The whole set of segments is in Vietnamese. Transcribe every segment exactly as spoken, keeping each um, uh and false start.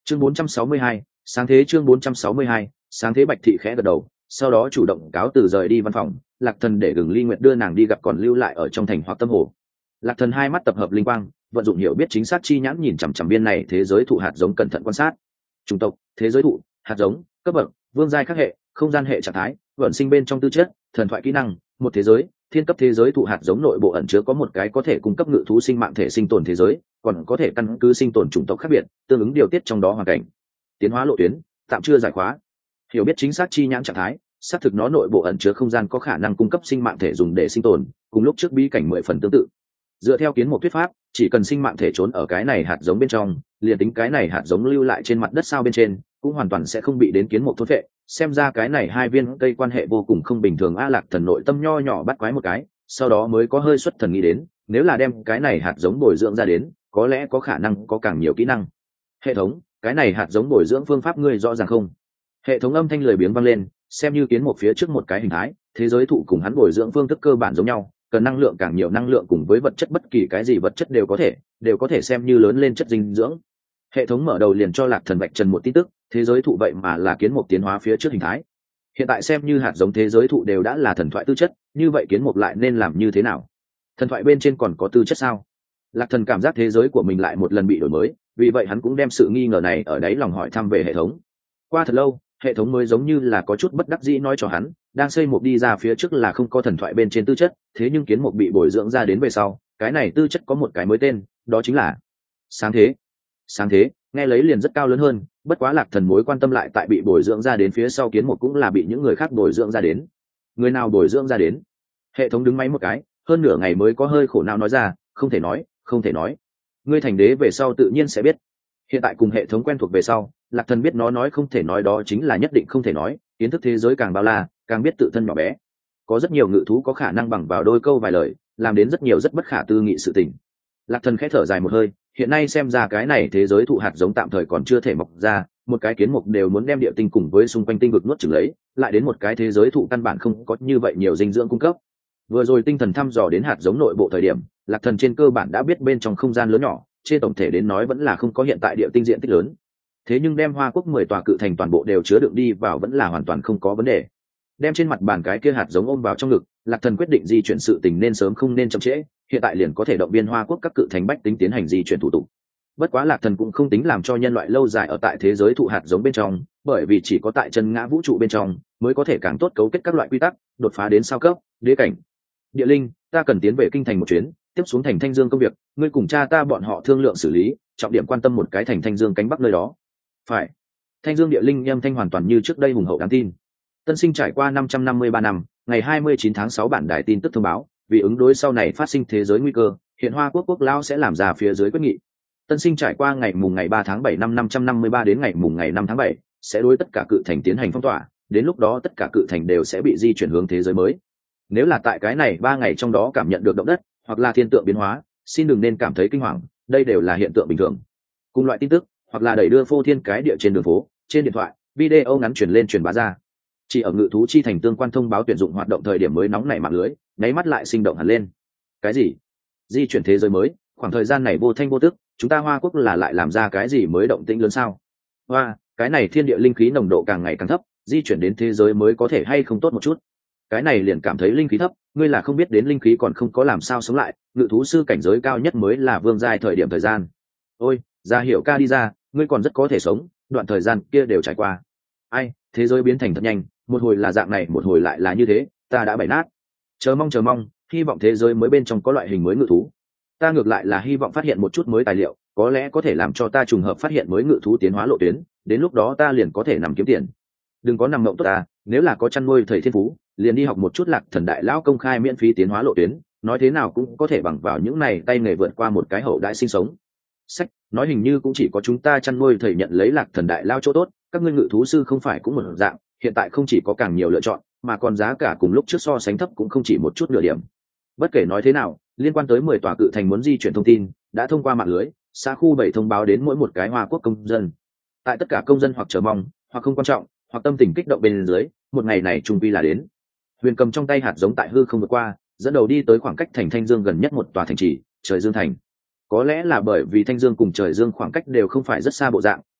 Chương bốn trăm sáu mươi hai, sáng thế chương bốn trăm sáu mươi hai, sáng thế. Bạch thị khẽ gật đầu, sau đó chủ động cáo từ rời đi văn phòng. Lạc Thần để Gừng Ly Nguyệt đưa nàng đi gặp còn lưu lại ở trong thành Hoặc Tâm Hồ. Lạc Thần hai mắt tập hợp linh quang, vận dụng hiểu biết chính xác chi nhãn nhìn chằm chằm biên này thế giới thụ hạt giống cẩn thận quan sát. Chủng tộc, thế giới thụ, hạt giống, cấp bậc, vương giai khắc hệ, không gian hệ trạng thái, vận sinh bên trong tư chất, thần thoại kỹ năng, một thế giới, thiên cấp thế giới thụ hạt giống nội bộ ẩn chứa có một cái có thể cung cấp ngự thú sinh mạng thể sinh tồn thế giới, còn có thể căn cứ sinh tồn chủng tộc khác biệt, tương ứng điều tiết trong đó hoàn cảnh. Tiến hóa lộ tuyến, tạm chưa giải khóa. Hiểu biết chính xác chi nhãn trạng thái, xác thực nó nội bộ ẩn chứa không gian có khả năng cung cấp sinh mạng thể dùng để sinh tồn, cùng lúc trước bí cảnh mười phần tương tự. Dựa theo kiến một thuyết pháp, chỉ cần sinh mạng thể trốn ở cái này hạt giống bên trong, liền tính cái này hạt giống lưu lại trên mặt đất sao bên trên, cũng hoàn toàn sẽ không bị đến kiến một thôn vệ. Xem ra cái này hai viên cây quan hệ vô cùng không bình thường. A Lạc Thần nội tâm nho nhỏ bắt quái một cái, sau đó mới có hơi xuất thần nghĩ đến, nếu là đem cái này hạt giống bồi dưỡng ra đến, có lẽ có khả năng có càng nhiều kỹ năng. Hệ thống, cái này hạt giống bồi dưỡng phương pháp ngươi rõ ràng không? Hệ thống âm thanh lười biếng vang lên, xem như kiến một phía trước một cái hình thái, thế giới thụ cùng hắn bồi dưỡng phương thức cơ bản giống nhau, cần năng lượng càng nhiều năng lượng cùng với vật chất, bất kỳ cái gì vật chất đều có thể đều có thể xem như lớn lên chất dinh dưỡng. Hệ thống mở đầu liền cho Lạc Thần vạch trần một tin tức, thế giới thụ vậy mà là kiến một tiến hóa phía trước hình thái. Hiện tại xem như hạt giống thế giới thụ đều đã là thần thoại tư chất, như vậy kiến một lại nên làm như thế nào? Thần thoại bên trên còn có tư chất sao? Lạc Thần cảm giác thế giới của mình lại một lần bị đổi mới, vì vậy hắn cũng đem sự nghi ngờ này ở đáy lòng hỏi thăm về hệ thống. Qua thật lâu, hệ thống mới giống như là có chút bất đắc dĩ nói cho hắn, đang xây một đi ra phía trước là không có thần thoại bên trên tư chất, thế nhưng kiến một bị bồi dưỡng ra đến về sau, cái này tư chất có một cái mới tên, đó chính là sáng thế. Sáng thế nghe lấy liền rất cao lớn hơn, bất quá Lạc Thần mối quan tâm lại tại bị bồi dưỡng ra đến phía sau kiến một cũng là bị những người khác bồi dưỡng ra đến. Người nào bồi dưỡng ra đến? Hệ thống đứng máy một cái, hơn nửa ngày mới có hơi khổ não nói ra, không thể nói, không thể nói. Ngươi thành đế về sau tự nhiên sẽ biết. Hiện tại cùng hệ thống quen thuộc về sau, Lạc Thần biết nó nói không thể nói đó chính là nhất định không thể nói. Kiến thức thế giới càng bao la, càng biết tự thân nhỏ bé. Có rất nhiều ngự thú có khả năng bằng vào đôi câu vài lời, làm đến rất nhiều rất bất khả tư nghị sự tình. Lạc Thần khẽ thở dài một hơi, hiện nay xem ra cái này thế giới thụ hạt giống tạm thời còn chưa thể mọc ra, một cái kiến mục đều muốn đem địa tinh cùng với xung quanh tinh vực nuốt chửng lấy, lại đến một cái thế giới thụ căn bản không có như vậy nhiều dinh dưỡng cung cấp. Vừa rồi tinh thần thăm dò đến hạt giống nội bộ thời điểm, Lạc Thần trên cơ bản đã biết bên trong không gian lớn nhỏ, trên tổng thể đến nói vẫn là không có hiện tại địa tinh diện tích lớn. Thế nhưng đem Hoa Quốc mười tòa cự thành toàn bộ đều chứa đựng đi vào vẫn là hoàn toàn không có vấn đề. Đem trên mặt bàn cái kia hạt giống ôm vào trong ngực, Lạc Thần quyết định di chuyển sự tình nên sớm không nên chậm trễ, hiện tại liền có thể động viên Hoa Quốc các cự thành bách tính tiến hành di chuyển thủ tục. Bất quá Lạc Thần cũng không tính làm cho nhân loại lâu dài ở tại thế giới thụ hạt giống bên trong, bởi vì chỉ có tại chân ngã vũ trụ bên trong mới có thể càng tốt cấu kết các loại quy tắc, đột phá đến sao cấp, đế cảnh. Địa Linh, ta cần tiến về kinh thành một chuyến, tiếp xuống thành Thanh Dương công việc, ngươi cùng cha ta bọn họ thương lượng xử lý, trọng điểm quan tâm một cái thành Thanh Dương cánh bắc nơi đó. Phải. Thanh Dương Địa Linh âm thanh hoàn toàn như trước đây hùng hậu đáng tin. Tân Sinh trải qua năm trăm năm mươi ba năm, ngày hai mươi chín tháng sáu bản đài tin tức thông báo, vì ứng đối sau này phát sinh thế giới nguy cơ, hiện Hoa Quốc quốc lao sẽ làm ra phía dưới quyết nghị. Tân Sinh trải qua ngày mùng ngày ba tháng bảy năm năm trăm năm mươi ba đến ngày mùng ngày năm tháng bảy, sẽ đối tất cả cự thành tiến hành phong tỏa, đến lúc đó tất cả cự thành đều sẽ bị di chuyển hướng thế giới mới. Nếu là tại cái này ba ngày trong đó cảm nhận được động đất hoặc là thiên tượng biến hóa, xin đừng nên cảm thấy kinh hoàng, đây đều là hiện tượng bình thường. Cùng loại tin tức, hoặc là đẩy đưa phô thiên cái địa trên đường phố, trên điện thoại, video ngắn truyền lên truyền bá ra. Chỉ ở ngự thú chi thành tương quan thông báo tuyển dụng hoạt động thời điểm mới nóng nảy mạng lưới, nháy mắt lại sinh động hẳn lên. Cái gì? Di chuyển thế giới mới? Khoảng thời gian này vô thanh vô tức, chúng ta Hoa Quốc là lại làm ra cái gì mới động tĩnh lớn sao? Hoa, cái này thiên địa linh khí nồng độ càng ngày càng thấp, di chuyển đến thế giới mới có thể hay không tốt một chút? Cái này liền cảm thấy linh khí thấp, ngươi là không biết đến linh khí còn không có làm sao sống lại, ngự thú sư cảnh giới cao nhất mới là vương giai thời điểm thời gian. Ôi, ra hiểu ca đi ra, ngươi còn rất có thể sống, đoạn thời gian kia đều trải qua. Ai, thế giới biến thành thật nhanh, một hồi là dạng này một hồi lại là như thế, ta đã bày nát. Chờ mong chờ mong, hy vọng thế giới mới bên trong có loại hình mới ngự thú. Ta ngược lại là hy vọng phát hiện một chút mới tài liệu, có lẽ có thể làm cho ta trùng hợp phát hiện mới ngự thú tiến hóa lộ tuyến, đến lúc đó ta liền có thể nằm kiếm tiền. Đừng có nằm mộng tốt ta, nếu là có chăn nuôi thầy thiên phú, liền đi học một chút Lạc Thần đại lão công khai miễn phí tiến hóa lộ tuyến, nói thế nào cũng có thể bằng vào những này tay nghề vượt qua một cái hậu đại sinh sống. Sách, nói hình như cũng chỉ có chúng ta chăn nuôi thầy nhận lấy Lạc Thần đại lao chỗ tốt, các ngươi ngự thú sư không phải cũng một dạng, hiện tại không chỉ có càng nhiều lựa chọn, mà còn giá cả cùng lúc trước so sánh thấp cũng không chỉ một chút nửa điểm. Bất kể nói thế nào, liên quan tới mười tòa cự thành muốn di chuyển thông tin, đã thông qua mạng lưới, xã khu bảy thông báo đến mỗi một cái Hoa Quốc công dân. Tại tất cả công dân hoặc chờ mong, hoặc không quan trọng, hoặc tâm tình kích động bên dưới, một ngày này trung quy là đến. Huyền cầm trong tay hạt giống tại hư không vượt qua, dẫn đầu đi tới khoảng cách thành Thanh Dương gần nhất một tòa thành trì, Trời Dương thành. Có lẽ là bởi vì Thanh Dương cùng Trời Dương khoảng cách đều không phải rất xa bộ dạng,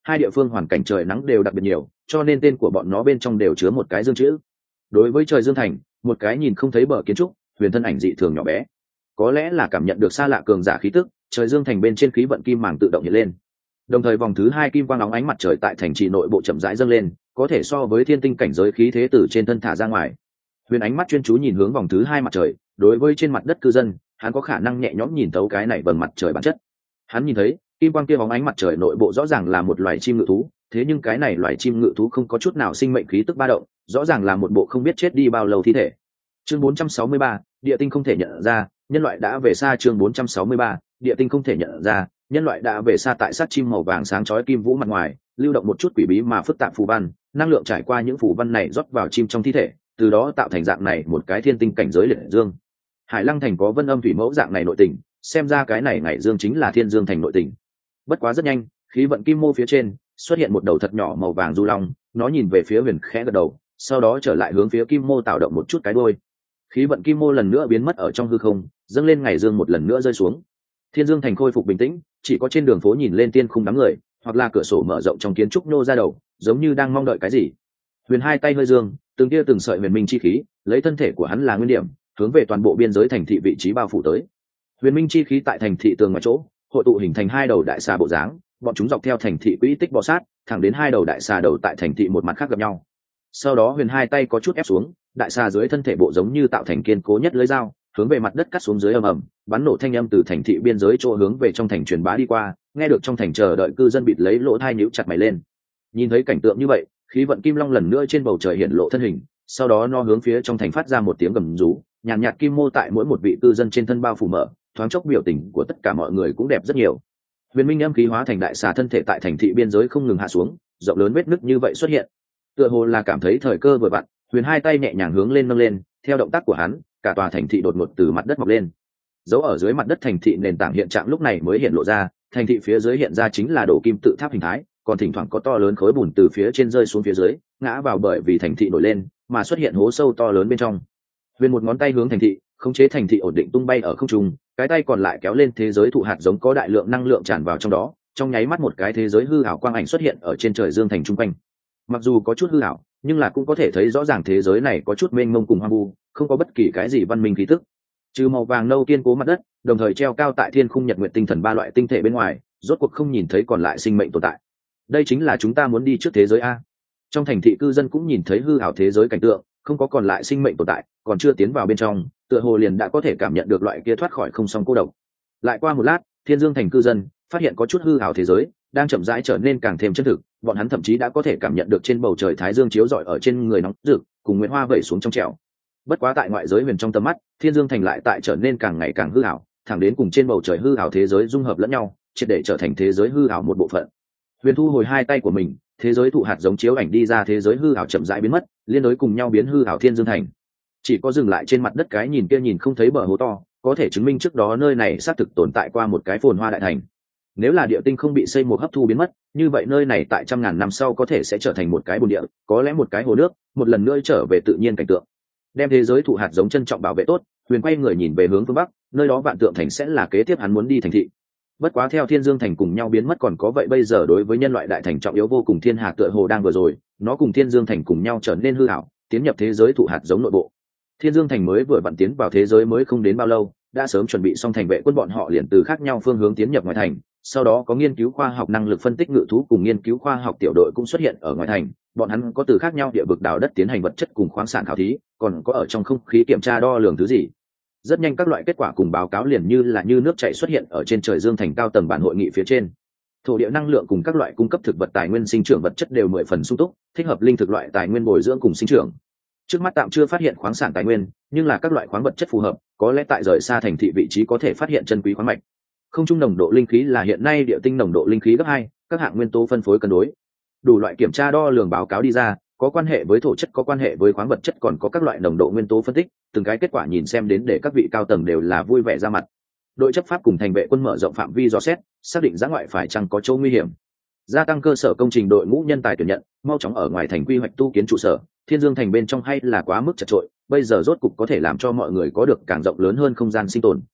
hai địa phương hoàn cảnh trời nắng đều đặc biệt nhiều, cho nên tên của bọn nó bên trong đều chứa một cái dương chữ. Đối với trời dương thành, một cái nhìn không thấy bờ kiến trúc, huyền thân ảnh dị thường nhỏ bé. Có lẽ là cảm nhận được xa lạ cường giả khí tức, trời dương thành bên trên khí vận kim màng tự động hiện lên. Đồng thời vòng thứ hai kim quang óng ánh mặt trời tại thành trì nội bộ chậm rãi dâng lên, có thể so với thiên tinh cảnh giới khí thế từ trên thân thả ra ngoài. Huyền ánh mắt chuyên chú nhìn hướng vòng thứ hai mặt trời, đối với trên mặt đất cư dân, hắn có khả năng nhẹ nhõm nhìn thấu cái này vầng mặt trời bản chất. Hắn nhìn thấy kim quang kia óng ánh mặt trời nội bộ rõ ràng là một loài chim ngự thú, thế nhưng cái này loài chim ngự thú không có chút nào sinh mệnh khí tức ba động, rõ ràng là một bộ không biết chết đi bao lâu thi thể. Chương bốn trăm sáu mươi ba, địa tinh không thể nhận ra, nhân loại đã về xa. Chương bốn trăm sáu mươi ba, địa tinh không thể nhận ra, nhân loại đã về xa. Tại sát chim màu vàng sáng chói kim vũ mặt ngoài, lưu động một chút quỷ bí mà phức tạp phù văn, năng lượng trải qua những phù văn này rót vào chim trong thi thể, từ đó tạo thành dạng này một cái thiên tinh cảnh giới liệt dương. Hải Lăng thành có vân âm thủy mẫu dạng này nội tình, xem ra cái này ngày dương chính là thiên dương thành nội tình. Bất quá rất nhanh, khí vận kim mô phía trên xuất hiện một đầu thật nhỏ màu vàng du long, nó nhìn về phía Huyền khẽ gật đầu, sau đó trở lại hướng phía kim mô tạo động một chút cái đuôi. Khí vận kim mô lần nữa biến mất ở trong hư không, dâng lên ngày dương một lần nữa rơi xuống. Thiên dương thành khôi phục bình tĩnh, chỉ có trên đường phố nhìn lên tiên khung đám người, hoặc là cửa sổ mở rộng trong kiến trúc nô ra đầu, giống như đang mong đợi cái gì. Huyền hai tay hơi dương, từng tia từng sợi huyền minh chi khí, lấy thân thể của hắn là nguyên điểm, hướng về toàn bộ biên giới thành thị vị trí bao phủ tới. Huyền minh chi khí tại thành thị tường ngoài chỗ hội tụ hình thành hai đầu đại xà bộ dáng, bọn chúng dọc theo thành thị quỹ tích bò sát, thẳng đến hai đầu đại xà đầu tại thành thị một mặt khác gặp nhau. Sau đó Huyền hai tay có chút ép xuống, đại xà dưới thân thể bộ giống như tạo thành kiên cố nhất lưỡi dao, hướng về mặt đất cắt xuống dưới ầm ầm, bắn nổ thanh âm từ thành thị biên giới chỗ hướng về trong thành truyền bá đi qua, nghe được trong thành chờ đợi cư dân bịt lấy lỗ tai nhíu chặt mày lên. Nhìn thấy cảnh tượng như vậy, khí vận kim long lần nữa trên bầu trời hiện lộ thân hình, sau đó nó hướng phía trong thành phát ra một tiếng gầm rú, nhàn nhạt, nhạt kim mô tại mỗi một vị cư dân trên thân bao phủ mở, thoáng chốc biểu tình của tất cả mọi người cũng đẹp rất nhiều. Huyền minh âm khí hóa thành đại xà thân thể tại thành thị biên giới không ngừng hạ xuống, rộng lớn vết nứt như vậy xuất hiện. Tựa hồ là cảm thấy thời cơ vừa vặn, Huyền hai tay nhẹ nhàng hướng lên nâng lên, theo động tác của hắn, cả tòa thành thị đột ngột từ mặt đất mọc lên. Dấu ở dưới mặt đất thành thị nền tảng hiện trạng lúc này mới hiện lộ ra, thành thị phía dưới hiện ra chính là đổ kim tự tháp hình thái, còn thỉnh thoảng có to lớn khối bùn từ phía trên rơi xuống phía dưới, ngã vào bởi vì thành thị nổi lên mà xuất hiện hố sâu to lớn bên trong. Huyền một ngón tay hướng thành thị, khống chế thành thị ổn định tung bay ở không trung, cái tay còn lại kéo lên thế giới thụ hạt giống có đại lượng năng lượng tràn vào trong đó, trong nháy mắt một cái thế giới hư ảo quang ảnh xuất hiện ở trên trời dương thành trung quanh. Mặc dù có chút hư ảo, nhưng là cũng có thể thấy rõ ràng thế giới này có chút mênh mông cùng hoang vu, không có bất kỳ cái gì văn minh khí tức. Trừ màu vàng nâu kiên cố mặt đất, đồng thời treo cao tại thiên khung nhật nguyệt tinh thần ba loại tinh thể bên ngoài, rốt cuộc không nhìn thấy còn lại sinh mệnh tồn tại. Đây chính là chúng ta muốn đi trước thế giới a. Trong thành thị cư dân cũng nhìn thấy hư ảo thế giới cảnh tượng, không có còn lại sinh mệnh tồn tại, còn chưa tiến vào bên trong, tựa hồ liền đã có thể cảm nhận được loại kia thoát khỏi không song cô độc. Lại qua một lát, thiên dương thành cư dân phát hiện có chút hư ảo thế giới đang chậm rãi trở nên càng thêm chân thực, bọn hắn thậm chí đã có thể cảm nhận được trên bầu trời thái dương chiếu rọi ở trên người nóng rực, cùng nguyệt hoa vẩy xuống trong trẻo. Bất quá tại ngoại giới huyền trong tầm mắt, thiên dương thành lại tại trở nên càng ngày càng hư ảo, thẳng đến cùng trên bầu trời hư ảo thế giới dung hợp lẫn nhau, triệt để trở thành thế giới hư ảo một bộ phận. Huyền thu hồi hai tay của mình, thế giới thụ hạt giống chiếu ảnh đi ra thế giới hư ảo chậm rãi biến mất, liên đối cùng nhau biến hư ảo thiên dương thành. Chỉ có dừng lại trên mặt đất cái nhìn kia nhìn không thấy bờ hố to, có thể chứng minh trước đó nơi này xác thực tồn tại qua một cái phồn hoa đại thành. Nếu là địa tinh không bị xây một hấp thu biến mất, như vậy nơi này tại trăm ngàn năm sau có thể sẽ trở thành một cái bồn địa, có lẽ một cái hồ nước, một lần nữa trở về tự nhiên cảnh tượng. Đem thế giới thụ hạt giống trân trọng bảo vệ tốt, Huyền quay người nhìn về hướng phương bắc, nơi đó vạn tượng thành sẽ là kế tiếp hắn muốn đi thành thị. Bất quá theo thiên dương thành cùng nhau biến mất còn có vậy bây giờ đối với nhân loại đại thành trọng yếu vô cùng thiên hà tựa hồ đang vừa rồi, nó cùng thiên dương thành cùng nhau trở nên hư ảo, tiến nhập thế giới thụ hạt giống nội bộ. Thiên dương thành mới vừa vặn tiến vào thế giới mới không đến bao lâu, đã sớm chuẩn bị xong thành vệ quân bọn họ liền từ khác nhau phương hướng tiến nhập ngoài thành, sau đó có nghiên cứu khoa học năng lực phân tích ngự thú cùng nghiên cứu khoa học tiểu đội cũng xuất hiện ở ngoài thành, bọn hắn có từ khác nhau địa vực đào đất tiến hành vật chất cùng khoáng sản khảo thí, còn có ở trong không khí kiểm tra đo lường thứ gì. Rất nhanh các loại kết quả cùng báo cáo liền như là như nước chảy xuất hiện ở trên trời dương thành cao tầng bản hội nghị phía trên. Thổ địa năng lượng cùng các loại cung cấp thực vật tài nguyên sinh trưởng vật chất đều mười phần sung túc, thích hợp linh thực loại tài nguyên bồi dưỡng cùng sinh trưởng. Trước mắt tạm chưa phát hiện khoáng sản tài nguyên, nhưng là các loại khoáng vật chất phù hợp, có lẽ tại rời xa thành thị vị trí có thể phát hiện chân quý khoáng mạch. Không trung nồng độ linh khí là hiện nay địa tinh nồng độ linh khí gấp hai, các hạng nguyên tố phân phối cân đối. Đủ loại kiểm tra đo lường báo cáo đi ra, có quan hệ với thổ chất, có quan hệ với khoáng vật chất, còn có các loại nồng độ nguyên tố phân tích, từng cái kết quả nhìn xem đến để các vị cao tầng đều là vui vẻ ra mặt. Đội chấp pháp cùng thành vệ quân mở rộng phạm vi dò xét, xác định giã ngoại phải chăng có chỗ nguy hiểm. Gia tăng cơ sở công trình đội ngũ nhân tài tuyển nhận, mau chóng ở ngoài thành quy hoạch tu kiến trụ sở, thiên dương thành bên trong hay là quá mức chật trội, bây giờ rốt cục có thể làm cho mọi người có được càng rộng lớn hơn không gian sinh tồn.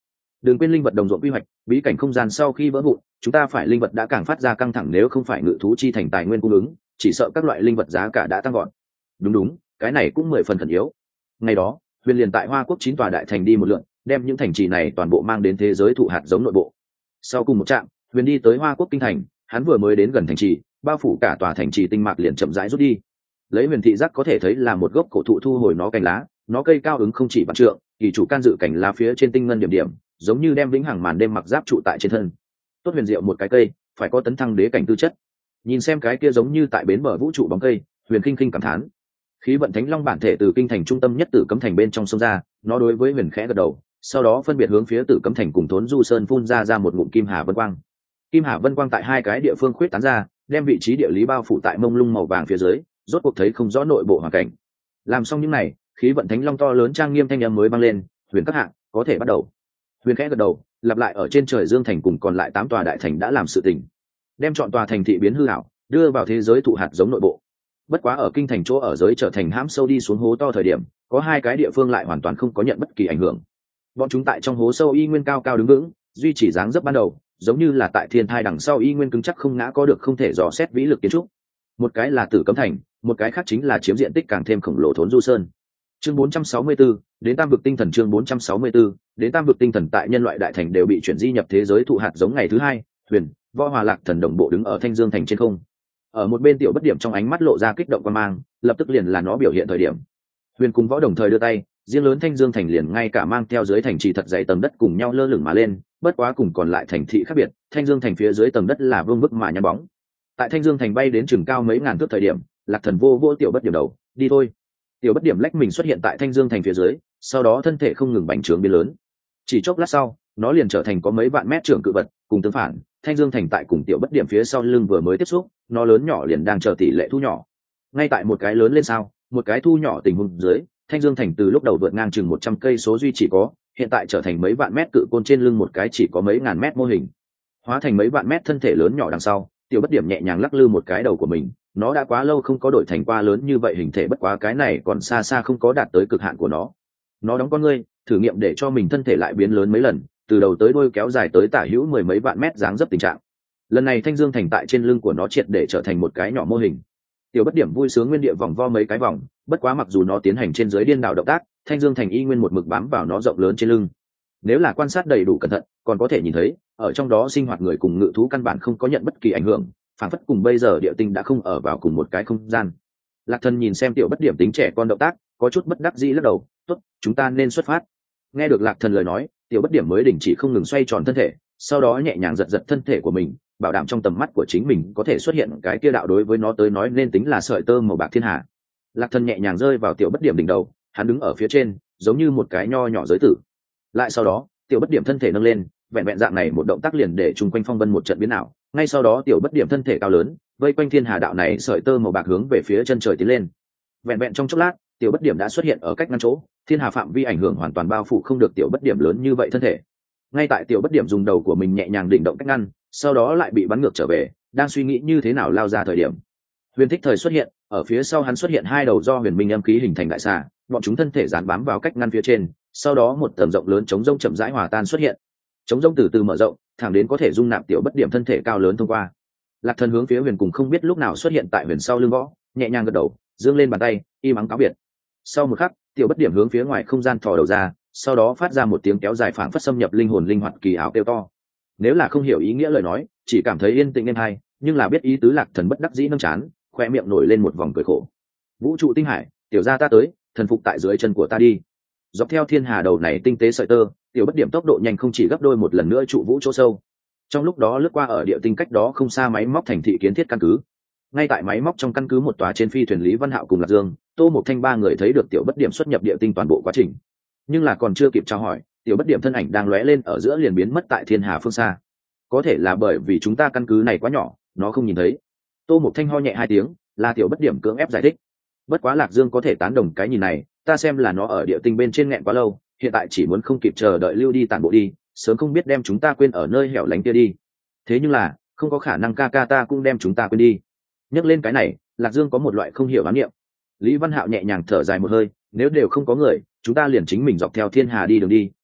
đừng quên linh vật đồng ruộng quy hoạch, bí cảnh không gian sau khi vỡ vụn chúng ta phải linh vật đã càng phát ra căng thẳng, nếu không phải ngự thú chi thành tài nguyên cung ứng chỉ sợ các loại linh vật giá cả đã tăng gọn. Đúng đúng, cái này cũng mười phần khẩn yếu. Ngày đó huyền liền tại Hoa Quốc chín tòa đại thành đi một lượn, đem những thành trì này toàn bộ mang đến thế giới thụ hạt giống nội bộ. Sau cùng một trạm, huyền đi tới Hoa Quốc kinh thành, hắn vừa mới đến gần thành trì, bao phủ cả tòa thành trì tinh mạc liền chậm rãi rút đi. Lấy huyền thị giác có thể thấy là một gốc cổ thụ thu hồi nó cành lá, nó cây cao ứng không chỉ vạn trượng, kỳ chủ can dự cành lá phía trên tinh ngân điểm điểm, giống như đem vĩnh hằng màn đêm mặc giáp trụ tại trên thân. Tốt huyền diệu một cái cây, phải có tấn thăng đế cảnh tư chất. Nhìn xem cái kia giống như tại bến bờ vũ trụ bóng cây, huyền khinh khinh cảm thán. Khí vận thánh long bản thể từ kinh thành trung tâm nhất Tử Cấm thành bên trong sông ra, nó đối với huyền khẽ gật đầu, sau đó phân biệt hướng phía Tử Cấm thành cùng Thốn Du Sơn phun ra ra một ngụm kim hà vân quang. Kim hà vân quang tại hai cái địa phương khuyết tán ra, đem vị trí địa lý bao phủ tại mông lung màu vàng phía dưới, rốt cuộc thấy không rõ nội bộ hoàn cảnh. Làm xong những này, khí vận thánh long to lớn trang nghiêm thanh âm mới vang lên, huyền các hạng có thể bắt đầu. Huyền khẽ gật đầu, lặp lại ở trên trời dương thành cùng còn lại tám tòa đại thành đã làm sự tình, đem chọn tòa thành thị biến hư ảo, đưa vào thế giới thụ hạt giống nội bộ. Bất quá ở kinh thành chỗ ở giới trở thành hãm sâu đi xuống hố to thời điểm, có hai cái địa phương lại hoàn toàn không có nhận bất kỳ ảnh hưởng. Bọn chúng tại trong hố sâu y nguyên cao cao đứng vững, duy trì dáng dấp ban đầu, giống như là tại thiên thai đằng sau y nguyên cứng chắc không ngã, có được không thể dò xét vĩ lực kiến trúc. Một cái là Tử Cấm thành, một cái khác chính là chiếm diện tích càng thêm khổng lồ Thốn Du Sơn. Chương bốn trăm sáu mươi tư, đến Tam vực tinh thần. Chương bốn trăm sáu mươi tư, đến Tam vực tinh thần. Tại nhân loại đại thành đều bị chuyển di nhập thế giới thụ hạt giống ngày thứ hai, huyền, Võ Hòa Lạc Thần đồng bộ đứng ở Thanh Dương thành trên không. Ở một bên tiểu bất điểm trong ánh mắt lộ ra kích động quan mang, lập tức liền là nó biểu hiện thời điểm. Huyền cùng Võ đồng thời đưa tay, riêng lớn Thanh Dương thành liền ngay cả mang theo dưới thành trì thật dày tầng đất cùng nhau lơ lửng mà lên, bất quá cùng còn lại thành thị khác biệt, Thanh Dương thành phía dưới tầng đất là vương vức mà nhăn bóng. Tại Thanh Dương thành bay đến chừng cao mấy ngàn thước thời điểm, Lạc Thần vô vô tiểu bất điểm đầu, đi thôi. Tiểu bất điểm lách mình xuất hiện tại Thanh Dương thành phía dưới, sau đó thân thể không ngừng bành trướng biến lớn. Chỉ chốc lát sau, nó liền trở thành có mấy vạn mét trưởng cự vật, cùng tương phản, Thanh Dương thành tại cùng tiểu bất điểm phía sau lưng vừa mới tiếp xúc, nó lớn nhỏ liền đang chờ tỷ lệ thu nhỏ. Ngay tại một cái lớn lên sao, một cái thu nhỏ tình huống dưới, Thanh Dương thành từ lúc đầu vượt ngang chừng một trăm cây số duy chỉ có, hiện tại trở thành mấy vạn mét cự côn trên lưng một cái chỉ có mấy ngàn mét mô hình, hóa thành mấy vạn mét thân thể lớn nhỏ đằng sau, tiểu bất điểm nhẹ nhàng lắc lư một cái đầu của mình, nó đã quá lâu không có đổi thành qua lớn như vậy hình thể, bất quá cái này còn xa xa không có đạt tới cực hạn của nó. Nó đóng con ngươi, thử nghiệm để cho mình thân thể lại biến lớn mấy lần, từ đầu tới đuôi kéo dài tới tả hữu mười mấy vạn mét dáng dấp tình trạng. Lần này Thanh Dương thành tại trên lưng của nó triệt để trở thành một cái nhỏ mô hình. Tiểu bất điểm vui sướng nguyên địa vòng vo mấy cái vòng, bất quá mặc dù nó tiến hành trên dưới điên đảo động tác, Thanh Dương thành y nguyên một mực bám vào nó rộng lớn trên lưng. Nếu là quan sát đầy đủ cẩn thận, còn có thể nhìn thấy, ở trong đó sinh hoạt người cùng ngự thú căn bản không có nhận bất kỳ ảnh hưởng, phản phất cùng bây giờ địa tinh đã không ở vào cùng một cái không gian. Lạc Thần nhìn xem tiểu bất điểm tính trẻ con động tác, có chút bất đắc dĩ lắc đầu, "Tốt, chúng ta nên xuất phát." Nghe được Lạc Thần lời nói, tiểu bất điểm mới đình chỉ không ngừng xoay tròn thân thể, sau đó nhẹ nhàng giật giật thân thể của mình, bảo đảm trong tầm mắt của chính mình có thể xuất hiện cái kia đạo đối với nó tới nói nên tính là sợi tơ màu bạc thiên hà. Lạc Thần nhẹ nhàng rơi vào tiểu bất điểm đỉnh đầu, hắn đứng ở phía trên, giống như một cái nho nhỏ giới tử. Lại sau đó, tiểu bất điểm thân thể nâng lên, vẹn vẹn dạng này một động tác liền để chung quanh phong vân một trận biến ảo. Ngay sau đó tiểu bất điểm thân thể cao lớn, vây quanh thiên hà đạo này sợi tơ màu bạc hướng về phía chân trời tiến lên. Vẹn vẹn trong chốc lát, tiểu bất điểm đã xuất hiện ở cách ngăn chỗ, thiên hà phạm vi ảnh hưởng hoàn toàn bao phủ không được tiểu bất điểm lớn như vậy thân thể. Ngay tại tiểu bất điểm dùng đầu của mình nhẹ nhàng định động cách ngăn, sau đó lại bị bắn ngược trở về, đang suy nghĩ như thế nào lao ra thời điểm, Huyền Thích Thời xuất hiện, ở phía sau hắn xuất hiện hai đầu do huyền minh âm khí hình thành đại xà, bọn chúng thân thể dán bám vào cách ngăn phía trên, sau đó một tầm rộng lớn chống rông chậm rãi hòa tan xuất hiện. Chống rông từ từ mở rộng, thẳng đến có thể dung nạp tiểu bất điểm thân thể cao lớn thông qua. Lạc Thần hướng phía huyền cùng không biết lúc nào xuất hiện tại huyền sau lưng võ, nhẹ nhàng gật đầu, giương lên bàn tay, y mắng cáo biệt. Sau một khắc, tiểu bất điểm hướng phía ngoài không gian thò đầu ra, sau đó phát ra một tiếng kéo dài phảng phất xâm nhập linh hồn linh hoạt kỳ ảo kêu to. Nếu là không hiểu ý nghĩa lời nói, chỉ cảm thấy yên tĩnh êm hay, nhưng là biết ý tứ Lạc Thần bất đắc dĩ nâng chán, khoe miệng nổi lên một vòng cười khổ. Vũ trụ tinh hải, tiểu gia ta tới, thần phục tại dưới chân của ta đi. Dọc theo thiên hà đầu này tinh tế sợi tơ, tiểu bất điểm tốc độ nhanh không chỉ gấp đôi một lần nữa trụ vũ chỗ sâu. Trong lúc đó lướt qua ở địa tinh cách đó không xa máy móc thành thị kiến thiết căn cứ. Ngay tại máy móc trong căn cứ một tòa trên phi thuyền Lý Văn Hạo cùng Lạc Dương, Tô Mộc Thanh ba người thấy được tiểu bất điểm xuất nhập địa tinh toàn bộ quá trình. Nhưng là còn chưa kịp chào hỏi, tiểu bất điểm thân ảnh đang lóe lên ở giữa liền biến mất tại thiên hà phương xa. Có thể là bởi vì chúng ta căn cứ này quá nhỏ, nó không nhìn thấy. Tô Mộc Thanh ho nhẹ hai tiếng, là tiểu bất điểm cưỡng ép giải thích. Bất quá Lạc Dương có thể tán đồng cái nhìn này, ta xem là nó ở địa tinh bên trên nghẹn quá lâu, hiện tại chỉ muốn không kịp chờ đợi lưu đi tản bộ đi, sớm không biết đem chúng ta quên ở nơi hẻo lánh kia đi. Thế nhưng là không có khả năng ca ca ta cũng đem chúng ta quên đi. Nhắc lên cái này, Lạc Dương có một loại không hiểu ám niệm. Lý Văn Hạo nhẹ nhàng thở dài một hơi, nếu đều không có người, chúng ta liền chính mình dọc theo thiên hà đi đường đi,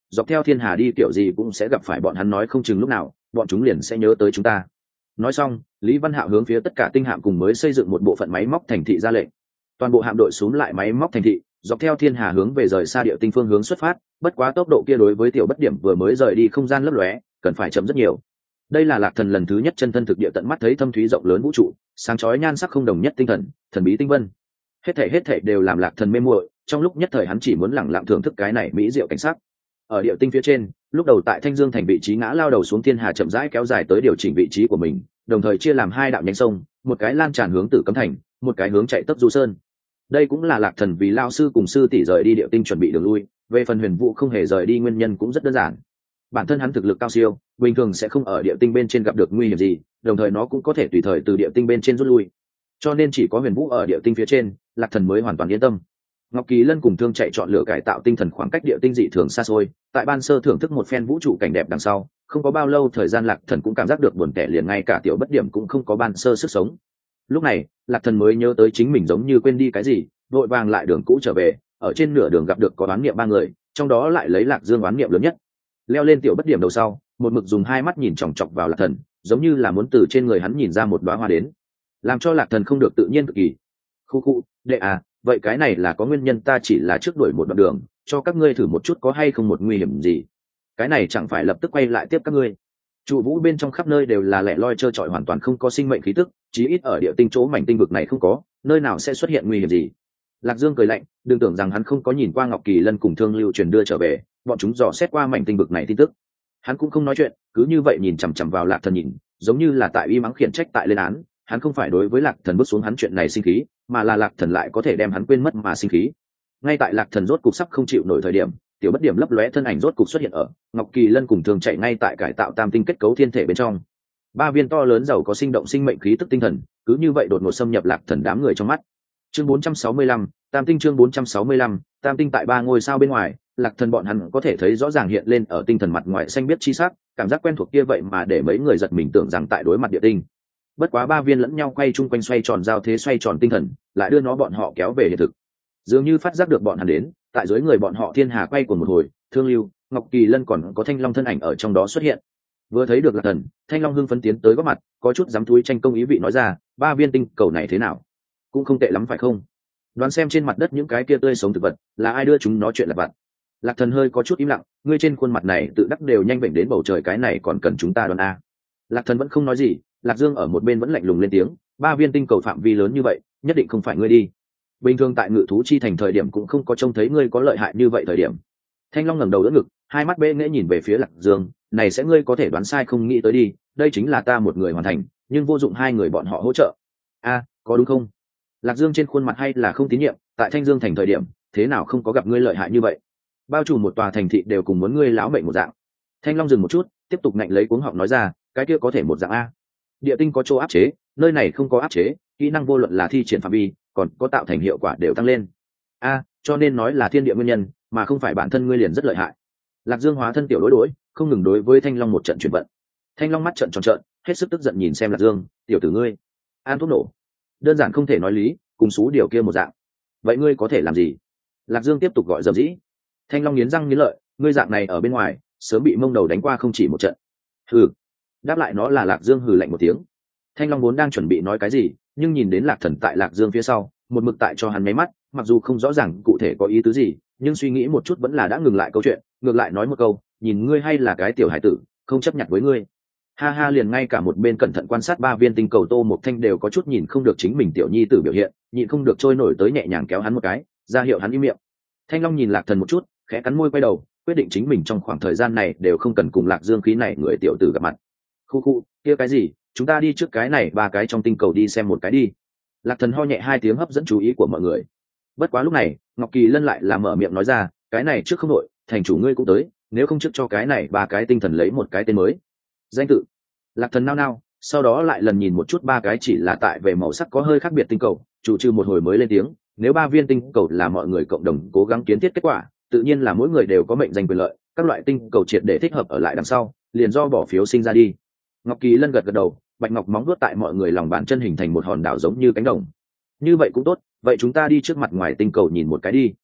dọc theo thiên hà đi kiểu gì cũng sẽ gặp phải bọn hắn, nói không chừng lúc nào bọn chúng liền sẽ nhớ tới chúng ta. Nói xong, Lý Văn Hạo hướng phía tất cả tinh hạm cùng mới xây dựng một bộ phận máy móc thành thị ra lệnh. Toàn bộ hạm đội xúm lại máy móc thành thị, dọc theo thiên hà hướng về rời xa địa tinh phương hướng xuất phát, bất quá tốc độ kia đối với tiểu bất điểm vừa mới rời đi không gian lấp lóe, cần phải chậm rất nhiều. Đây là Lạc Thần lần thứ nhất chân thân thực địa tận mắt thấy thâm thúy rộng lớn vũ trụ, sáng chói nhan sắc không đồng nhất tinh thần, thần bí tinh vân. Hết thảy hết thảy đều làm Lạc Thần mê muội, trong lúc nhất thời hắn chỉ muốn lẳng lặng thưởng thức cái này mỹ diệu cảnh sắc. Ở địa tinh phía trên, lúc đầu tại Thanh Dương thành vị trí ngã lao đầu xuống thiên hà chậm rãi kéo dài tới điều chỉnh vị trí của mình, đồng thời chia làm hai đạo nhánh sông, một cái lan tràn hướng Tử Cấm thành, một cái hướng chạy tấp Du Sơn. Đây cũng là Lạc Thần vì lao sư cùng sư tỷ rời đi địa tinh chuẩn bị đường lui. Về phần Huyền Vũ không hề rời đi nguyên nhân cũng rất đơn giản, bản thân hắn thực lực cao siêu, bình thường sẽ không ở địa tinh bên trên gặp được nguy hiểm gì, đồng thời nó cũng có thể tùy thời từ địa tinh bên trên rút lui, cho nên chỉ có Huyền Vũ ở địa tinh phía trên, Lạc Thần mới hoàn toàn yên tâm. Ngọc Kỳ Lân cùng Thương Chạy chọn lựa cải tạo tinh thần khoảng cách địa tinh dị thường xa xôi, tại ban sơ thưởng thức một phen vũ trụ cảnh đẹp đằng sau, không có bao lâu thời gian Lạc Thần cũng cảm giác được buồn tẻ, liền ngay cả tiểu bất điểm cũng không có ban sơ sức sống. Lúc này, Lạc Thần mới nhớ tới chính mình giống như quên đi cái gì, vội vàng lại đường cũ trở về. Ở trên nửa đường gặp được có đoán niệm ba người, trong đó lại lấy Lạc Dương đoán niệm lớn nhất. Leo lên tiểu bất điểm đầu sau, một mực dùng hai mắt nhìn chòng chọc vào Lạc Thần, giống như là muốn từ trên người hắn nhìn ra một đóa hoa đến, làm cho Lạc Thần không được tự nhiên cực kỳ. Khu khu, đệ à, vậy cái này là có nguyên nhân, ta chỉ là trước đuổi một đoạn đường, cho các ngươi thử một chút có hay không một nguy hiểm gì. Cái này chẳng phải lập tức quay lại tiếp các ngươi. Trụ vũ bên trong khắp nơi đều là lẻ loi trơ trọi, hoàn toàn không có sinh mệnh khí tức, chí ít ở địa tinh chỗ mảnh tinh vực này không có, nơi nào sẽ xuất hiện nguy hiểm gì. Lạc Dương cười lạnh, đừng tưởng rằng hắn không có nhìn qua Ngọc Kỳ Lân cùng Thương Lưu truyền đưa trở về, bọn chúng dò xét qua mảnh tinh vực này tin tức. Hắn cũng không nói chuyện, cứ như vậy nhìn chằm chằm vào Lạc Thần nhìn, giống như là tại uy mắng khiển trách tại lên án. Hắn không phải đối với Lạc Thần bước xuống hắn chuyện này sinh khí, mà là Lạc Thần lại có thể đem hắn quên mất mà sinh khí. Ngay tại Lạc Thần rốt cục sắp không chịu nổi thời điểm, tiểu bất điểm lấp lóe thân ảnh rốt cục xuất hiện ở Ngọc Kỳ Lân cùng Thương Chạy ngay tại cải tạo tam tinh kết cấu thiên thể bên trong. Ba viên to lớn giàu có sinh động sinh mệnh khí tức tinh thần, cứ như vậy đột ngột xâm nhập Lạc Thần đám người trong mắt. Chương bốn trăm sáu mươi lăm, Tam tinh. Chương bốn trăm sáu mươi lăm, Tam tinh. Tại ba ngôi sao bên ngoài, Lạc Thần bọn hắn có thể thấy rõ ràng hiện lên ở tinh thần mặt ngoài xanh biết chi sắc, cảm giác quen thuộc kia vậy mà để mấy người giật mình tưởng rằng tại đối mặt địa tinh. Bất quá ba viên lẫn nhau quay chung quanh xoay tròn giao thế xoay tròn tinh thần, lại đưa nó bọn họ kéo về hiện thực. Dường như phát giác được bọn hắn đến, tại dưới người bọn họ thiên hà quay cuồng một hồi, Thương Lưu, Ngọc Kỳ Lân còn có Thanh Long thân ảnh ở trong đó xuất hiện. Vừa thấy được Lạc Thần, Thanh Long hưng phấn tiến tới góp mặt, có chút dám túi tranh công ý vị nói ra, ba viên tinh cầu này thế nào? Cũng không tệ lắm phải không? Đoán xem trên mặt đất những cái kia tươi sống thực vật, là ai đưa chúng nó chuyện lặt vặt. Lạc Thần hơi có chút im lặng, ngươi trên khuôn mặt này tự đắc đều nhanh bệnh đến bầu trời, cái này còn cần chúng ta đoán a? Lạc Thần vẫn không nói gì, Lạc Dương ở một bên vẫn lạnh lùng lên tiếng, ba viên tinh cầu phạm vi lớn như vậy, nhất định không phải ngươi đi. Bình thường tại Ngự thú chi thành thời điểm cũng không có trông thấy ngươi có lợi hại như vậy thời điểm. Thanh Long ngẩng đầu đỡ ngực, hai mắt bệ nghễ nhìn về phía Lạc Dương, này sẽ ngươi có thể đoán sai không nghĩ tới đi, đây chính là ta một người hoàn thành, nhưng vô dụng hai người bọn họ hỗ trợ. A, có đúng không? Lạc Dương trên khuôn mặt hay là không tín nhiệm, tại Thanh Dương thành thời điểm, thế nào không có gặp ngươi lợi hại như vậy? Bao trùm một tòa thành thị đều cùng muốn ngươi láo mệnh một dạng. Thanh Long dừng một chút, tiếp tục ngạnh lấy cuống họng nói ra, cái kia có thể một dạng a. Địa tinh có chỗ áp chế, nơi này không có áp chế, kỹ năng vô luận là thi triển phạm vi, còn có tạo thành hiệu quả đều tăng lên. A, cho nên nói là thiên địa nguyên nhân, mà không phải bản thân ngươi liền rất lợi hại. Lạc Dương hóa thân tiểu đối đối, không ngừng đối với Thanh Long một trận chuyển vận. Thanh Long mắt trợn tròn trợn, hết sức tức giận nhìn xem Lạc Dương, tiểu tử ngươi, an thuốc nổ, đơn giản không thể nói lý, cùng xú điều kia một dạng. Vậy ngươi có thể làm gì? Lạc Dương tiếp tục gọi dầm dĩ. Thanh Long nghiến răng nghiến lợi, ngươi dạng này ở bên ngoài, sớm bị mông đầu đánh qua không chỉ một trận. Hừ. Đáp lại nó là Lạc Dương hừ lạnh một tiếng. Thanh Long vốn đang chuẩn bị nói cái gì, nhưng nhìn đến Lạc Thần tại Lạc Dương phía sau, một mực tại cho hắn mấy mắt, mặc dù không rõ ràng cụ thể có ý tứ gì, nhưng suy nghĩ một chút vẫn là đã ngừng lại câu chuyện, ngược lại nói một câu, nhìn ngươi hay là cái tiểu hải tử, không chấp nhận với ngươi. Ha ha, liền ngay cả một bên cẩn thận quan sát ba viên tinh cầu Tô Mộc Thanh đều có chút nhìn không được chính mình tiểu nhi tử biểu hiện, nhịn không được trôi nổi tới nhẹ nhàng kéo hắn một cái, ra hiệu hắn im miệng. Thanh Long nhìn Lạc Thần một chút, khẽ cắn môi quay đầu, quyết định chính mình trong khoảng thời gian này đều không cần cùng Lạc Dương khí này người tiểu tử gặp mặt. Khu khu, kia cái gì, chúng ta đi trước cái này ba cái trong tinh cầu đi xem một cái đi. Lạc Thần ho nhẹ hai tiếng hấp dẫn chú ý của mọi người. Bất quá lúc này, Ngọc Kỳ Lân lại là mở miệng nói ra, cái này trước không đội, thành chủ ngươi cũng tới, nếu không trước cho cái này ba cái tinh thần lấy một cái tên mới. Danh tự. Lạc Thần nao nao, sau đó lại lần nhìn một chút ba cái chỉ là tại về màu sắc có hơi khác biệt tinh cầu, chủ trừ một hồi mới lên tiếng, nếu ba viên tinh cầu là mọi người cộng đồng cố gắng kiến thiết kết quả, tự nhiên là mỗi người đều có mệnh danh quyền lợi, các loại tinh cầu triệt để thích hợp ở lại đằng sau, liền do bỏ phiếu sinh ra đi. Ngọc Kỳ Lân gật gật đầu, bạch ngọc móng vuốt tại mọi người lòng bàn chân hình thành một hòn đảo giống như cánh đồng. Như vậy cũng tốt, vậy chúng ta đi trước mặt ngoài tinh cầu nhìn một cái đi.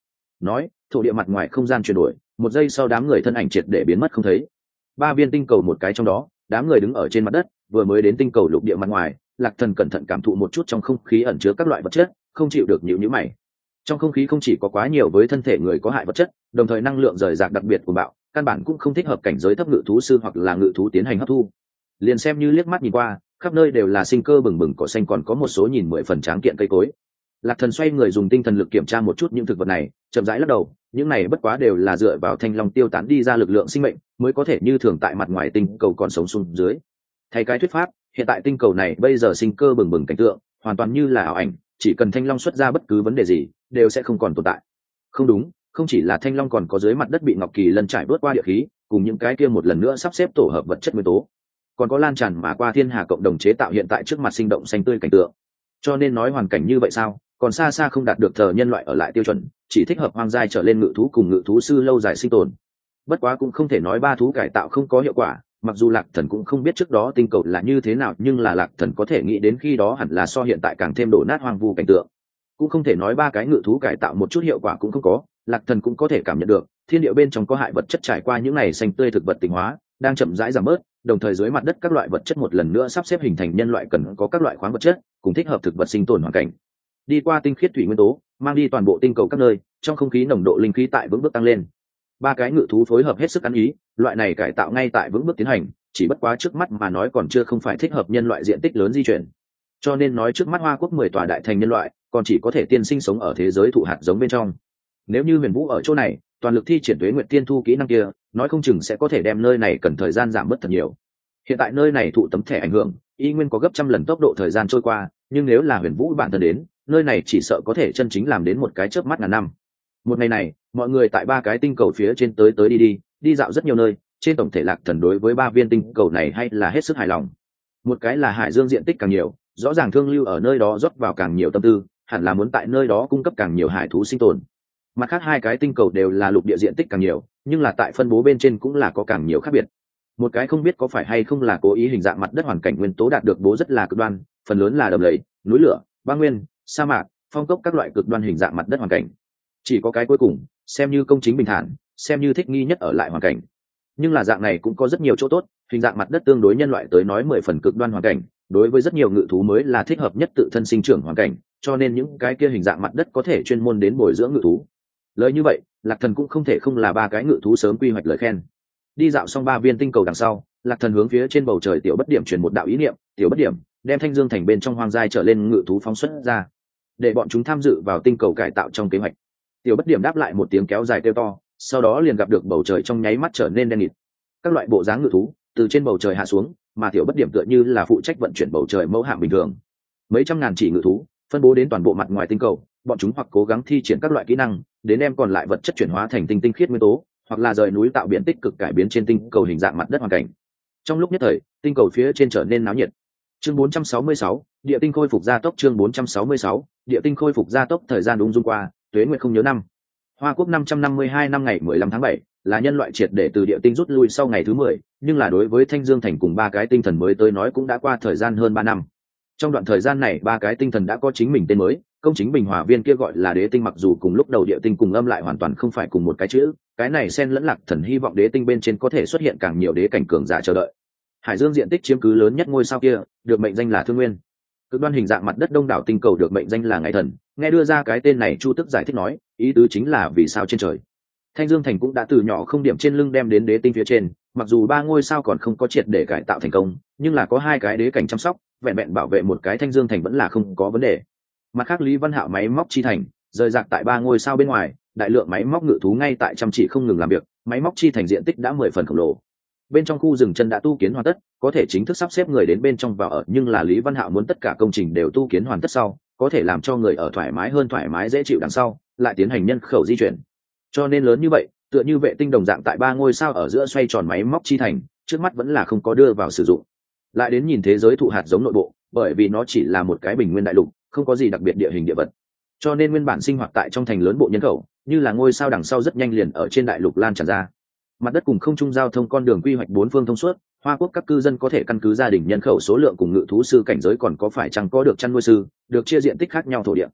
nói thổ địa mặt ngoài không gian chuyển đổi, một giây sau đám người thân ảnh triệt để biến mất không thấy. Ba viên tinh cầu một cái trong đó, đám người đứng ở trên mặt đất, vừa mới đến tinh cầu lục địa mặt ngoài, Lạc Thần cẩn thận cảm thụ một chút trong không khí ẩn chứa các loại vật chất, không chịu được nhíu nhíu mày. Trong không khí không chỉ có quá nhiều với thân thể người có hại vật chất, đồng thời năng lượng rời rạc đặc biệt của bạo, căn bản cũng không thích hợp cảnh giới thấp ngự thú sư hoặc là ngự thú tiến hành hấp thu. Liền xem như liếc mắt nhìn qua, khắp nơi đều là sinh cơ bừng bừng cỏ xanh, còn có một số nhìn mười phần tráng kiện cây cối. Lạc Thần xoay người dùng tinh thần lực kiểm tra một chút những thực vật này, chậm rãi lắc đầu, những này bất quá đều là dựa vào thanh long tiêu tán đi ra lực lượng sinh mệnh, mới có thể như thường tại mặt ngoài tinh cầu còn sống xuống dưới. Thay cái thuyết pháp, hiện tại tinh cầu này bây giờ sinh cơ bừng bừng cảnh tượng, hoàn toàn như là ảo ảnh, chỉ cần thanh long xuất ra bất cứ vấn đề gì, đều sẽ không còn tồn tại. Không đúng, không chỉ là thanh long, còn có dưới mặt đất bị Ngọc Kỳ Lân trải vớt qua địa khí, cùng những cái kia một lần nữa sắp xếp tổ hợp vật chất nguyên tố, còn có lan tràn mà qua thiên hà cộng đồng chế tạo hiện tại trước mặt sinh động xanh tươi cảnh tượng. Cho nên nói hoàn cảnh như vậy sao, còn xa xa không đạt được thờ nhân loại ở lại tiêu chuẩn, chỉ thích hợp hoang giai trở lên ngự thú cùng ngự thú sư lâu dài sinh tồn. Bất quá cũng không thể nói ba thú cải tạo không có hiệu quả, mặc dù Lạc Thần cũng không biết trước đó tinh cầu là như thế nào, nhưng là Lạc Thần có thể nghĩ đến khi đó hẳn là so hiện tại càng thêm đổ nát hoang vu cảnh tượng. Cũng không thể nói ba cái ngự thú cải tạo một chút hiệu quả cũng không có, Lạc Thần cũng có thể cảm nhận được thiên địa bên trong có hại vật chất trải qua những ngày xanh tươi thực vật tinh hóa đang chậm rãi giảm bớt, đồng thời dưới mặt đất các loại vật chất một lần nữa sắp xếp hình thành nhân loại cần có các loại khoáng vật chất cùng thích hợp thực vật sinh tồn hoàn cảnh. Đi qua tinh khiết thủy nguyên tố, mang đi toàn bộ tinh cầu các nơi, trong không khí nồng độ linh khí tại vững bước tăng lên. Ba cái ngự thú phối hợp hết sức ăn ý, loại này cải tạo ngay tại vững bước tiến hành, chỉ bất quá trước mắt mà nói còn chưa không phải thích hợp nhân loại diện tích lớn di chuyển. Cho nên nói trước mắt Hoa Quốc mười tòa đại thành nhân loại, còn chỉ có thể tiên sinh sống ở thế giới thụ hạt giống bên trong. Nếu như Huyền Vũ ở chỗ này, toàn lực thi triển Tuế Nguyệt Tiên Thu kỹ năng kia, nói không chừng sẽ có thể đem nơi này cần thời gian giảm bớt thật nhiều. Hiện tại nơi này thụ tấm thẻ ảnh hưởng, y nguyên có gấp trăm lần tốc độ thời gian trôi qua, nhưng nếu là Huyền Vũ bản thân đến, nơi này chỉ sợ có thể chân chính làm đến một cái chớp mắt ngàn năm. Một ngày này, mọi người tại ba cái tinh cầu phía trên tới tới đi đi, đi dạo rất nhiều nơi, trên tổng thể Lạc Thần đối với ba viên tinh cầu này hay là hết sức hài lòng. Một cái là Hải Dương diện tích càng nhiều, rõ ràng thương lưu ở nơi đó rót vào càng nhiều tâm tư, hẳn là muốn tại nơi đó cung cấp càng nhiều hải thú sinh tồn. Mặt khác hai cái tinh cầu đều là lục địa diện tích càng nhiều, nhưng là tại phân bố bên trên cũng là có càng nhiều khác biệt. Một cái không biết có phải hay không là cố ý hình dạng mặt đất hoàn cảnh nguyên tố đạt được bố rất là cực đoan, phần lớn là đầm lầy, núi lửa, băng nguyên, sa mạc, phong cốc các loại cực đoan hình dạng mặt đất hoàn cảnh. Chỉ có cái cuối cùng, xem như công chính bình thản, xem như thích nghi nhất ở lại hoàn cảnh. Nhưng là dạng này cũng có rất nhiều chỗ tốt, hình dạng mặt đất tương đối nhân loại tới nói mười phần cực đoan hoàn cảnh, đối với rất nhiều ngự thú mới là thích hợp nhất tự thân sinh trưởng hoàn cảnh, cho nên những cái kia hình dạng mặt đất có thể chuyên môn đến bồi dưỡng ngự thú. Lời như vậy, Lạc Thần cũng không thể không là ba cái ngự thú sớm quy hoạch lời khen. Đi dạo xong ba viên tinh cầu đằng sau, Lạc Thần hướng phía trên bầu trời tiểu bất điểm truyền một đạo ý niệm, tiểu bất điểm, đem Thanh Dương thành bên trong hoang giai trở lên ngự thú phóng xuất ra, để bọn chúng tham dự vào tinh cầu cải tạo trong kế hoạch. Tiểu bất điểm đáp lại một tiếng kéo dài kêu to, sau đó liền gặp được bầu trời trong nháy mắt trở nên đen nghịt. Các loại bộ dáng ngự thú từ trên bầu trời hạ xuống, mà tiểu bất điểm tựa như là phụ trách vận chuyển bầu trời mẫu hạm bình thường. Mấy trăm ngàn chỉ ngự thú phân bố đến toàn bộ mặt ngoài tinh cầu, bọn chúng hoặc cố gắng thi triển các loại kỹ năng đến đem còn lại vật chất chuyển hóa thành tinh tinh khiết nguyên tố, hoặc là rời núi tạo biển tích cực cải biến trên tinh cầu hình dạng mặt đất hoàn cảnh. Trong lúc nhất thời, tinh cầu phía trên trở nên náo nhiệt. Chương bốn trăm sáu mươi sáu, địa tinh khôi phục gia tốc. Chương bốn trăm sáu mươi sáu, địa tinh khôi phục gia tốc. Thời gian ung dung qua, tuế nguyệt không nhớ năm. Hoa Quốc năm trăm năm mươi hai năm ngày mười lăm tháng bảy, là nhân loại triệt để từ địa tinh rút lui sau ngày thứ mười, nhưng là đối với Thanh Dương thành cùng ba cái tinh thần mới tới nói cũng đã qua thời gian hơn ba năm. Trong đoạn thời gian này, ba cái tinh thần đã có chính mình tên mới, công chính bình hòa viên kia gọi là đế tinh, mặc dù cùng lúc đầu địa tinh cùng âm lại hoàn toàn không phải cùng một cái chữ, cái này xen lẫn Lạc Thần hy vọng đế tinh bên trên có thể xuất hiện càng nhiều đế cảnh cường giả chờ đợi. Hải Dương diện tích chiếm cứ lớn nhất ngôi sao kia, được mệnh danh là Thương Nguyên. Cực đoan hình dạng mặt đất đông đảo tinh cầu được mệnh danh là Ngày Thần, nghe đưa ra cái tên này Chu Tức giải thích nói, ý tứ chính là vì sao trên trời. Thanh Dương thành cũng đã từ nhỏ không điểm trên lưng đem đến đế tinh phía trên, mặc dù ba ngôi sao còn không có triệt để cải tạo thành công, nhưng là có hai cái đế cảnh chăm sóc, vẹn vẹn bảo vệ một cái Thanh Dương thành vẫn là không có vấn đề. Mặt khác Lý Văn Hạo máy móc chi thành rời rạc tại ba ngôi sao bên ngoài, đại lượng máy móc ngự thú ngay tại chăm chỉ không ngừng làm việc, máy móc chi thành diện tích đã mười phần khổng lồ. Bên trong khu rừng chân đã tu kiến hoàn tất, có thể chính thức sắp xếp người đến bên trong vào ở, nhưng là Lý Văn Hạo muốn tất cả công trình đều tu kiến hoàn tất sau, có thể làm cho người ở thoải mái hơn, thoải mái dễ chịu đằng sau, lại tiến hành nhân khẩu di chuyển. Cho nên lớn như vậy, tựa như vệ tinh đồng dạng tại ba ngôi sao ở giữa xoay tròn máy móc chi thành, trước mắt vẫn là không có đưa vào sử dụng. Lại đến nhìn thế giới thụ hạt giống nội bộ, bởi vì nó chỉ là một cái bình nguyên đại lục, không có gì đặc biệt địa hình địa vật, cho nên nguyên bản sinh hoạt tại trong thành lớn bộ nhân khẩu, như là ngôi sao đằng sau rất nhanh liền ở trên đại lục lan tràn ra. Mặt đất cùng không trung giao thông con đường quy hoạch bốn phương thông suốt, Hoa Quốc các cư dân có thể căn cứ gia đình nhân khẩu số lượng cùng ngự thú sư cảnh giới còn có phải chăng có được chăn nuôi sư, được chia diện tích khác nhau thổ địa.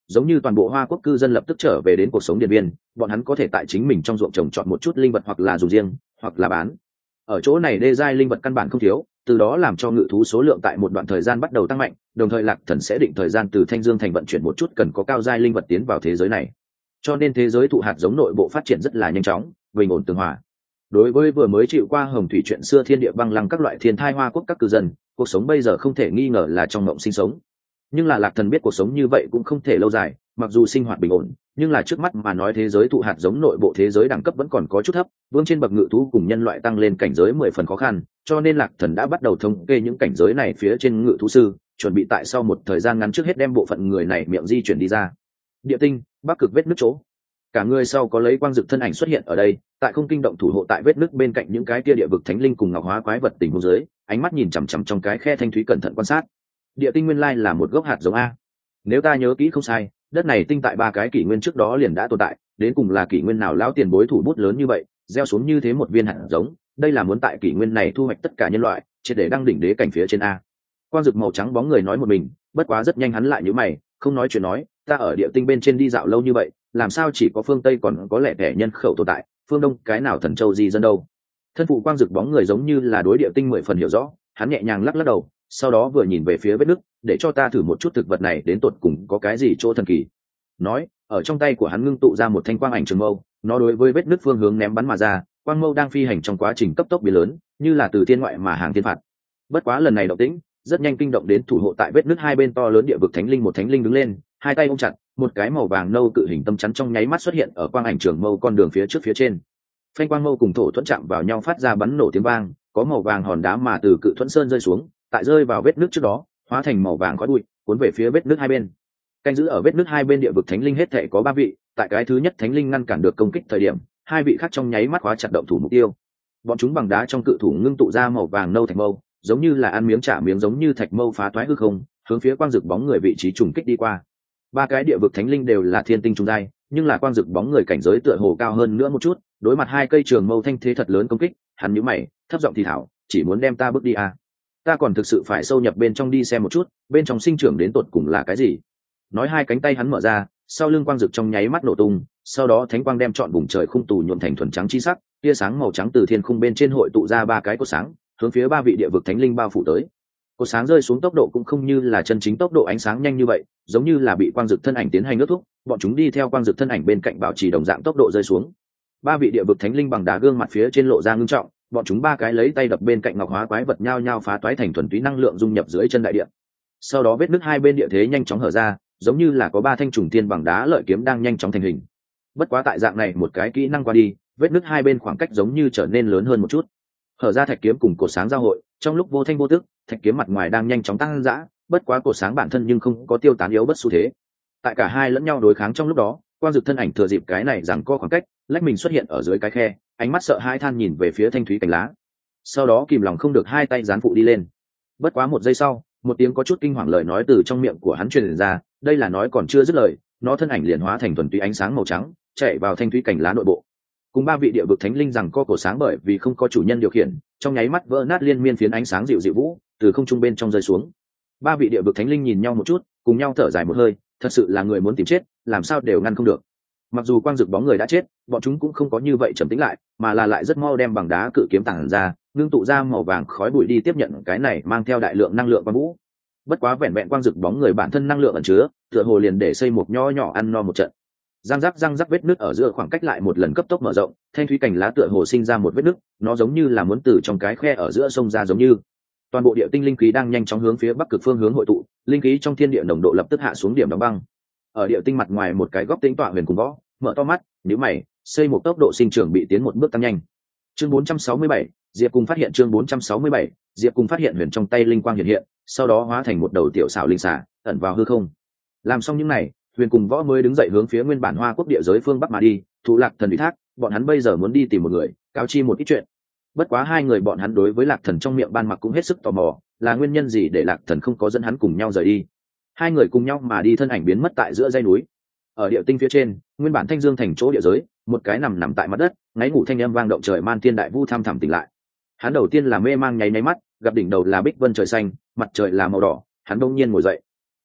giống như toàn bộ Hoa Quốc cư dân lập tức trở về đến cuộc sống điện biên, bọn hắn có thể tại chính mình trong ruộng trồng trọt một chút linh vật hoặc là dùng riêng, hoặc là bán. Ở chỗ này đê giai linh vật căn bản không thiếu, từ đó làm cho ngự thú số lượng tại một đoạn thời gian bắt đầu tăng mạnh, đồng thời Lạc Thần sẽ định thời gian từ Thanh Dương thành vận chuyển một chút cần có cao giai linh vật tiến vào thế giới này. Cho nên thế giới thụ hạt giống nội bộ phát triển rất là nhanh chóng, bình ổn tường hòa. Đối với vừa mới chịu qua hồng thủy chuyện xưa thiên địa băng lăng các loại thiên thai Hoa Quốc các cư dân, cuộc sống bây giờ không thể nghi ngờ là trong mộng sinh sống. Nhưng là Lạc Thần biết cuộc sống như vậy cũng không thể lâu dài, mặc dù sinh hoạt bình ổn, nhưng là trước mắt mà nói thế giới thụ hạt giống nội bộ thế giới đẳng cấp vẫn còn có chút thấp, vương trên bậc ngự thú cùng nhân loại tăng lên cảnh giới mười phần khó khăn, cho nên Lạc Thần đã bắt đầu thống kê những cảnh giới này phía trên ngự thú sư, chuẩn bị tại sau một thời gian ngắn trước hết đem bộ phận người này miệng di chuyển đi ra. Địa tinh, bắc cực vết nứt chỗ. Cả người sau có lấy quang dực thân ảnh xuất hiện ở đây, tại không kinh động thủ hộ tại vết nứt bên cạnh những cái kia địa vực thánh linh cùng ngọc hóa quái vật tình huống dưới, ánh mắt nhìn chằm chằm trong cái khe thanh thúy cẩn thận quan sát. Địa tinh nguyên lai là một gốc hạt giống a. Nếu ta nhớ kỹ không sai, đất này tinh tại ba cái kỷ nguyên trước đó liền đã tồn tại, đến cùng là kỷ nguyên nào lão tiền bối thủ bút lớn như vậy, gieo xuống như thế một viên hạt giống, đây là muốn tại kỷ nguyên này thu hoạch tất cả nhân loại, triệt để đăng đỉnh đế cảnh phía trên a. Quang dực màu trắng bóng người nói một mình, bất quá rất nhanh hắn lại nhíu mày, không nói chuyện nói, ta ở địa tinh bên trên đi dạo lâu như vậy, làm sao chỉ có phương Tây còn có lẻ tẻ nhân khẩu tồn tại, phương Đông cái nào thần châu gì dân đâu. Thân phụ quang dực bóng người giống như là đối địa tinh mười phần hiểu rõ, hắn nhẹ nhàng lắc lắc đầu, sau đó vừa nhìn về phía vết nứt, để cho ta thử một chút thực vật này đến tột cùng có cái gì chỗ thần kỳ. Nói, ở trong tay của hắn ngưng tụ ra một thanh quang ảnh trường mâu, nó đối với vết nứt phương hướng ném bắn mà ra, quang mâu đang phi hành trong quá trình cấp tốc biến lớn, như là từ thiên ngoại mà hàng thiên phạt. Bất quá lần này động tĩnh rất nhanh kinh động đến thủ hộ tại vết nứt hai bên to lớn địa vực thánh linh, một thánh linh đứng lên, hai tay ôm chặt, một cái màu vàng nâu cự hình tâm chắn trong nháy mắt xuất hiện ở quang ảnh trường mâu con đường phía trước phía trên. Phanh quang mâu cùng thổ thuẫn chạm vào nhau phát ra bắn nổ tiếng vang, có màu vàng hòn đá mà từ cự thuẫn sơn rơi xuống, tại rơi vào vết nứt trước đó, hóa thành màu vàng khói bụi, cuốn về phía vết nứt hai bên. Canh giữ ở vết nứt hai bên địa vực thánh linh hết thảy có ba vị, tại cái thứ nhất thánh linh ngăn cản được công kích thời điểm, hai vị khác trong nháy mắt khóa chặt động thủ mục tiêu. Bọn chúng bằng đá trong cự thủ ngưng tụ ra màu vàng nâu thạch mâu, giống như là ăn miếng trả miếng, giống như thạch mâu phá toái hư không, hướng phía quang dực bóng người vị trí trùng kích đi qua. Ba cái địa vực thánh linh đều là thiên tinh trung giai, nhưng là quang dực bóng người cảnh giới tựa hồ cao hơn nữa một chút, đối mặt hai cây trường mâu thanh thế thật lớn công kích, hắn nhíu mày, thấp giọng thì thảo, chỉ muốn đem ta bước đi à? Ta còn thực sự phải sâu nhập bên trong đi xem một chút, bên trong sinh trưởng đến tột cùng là cái gì. Nói hai cánh tay hắn mở ra, sau lưng quang dực trong nháy mắt nổ tung, sau đó thánh quang đem trọn vùng trời khung tù nhuộm thành thuần trắng chi sắc, tia sáng màu trắng từ thiên khung bên trên hội tụ ra ba cái cột sáng, hướng phía ba vị địa vực thánh linh bao phủ tới. Cột sáng rơi xuống tốc độ cũng không như là chân chính tốc độ ánh sáng nhanh như vậy, giống như là bị quang dực thân ảnh tiến hành ước thúc, bọn chúng đi theo quang dực thân ảnh bên cạnh bảo trì đồng dạng tốc độ rơi xuống. Ba vị địa vực thánh linh bằng đá gương mặt phía trên lộ ra ngưng trọng, bọn chúng ba cái lấy tay đập bên cạnh ngọc hóa quái vật nhao nhao phá toái thành thuần túy năng lượng dung nhập dưới chân đại địa. Sau đó vết nứt hai bên địa thế nhanh chóng hở ra, giống như là có ba thanh trùng tiên bằng đá lợi kiếm đang nhanh chóng thành hình. Bất quá tại dạng này một cái kỹ năng qua đi, vết nứt hai bên khoảng cách giống như trở nên lớn hơn một chút. Hở ra thạch kiếm cùng cột sáng giao hội, trong lúc vô thanh vô tức, thạch kiếm mặt ngoài đang nhanh chóng tăng dã, bất quá cột sáng bản thân nhưng không có tiêu tán yếu bất xu thế. Tại cả hai lẫn nhau đối kháng trong lúc đó, quang dực thân ảnh thừa dịp cái này rằng co khoảng cách, lách mình xuất hiện ở dưới cái khe, ánh mắt sợ hãi than nhìn về phía thanh thúy cành lá. Sau đó kìm lòng không được hai tay gián phụ đi lên. Bất quá một giây sau, một tiếng có chút kinh hoàng lời nói từ trong miệng của hắn truyền ra, đây là nói còn chưa dứt lời, nó thân ảnh liền hóa thành thuần túy ánh sáng màu trắng, chạy vào thanh thúy cành lá nội bộ. Cùng ba vị địa vực thánh linh rằng co cổ sáng bởi vì không có chủ nhân điều khiển, trong nháy mắt vỡ nát liên miên phiến ánh sáng dịu dịu vũ, từ không trung bên trong rơi xuống. Ba vị địa vực thánh linh nhìn nhau một chút, cùng nhau thở dài một hơi, thật sự là người muốn tìm chết, làm sao đều ngăn không được. Mặc dù quang dực bóng người đã chết, bọn chúng cũng không có như vậy trầm tĩnh lại, mà là lại rất mau đem bằng đá cự kiếm tàng ra, ngưng tụ ra màu vàng khói bụi đi tiếp nhận cái này mang theo đại lượng năng lượng quang vũ. Bất quá vẹn vẹn quang dực bóng người bản thân năng lượng ẩn chứa, tựa hồ liền để xây một nho nhỏ ăn no một trận. Răng rắc răng rắc vết nứt ở giữa khoảng cách lại một lần cấp tốc mở rộng, thanh thúy cành lá tựa hồ sinh ra một vết nứt, nó giống như là muốn từ trong cái khe ở giữa sông ra, giống như toàn bộ địa tinh linh khí đang nhanh chóng hướng phía bắc cực phương hướng hội tụ, linh khí trong thiên địa nồng độ lập tức hạ xuống điểm đóng băng. Ở địa tinh mặt ngoài một cái góc tĩnh tọa huyền cùng võ, mở to mắt, nhíu mày, xây một tốc độ sinh trưởng bị tiến một bước tăng nhanh. Chương bốn trăm sáu mươi bảy, Diệp Cùng phát hiện chương bốn trăm sáu mươi bảy, Diệp Cùng phát hiện huyền trong tay linh quang hiện hiện, sau đó hóa thành một đầu tiểu xảo linh xà, ẩn vào hư không. Làm xong những này, huyền cùng võ mới đứng dậy hướng phía nguyên bản Hoa Quốc địa giới phương bắc mà đi, thụ Lạc Thần ủy thác, bọn hắn bây giờ muốn đi tìm một người, cáo chi một ít chuyện. Bất quá hai người bọn hắn đối với Lạc Thần trong miệng ban mặc cũng hết sức tò mò, là nguyên nhân gì để Lạc Thần không có dẫn hắn cùng nhau rời đi. Hai người cùng nhau mà đi, thân ảnh biến mất tại giữa dãy núi. Ở địa tinh phía trên, nguyên bản Thanh Dương thành chỗ địa giới, một cái nằm nằm tại mặt đất, ngáy ngủ thanh âm vang động trời, Man Thiên Đại Vu tham thẳm tỉnh lại. Hắn đầu tiên là mê mang nháy nháy mắt, gặp đỉnh đầu là bích vân trời xanh, mặt trời là màu đỏ, hắn đông nhiên ngồi dậy.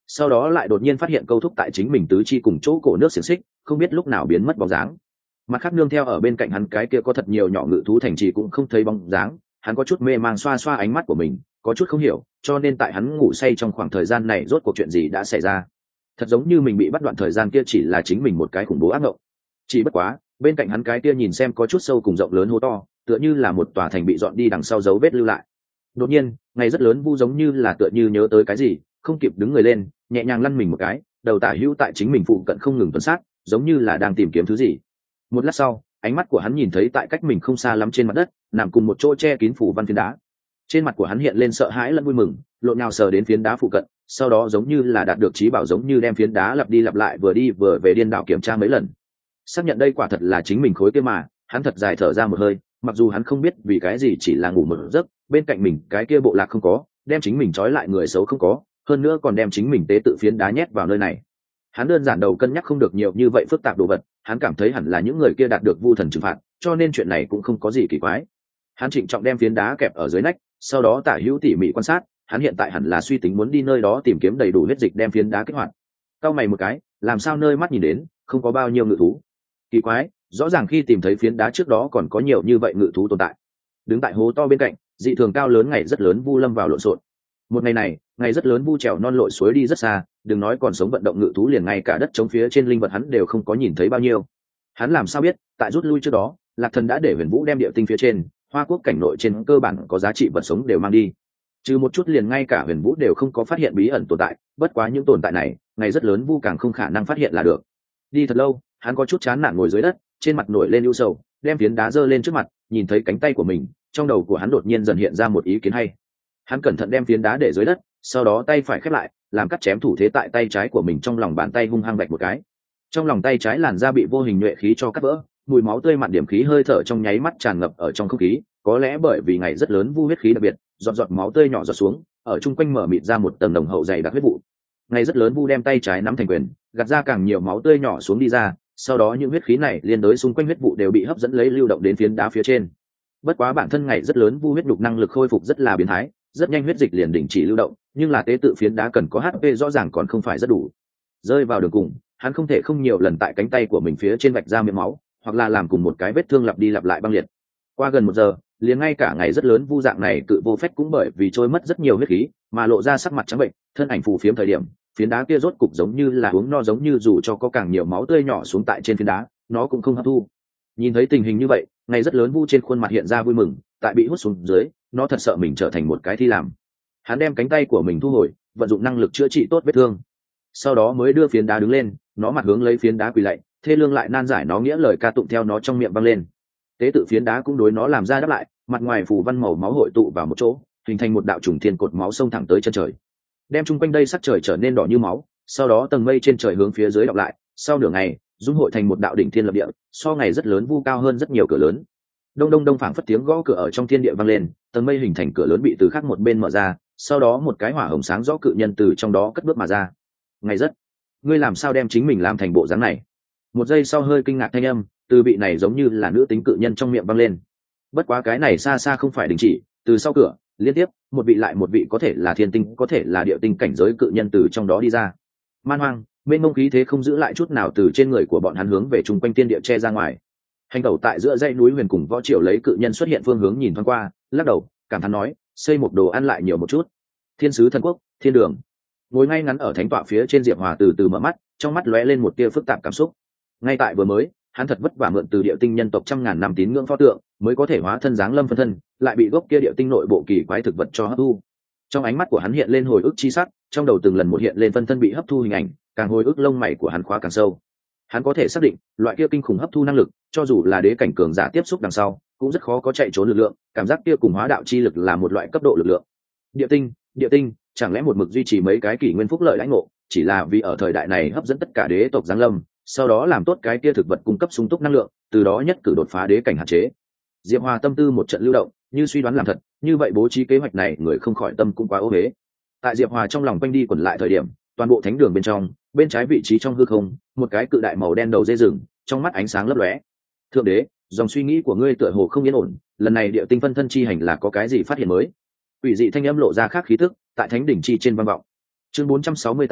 sau đó lại đột nhiên phát hiện câu thúc tại chính mình tứ chi cùng chỗ cổ nước xiềng xích không biết lúc nào biến mất bóng dáng. Mặt khác nương theo ở bên cạnh hắn cái kia có thật nhiều nhỏ ngự thú thành trì cũng không thấy bóng dáng. Hắn có chút mê mang xoa xoa ánh mắt của mình, có chút không hiểu, cho nên tại hắn ngủ say trong khoảng thời gian này rốt cuộc chuyện gì đã xảy ra. Thật giống như mình bị bắt đoạn thời gian kia chỉ là chính mình một cái khủng bố ác mộng. Chỉ bất quá bên cạnh hắn cái kia nhìn xem có chút sâu cùng rộng lớn hố to, tựa như là một tòa thành bị dọn đi đằng sau dấu vết lưu lại. Đột nhiên ngày rất lớn vu giống như là tựa như nhớ tới cái gì, không kịp đứng người lên, nhẹ nhàng lăn mình một cái, đầu tả hữu tại chính mình phụ cận không ngừng tuần sát, giống như là đang tìm kiếm thứ gì. Một lát sau ánh mắt của hắn nhìn thấy tại cách mình không xa lắm trên mặt đất nằm cùng một chỗ che kín phủ văn phiến đá. Trên mặt của hắn hiện lên sợ hãi lẫn vui mừng, lộn nhào sờ đến phiến đá phụ cận, sau đó giống như là đạt được trí bảo giống như đem phiến đá lặp đi lặp lại vừa đi vừa về điên đảo kiểm tra mấy lần. Xác nhận đây quả thật là chính mình khối kia mà, hắn thật dài thở ra một hơi, mặc dù hắn không biết vì cái gì chỉ là ngủ một giấc, bên cạnh mình cái kia bộ lạc không có, đem chính mình trói lại người xấu không có, hơn nữa còn đem chính mình tế tự phiến đá nhét vào nơi này. Hắn đơn giản đầu cân nhắc không được nhiều như vậy phức tạp đồ vật, hắn cảm thấy hẳn là những người kia đạt được vu thần trừng phạt, cho nên chuyện này cũng không có gì kỳ quái. Hắn trịnh trọng đem phiến đá kẹp ở dưới nách, sau đó tả hữu tỉ mỉ quan sát, hắn hiện tại hẳn là suy tính muốn đi nơi đó tìm kiếm đầy đủ huyết dịch đem phiến đá kích hoạt. Cau mày một cái, làm sao nơi mắt nhìn đến không có bao nhiêu ngự thú? Kỳ quái, rõ ràng khi tìm thấy phiến đá trước đó còn có nhiều như vậy ngự thú tồn tại. Đứng tại hố to bên cạnh, dị thường cao lớn ngày rất lớn vu lâm vào lộn xộn. Một ngày này ngày rất lớn vu trèo non lội suối đi rất xa, đừng nói còn sống vận động ngự thú, liền ngay cả đất chống phía trên linh vật hắn đều không có nhìn thấy bao nhiêu. Hắn làm sao biết tại rút lui trước đó Lạc Thần đã để Huyền Vũ đem địa tinh phía trên Hoa Quốc cảnh nội trên cơ bản có giá trị vật sống đều mang đi, trừ một chút liền ngay cả Huyền Vũ đều không có phát hiện bí ẩn tồn tại. Bất quá những tồn tại này ngày rất lớn vu càng không khả năng phát hiện là được. Đi thật lâu hắn có chút chán nản ngồi dưới đất, trên mặt nổi lên ưu sầu, đem phiến đá giơ lên trước mặt, nhìn thấy cánh tay của mình, trong đầu của hắn đột nhiên dần hiện ra một ý kiến hay. Hắn cẩn thận đem phiến đá để dưới đất, sau đó tay phải khép lại, làm cắt chém thủ thế tại tay trái của mình, trong lòng bàn tay hung hăng vạch một cái. Trong lòng tay trái làn da bị vô hình nhuệ khí cho cắt vỡ, mùi máu tươi mặn điểm khí hơi thở trong nháy mắt tràn ngập ở trong không khí. Có lẽ bởi vì ngày rất lớn vu huyết khí đặc biệt, giọt giọt máu tươi nhỏ giọt xuống, ở chung quanh mở mịt ra một tầng đồng hậu dày đặc huyết vụ. Ngày rất lớn vu đem tay trái nắm thành quyền, gạt ra càng nhiều máu tươi nhỏ xuống đi ra, sau đó những huyết khí này liên đối xung quanh huyết vụ đều bị hấp dẫn lấy lưu động đến phiến đá phía trên. Bất quá bản thân ngày rất lớn vu huyết đục năng lực khôi phục rất là biến thái, rất nhanh huyết dịch liền đình chỉ lưu động, nhưng là tế tự phiến đá cần có hát pê rõ ràng còn không phải rất đủ. Rơi vào đường cùng, hắn không thể không nhiều lần tại cánh tay của mình phía trên vạch ra miệng máu, hoặc là làm cùng một cái vết thương lặp đi lặp lại băng liệt. Qua gần một giờ, liền ngay cả ngày rất lớn vu dạng này tự vô phép cũng bởi vì trôi mất rất nhiều huyết khí mà lộ ra sắc mặt trắng bệnh, thân ảnh phù phiếm thời điểm, phiến đá kia rốt cục giống như là uống no, giống như dù cho có càng nhiều máu tươi nhỏ xuống tại trên phiến đá, nó cũng không hấp thu. Nhìn thấy tình hình như vậy, ngày rất lớn vu trên khuôn mặt hiện ra vui mừng, tại bị hút xuống dưới, nó thật sợ mình trở thành một cái thi làm. Hắn đem cánh tay của mình thu hồi, vận dụng năng lực chữa trị tốt vết thương, sau đó mới đưa phiến đá đứng lên, nó mặt hướng lấy phiến đá quỳ lạy, thê lương lại nan giải nó nghĩa lời ca tụng theo nó trong miệng vang lên. Tế tự phiến đá cũng đối nó làm ra đáp lại, mặt ngoài phù văn màu máu hội tụ vào một chỗ, hình thành một đạo trùng thiên cột máu xông thẳng tới chân trời, đem chung quanh đây sắc trời trở nên đỏ như máu. Sau đó tầng mây trên trời hướng phía dưới đọc lại, sau nửa ngày dung hội thành một đạo đỉnh thiên lập địa, so ngày rất lớn vu cao hơn rất nhiều cửa lớn. Đông đông đông phảng phất tiếng gõ cửa ở trong thiên địa vang lên, tầng mây hình thành cửa lớn bị từ khác một bên mở ra, sau đó một cái hỏa hồng sáng rõ cự nhân từ trong đó cất bước mà ra. Ngày rất, ngươi làm sao đem chính mình làm thành bộ dáng này? Một giây sau hơi kinh ngạc thanh âm từ vị này giống như là nữ tính cự nhân trong miệng vang lên. Bất quá cái này xa xa không phải đình chỉ, từ sau cửa liên tiếp một vị lại một vị có thể là thiên tinh có thể là địa tinh cảnh giới cự nhân từ trong đó đi ra. Man hoang mênh mông khí thế không giữ lại chút nào từ trên người của bọn hắn hướng về chung quanh thiên địa che ra ngoài. Hành tẩu tại giữa dãy núi huyền cùng võ triều lấy cự nhân xuất hiện phương hướng nhìn thoáng qua, lắc đầu cảm thán nói, xây một đồ ăn lại nhiều một chút. Thiên sứ thần quốc thiên đường, ngồi ngay ngắn ở thánh tọa phía trên, Diệp Hòa từ từ mở mắt, trong mắt lóe lên một tia phức tạp cảm xúc. Ngay tại vừa mới hắn thật vất vả mượn từ địa tinh nhân tộc trăm ngàn năm tín ngưỡng pho tượng mới có thể hóa thân dáng lâm phân thân, lại bị gốc kia địa tinh nội bộ kỳ quái thực vật cho hấp thu. Trong ánh mắt của hắn hiện lên hồi ức chi sắc, trong đầu từng lần một hiện lên phân thân bị hấp thu hình ảnh, càng hồi ức lông mày của hắn khóa càng sâu. Hắn có thể xác định loại kia kinh khủng hấp thu năng lực, cho dù là đế cảnh cường giả tiếp xúc đằng sau cũng rất khó có chạy trốn lực lượng, cảm giác kia cùng hóa đạo chi lực là một loại cấp độ lực lượng. Địa tinh, địa tinh, chẳng lẽ một mực duy trì mấy cái kỷ nguyên phúc lợi lãnh ngộ, chỉ là vì ở thời đại này hấp dẫn tất cả đế tộc giáng lâm, sau đó làm tốt cái kia thực vật cung cấp sung túc năng lượng, từ đó nhất cử đột phá đế cảnh hạn chế. Diệp Hòa tâm tư một trận lưu động, như suy đoán làm thật, như vậy bố trí kế hoạch này người không khỏi tâm cũng quá ô huế. Tại Diệp Hòa trong lòng quanh đi quẩn lại thời điểm, toàn bộ thánh đường bên trong, bên trái vị trí trong hư không, một cái cự đại màu đen đầu dê rừng, trong mắt ánh sáng lấp lóe. Thượng đế, dòng suy nghĩ của ngươi tựa hồ không yên ổn, lần này địa tinh phân thân chi hành là có cái gì phát hiện mới? Ủy dị thanh âm lộ ra khác khí tức, tại thánh đỉnh chi trên vang vọng. Chương bốn trăm sáu mươi tám,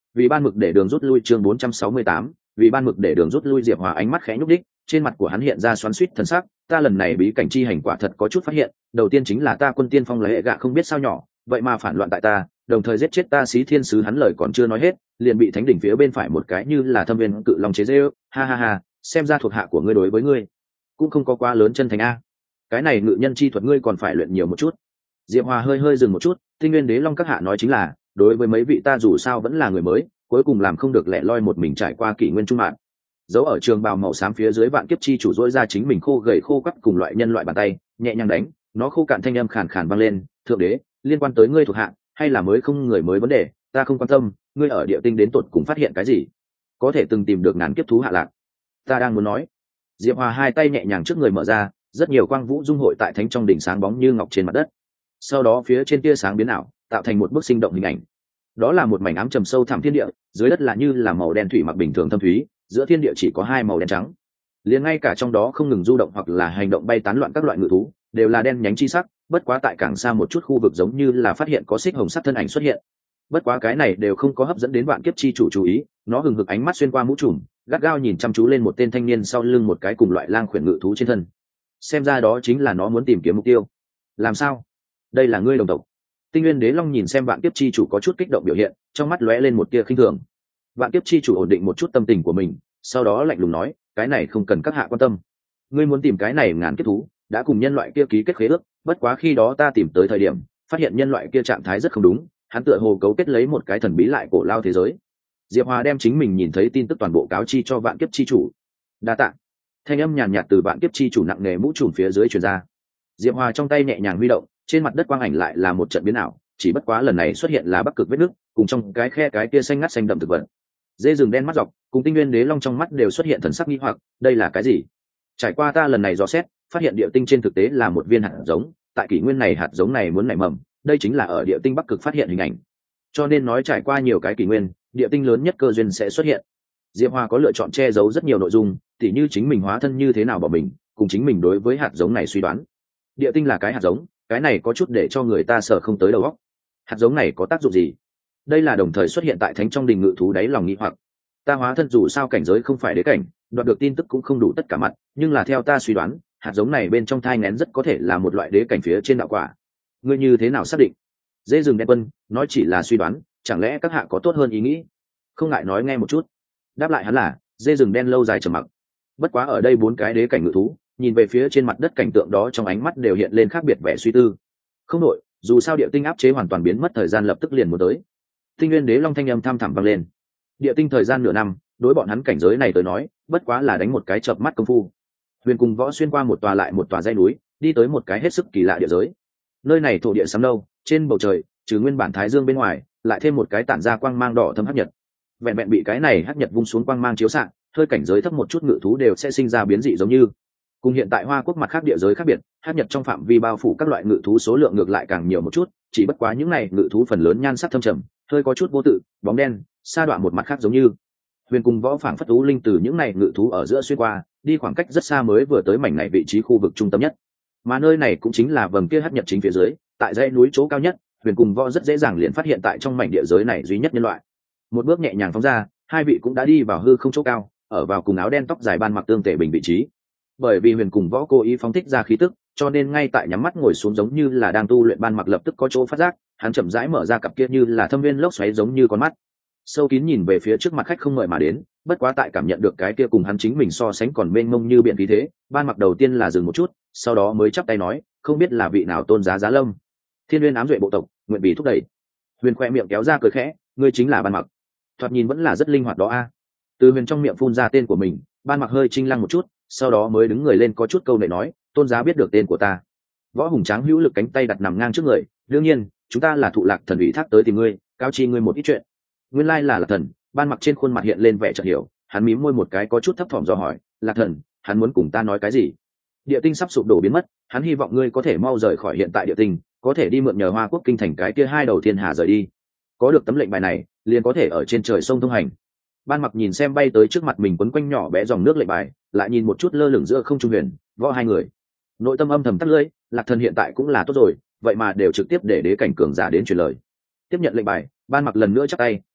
vì ban mực để đường rút lui. Chương bốn trăm sáu mươi tám, vì ban mực để đường rút lui. Diệp Hòa ánh mắt khẽ nhúc đích, trên mặt của hắn hiện ra xoắn xuýt thần sắc. Ta lần này bí cảnh chi hành quả thật có chút phát hiện, đầu tiên chính là ta quân tiên phong lấy hệ gạ không biết sao nhỏ, vậy mà phản loạn tại ta, đồng thời giết chết ta Xí Thiên sứ. Hắn lời còn chưa nói hết, liền bị thánh đỉnh phía bên phải một cái như là thâm viên cự long chế giễu. Ha ha ha, xem ra thuộc hạ của ngươi đối với ngươi cũng không có quá lớn chân thành a. Cái này ngự nhân chi thuật ngươi còn phải luyện nhiều một chút. Diệp Hòa hơi hơi dừng một chút, Tinh Nguyên Đế Long các hạ nói chính là, đối với mấy vị ta dù sao vẫn là người mới, cuối cùng làm không được lẻ loi một mình trải qua kỷ nguyên trung mạng. Dấu ở trường bào màu xám phía dưới vạn kiếp chi chủ dỗi ra chính mình khô gầy khô quắt cùng loại nhân loại bàn tay, nhẹ nhàng đánh, nó khô cạn thanh âm khàn khàn vang lên. Thượng đế, liên quan tới ngươi thuộc hạ, hay là mới không người mới vấn đề, ta không quan tâm. Ngươi ở địa tinh đến tột cùng phát hiện cái gì? Có thể từng tìm được ngàn kiếp thú hạ lạc? Ta đang muốn nói. Diệp Hòa hai tay nhẹ nhàng trước người mở ra, rất nhiều quang vũ dung hội tại thánh trong đỉnh sáng bóng như ngọc trên mặt đất. Sau đó phía trên tia sáng biến ảo, tạo thành một bức sinh động hình ảnh. Đó là một mảnh ám trầm sâu thẳm thiên địa, dưới đất là như là màu đen thủy mặc bình thường thâm thúy, giữa thiên địa chỉ có hai màu đen trắng. Liền ngay cả trong đó không ngừng du động hoặc là hành động bay tán loạn các loại ngự thú, đều là đen nhánh chi sắc, bất quá tại càng xa một chút khu vực giống như là phát hiện có xích hồng sắc thân ảnh xuất hiện. Bất quá cái này đều không có hấp dẫn đến vạn kiếp chi chủ chú ý, nó hừng hực ánh mắt xuyên qua mũ trùm, gắt gao nhìn chăm chú lên một tên thanh niên sau lưng một cái cùng loại lang khuyển ngự thú trên thân. Xem ra đó chính là nó muốn tìm kiếm mục tiêu. Làm sao? Đây là ngươi đồng tộc? Tinh Nguyên Đế Long nhìn xem vạn kiếp chi chủ có chút kích động biểu hiện, trong mắt lóe lên một tia khinh thường. Vạn kiếp chi chủ ổn định một chút tâm tình của mình, sau đó lạnh lùng nói, cái này không cần các hạ quan tâm. Ngươi muốn tìm cái này ngàn kiếp thú, đã cùng nhân loại kia ký kết khế ước, bất quá khi đó ta tìm tới thời điểm, phát hiện nhân loại kia trạng thái rất không đúng, hắn tựa hồ cấu kết lấy một cái thần bí lại cổ lao thế giới. Diệp Hòa đem chính mình nhìn thấy tin tức toàn bộ cáo chi cho vạn kiếp chi chủ. Đa tạ. Thanh âm nhàn nhạt từ vạn kiếp chi chủ nặng nề mũ trùm phía dưới truyền ra. Diệp Hòa trong tay nhẹ nhàng huy động, trên mặt đất quang ảnh lại là một trận biến ảo, chỉ bất quá lần này xuất hiện là bắc cực vết nước, cùng trong cái khe cái kia xanh ngắt xanh đậm thực vật. Dê rừng đen mắt dọc, cùng Tinh Nguyên Đế Long trong mắt đều xuất hiện thần sắc nghi hoặc, đây là cái gì? Trải qua ta lần này dò xét, phát hiện địa tinh trên thực tế là một viên hạt giống, tại kỷ nguyên này hạt giống này muốn nảy mầm, đây chính là ở địa tinh bắc cực phát hiện hình ảnh. Cho nên nói trải qua nhiều cái kỷ nguyên, địa tinh lớn nhất cơ duyên sẽ xuất hiện. Diệp Hoa có lựa chọn che giấu rất nhiều nội dung, tỉ như chính mình hóa thân như thế nào bỏ mình, cùng chính mình đối với hạt giống này suy đoán. Địa tinh là cái hạt giống, cái này có chút để cho người ta sợ không tới đầu óc. Hạt giống này có tác dụng gì? Đây là đồng thời xuất hiện tại thánh trong đình ngự thú đáy lòng nghi hoặc. Ta hóa thân dù sao cảnh giới không phải đế cảnh, đoạt được tin tức cũng không đủ tất cả mặt, nhưng là theo ta suy đoán, hạt giống này bên trong thai nghén rất có thể là một loại đế cảnh phía trên đạo quả. Ngươi như thế nào xác định? Dễ dừng đen quân nói chỉ là suy đoán, chẳng lẽ các hạ có tốt hơn ý nghĩ? Không ngại nói nghe một chút. Đáp lại hắn là dê rừng đen lâu dài trầm mặc. Bất quá ở đây bốn cái đế cảnh ngự thú nhìn về phía trên mặt đất cảnh tượng đó, trong ánh mắt đều hiện lên khác biệt vẻ suy tư. Không đội, dù sao địa tinh áp chế hoàn toàn biến mất, thời gian lập tức liền muốn tới. Tinh Nguyên Đế Long thanh âm tham thẳm vang lên. Địa tinh thời gian nửa năm, đối bọn hắn cảnh giới này tới nói, bất quá là đánh một cái chợp mắt công phu. Huyền cùng võ xuyên qua một tòa lại một tòa dãy núi, đi tới một cái hết sức kỳ lạ địa giới. Nơi này thổ địa sắm đâu, trên bầu trời trừ nguyên bản thái dương bên ngoài, lại thêm một cái tản ra quang mang đỏ thâm hắc nhật. Vẹn vẹn bị cái này hắc nhật vung xuống quang mang chiếu xạ, hơi cảnh giới thấp một chút ngự thú đều sẽ sinh ra biến dị giống như. Cùng hiện tại Hoa Quốc mặt khác địa giới khác biệt, hắc nhật trong phạm vi bao phủ các loại ngự thú số lượng ngược lại càng nhiều một chút, chỉ bất quá những này ngự thú phần lớn nhan sắc thâm trầm, hơi có chút vô tự, bóng đen, sa đoạn một mặt khác giống như. Huyền cùng võ phảng phất tú linh từ những này ngự thú ở giữa xuyên qua, đi khoảng cách rất xa mới vừa tới mảnh này vị trí khu vực trung tâm nhất. Mà nơi này cũng chính là vầng kia hắc nhật chính phía dưới, tại dãy núi chỗ cao nhất, Huyền cùng võ rất dễ dàng liền phát hiện tại trong mảnh địa giới này duy nhất nhân loại. Một bước nhẹ nhàng phóng ra, hai vị cũng đã đi vào hư không chỗ cao, ở vào cùng áo đen tóc dài ban mặc tương tể bình vị trí. Bởi vì Huyền cùng võ cố ý phóng thích ra khí tức, cho nên ngay tại nhắm mắt ngồi xuống giống như là đang tu luyện ban mặc lập tức có chỗ phát giác, hắn chậm rãi mở ra cặp kia như là thâm viên lốc xoáy giống như con mắt, sâu kín nhìn về phía trước mặt khách không ngợi mà đến. Bất quá tại cảm nhận được cái kia cùng hắn chính mình so sánh còn mênh mông như biển khí thế, ban mặc đầu tiên là dừng một chút, sau đó mới chắp tay nói, không biết là vị nào tôn giá giá lâm. Thiên Nguyên ám duệ bộ tộc, nguyện vì thúc đẩy. Huyền khoe miệng kéo ra cười khẽ, ngươi chính là ban mặc. Thoạt nhìn vẫn là rất linh hoạt đó a. Từ Huyền trong miệng phun ra tên của mình, ban mặc hơi chinh lăng một chút, sau đó mới đứng người lên có chút câu nệ nói, tôn giá biết được tên của ta. Võ hùng tráng hữu lực cánh tay đặt nằm ngang trước người, đương nhiên chúng ta là thụ lạc thần ủy thác tới tìm ngươi, cáo chi ngươi một ít chuyện. Nguyên lai là lạc thần. Ban mặc trên khuôn mặt hiện lên vẻ chợt hiểu, hắn mím môi một cái có chút thấp thỏm do hỏi, lạc thần, hắn muốn cùng ta nói cái gì? Địa tinh sắp sụp đổ biến mất, hắn hy vọng ngươi có thể mau rời khỏi hiện tại địa tinh, có thể đi mượn nhờ Hoa Quốc kinh thành cái kia hai đầu thiên hà rời đi. Có được tấm lệnh bài này, liền có thể ở trên trời sông thông hành. Ban mặc nhìn xem bay tới trước mặt mình quấn quanh nhỏ bé dòng nước lệnh bài, lại nhìn một chút lơ lửng giữa không trung Huyền võ hai người, nội tâm âm thầm tắt lưỡi, lạc thần hiện tại cũng là tốt rồi, vậy mà đều trực tiếp để đế cảnh cường giả đến truyền lời. Tiếp nhận lệnh bài, ban mặc lần nữa chắp tay,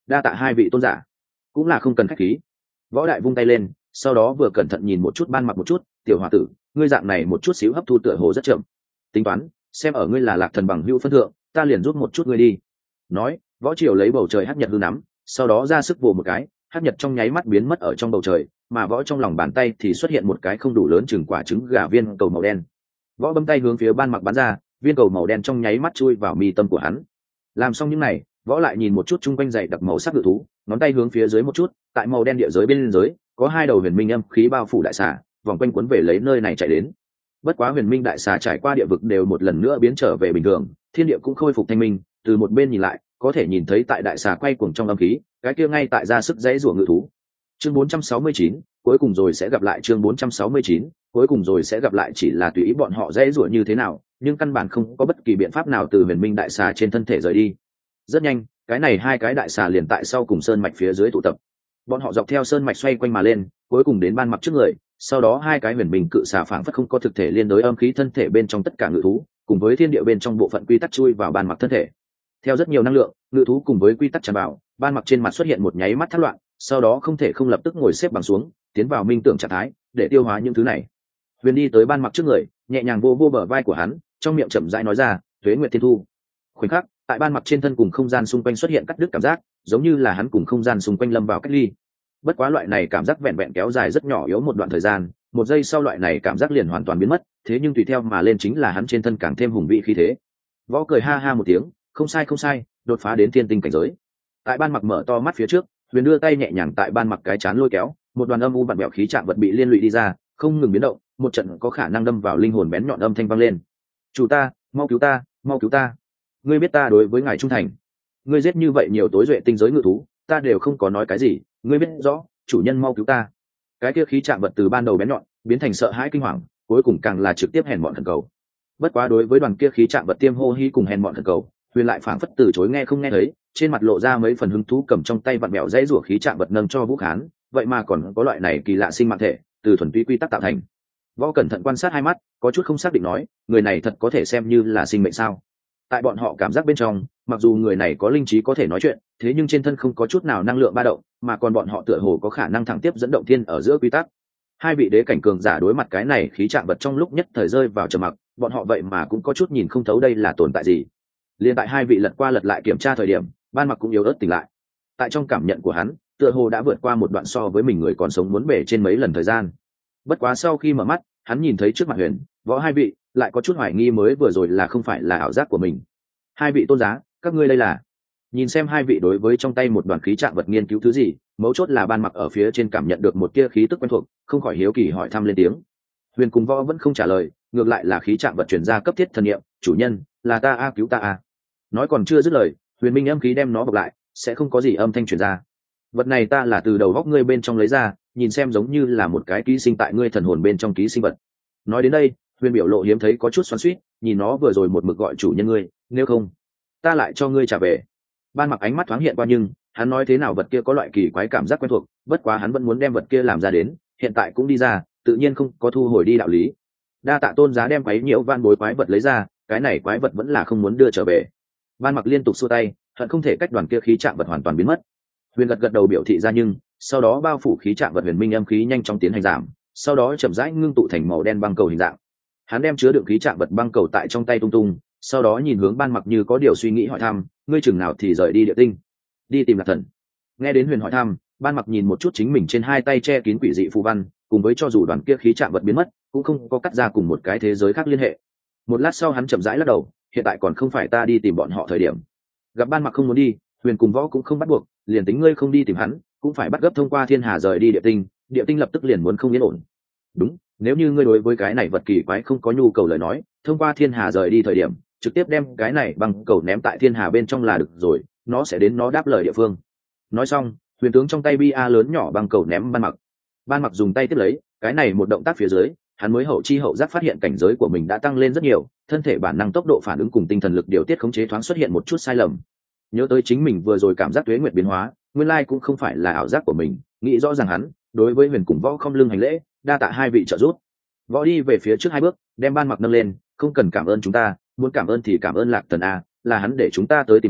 đa tạ hai vị tôn giả, cũng là không cần khách khí. Võ đại vung tay lên, sau đó vừa cẩn thận nhìn một chút ban mặc một chút, tiểu hòa tử, ngươi dạng này một chút xíu hấp thu tựa hồ rất chậm, tính toán xem ở ngươi là lạc thần bằng hữu phân thượng, ta liền rút một chút ngươi đi. Nói, võ triều lấy bầu trời hắc nhật hư nắm, sau đó ra sức vồ một cái, hắc nhật trong nháy mắt biến mất ở trong bầu trời, mà võ trong lòng bàn tay thì xuất hiện một cái không đủ lớn chừng quả trứng gà viên cầu màu đen. Võ bấm tay hướng phía ban mặc bắn ra, viên cầu màu đen trong nháy mắt chui vào mi tâm của hắn. Làm xong những này, võ lại nhìn một chút chung quanh dày đặc màu sắc ngự thú, ngón tay hướng phía dưới một chút, tại màu đen địa giới bên dưới có hai đầu huyền minh âm khí bao phủ đại xà, vòng quanh cuốn về lấy nơi này chạy đến. Bất quá huyền minh đại xà trải qua địa vực đều một lần nữa biến trở về bình thường, thiên địa cũng khôi phục thanh minh. Từ một bên nhìn lại, có thể nhìn thấy tại đại xà quay cuồng trong âm khí, cái kia ngay tại ra sức dãy rủa ngự thú. Chương bốn trăm sáu mươi chín, cuối cùng rồi sẽ gặp lại. Chương bốn trăm sáu mươi chín, cuối cùng rồi sẽ gặp lại. Chỉ là tùy ý bọn họ dãy rủa như thế nào, nhưng căn bản không có bất kỳ biện pháp nào từ huyền minh đại xà trên thân thể rời đi. Rất nhanh, cái này hai cái đại xà liền tại sau cùng sơn mạch phía dưới tụ tập. Bọn họ dọc theo sơn mạch xoay quanh mà lên, cuối cùng đến ban mặc trước người. Sau đó hai cái huyền minh cự xà phảng phất không có thực thể liên đối âm khí thân thể bên trong tất cả ngự thú, cùng với thiên địa bên trong bộ phận quy tắc chui vào ban mặc thân thể. Theo rất nhiều năng lượng, ngự thú cùng với quy tắc tràn vào, ban mặc trên mặt xuất hiện một nháy mắt thất loạn, sau đó không thể không lập tức ngồi xếp bằng xuống, tiến vào minh tưởng trạng thái để tiêu hóa những thứ này. Huyền đi tới ban mặc trước người, nhẹ nhàng vô vô bờ vai của hắn, trong miệng chậm rãi nói ra, tuế nguyệt thiên thu. Khoảnh khắc, tại ban mặc trên thân cùng không gian xung quanh xuất hiện cắt đứt cảm giác, giống như là hắn cùng không gian xung quanh lâm vào cách ly. Bất quá loại này cảm giác vẹn vẹn kéo dài rất nhỏ yếu một đoạn thời gian, một giây sau loại này cảm giác liền hoàn toàn biến mất, thế nhưng tùy theo mà lên chính là hắn trên thân càng thêm hùng vĩ khí thế. Võ cười ha ha một tiếng, không sai không sai, đột phá đến thiên tinh cảnh giới. Tại ban mặc mở to mắt phía trước, huyền đưa tay nhẹ nhàng tại ban mặc cái chán lôi kéo, một đoàn âm u vặn bẹo khí trạng vật bị liên lụy đi ra, không ngừng biến động, một trận có khả năng đâm vào linh hồn bén nhọn âm thanh vang lên. Chủ ta, mau cứu ta, mau cứu ta! Ngươi biết ta đối với ngài trung thành, ngươi giết như vậy nhiều tối duệ tinh giới ngự thú, ta đều không có nói cái gì, ngươi biết rõ, chủ nhân mau cứu ta. Cái kia khí trạng vật từ ban đầu bén nhọn biến thành sợ hãi kinh hoàng, cuối cùng càng là trực tiếp hèn mọn thần cầu. Bất quá đối với đoàn kia khí trạng vật tiêm hô hi cùng hèn mọn thần cầu, huyền lại phảng phất từ chối nghe không nghe thấy, trên mặt lộ ra mấy phần hứng thú, cầm trong tay vặn bẹo dãy rủa khí trạng vật nâng cho Vũ Khán, vậy mà còn có loại này kỳ lạ sinh mạng thể, từ thuần túy quy tắc tạo thành. Võ cẩn thận quan sát hai mắt, có chút không xác định nói, người này thật có thể xem như là sinh mệnh sao? Tại bọn họ cảm giác bên trong, mặc dù người này có linh trí có thể nói chuyện, thế nhưng trên thân không có chút nào năng lượng ba động, mà còn bọn họ tựa hồ có khả năng thẳng tiếp dẫn động thiên ở giữa quy tắc. Hai vị đế cảnh cường giả đối mặt cái này khí trạng vật trong lúc nhất thời rơi vào trầm mặc, bọn họ vậy mà cũng có chút nhìn không thấu đây là tồn tại gì. Liên tại hai vị lật qua lật lại kiểm tra thời điểm, ban mặc cũng yếu ớt tỉnh lại. Tại trong cảm nhận của hắn, tựa hồ đã vượt qua một đoạn so với mình người còn sống muốn bể trên mấy lần thời gian. Bất quá sau khi mở mắt, hắn nhìn thấy trước mặt Huyền, Võ hai vị, lại có chút hoài nghi mới vừa rồi là không phải là ảo giác của mình. Hai vị tôn giá, các ngươi đây là? Nhìn xem hai vị đối với trong tay một đoàn khí trạng vật nghiên cứu thứ gì, mấu chốt là ban mặc ở phía trên cảm nhận được một tia khí tức quen thuộc, không khỏi hiếu kỳ hỏi thăm lên tiếng. Huyền cùng Võ vẫn không trả lời, ngược lại là khí trạng vật chuyển ra cấp thiết thần niệm, chủ nhân, là ta a, cứu ta a. Nói còn chưa dứt lời, huyền minh âm khí đem nó bọc lại, sẽ không có gì âm thanh truyền ra. Vật này ta là từ đầu góc ngươi bên trong lấy ra, nhìn xem giống như là một cái ký sinh tại ngươi thần hồn bên trong ký sinh vật. Nói đến đây, huyền biểu lộ hiếm thấy có chút xoắn xuýt, nhìn nó vừa rồi một mực gọi chủ nhân ngươi, nếu không ta lại cho ngươi trả về. Ban mặc ánh mắt thoáng hiện qua, nhưng hắn nói thế nào vật kia có loại kỳ quái cảm giác quen thuộc, bất quá hắn vẫn muốn đem vật kia làm ra đến, hiện tại cũng đi ra, tự nhiên không có thu hồi đi đạo lý. Đa tạ tôn giá đem quái nhiễu van bối quái vật lấy ra, cái này quái vật vẫn là không muốn đưa trở về. Ban mặc liên tục xua tay, hận không thể cách đoàn kia khí trạng vật hoàn toàn biến mất. Huyền gật gật đầu biểu thị ra, nhưng sau đó bao phủ khí trạng vật huyền minh âm khí nhanh chóng tiến hành giảm, sau đó chậm rãi ngưng tụ thành màu đen băng cầu hình dạng. Hắn đem chứa đựng khí trạng vật băng cầu tại trong tay tung tung, sau đó nhìn hướng ban mặc như có điều suy nghĩ hỏi thăm, ngươi chừng nào thì rời đi địa tinh, đi tìm lạc thần? Nghe đến Huyền hỏi thăm, ban mặc nhìn một chút chính mình trên hai tay che kín quỷ dị phù văn, cùng với cho dù đoàn kia khí trạng vật biến mất, cũng không có cắt ra cùng một cái thế giới khác liên hệ. Một lát sau hắn chậm rãi lắc đầu, hiện tại còn không phải ta đi tìm bọn họ thời điểm. Gặp ban mặc không muốn đi, Huyền cùng Võ cũng không bắt buộc, liền tính ngươi không đi tìm hắn, cũng phải bắt gấp thông qua thiên hà rời đi địa tinh, địa tinh lập tức liền muốn không yên ổn. Đúng, nếu như ngươi đối với cái này vật kỳ quái không có nhu cầu lời nói, thông qua thiên hà rời đi thời điểm, trực tiếp đem cái này bằng cầu ném tại thiên hà bên trong là được rồi, nó sẽ đến nó đáp lời địa phương. Nói xong, Huyền tướng trong tay bi a lớn nhỏ bằng cầu ném ban mặc. Ban mặc dùng tay tiếp lấy, cái này một động tác phía dưới, hắn mới hậu chi hậu giác phát hiện cảnh giới của mình đã tăng lên rất nhiều, thân thể bản năng tốc độ phản ứng cùng tinh thần lực điều tiết khống chế thoáng xuất hiện một chút sai lầm. Nhớ tới chính mình vừa rồi cảm giác tuế nguyệt biến hóa, nguyên lai cũng không phải là ảo giác của mình, nghĩ rõ ràng hắn đối với Huyền cùng Võ không lưng hành lễ, đa tạ hai vị trợ giúp. Võ đi về phía trước hai bước, đem ban mặc nâng lên, không cần cảm ơn chúng ta, muốn cảm ơn thì cảm ơn lạc thần a, là hắn để chúng ta tới tìm ngươi,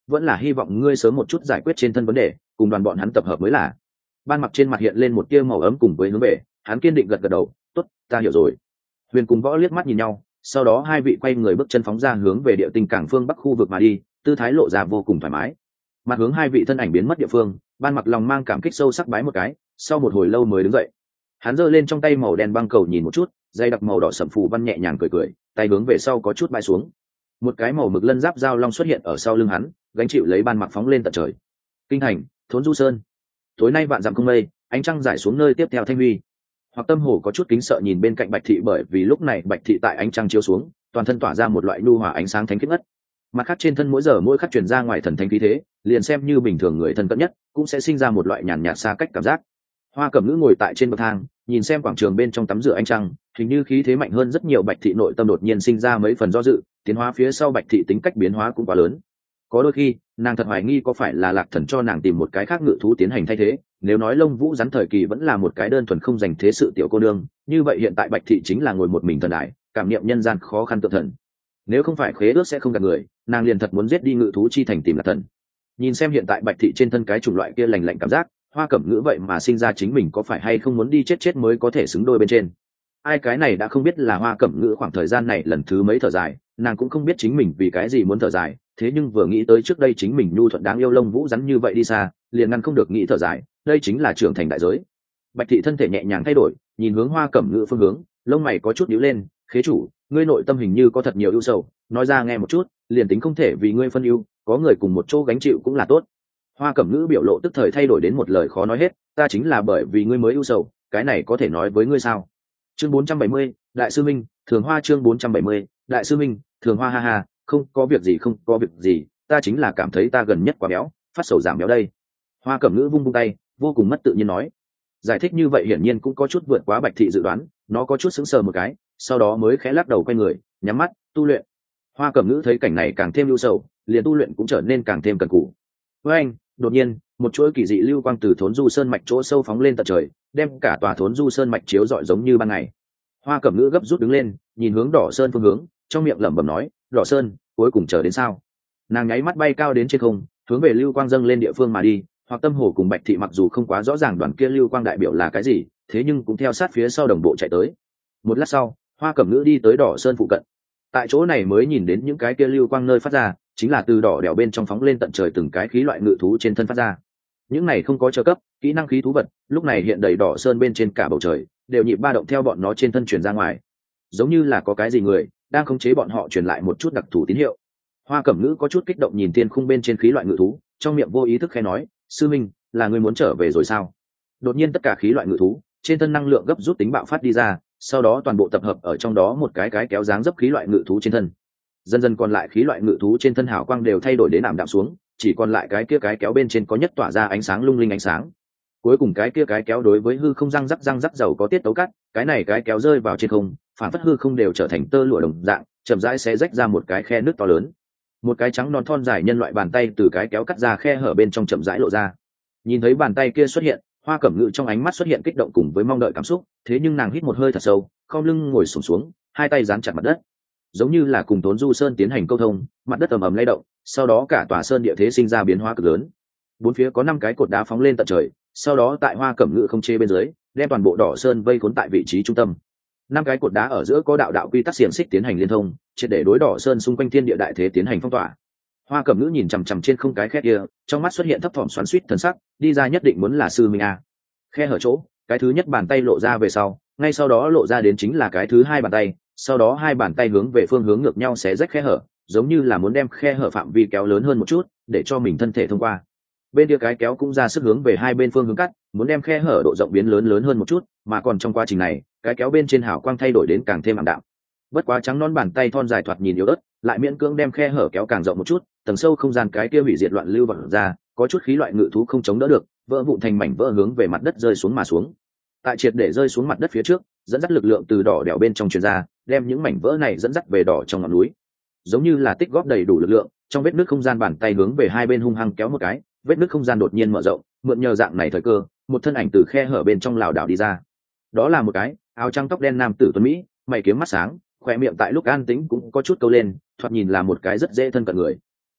vẫn là hy vọng ngươi sớm một chút giải quyết trên thân vấn đề, cùng đoàn bọn hắn tập hợp mới là. Ban Mặc trên mặt hiện lên một tia màu ấm cùng với hướng về, hắn kiên định gật gật đầu, tốt, ta hiểu rồi. Huyền cùng Võ liếc mắt nhìn nhau, sau đó hai vị quay người bước chân phóng ra hướng về địa tinh cảng phương bắc khu vực mà đi, tư thái lộ ra vô cùng thoải mái. Mặt hướng hai vị thân ảnh biến mất địa phương, Ban Mặc lòng mang cảm kích sâu sắc bái một cái, sau một hồi lâu mới đứng dậy. Hắn giơ lên trong tay màu đen băng cầu nhìn một chút, dây đặc màu đỏ sẫm phù văn nhẹ nhàng cười cười, tay hướng về sau có chút bay xuống. Một cái màu mực lân giáp giao long xuất hiện ở sau lưng hắn, gánh chịu lấy Ban Mặc phóng lên tận trời. Kinh thành, Thốn Du Sơn. Tối nay vạn dặm không mây, ánh trăng rải xuống nơi tiếp theo thanh huy. Hoặc Tâm Hồ có chút kính sợ nhìn bên cạnh Bạch Thị, bởi vì lúc này Bạch Thị tại ánh trăng chiếu xuống, toàn thân tỏa ra một loại nhu hòa ánh sáng thánh khiết ngất. Mặt khác trên thân mỗi giờ mỗi khắc truyền ra ngoài thần thánh khí thế, liền xem như bình thường người thân cận nhất cũng sẽ sinh ra một loại nhàn nhạt xa cách cảm giác. Hoa Cẩm Ngữ ngồi tại trên bậc thang, nhìn xem quảng trường bên trong tắm rửa ánh trăng, hình như khí thế mạnh hơn rất nhiều. Bạch Thị nội tâm đột nhiên sinh ra mấy phần do dự, tiến hóa phía sau Bạch Thị tính cách biến hóa cũng quá lớn. Có đôi khi nàng thật hoài nghi có phải là Lạc Thần cho nàng tìm một cái khác ngự thú tiến hành thay thế. Nếu nói Lông Vũ rắn thời kỳ vẫn là một cái đơn thuần không dành thế sự tiểu cô nương, như vậy hiện tại Bạch Thị chính là ngồi một mình thần đại, cảm niệm nhân gian khó khăn tự thần. Nếu không phải khế ước sẽ không gạt người, nàng liền thật muốn giết đi ngự thú chi thành tìm Lạc Thần. Nhìn xem hiện tại Bạch Thị trên thân cái chủng loại kia lành lạnh cảm giác, Hoa Cẩm Ngữ vậy mà sinh ra chính mình có phải hay không muốn đi chết chết mới có thể xứng đôi bên trên. Ai cái này đã không biết là Hoa Cẩm Ngữ khoảng thời gian này lần thứ mấy thở dài, nàng cũng không biết chính mình vì cái gì muốn thở dài, thế nhưng vừa nghĩ tới trước đây chính mình nhu thuận đáng yêu Lông Vũ rắn như vậy đi xa, liền ngăn không được nghĩ thở dài, đây chính là trưởng thành đại giới. Bạch Thị thân thể nhẹ nhàng thay đổi, nhìn hướng Hoa Cẩm Ngữ phương hướng, lông mày có chút nhíu lên, khế chủ, ngươi nội tâm hình như có thật nhiều ưu sầu, nói ra nghe một chút, liền tính không thể vì ngươi phân ưu, có người cùng một chỗ gánh chịu cũng là tốt. Hoa Cẩm Ngữ biểu lộ tức thời thay đổi đến một lời khó nói hết, ta chính là bởi vì ngươi mới ưu sầu, cái này có thể nói với ngươi sao? Chương bốn trăm bảy mươi, Đại sư Minh, Thường Hoa. Chương bốn trăm bảy mươi, Đại sư Minh, Thường Hoa. Ha ha, không có việc gì, không có việc gì, ta chính là cảm thấy ta gần nhất quá béo, phát sầu giảm béo đây. Hoa Cẩm Ngữ vung vung tay, vô cùng mất tự nhiên nói. Giải thích như vậy hiển nhiên cũng có chút vượt quá Bạch Thị dự đoán, nó có chút sững sờ một cái, sau đó mới khẽ lắc đầu quay người, nhắm mắt tu luyện. Hoa Cẩm Ngữ thấy cảnh này càng thêm ưu sầu, liền tu luyện cũng trở nên càng thêm cần cù. Với anh, đột nhiên, một chuỗi kỳ dị lưu quang từ Thốn Du Sơn mạch chỗ sâu phóng lên tận trời, đem cả tòa Thốn Du Sơn mạch chiếu rọi giống như ban ngày. Hoa Cẩm Ngữ gấp rút đứng lên, nhìn hướng Đỏ Sơn phương hướng, trong miệng lẩm bẩm nói, "Đỏ Sơn, cuối cùng chờ đến sao?" Nàng nháy mắt bay cao đến trên không, hướng về lưu quang dâng lên địa phương mà đi. Hoặc Tâm Hồ cùng Bạch Thị mặc dù không quá rõ ràng đoàn kia lưu quang đại biểu là cái gì, thế nhưng cũng theo sát phía sau đồng bộ chạy tới. Một lát sau, Hoa Cẩm Ngữ đi tới Đỏ Sơn phụ cận. Tại chỗ này mới nhìn đến những cái kia lưu quang nơi phát ra, chính là từ đỏ đèo bên trong phóng lên tận trời từng cái khí loại ngự thú trên thân phát ra. Những này không có trợ cấp, kỹ năng khí thú vật, lúc này hiện đầy Đỏ Sơn bên trên cả bầu trời, đều nhịp ba động theo bọn nó trên thân truyền ra ngoài. Giống như là có cái gì người đang khống chế bọn họ truyền lại một chút đặc thù tín hiệu. Hoa Cẩm Ngữ có chút kích động nhìn thiên khung bên trên khí loại ngự thú, trong miệng vô ý thức khẽ nói, sư minh, là người muốn trở về rồi sao? Đột nhiên tất cả khí loại ngự thú trên thân năng lượng gấp rút tính bạo phát đi ra, sau đó toàn bộ tập hợp ở trong đó một cái cái kéo dáng dấp khí loại ngự thú trên thân. Dần dần còn lại khí loại ngự thú trên thân hào quang đều thay đổi đến ảm đạm xuống, chỉ còn lại cái kia cái kéo bên trên có nhất tỏa ra ánh sáng lung linh ánh sáng. Cuối cùng cái kia cái kéo đối với hư không răng rắc răng rắc giàu có tiết tấu cắt, cái này cái kéo rơi vào trên không, phản phất hư không đều trở thành tơ lụa đồng dạng, chậm rãi sẽ rách ra một cái khe nước to lớn. Một cái trắng non thon dài nhân loại bàn tay từ cái kéo cắt ra khe hở bên trong chậm rãi lộ ra. Nhìn thấy bàn tay kia xuất hiện, Hoa Cẩm Ngữ trong ánh mắt xuất hiện kích động cùng với mong đợi cảm xúc, thế nhưng nàng hít một hơi thật sâu, khom lưng ngồi xổm xuống, hai tay dán chặt mặt đất, giống như là cùng Thốn Du Sơn tiến hành câu thông. Mặt đất ầm ầm lay động, sau đó cả tòa sơn địa thế sinh ra biến hóa cực lớn. Bốn phía có năm cái cột đá phóng lên tận trời, sau đó tại Hoa Cẩm Ngữ không chế bên dưới, đem toàn bộ Đỏ Sơn vây khốn tại vị trí trung tâm. Năm cái cột đá ở giữa có đạo đạo quy tắc xiềng xích tiến hành liên thông, triệt để đối Đỏ Sơn xung quanh thiên địa đại thế tiến hành phong tỏa. Hoa Cẩm Ngữ nhìn chằm chằm trên không cái khe kia, trong mắt xuất hiện thấp thỏm xoắn xuýt thần sắc, đi ra nhất định muốn là sư minh a. Khe hở chỗ, cái thứ nhất bàn tay lộ ra về sau, ngay sau đó lộ ra đến chính là cái thứ hai bàn tay, sau đó hai bàn tay hướng về phương hướng ngược nhau xé rách khe hở, giống như là muốn đem khe hở phạm vi kéo lớn hơn một chút, để cho mình thân thể thông qua. Bên kia cái kéo cũng ra sức hướng về hai bên phương hướng cắt, muốn đem khe hở độ rộng biến lớn lớn hơn một chút, mà còn trong quá trình này, cái kéo bên trên hào quang thay đổi đến càng thêm ảm đạm. Bất quá trắng non bàn tay thon dài thoạt nhìn yếu ớt, lại miễn cưỡng đem khe hở kéo càng rộng một chút, tầng sâu không gian cái kia hủy diệt loạn lưu bật ra, có chút khí loại ngự thú không chống đỡ được, vỡ vụn thành mảnh vỡ hướng về mặt đất rơi xuống mà xuống. Tại triệt để rơi xuống mặt đất phía trước, dẫn dắt lực lượng từ đỏ đèo bên trong truyền ra, đem những mảnh vỡ này dẫn dắt về đỏ trong ngọn núi. Giống như là tích góp đầy đủ lực lượng, trong vết nứt không gian bàn tay hướng về hai bên hung hăng kéo một cái, vết nứt không gian đột nhiên mở rộng, mượn nhờ dạng này thời cơ, một thân ảnh từ khe hở bên trong lảo đảo đi ra. Đó là một cái áo trắng tóc đen nam tử tuấn mỹ, mày kiếm mắt sáng, khỏe miệng tại lúc an tĩnh cũng có chút câu lên, thoạt nhìn là một cái rất dễ thân cận người.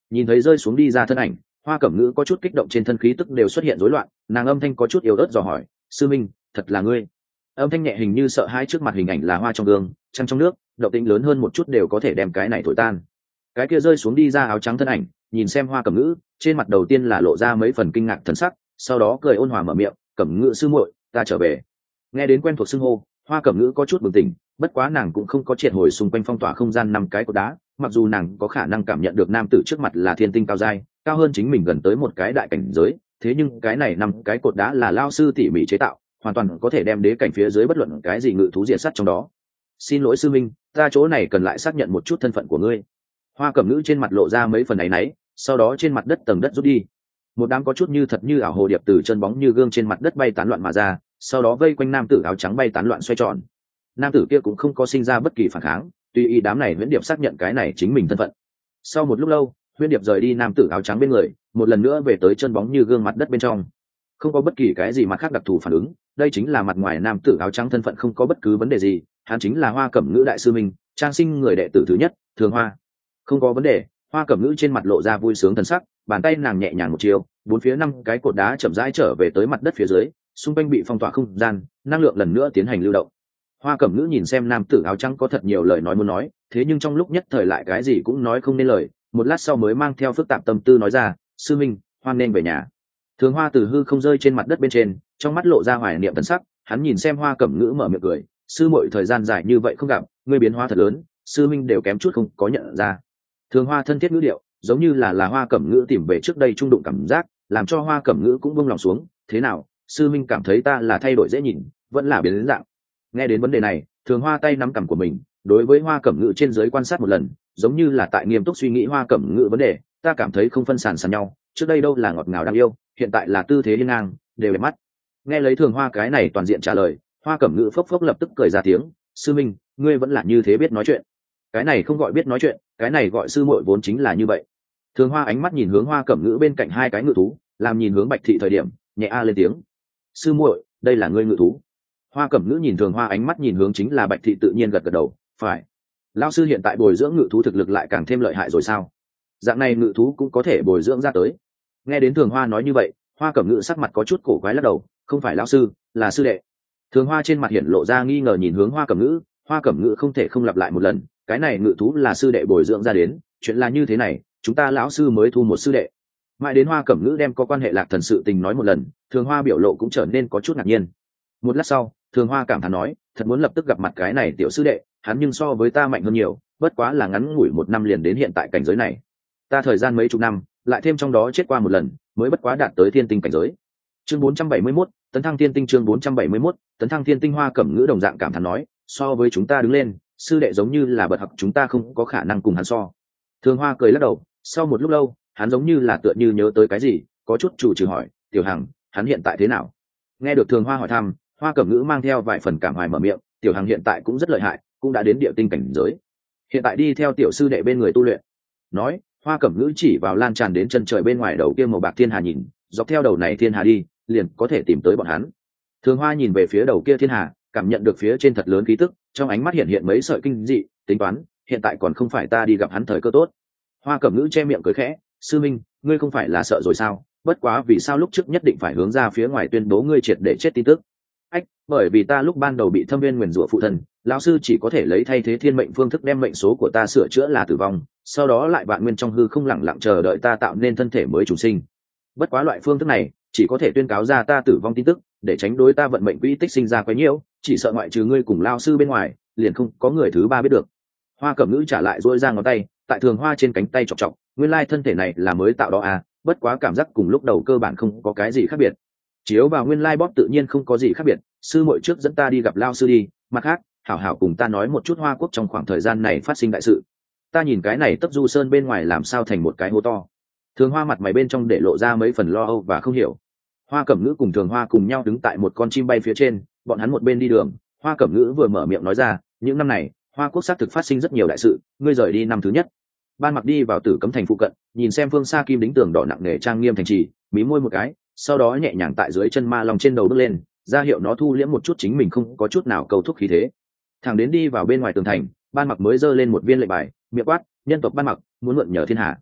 Nhìn thấy rơi xuống đi ra thân ảnh, Hoa Cẩm Ngữ có chút kích động, trên thân khí tức đều xuất hiện rối loạn, nàng âm thanh có chút yếu ớt dò hỏi, sư minh, thật là ngươi? Âm thanh nhẹ hình như sợ hãi, trước mặt hình ảnh là hoa trong gương, trăng trong nước, động tĩnh lớn hơn một chút đều có thể đem cái này thổi tan. Cái kia rơi xuống đi ra áo trắng thân ảnh, nhìn xem Hoa Cẩm Ngữ, trên mặt đầu tiên là lộ ra mấy phần kinh ngạc thần sắc, sau đó cười ôn hòa mở miệng, Cẩm Ngữ sư muội, ta trở về. Nghe đến quen thuộc xưng hô, Hoa Cẩm Ngữ có chút bừng tỉnh, bất quá nàng cũng không có triệt hồi xung quanh phong tỏa không gian năm cái cột đá, mặc dù nàng có khả năng cảm nhận được nam tử trước mặt là thiên tinh cao giai, cao hơn chính mình gần tới một cái đại cảnh giới, thế nhưng cái này năm cái cột đá là lao sư tỉ mỉ chế tạo, hoàn toàn có thể đem đế cảnh phía dưới bất luận cái gì ngự thú diệt sát trong đó. Xin lỗi sư minh, ta chỗ này cần lại xác nhận một chút thân phận của ngươi. Hoa Cẩm Ngữ trên mặt lộ ra mấy phần áy náy, sau đó trên mặt đất tầng đất rút đi, một đám có chút như thật như ảo hồ điệp từ chân bóng như gương trên mặt đất bay tán loạn mà ra, sau đó vây quanh nam tử áo trắng bay tán loạn xoay tròn. Nam tử kia cũng không có sinh ra bất kỳ phản kháng, tùy ý đám này huyễn điệp xác nhận cái này chính mình thân phận. Sau một lúc lâu, huyễn điệp rời đi nam tử áo trắng bên người, một lần nữa về tới chân bóng như gương mặt đất bên trong, không có bất kỳ cái gì mặt khác đặc thù phản ứng. Đây chính là mặt ngoài nam tử áo trắng thân phận không có bất cứ vấn đề gì, hắn chính là Hoa Cẩm Ngữ đại sư mình, trang sinh người đệ tử thứ nhất, Thường Hoa. Không có vấn đề. Hoa Cẩm Ngữ trên mặt lộ ra vui sướng thần sắc, bàn tay nàng nhẹ nhàng một chiều, bốn phía năm cái cột đá chậm rãi trở về tới mặt đất phía dưới, xung quanh bị phong tỏa không gian, năng lượng lần nữa tiến hành lưu động. Hoa Cẩm Ngữ nhìn xem nam tử áo trắng có thật nhiều lời nói muốn nói, thế nhưng trong lúc nhất thời lại cái gì cũng nói không nên lời, một lát sau mới mang theo phức tạp tâm tư nói ra, sư minh, hoan nên về nhà. Thường Hoa từ hư không rơi trên mặt đất bên trên, trong mắt lộ ra hoài niệm thần sắc, hắn nhìn xem Hoa Cẩm Ngữ mở miệng cười, sư muội thời gian dài như vậy không gặp, ngươi biến hóa thật lớn, sư minh đều kém chút không có nhận ra. Thường Hoa thân thiết ngữ điệu, giống như là là Hoa Cẩm Ngữ tìm về trước đây trung đụng cảm giác, làm cho Hoa Cẩm Ngữ cũng buông lòng xuống. Thế nào, sư minh cảm thấy ta là thay đổi dễ nhìn, vẫn là biến đến dạng? Nghe đến vấn đề này, Thường Hoa tay nắm cằm của mình, đối với Hoa Cẩm Ngữ trên dưới quan sát một lần, giống như là tại nghiêm túc suy nghĩ Hoa Cẩm Ngữ vấn đề. Ta cảm thấy không phân sàn sàn nhau, trước đây đâu là ngọt ngào đáng yêu, hiện tại là tư thế hiên ngang, đều đẹp mắt. Nghe lấy Thường Hoa cái này toàn diện trả lời, Hoa Cẩm Ngữ phốc phốc lập tức cười ra tiếng, sư minh, ngươi vẫn là như thế biết nói chuyện. Cái này không gọi biết nói chuyện, cái này gọi sư muội vốn chính là như vậy. Thường Hoa ánh mắt nhìn hướng Hoa Cẩm Ngữ bên cạnh hai cái ngự thú, làm nhìn hướng Bạch Thị thời điểm, nhẹ a lên tiếng, sư muội, đây là ngươi ngự thú. Hoa Cẩm Ngữ nhìn Thường Hoa ánh mắt nhìn hướng chính là Bạch Thị, tự nhiên gật gật đầu, phải. Lão sư hiện tại bồi dưỡng ngự thú thực lực lại càng thêm lợi hại rồi sao? Dạng này ngự thú cũng có thể bồi dưỡng ra tới. Nghe đến Thường Hoa nói như vậy, Hoa Cẩm Ngữ sắc mặt có chút cổ quái lắc đầu, không phải lão sư, là sư đệ. Thường Hoa trên mặt hiện lộ ra nghi ngờ nhìn hướng Hoa Cẩm Ngữ, Hoa Cẩm Ngữ không thể không lặp lại một lần, cái này ngự thú là sư đệ bồi dưỡng ra đến, chuyện là như thế này, chúng ta lão sư mới thu một sư đệ. Mãi đến Hoa Cẩm Ngữ đem có quan hệ Lạc Thần sự tình nói một lần, Thường Hoa biểu lộ cũng trở nên có chút ngạc nhiên. Một lát sau, Thường Hoa cảm thán nói, thật muốn lập tức gặp mặt cái này tiểu sư đệ, hắn nhưng so với ta mạnh hơn nhiều, bất quá là ngắn ngủi một năm liền đến hiện tại cảnh giới này. Ta thời gian mấy chục năm, lại thêm trong đó chết qua một lần, mới bất quá đạt tới thiên tinh cảnh giới. Chương bốn trăm bảy mươi mốt, tấn thăng thiên tinh. Chương bốn trăm bảy mươi mốt, tấn thăng thiên tinh. Hoa Cẩm Ngữ đồng dạng cảm thán nói, so với chúng ta đứng lên, sư đệ giống như là bậc học, chúng ta không có khả năng cùng hắn so. Thường Hoa cười lắc đầu, sau một lúc lâu, hắn giống như là tựa như nhớ tới cái gì, có chút chủ trừ hỏi, tiểu Hằng, hắn hiện tại thế nào? Nghe được Thường Hoa hỏi thăm, Hoa Cẩm Ngữ mang theo vài phần cảm hoài mở miệng, tiểu Hằng hiện tại cũng rất lợi hại, cũng đã đến địa tinh cảnh giới, hiện tại đi theo tiểu sư đệ bên người tu luyện. Nói, Hoa Cẩm Ngữ chỉ vào lan tràn đến chân trời bên ngoài đầu kia màu bạc thiên hà nhìn, dọc theo đầu này thiên hà đi, liền có thể tìm tới bọn hắn. Thường Hoa nhìn về phía đầu kia thiên hà, cảm nhận được phía trên thật lớn khí tức, trong ánh mắt hiện hiện mấy sợi kinh dị, tính toán, hiện tại còn không phải ta đi gặp hắn thời cơ tốt. Hoa Cẩm Ngữ che miệng cười khẽ, sư minh, ngươi không phải là sợ rồi sao? Bất quá vì sao lúc trước nhất định phải hướng ra phía ngoài tuyên bố ngươi triệt để chết tin tức? Ách, bởi vì ta lúc ban đầu bị Thâm Viên nguyền rủa phụ thân, lão sư chỉ có thể lấy thay thế thiên mệnh phương thức đem mệnh số của ta sửa chữa là tử vong, sau đó lại vạn nguyên trong hư không lặng lặng chờ đợi ta tạo nên thân thể mới chủ sinh. Bất quá loại phương thức này chỉ có thể tuyên cáo ra ta tử vong tin tức, để tránh đối ta vận mệnh quỹ tích sinh ra quấy nhiễu, chỉ sợ ngoại trừ ngươi cùng lão sư bên ngoài, liền không có người thứ ba biết được. Hoa Cẩm Ngữ trả lại duỗi ra ngón tay, tại Thường Hoa trên cánh tay chọc chọc, nguyên lai thân thể này là mới tạo đó à, bất quá cảm giác cùng lúc đầu cơ bản không có cái gì khác biệt. Chiếu vào nguyên lai bóp tự nhiên không có gì khác biệt, sư muội trước dẫn ta đi gặp lão sư đi, mặt khác, hảo hảo cùng ta nói một chút Hoa Quốc trong khoảng thời gian này phát sinh đại sự. Ta nhìn cái này Tấp Du Sơn bên ngoài làm sao thành một cái hố to. Thường Hoa mặt mày bên trong để lộ ra mấy phần lo âu và không hiểu. Hoa Cẩm Ngữ cùng Thường Hoa cùng nhau đứng tại một con chim bay phía trên, bọn hắn một bên đi đường, Hoa Cẩm Ngữ vừa mở miệng nói ra, những năm này, Hoa Quốc xác thực phát sinh rất nhiều đại sự, ngươi rời đi năm thứ nhất. Ban Mặc đi vào Tử Cấm thành phụ cận, nhìn xem phương xa kim đính tường đỏ nặng nề trang nghiêm thành trì, mí môi một cái, sau đó nhẹ nhàng tại dưới chân ma long trên đầu bước lên, ra hiệu nó thu liễm một chút chính mình không có chút nào cầu thúc khí thế. Thẳng đến đi vào bên ngoài tường thành, Ban Mặc mới giơ lên một viên lệnh bài, miệng quát, nhân tộc Ban Mặc muốn mượn nhờ thiên hạ.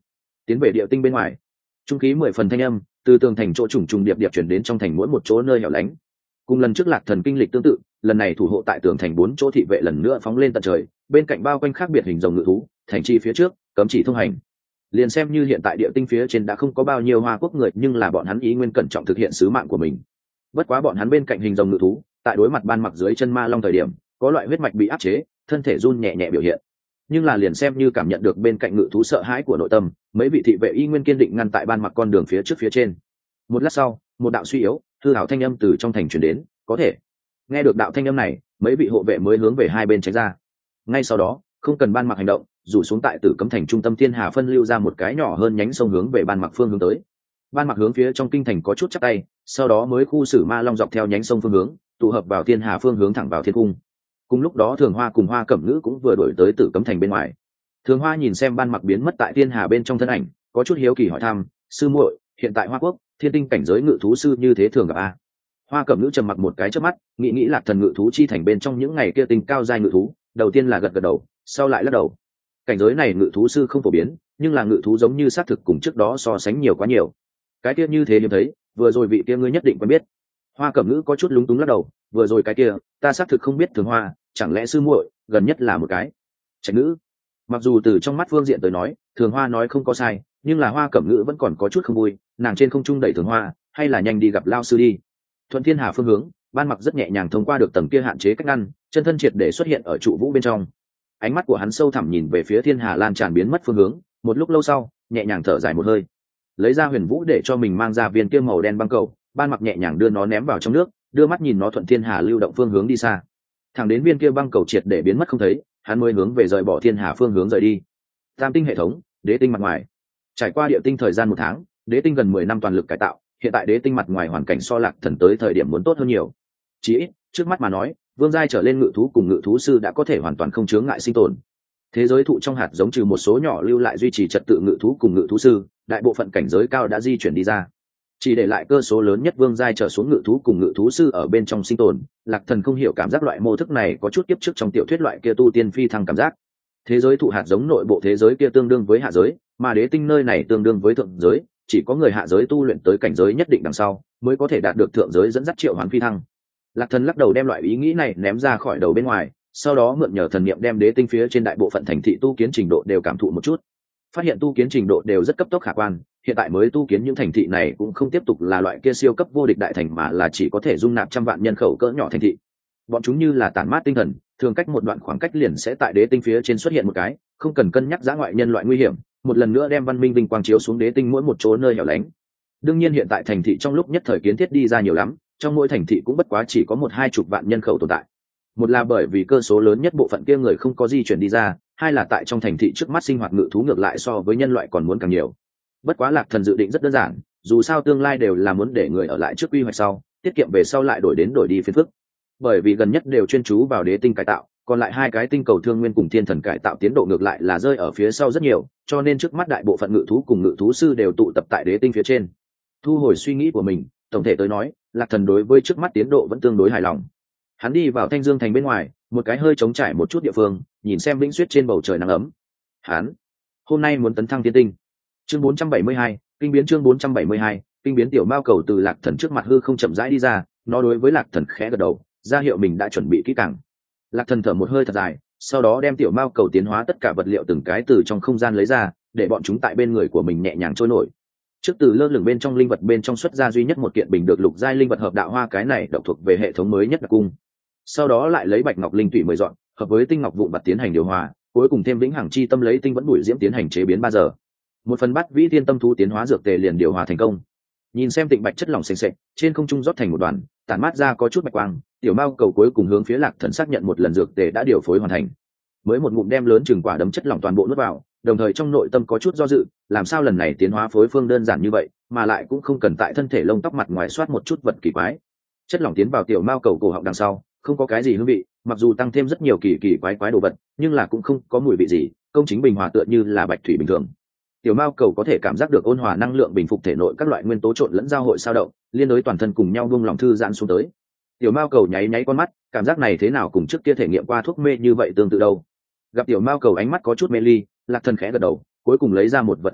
tiến về địa tinh bên ngoài. Trung khí mười phần thanh âm từ tường thành chỗ trùng trùng điệp điệp chuyển đến trong thành mỗi một chỗ nơi hẻo lánh. Cùng lần trước Lạc Thần kinh lịch tương tự, lần này thủ hộ tại tường thành bốn chỗ thị vệ lần nữa phóng lên tận trời, bên cạnh bao quanh khác biệt hình rồng ngự thú, thành trì phía trước cấm chỉ thông hành. Liền xem như hiện tại địa tinh phía trên đã không có bao nhiêu Hoa Quốc người, nhưng là bọn hắn ý nguyên cẩn trọng thực hiện sứ mạng của mình. Bất quá bọn hắn bên cạnh hình rồng ngự thú, tại đối mặt ban mặc dưới chân ma long thời điểm, có loại huyết mạch bị áp chế, thân thể run nhẹ nhẹ biểu hiện. Nhưng là liền xem như cảm nhận được bên cạnh ngự thú sợ hãi của nội tâm, mấy vị thị vệ y nguyên kiên định ngăn tại ban mặc con đường phía trước phía trên. Một lát sau, một đạo suy yếu, hư hảo thanh âm từ trong thành truyền đến, có thể. Nghe được đạo thanh âm này, mấy vị hộ vệ mới hướng về hai bên tránh ra. Ngay sau đó, không cần ban mặc hành động, rủ xuống tại Tử Cấm thành trung tâm thiên hà phân lưu ra một cái nhỏ hơn nhánh sông hướng về ban mặc phương hướng tới. Ban mặc hướng phía trong kinh thành có chút chắp tay, sau đó mới khu xử ma long dọc theo nhánh sông phương hướng, tụ hợp vào thiên hà phương hướng thẳng vào thiên cung. Cùng lúc đó Thường Hoa cùng Hoa Cẩm Ngữ cũng vừa đổi tới Tử Cấm thành bên ngoài. Thường Hoa nhìn xem ban mặc biến mất tại thiên hà bên trong thân ảnh, có chút hiếu kỳ hỏi thăm, sư muội, hiện tại Hoa Quốc thiên tinh cảnh giới ngự thú sư như thế thường gặp a? Hoa Cẩm Ngữ trầm mặc một cái chớp mắt, nghĩ nghĩ Lạc Thần ngự thú chi thành bên trong những ngày kia tinh cao giai ngự thú, đầu tiên là gật gật đầu, sau lại lắc đầu. Cảnh giới này ngự thú sư không phổ biến, nhưng là ngự thú giống như xác thực cùng trước đó so sánh nhiều quá nhiều. Cái kia như thế hiếm thấy, vừa rồi vị kia ngươi nhất định quen biết. Hoa Cẩm Ngữ có chút lúng túng lắc đầu, vừa rồi cái kia, ta xác thực không biết. Thường Hoa, chẳng lẽ sư muội gần nhất là một cái Trạch Ngữ? Mặc dù từ trong mắt phương diện tới nói, Thường Hoa nói không có sai, nhưng là Hoa Cẩm Ngữ vẫn còn có chút không vui, nàng trên không trung đẩy Thường Hoa, hay là nhanh đi gặp lao sư đi. Thuận Thiên Hà phương hướng, ban mặc rất nhẹ nhàng thông qua được tầng kia hạn chế cách ngăn, chân thân triệt để xuất hiện ở trụ vũ bên trong. Ánh mắt của hắn sâu thẳm nhìn về phía thiên hà lan tràn biến mất phương hướng, một lúc lâu sau nhẹ nhàng thở dài một hơi, lấy ra huyền vũ để cho mình mang ra viên kia màu đen băng cầu, ban mặc nhẹ nhàng đưa nó ném vào trong nước, đưa mắt nhìn nó thuận thiên hà lưu động phương hướng đi xa, thẳng đến viên kia băng cầu triệt để biến mất không thấy, hắn mới hướng về rời bỏ thiên hà phương hướng rời đi. Tam tinh hệ thống, đế tinh mặt ngoài. Trải qua địa tinh thời gian một tháng, đế tinh gần mười năm toàn lực cải tạo, hiện tại đế tinh mặt ngoài hoàn cảnh so Lạc Thần tới thời điểm muốn tốt hơn nhiều. Chỉ ít trước mắt mà nói, vương giai trở lên ngự thú cùng ngự thú sư đã có thể hoàn toàn không chướng ngại sinh tồn. Thế giới thụ trong hạt giống trừ một số nhỏ lưu lại duy trì trật tự ngự thú cùng ngự thú sư, đại bộ phận cảnh giới cao đã di chuyển đi ra, chỉ để lại cơ số lớn nhất vương giai trở xuống ngự thú cùng ngự thú sư ở bên trong sinh tồn. Lạc Thần không hiểu cảm giác loại mô thức này có chút kiếp trước trong tiểu thuyết loại kia tu tiên phi thăng cảm giác. Thế giới thụ hạt giống nội bộ thế giới kia tương đương với hạ giới, mà đế tinh nơi này tương đương với thượng giới, chỉ có người hạ giới tu luyện tới cảnh giới nhất định đằng sau mới có thể đạt được thượng giới dẫn dắt triệu hoán phi thăng. Lạc Thần lắc đầu đem loại ý nghĩ này ném ra khỏi đầu bên ngoài, sau đó mượn nhờ thần niệm đem đế tinh phía trên đại bộ phận thành thị tu kiến trình độ đều cảm thụ một chút, phát hiện tu kiến trình độ đều rất cấp tốc khả quan. Hiện tại mới tu kiến những thành thị này cũng không tiếp tục là loại kia siêu cấp vô địch đại thành, mà là chỉ có thể dung nạp trăm vạn nhân khẩu cỡ nhỏ thành thị. Bọn chúng như là tản mát tinh thần, thường cách một đoạn khoảng cách liền sẽ tại đế tinh phía trên xuất hiện một cái, không cần cân nhắc dã ngoại nhân loại nguy hiểm, một lần nữa đem văn minh vinh quang chiếu xuống đế tinh mỗi một chỗ nơi hẻo lánh. Đương nhiên hiện tại thành thị trong lúc nhất thời kiến thiết đi ra nhiều lắm, trong mỗi thành thị cũng bất quá chỉ có một hai chục vạn nhân khẩu tồn tại. Một là bởi vì cơ số lớn nhất bộ phận kia người không có di chuyển đi ra, hai là tại trong thành thị trước mắt sinh hoạt ngự thú ngược lại so với nhân loại còn muốn càng nhiều. Bất quá Lạc Thần dự định rất đơn giản, dù sao tương lai đều là muốn để người ở lại trước quy hoạch sau, tiết kiệm về sau lại đổi đến đổi đi phiền phức. Bởi vì gần nhất đều chuyên chú vào đế tinh cải tạo, còn lại hai cái tinh cầu thương nguyên cùng thiên thần cải tạo tiến độ ngược lại là rơi ở phía sau rất nhiều, cho nên trước mắt đại bộ phận ngự thú cùng ngự thú sư đều tụ tập tại đế tinh phía trên. Thu hồi suy nghĩ của mình, tổng thể tới nói, Lạc Thần đối với trước mắt tiến độ vẫn tương đối hài lòng. Hắn đi vào Thanh Dương thành bên ngoài, một cái hơi trống trải một chút địa phương, nhìn xem vĩnh tuyết trên bầu trời nắng ấm. Hắn hôm nay muốn tấn thăng tiên tinh. Chương bốn trăm bảy mươi hai, kinh biến chương bốn trăm bảy mươi hai, kinh biến. Tiểu Mao cầu từ Lạc Thần trước mặt hư không chậm rãi đi ra, nó đối với Lạc Thần khẽ gật đầu, ra hiệu mình đã chuẩn bị kỹ càng. Lạc Thần thở một hơi thật dài, sau đó đem Tiểu Mao cầu tiến hóa tất cả vật liệu từng cái từ trong không gian lấy ra, để bọn chúng tại bên người của mình nhẹ nhàng trôi nổi. Trước từ lơ lửng bên trong linh vật bên trong xuất ra duy nhất một kiện bình được lục giai linh vật hợp đạo hoa, cái này độc thuộc về hệ thống mới nhất đặc cung. Sau đó lại lấy bạch ngọc linh tụy mười dọn, hợp với tinh ngọc vụn bạc tiến hành điều hòa, cuối cùng thêm vĩnh hằng chi tâm lấy tinh vẫn bụi diễm tiến hành chế biến ba giờ. Một phần bát vĩ thiên tâm thú tiến hóa dược tề liền điều hòa thành công. Nhìn xem tịnh bạch chất lỏng sền sệt trên không trung rót thành một đoàn, tản mát ra có chút bạch quang, Tiểu Mao cầu cuối cùng hướng phía Lạc Thần xác nhận một lần dược tề đã điều phối hoàn thành. Mới một ngụm đem lớn chừng quả đấm chất lỏng toàn bộ nuốt vào, đồng thời trong nội tâm có chút do dự, làm sao lần này tiến hóa phối phương đơn giản như vậy, mà lại cũng không cần tại thân thể lông tóc mặt ngoài soát một chút vật kỳ quái. Chất lỏng tiến vào Tiểu Mao cầu cổ họng đằng sau, không có cái gì hương vị, mặc dù tăng thêm rất nhiều kỳ kỳ quái quái đồ vật, nhưng là cũng không có mùi vị gì, công chính bình hòa tựa như là bạch thủy bình thường. Tiểu Mao cầu có thể cảm giác được ôn hòa năng lượng bình phục thể nội các loại nguyên tố trộn lẫn giao hội sao động, liên đối toàn thân cùng nhau buông lòng thư giãn xuống tới. Tiểu Mao cầu nháy nháy con mắt, cảm giác này thế nào cùng trước kia thể nghiệm qua thuốc mê như vậy tương tự đâu. Gặp Tiểu Mao cầu ánh mắt có chút mê ly, Lạc Thần khẽ gật đầu, cuối cùng lấy ra một vật phẩm khác,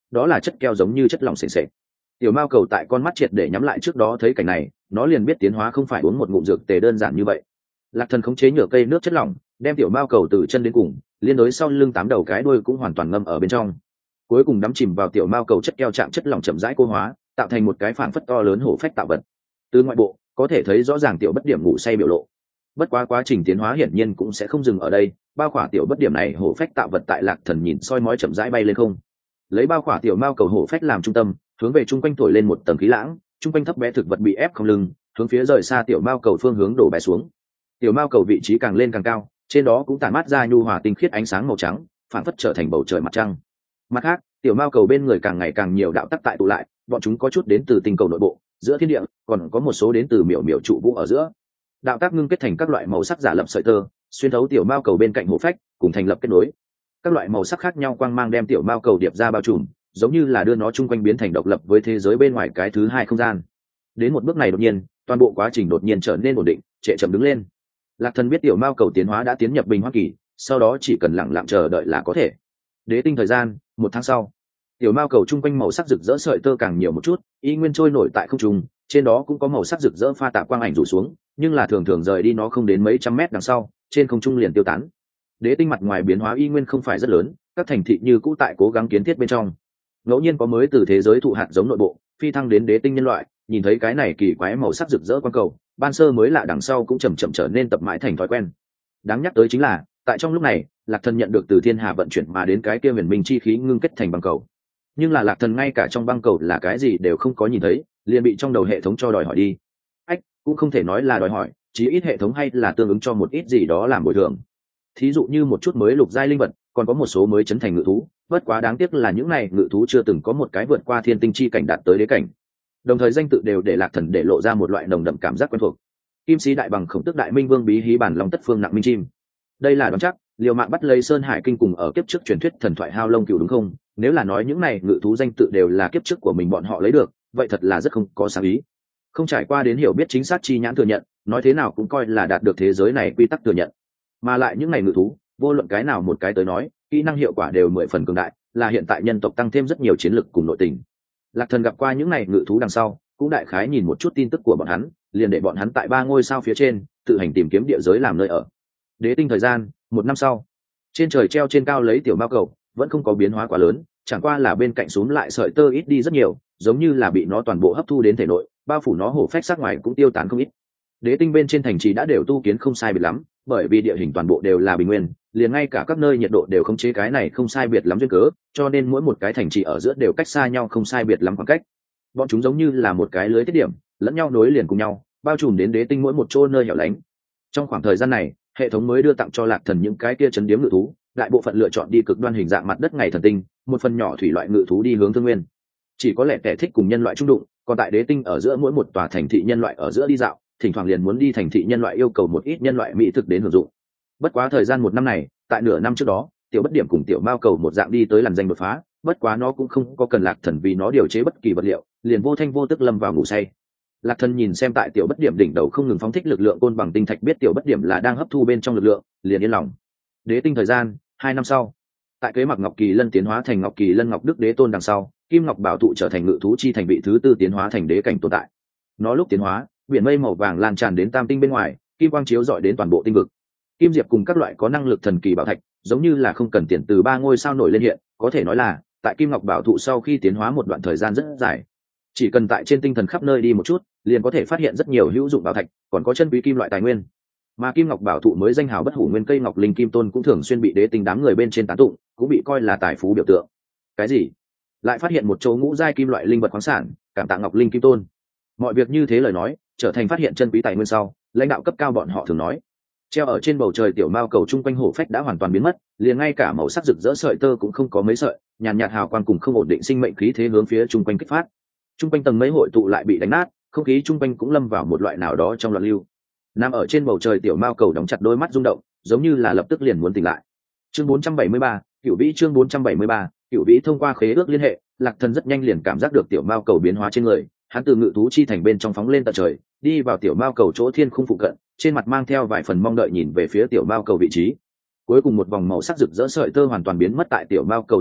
đó là chất keo giống như chất lỏng sền sệt. Tiểu mao cầu tại con mắt triệt để nhắm lại trước đó thấy cảnh này, nó liền biết tiến hóa không phải uống một ngụm dược tề đơn giản như vậy. Lạc Thần khống chế nhựa cây nước chất lỏng, đem tiểu mao cầu từ chân đến cùng, liên đối sau lưng tám đầu cái đuôi cũng hoàn toàn ngâm ở bên trong. Cuối cùng đắm chìm vào tiểu mao cầu chất keo chạm chất lỏng chậm rãi cô hóa, tạo thành một cái phảng phất to lớn hổ phách tạo vật. Từ ngoại bộ có thể thấy rõ ràng tiểu bất điểm ngủ say biểu lộ. Bất quá quá trình tiến hóa hiển nhiên cũng sẽ không dừng ở đây, bao khỏa tiểu bất điểm này hổ phách tạo vật tại Lạc Thần nhìn soi mói chậm rãi bay lên không. Lấy bao khỏa tiểu mao cầu hổ phách làm trung tâm, hướng về trung quanh thổi lên một tầng khí lãng, trung quanh thấp bé thực vật bị ép không lưng, hướng phía rời xa tiểu mao cầu phương hướng đổ bẻ xuống. Tiểu mao cầu vị trí càng lên càng cao, trên đó cũng tản mát ra nhu hòa tinh khiết ánh sáng màu trắng, phản phất trở thành bầu trời mặt trăng. Mặt khác, tiểu mao cầu bên người càng ngày càng nhiều đạo tắc tại tụ lại, bọn chúng có chút đến từ tinh cầu nội bộ, giữa thiên địa, còn có một số đến từ miểu miểu trụ vũ ở giữa. Đạo tắc ngưng kết thành các loại màu sắc giả lập sợi tơ, xuyên thấu tiểu mao cầu bên cạnh hổ phách, cùng thành lập kết nối. Các loại màu sắc khác nhau quang mang đem tiểu mao cầu điệp ra bao trùm, giống như là đưa nó chung quanh biến thành độc lập với thế giới bên ngoài cái thứ hai không gian. Đến một bước này đột nhiên, toàn bộ quá trình đột nhiên trở nên ổn định, trệ chậm đứng lên. Lạc Thần biết tiểu mao cầu tiến hóa đã tiến nhập bình hoa kỳ, sau đó chỉ cần lặng lặng chờ đợi là có thể. Đế tinh thời gian, một tháng sau, tiểu mao cầu chung quanh màu sắc rực rỡ sợi tơ càng nhiều một chút, y nguyên trôi nổi tại không trung, trên đó cũng có màu sắc rực rỡ pha tạp quang ảnh rủ xuống, nhưng là thường thường rời đi nó không đến mấy trăm mét đằng sau, trên không trung liền tiêu tán. Đế tinh mặt ngoài biến hóa y nguyên không phải rất lớn, các thành thị như cũ tại cố gắng kiến thiết bên trong. Ngẫu nhiên có mới từ thế giới thụ hạt giống nội bộ phi thăng đến đế tinh nhân loại, nhìn thấy cái này kỳ quái màu sắc rực rỡ quang cầu, ban sơ mới lạ đằng sau cũng chậm chậm trở nên tập mãi thành thói quen. Đáng nhắc tới chính là, tại trong lúc này, Lạc Thần nhận được từ thiên hà vận chuyển mà đến cái kia huyền minh chi khí ngưng kết thành băng cầu. Nhưng là Lạc Thần ngay cả trong băng cầu là cái gì đều không có nhìn thấy, liền bị trong đầu hệ thống cho đòi hỏi đi. Ách, cũng không thể nói là đòi hỏi, chí ít hệ thống hay là tương ứng cho một ít gì đó làm bồi thường. Thí dụ như một chút mới lục giai linh vật, còn có một số mới chấn thành ngự thú, bất quá đáng tiếc là những này ngự thú chưa từng có một cái vượt qua thiên tinh chi cảnh đạt tới đế cảnh. Đồng thời danh tự đều để Lạc Thần để lộ ra một loại nồng đậm cảm giác quen thuộc. Kim sĩ đại bằng khổng tức đại minh vương bí hí bản long tất phương nặng minh chim. Đây là đoán chắc, liều mạng bắt lấy sơn hải kinh cùng ở kiếp trước truyền thuyết thần thoại hao lông cừu đúng không? Nếu là nói những này ngự thú danh tự đều là kiếp trước của mình bọn họ lấy được, vậy thật là rất không có sáng ý. Không trải qua đến hiểu biết chính xác chi nhãn thừa nhận, nói thế nào cũng coi là đạt được thế giới này quy tắc thừa nhận. Mà lại những này ngự thú, vô luận cái nào một cái tới nói, kỹ năng hiệu quả đều mười phần cường đại, là hiện tại nhân tộc tăng thêm rất nhiều chiến lực cùng nội tình. Lạc Thần gặp qua những này ngự thú đằng sau, cũng đại khái nhìn một chút tin tức của bọn hắn, liền để bọn hắn tại ba ngôi sao phía trên tự hành tìm kiếm địa giới làm nơi ở. Đế tinh thời gian, một năm sau, trên trời treo trên cao lấy tiểu mao cầu vẫn không có biến hóa quá lớn, chẳng qua là bên cạnh xuống lại sợi tơ ít đi rất nhiều, giống như là bị nó toàn bộ hấp thu đến thể nội, bao phủ nó hổ phách sắc ngoài cũng tiêu tán không ít. Đế tinh bên trên thành trì đã đều tu kiến không sai biệt lắm, bởi vì địa hình toàn bộ đều là bình nguyên, liền ngay cả các nơi nhiệt độ đều khống chế cái này không sai biệt lắm duyên cớ, cho nên mỗi một cái thành trì ở giữa đều cách xa nhau không sai biệt lắm khoảng cách. Bọn chúng giống như là một cái lưới tiết điểm, lẫn nhau nối liền cùng nhau, bao trùm đến đế tinh mỗi một chỗ nơi hẻo lánh. Trong khoảng thời gian này, hệ thống mới đưa tặng cho Lạc Thần những cái kia chấn điếm ngự thú, đại bộ phận lựa chọn đi cực đoan hình dạng mặt đất ngày thần tinh, một phần nhỏ thủy loại ngự thú đi hướng thương nguyên. Chỉ có lẽ kẻ thích cùng nhân loại trung đụng, còn tại đế tinh ở giữa mỗi một tòa thành thị nhân loại ở giữa đi dạo, thỉnh thoảng liền muốn đi thành thị nhân loại yêu cầu một ít nhân loại mỹ thực đến hưởng dụng. Bất quá thời gian một năm này, tại nửa năm trước đó, tiểu bất điểm cùng tiểu mao cầu một dạng đi tới làn danh đột phá, bất quá nó cũng không có cần Lạc Thần vì nó điều chế bất kỳ vật liệu, liền vô thanh vô tức lâm vào ngủ say. Lạc Thần nhìn xem tại tiểu bất điểm đỉnh đầu không ngừng phóng thích lực lượng côn bằng tinh thạch, biết tiểu bất điểm là đang hấp thu bên trong lực lượng, liền yên lòng. Đế tinh thời gian, hai năm sau, tại kế mặc ngọc kỳ lân tiến hóa thành ngọc kỳ lân ngọc đức đế tôn đằng sau, kim ngọc bảo thụ trở thành ngự thú chi thành vị thứ tư tiến hóa thành đế cảnh tồn tại. Nó lúc tiến hóa, biển mây màu vàng lan tràn đến tam tinh bên ngoài, kim quang chiếu rọi đến toàn bộ tinh vực. Kim diệp cùng các loại có năng lực thần kỳ bảo thạch, giống như là không cần tiền từ ba ngôi sao nổi lên hiện, có thể nói là tại kim ngọc bảo thụ sau khi tiến hóa một đoạn thời gian rất dài, chỉ cần tại trên tinh thần khắp nơi đi một chút, liền có thể phát hiện rất nhiều hữu dụng bảo thạch, còn có chân quý kim loại tài nguyên. Mà kim ngọc bảo thụ mới danh hào bất hủ nguyên cây ngọc linh kim tôn cũng thường xuyên bị đế tinh đám người bên trên tán tụng, cũng bị coi là tài phú biểu tượng. Cái gì? Lại phát hiện một chỗ ngũ giai kim loại linh vật khoáng sản, cảm tạ ngọc linh kim tôn. Mọi việc như thế lời nói, trở thành phát hiện chân quý tài nguyên sau, lãnh đạo cấp cao bọn họ thường nói. Treo ở trên bầu trời tiểu mao cầu chung quanh hổ phách đã hoàn toàn biến mất, liền ngay cả màu sắc rực rỡ sợi tơ cũng không có mấy sợi, nhàn nhạt hào quang cùng không ổn định sinh mệnh khí thế hướng phía chung quanh kích phát. Chung quanh tầng mấy hội tụ lại bị đánh nát, không khí chung quanh cũng lâm vào một loại nào đó trong loạn lưu. Nằm ở trên bầu trời tiểu mao cầu đóng chặt đôi mắt rung động, giống như là lập tức liền muốn tỉnh lại. Chương bốn trăm bảy mươi ba, Cửu Vĩ chương bốn trăm bảy mươi ba, Cửu Vĩ thông qua khế ước liên hệ, Lạc Thần rất nhanh liền cảm giác được tiểu mao cầu biến hóa trên người, hắn từ ngự thú chi thành bên trong phóng lên tận trời, đi vào tiểu mao cầu chỗ thiên khung phụ cận, trên mặt mang theo vài phần mong đợi nhìn về phía tiểu mao cầu vị trí. Cuối cùng một vòng màu sắc rực rỡ sợi tơ hoàn toàn biến mất tại tiểu mao cầu thể nội,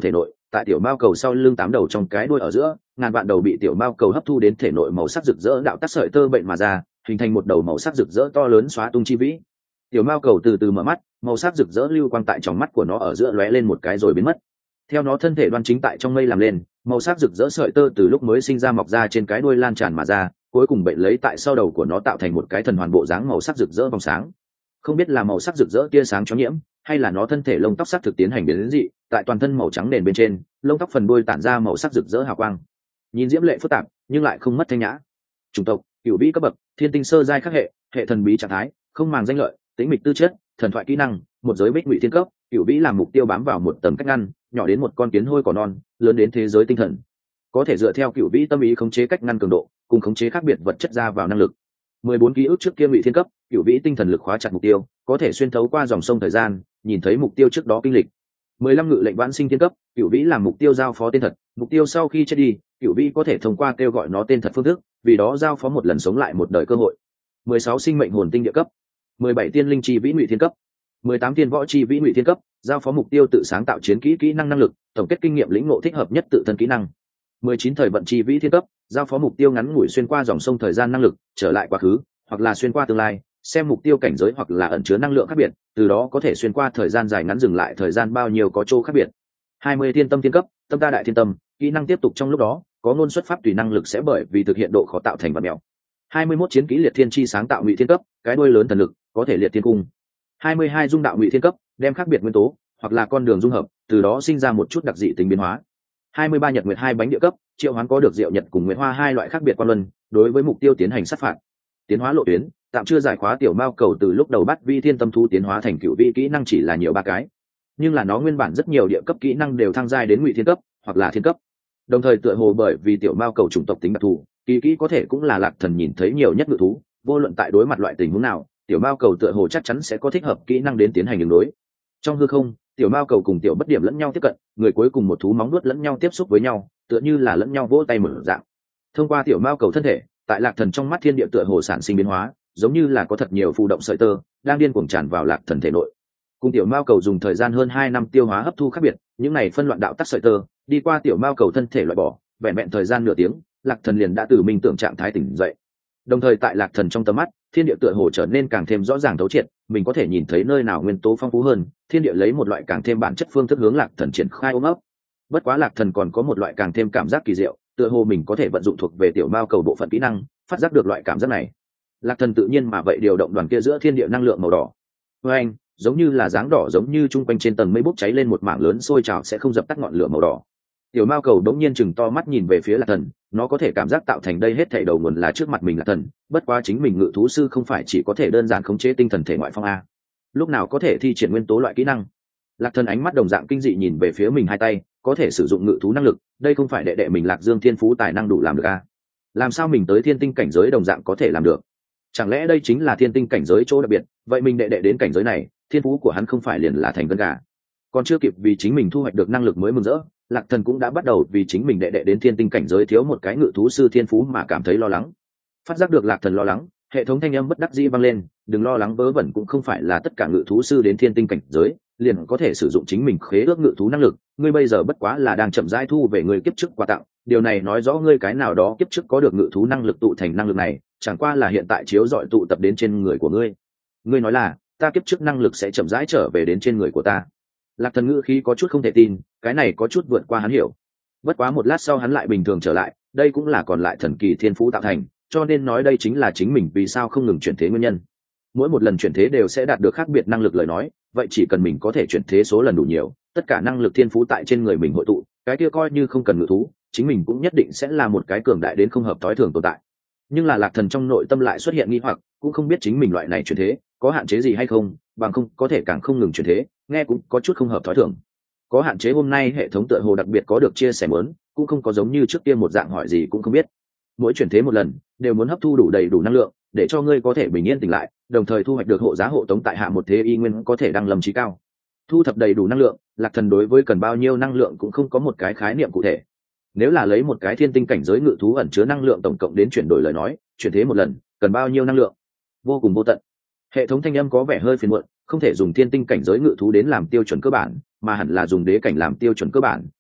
tại tiểu mao cầu sau lưng tám đầu trong cái đuôi ở giữa, ngàn vạn đầu bị tiểu mao cầu hấp thu đến thể nội màu sắc rực rỡ đạo tắc sợi tơ bệnh mà ra, hình thành một đầu màu sắc rực rỡ to lớn xóa tung chi vĩ. Tiểu mao cầu từ từ mở mắt, màu sắc rực rỡ lưu quang tại trong mắt của nó ở giữa lóe lên một cái rồi biến mất. Theo nó thân thể đoan chính tại trong mây làm lên, màu sắc rực rỡ sợi tơ từ lúc mới sinh ra mọc ra trên cái đuôi lan tràn mà ra, cuối cùng bệnh lấy tại sau đầu của nó tạo thành một cái thần hoàn bộ dáng màu sắc rực rỡ vòng sáng. Không biết là màu sắc rực rỡ tia sáng chói nhiễm, hay là nó thân thể lông tóc sắc thực tiến hành biến đến dị, tại toàn thân màu trắng nền bên trên, lông tóc phần đuôi tản ra màu sắc rực rỡ hào quang. Nhìn diễm lệ phức tạp, nhưng lại không mất thanh nhã. Chủng tộc, cửu vĩ cấp bậc, thiên tinh sơ giai khắc hệ, hệ thần bí trạng thái, không màng danh lợi, tĩnh mịch tư chất, thần thoại kỹ năng, một giới bích ngụy thiên cấp, cửu vĩ làm mục tiêu bám vào một tầng cách ngăn, nhỏ đến một con kiến hôi cỏ non, lớn đến thế giới tinh thần. Có thể dựa theo cửu vĩ tâm ý khống chế cách ngăn cường độ, cùng khống chế khác biệt vật chất ra vào năng lực. mười bốn ký ức trước kia ngụy thiên cấp, cửu vĩ tinh thần lực khóa chặt mục tiêu, có thể xuyên thấu qua dòng sông thời gian, nhìn thấy mục tiêu trước đó kinh lịch. mười lăm ngự lệnh vãn sinh thiên cấp, cửu vĩ làm mục tiêu giao phó tên thật, mục tiêu sau khi chết đi, cửu vĩ có thể thông qua kêu gọi nó tên thật phương thức, vì đó giao phó một lần sống lại một đời cơ hội. mười sáu sinh mệnh hồn tinh địa cấp, mười bảy tiên linh chi vĩ ngụy thiên cấp, mười tám tiên võ chi vĩ ngụy thiên cấp, giao phó mục tiêu tự sáng tạo chiến kỹ kỹ năng năng lực, tổng kết kinh nghiệm lĩnh ngộ thích hợp nhất tự thân kỹ năng. mười chín thời vận chi vĩ thiên cấp, giao phó mục tiêu ngắn ngủi xuyên qua dòng sông thời gian năng lực, trở lại quá khứ, hoặc là xuyên qua tương lai, xem mục tiêu cảnh giới hoặc là ẩn chứa năng lượng khác biệt, từ đó có thể xuyên qua thời gian dài ngắn dừng lại thời gian bao nhiêu có chỗ khác biệt. hai mươi thiên tâm thiên cấp, tâm ta đại thiên tâm, kỹ năng tiếp tục trong lúc đó, có ngôn xuất pháp tùy năng lực sẽ bởi vì thực hiện độ khó tạo thành vật mèo. hai mươi mốt chiến kỹ liệt thiên chi sáng tạo ngụy thiên cấp, cái đuôi lớn thần lực, có thể liệt thiên cung. hai mươi hai dung đạo ngụy thiên cấp, đem khác biệt nguyên tố hoặc là con đường dung hợp, từ đó sinh ra một chút đặc dị tính biến hóa. hai mươi ba nhật nguyệt hai bánh địa cấp, triệu hoán có được diệu nhật cùng nguyệt hoa hai loại khác biệt quan luân, đối với mục tiêu tiến hành sát phạt. Tiến hóa lộ tuyến, tạm chưa giải khóa tiểu mao cầu từ lúc đầu bắt vi thiên tâm thu tiến hóa thành cựu vị kỹ năng chỉ là nhiều ba cái, nhưng là nó nguyên bản rất nhiều địa cấp kỹ năng đều thăng giai đến ngụy thiên cấp hoặc là thiên cấp. Đồng thời tựa hồ bởi vì tiểu mao cầu chủng tộc tính đặc thù, kỳ kỹ có thể cũng là lạc thần nhìn thấy nhiều nhất ngự thú, vô luận tại đối mặt loại tình huống nào, tiểu mao cầu tựa hồ chắc chắn sẽ có thích hợp kỹ năng đến tiến hành ứng đối. Trong hư không, tiểu mao cầu cùng tiểu bất điểm lẫn nhau tiếp cận, người cuối cùng một thú móng nuốt lẫn nhau tiếp xúc với nhau, tựa như là lẫn nhau vỗ tay mở dạng. Thông qua tiểu mao cầu thân thể, tại lạc thần trong mắt thiên địa tựa hồ sản sinh biến hóa, giống như là có thật nhiều phù động sợi tơ đang điên cuồng tràn vào lạc thần thể nội. Cùng tiểu mao cầu dùng thời gian hơn hai năm tiêu hóa hấp thu khác biệt, những này phân loạn đạo tắc sợi tơ đi qua tiểu mao cầu thân thể loại bỏ, vẹn vẹn thời gian nửa tiếng, lạc thần liền đã từ minh tưởng trạng thái tỉnh dậy. Đồng thời tại lạc thần trong tầm mắt, thiên địa tựa hồ trở nên càng thêm rõ ràng thấu triệt, mình có thể nhìn thấy nơi nào nguyên tố phong phú hơn, thiên địa lấy một loại càng thêm bản chất phương thức hướng lạc thần triển khai ôm ấp. Bất quá lạc thần còn có một loại càng thêm cảm giác kỳ diệu, tựa hồ mình có thể vận dụng thuộc về tiểu mao cầu bộ phận kỹ năng, phát giác được loại cảm giác này. Lạc thần tự nhiên mà vậy điều động đoàn kia giữa thiên địa năng lượng màu đỏ. Với anh, giống như là dáng đỏ giống như trung quanh trên tầng mây bốc cháy lên một mảng lớn sôi trào sẽ không dập tắt ngọn lửa màu đỏ. Tiểu mao cầu đống nhiên chừng to mắt nhìn về phía lạc thần, nó có thể cảm giác tạo thành đây hết thảy đầu nguồn là trước mặt mình lạc thần, bất quá chính mình ngự thú sư không phải chỉ có thể đơn giản khống chế tinh thần thể ngoại phong a, lúc nào có thể thi triển nguyên tố loại kỹ năng. Lạc thần ánh mắt đồng dạng kinh dị nhìn về phía mình hai tay, có thể sử dụng ngự thú năng lực, đây không phải đệ đệ mình lạc dương thiên phú tài năng đủ làm được a? Làm sao mình tới thiên tinh cảnh giới đồng dạng có thể làm được? Chẳng lẽ đây chính là thiên tinh cảnh giới chỗ đặc biệt? Vậy mình đệ đệ đến cảnh giới này, thiên phú của hắn không phải liền là thành gân gà? Còn chưa kịp vì chính mình thu hoạch được năng lực mới mừng rỡ, lạc thần cũng đã bắt đầu vì chính mình đệ đệ đến thiên tinh cảnh giới thiếu một cái ngự thú sư thiên phú mà cảm thấy lo lắng. Phát giác được lạc thần lo lắng, hệ thống thanh âm bất đắc dĩ vang lên, đừng lo lắng, vớ vẩn cũng không phải là tất cả ngự thú sư đến thiên tinh cảnh giới liền có thể sử dụng chính mình khế ước ngự thú năng lực, ngươi bây giờ bất quá là đang chậm rãi thu về người kiếp trước quà tặng, điều này nói rõ ngươi cái nào đó kiếp trước có được ngự thú năng lực tụ thành năng lực này, chẳng qua là hiện tại chiếu dọi tụ tập đến trên người của ngươi. Ngươi nói là ta kiếp trước năng lực sẽ chậm rãi trở về đến trên người của ta? Lạc thần ngữ khí có chút không thể tin, cái này có chút vượt qua hắn hiểu. Bất quá một lát sau hắn lại bình thường trở lại, đây cũng là còn lại thần kỳ thiên phú tạo thành, cho nên nói đây chính là chính mình vì sao không ngừng chuyển thế nguyên nhân. Mỗi một lần chuyển thế đều sẽ đạt được khác biệt năng lực lời nói, vậy chỉ cần mình có thể chuyển thế số lần đủ nhiều, tất cả năng lực thiên phú tại trên người mình hội tụ, cái kia coi như không cần ngự thú, chính mình cũng nhất định sẽ là một cái cường đại đến không hợp thói thường tồn tại. Nhưng là lạc thần trong nội tâm lại xuất hiện nghi hoặc, cũng không biết chính mình loại này chuyển thế có hạn chế gì hay không, bằng không có thể càng không ngừng chuyển thế, nghe cũng có chút không hợp thói thường. Có hạn chế hôm nay hệ thống tựa hồ đặc biệt có được chia sẻ muốn, cũng không có giống như trước kia một dạng hỏi gì cũng không biết. Mỗi chuyển thế một lần đều muốn hấp thu đủ đầy đủ năng lượng để cho ngươi có thể bình yên tỉnh lại, đồng thời thu hoạch được hộ giá hộ tống tại hạ một thế y nguyên có thể đăng lâm trí cao. Thu thập đầy đủ năng lượng, lạc thần đối với cần bao nhiêu năng lượng cũng không có một cái khái niệm cụ thể. Nếu là lấy một cái thiên tinh cảnh giới ngự thú ẩn chứa năng lượng tổng cộng đến chuyển đổi lời nói, chuyển thế một lần cần bao nhiêu năng lượng? Vô cùng vô tận. Hệ thống thanh âm có vẻ hơi phiền muộn, không thể dùng thiên tinh cảnh giới ngự thú đến làm tiêu chuẩn cơ bản, mà hẳn là dùng đế cảnh làm tiêu chuẩn cơ bản,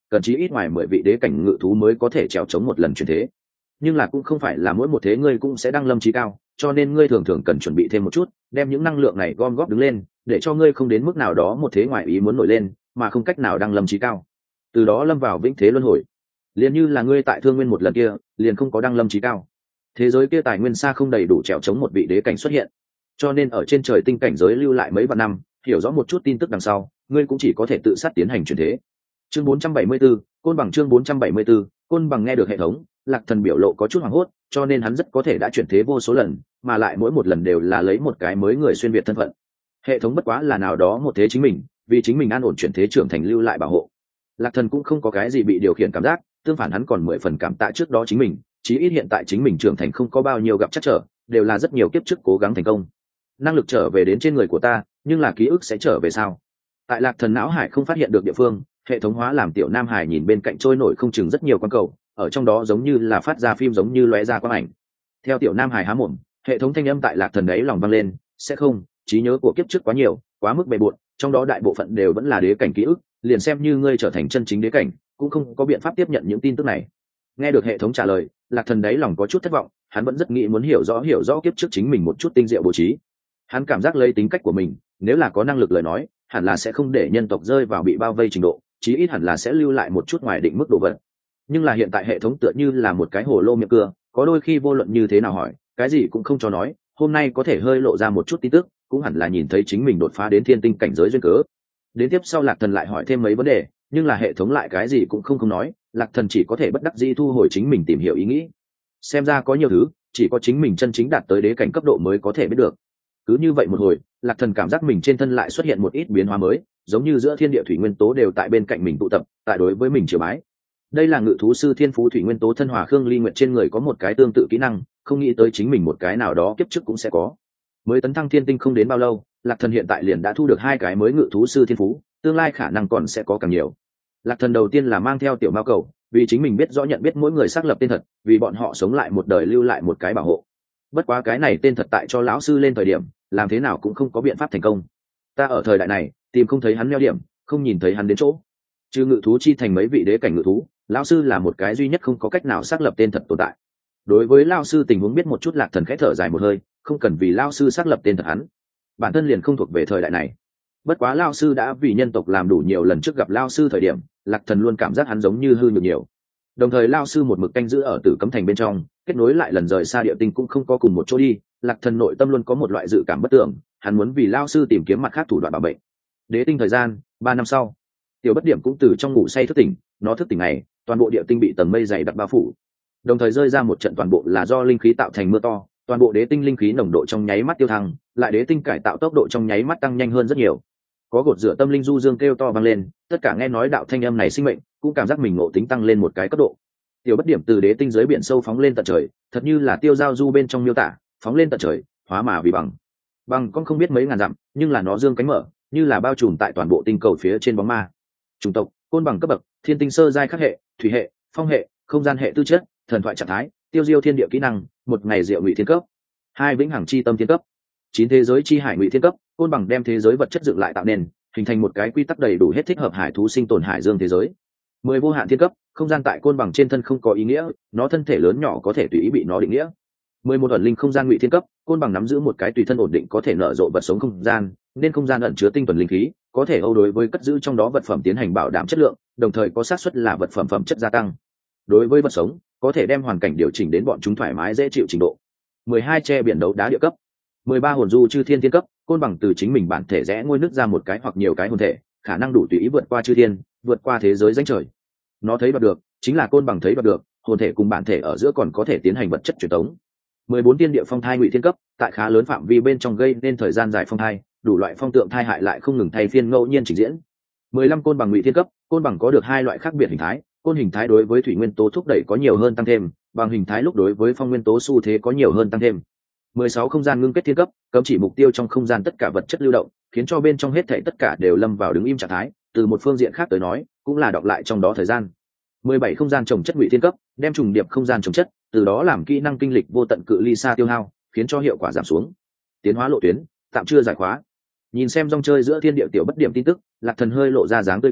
cần chí ít ngoài mười vị đế cảnh ngự thú mới có thể trèo chống một lần chuyển thế. Nhưng là cũng không phải là mỗi một thế ngươi cũng sẽ đăng lâm trí cao, cho nên ngươi thường thường cần chuẩn bị thêm một chút, đem những năng lượng này gom góp đứng lên, để cho ngươi không đến mức nào đó một thế ngoài ý muốn nổi lên mà không cách nào đăng lâm trí cao, từ đó lâm vào vĩnh thế luân hồi. Liền như là ngươi tại Thương Nguyên một lần kia, liền không có đăng lâm trí cao, thế giới kia tài nguyên xa không đầy đủ trèo chống một vị đế cảnh xuất hiện, cho nên ở trên trời tinh cảnh giới lưu lại mấy vạn năm, hiểu rõ một chút tin tức đằng sau, ngươi cũng chỉ có thể tự sát tiến hành chuyển thế. Chương bốn trăm bảy mươi 4, côn bằng chương bốn trăm bảy mươi 4, côn bằng nghe được hệ thống, Lạc Thần biểu lộ có chút hoảng hốt, cho nên hắn rất có thể đã chuyển thế vô số lần, mà lại mỗi một lần đều là lấy một cái mới người xuyên việt thân phận. Hệ thống bất quá là nào đó một thế chính mình, vì chính mình an ổn chuyển thế trưởng thành lưu lại bảo hộ. Lạc Thần cũng không có cái gì bị điều khiển cảm giác, tương phản hắn còn mười phần cảm tạ trước đó chính mình, chí ít hiện tại chính mình trưởng thành không có bao nhiêu gặp trắc trở, đều là rất nhiều kiếp trước cố gắng thành công. Năng lực trở về đến trên người của ta, nhưng là ký ức sẽ trở về sao? Tại Lạc Thần não hải không phát hiện được địa phương, hệ thống hóa làm tiểu nam hải nhìn bên cạnh trôi nổi không chừng rất nhiều quan cầu, ở trong đó giống như là phát ra phim, giống như lóe ra quang ảnh. Theo tiểu nam hải há mồm, hệ thống thanh âm tại Lạc Thần đấy lòng vang lên, sẽ không, trí nhớ của kiếp trước quá nhiều, quá mức bề bộn, trong đó đại bộ phận đều vẫn là đế cảnh ký ức, liền xem như ngươi trở thành chân chính đế cảnh, cũng không có biện pháp tiếp nhận những tin tức này. Nghe được hệ thống trả lời, Lạc Thần đấy lòng có chút thất vọng, hắn vẫn rất nghĩ muốn hiểu rõ hiểu rõ kiếp trước chính mình một chút tinh diệu bố trí. Hắn cảm giác lấy tính cách của mình, nếu là có năng lực lời nói, hẳn là sẽ không để nhân tộc rơi vào bị bao vây trình độ, chí ít hẳn là sẽ lưu lại một chút ngoài định mức độ vật. Nhưng là hiện tại hệ thống tựa như là một cái hồ lô miệng cưa, có đôi khi vô luận như thế nào hỏi, cái gì cũng không cho nói, hôm nay có thể hơi lộ ra một chút tin tức, cũng hẳn là nhìn thấy chính mình đột phá đến thiên tinh cảnh giới duyên cớ. Đến tiếp sau Lạc Thần lại hỏi thêm mấy vấn đề, nhưng là hệ thống lại cái gì cũng không không nói, Lạc Thần chỉ có thể bất đắc dĩ thu hồi chính mình tìm hiểu ý nghĩ. Xem ra có nhiều thứ, chỉ có chính mình chân chính đạt tới đế cảnh cấp độ mới có thể biết được. Cứ như vậy một hồi, Lạc Thần cảm giác mình trên thân lại xuất hiện một ít biến hóa mới, giống như giữa thiên địa thủy nguyên tố đều tại bên cạnh mình tụ tập, tại đối với mình triều bái. Đây là ngự thú sư thiên phú thủy nguyên tố thân hòa khương ly nguyện trên người có một cái tương tự kỹ năng, không nghĩ tới chính mình một cái nào đó kiếp trước cũng sẽ có. Mới tấn thăng thiên tinh không đến bao lâu, Lạc Thần hiện tại liền đã thu được hai cái mới ngự thú sư thiên phú, tương lai khả năng còn sẽ có càng nhiều. Lạc Thần đầu tiên là mang theo tiểu mao cầu, vì chính mình biết rõ nhận biết mỗi người xác lập tên thật, vì bọn họ sống lại một đời lưu lại một cái bảo hộ. Bất quá cái này tên thật tại cho lão sư lên thời điểm, làm thế nào cũng không có biện pháp thành công. Ta ở thời đại này tìm không thấy hắn neo điểm, không nhìn thấy hắn đến chỗ. Trừ ngự thú chi thành mấy vị đế cảnh ngự thú, lão sư là một cái duy nhất không có cách nào xác lập tên thật tồn tại. Đối với lão sư tình huống biết một chút, Lạc Thần khẽ thở dài một hơi, không cần vì lão sư xác lập tên thật hắn, bản thân liền không thuộc về thời đại này. Bất quá lão sư đã vì nhân tộc làm đủ nhiều lần, trước gặp lão sư thời điểm, Lạc Thần luôn cảm giác hắn giống như hư nhược nhiều. Đồng thời lão sư một mực canh giữ ở Tử Cấm Thành bên trong, kết nối lại lần rời xa địa tinh cũng không có cùng một chỗ đi. Lạc Thần nội tâm luôn có một loại dự cảm bất tưởng, hắn muốn vì lão sư tìm kiếm mặt khác thủ đoạn bảo vệ. Đế tinh thời gian ba năm sau, Tiểu Bất Điểm cũng từ trong ngủ say thức tỉnh, nó thức tỉnh này, toàn bộ địa tinh bị tầng mây dày đặc bao phủ, đồng thời rơi ra một trận toàn bộ là do linh khí tạo thành mưa to, toàn bộ đế tinh linh khí nồng độ trong nháy mắt tiêu thăng, lại đế tinh cải tạo tốc độ trong nháy mắt tăng nhanh hơn rất nhiều. Có gột rửa tâm linh du dương kêu to vang lên, tất cả nghe nói đạo thanh âm này sinh mệnh, cũng cảm giác mình ngộ tính tăng lên một cái cấp độ. Tiểu Bất Điểm từ đế tinh dưới biển sâu phóng lên tận trời, thật như là tiêu giao du bên trong miêu tả, phóng lên tận trời, hóa mà vì bằng. Bằng con không biết mấy ngàn dặm, nhưng là nó dương cánh mở, như là bao trùm tại toàn bộ tinh cầu phía trên bóng ma. Chủng tộc: côn bằng cấp bậc, thiên tinh sơ giai khắc hệ, thủy hệ, phong hệ, không gian hệ tư chất, thần thoại trạng thái, tiêu diêu thiên địa kỹ năng, một ngày diệu ngụy thiên cấp, hai vĩnh hằng chi tâm thiên cấp, chín thế giới chi hải ngụy thiên cấp. Côn bằng đem thế giới vật chất dựng lại tạo nên, hình thành một cái quy tắc đầy đủ hết thích hợp hải thú sinh tồn hải dương thế giới. Mười vô hạn thiên cấp, không gian tại côn bằng trên thân không có ý nghĩa, nó thân thể lớn nhỏ có thể tùy ý bị nó định nghĩa. Mười một ẩn linh không gian ngụy thiên cấp, côn bằng nắm giữ một cái tùy thân ổn định có thể nở rộ vật sống không gian, nên không gian ẩn chứa tinh thuần linh khí, có thể âu đối với cất giữ trong đó vật phẩm tiến hành bảo đảm chất lượng, đồng thời có xác suất là vật phẩm phẩm chất gia tăng. Đối với vật sống, có thể đem hoàn cảnh điều chỉnh đến bọn chúng thoải mái dễ chịu trình độ. Mười hai che biển đấu đá địa cấp. Mười ba hồn du chư thiên thiên cấp, côn bằng từ chính mình bản thể rẽ ngôi nước ra một cái hoặc nhiều cái hồn thể, khả năng đủ tùy ý vượt qua chư thiên, vượt qua thế giới danh trời. Nó thấy đoạt được, chính là côn bằng thấy đoạt được, hồn thể cùng bản thể ở giữa còn có thể tiến hành vật chất truyền tống. Mười bốn tiên địa phong thai ngụy thiên cấp, tại khá lớn phạm vi bên trong gây nên thời gian dài phong thai, đủ loại phong tượng thai hại lại không ngừng thay phiên ngẫu nhiên trình diễn. Mười lăm côn bằng ngụy thiên cấp, côn bằng có được hai loại khác biệt hình thái, côn hình thái đối với thủy nguyên tố thúc đẩy có nhiều hơn tăng thêm, bằng hình thái lúc đối với phong nguyên tố xu thế có nhiều hơn tăng thêm. Mười sáu không gian ngưng kết thiên cấp, cấm chỉ mục tiêu trong không gian tất cả vật chất lưu động, khiến cho bên trong hết thảy tất cả đều lâm vào đứng im trạng thái, từ một phương diện khác tới nói, cũng là đọc lại trong đó thời gian. Mười bảy không gian trồng chất ngụy thiên cấp, đem trùng điệp không gian trồng chất, từ đó làm kỹ năng kinh lịch vô tận cự ly xa tiêu hao, khiến cho hiệu quả giảm xuống. Tiến hóa lộ tuyến tạm chưa giải khóa. Nhìn xem dòng chơi giữa thiên địa Tiểu Bất Điểm tin tức, Lạc Thần hơi lộ ra dáng tươi cười,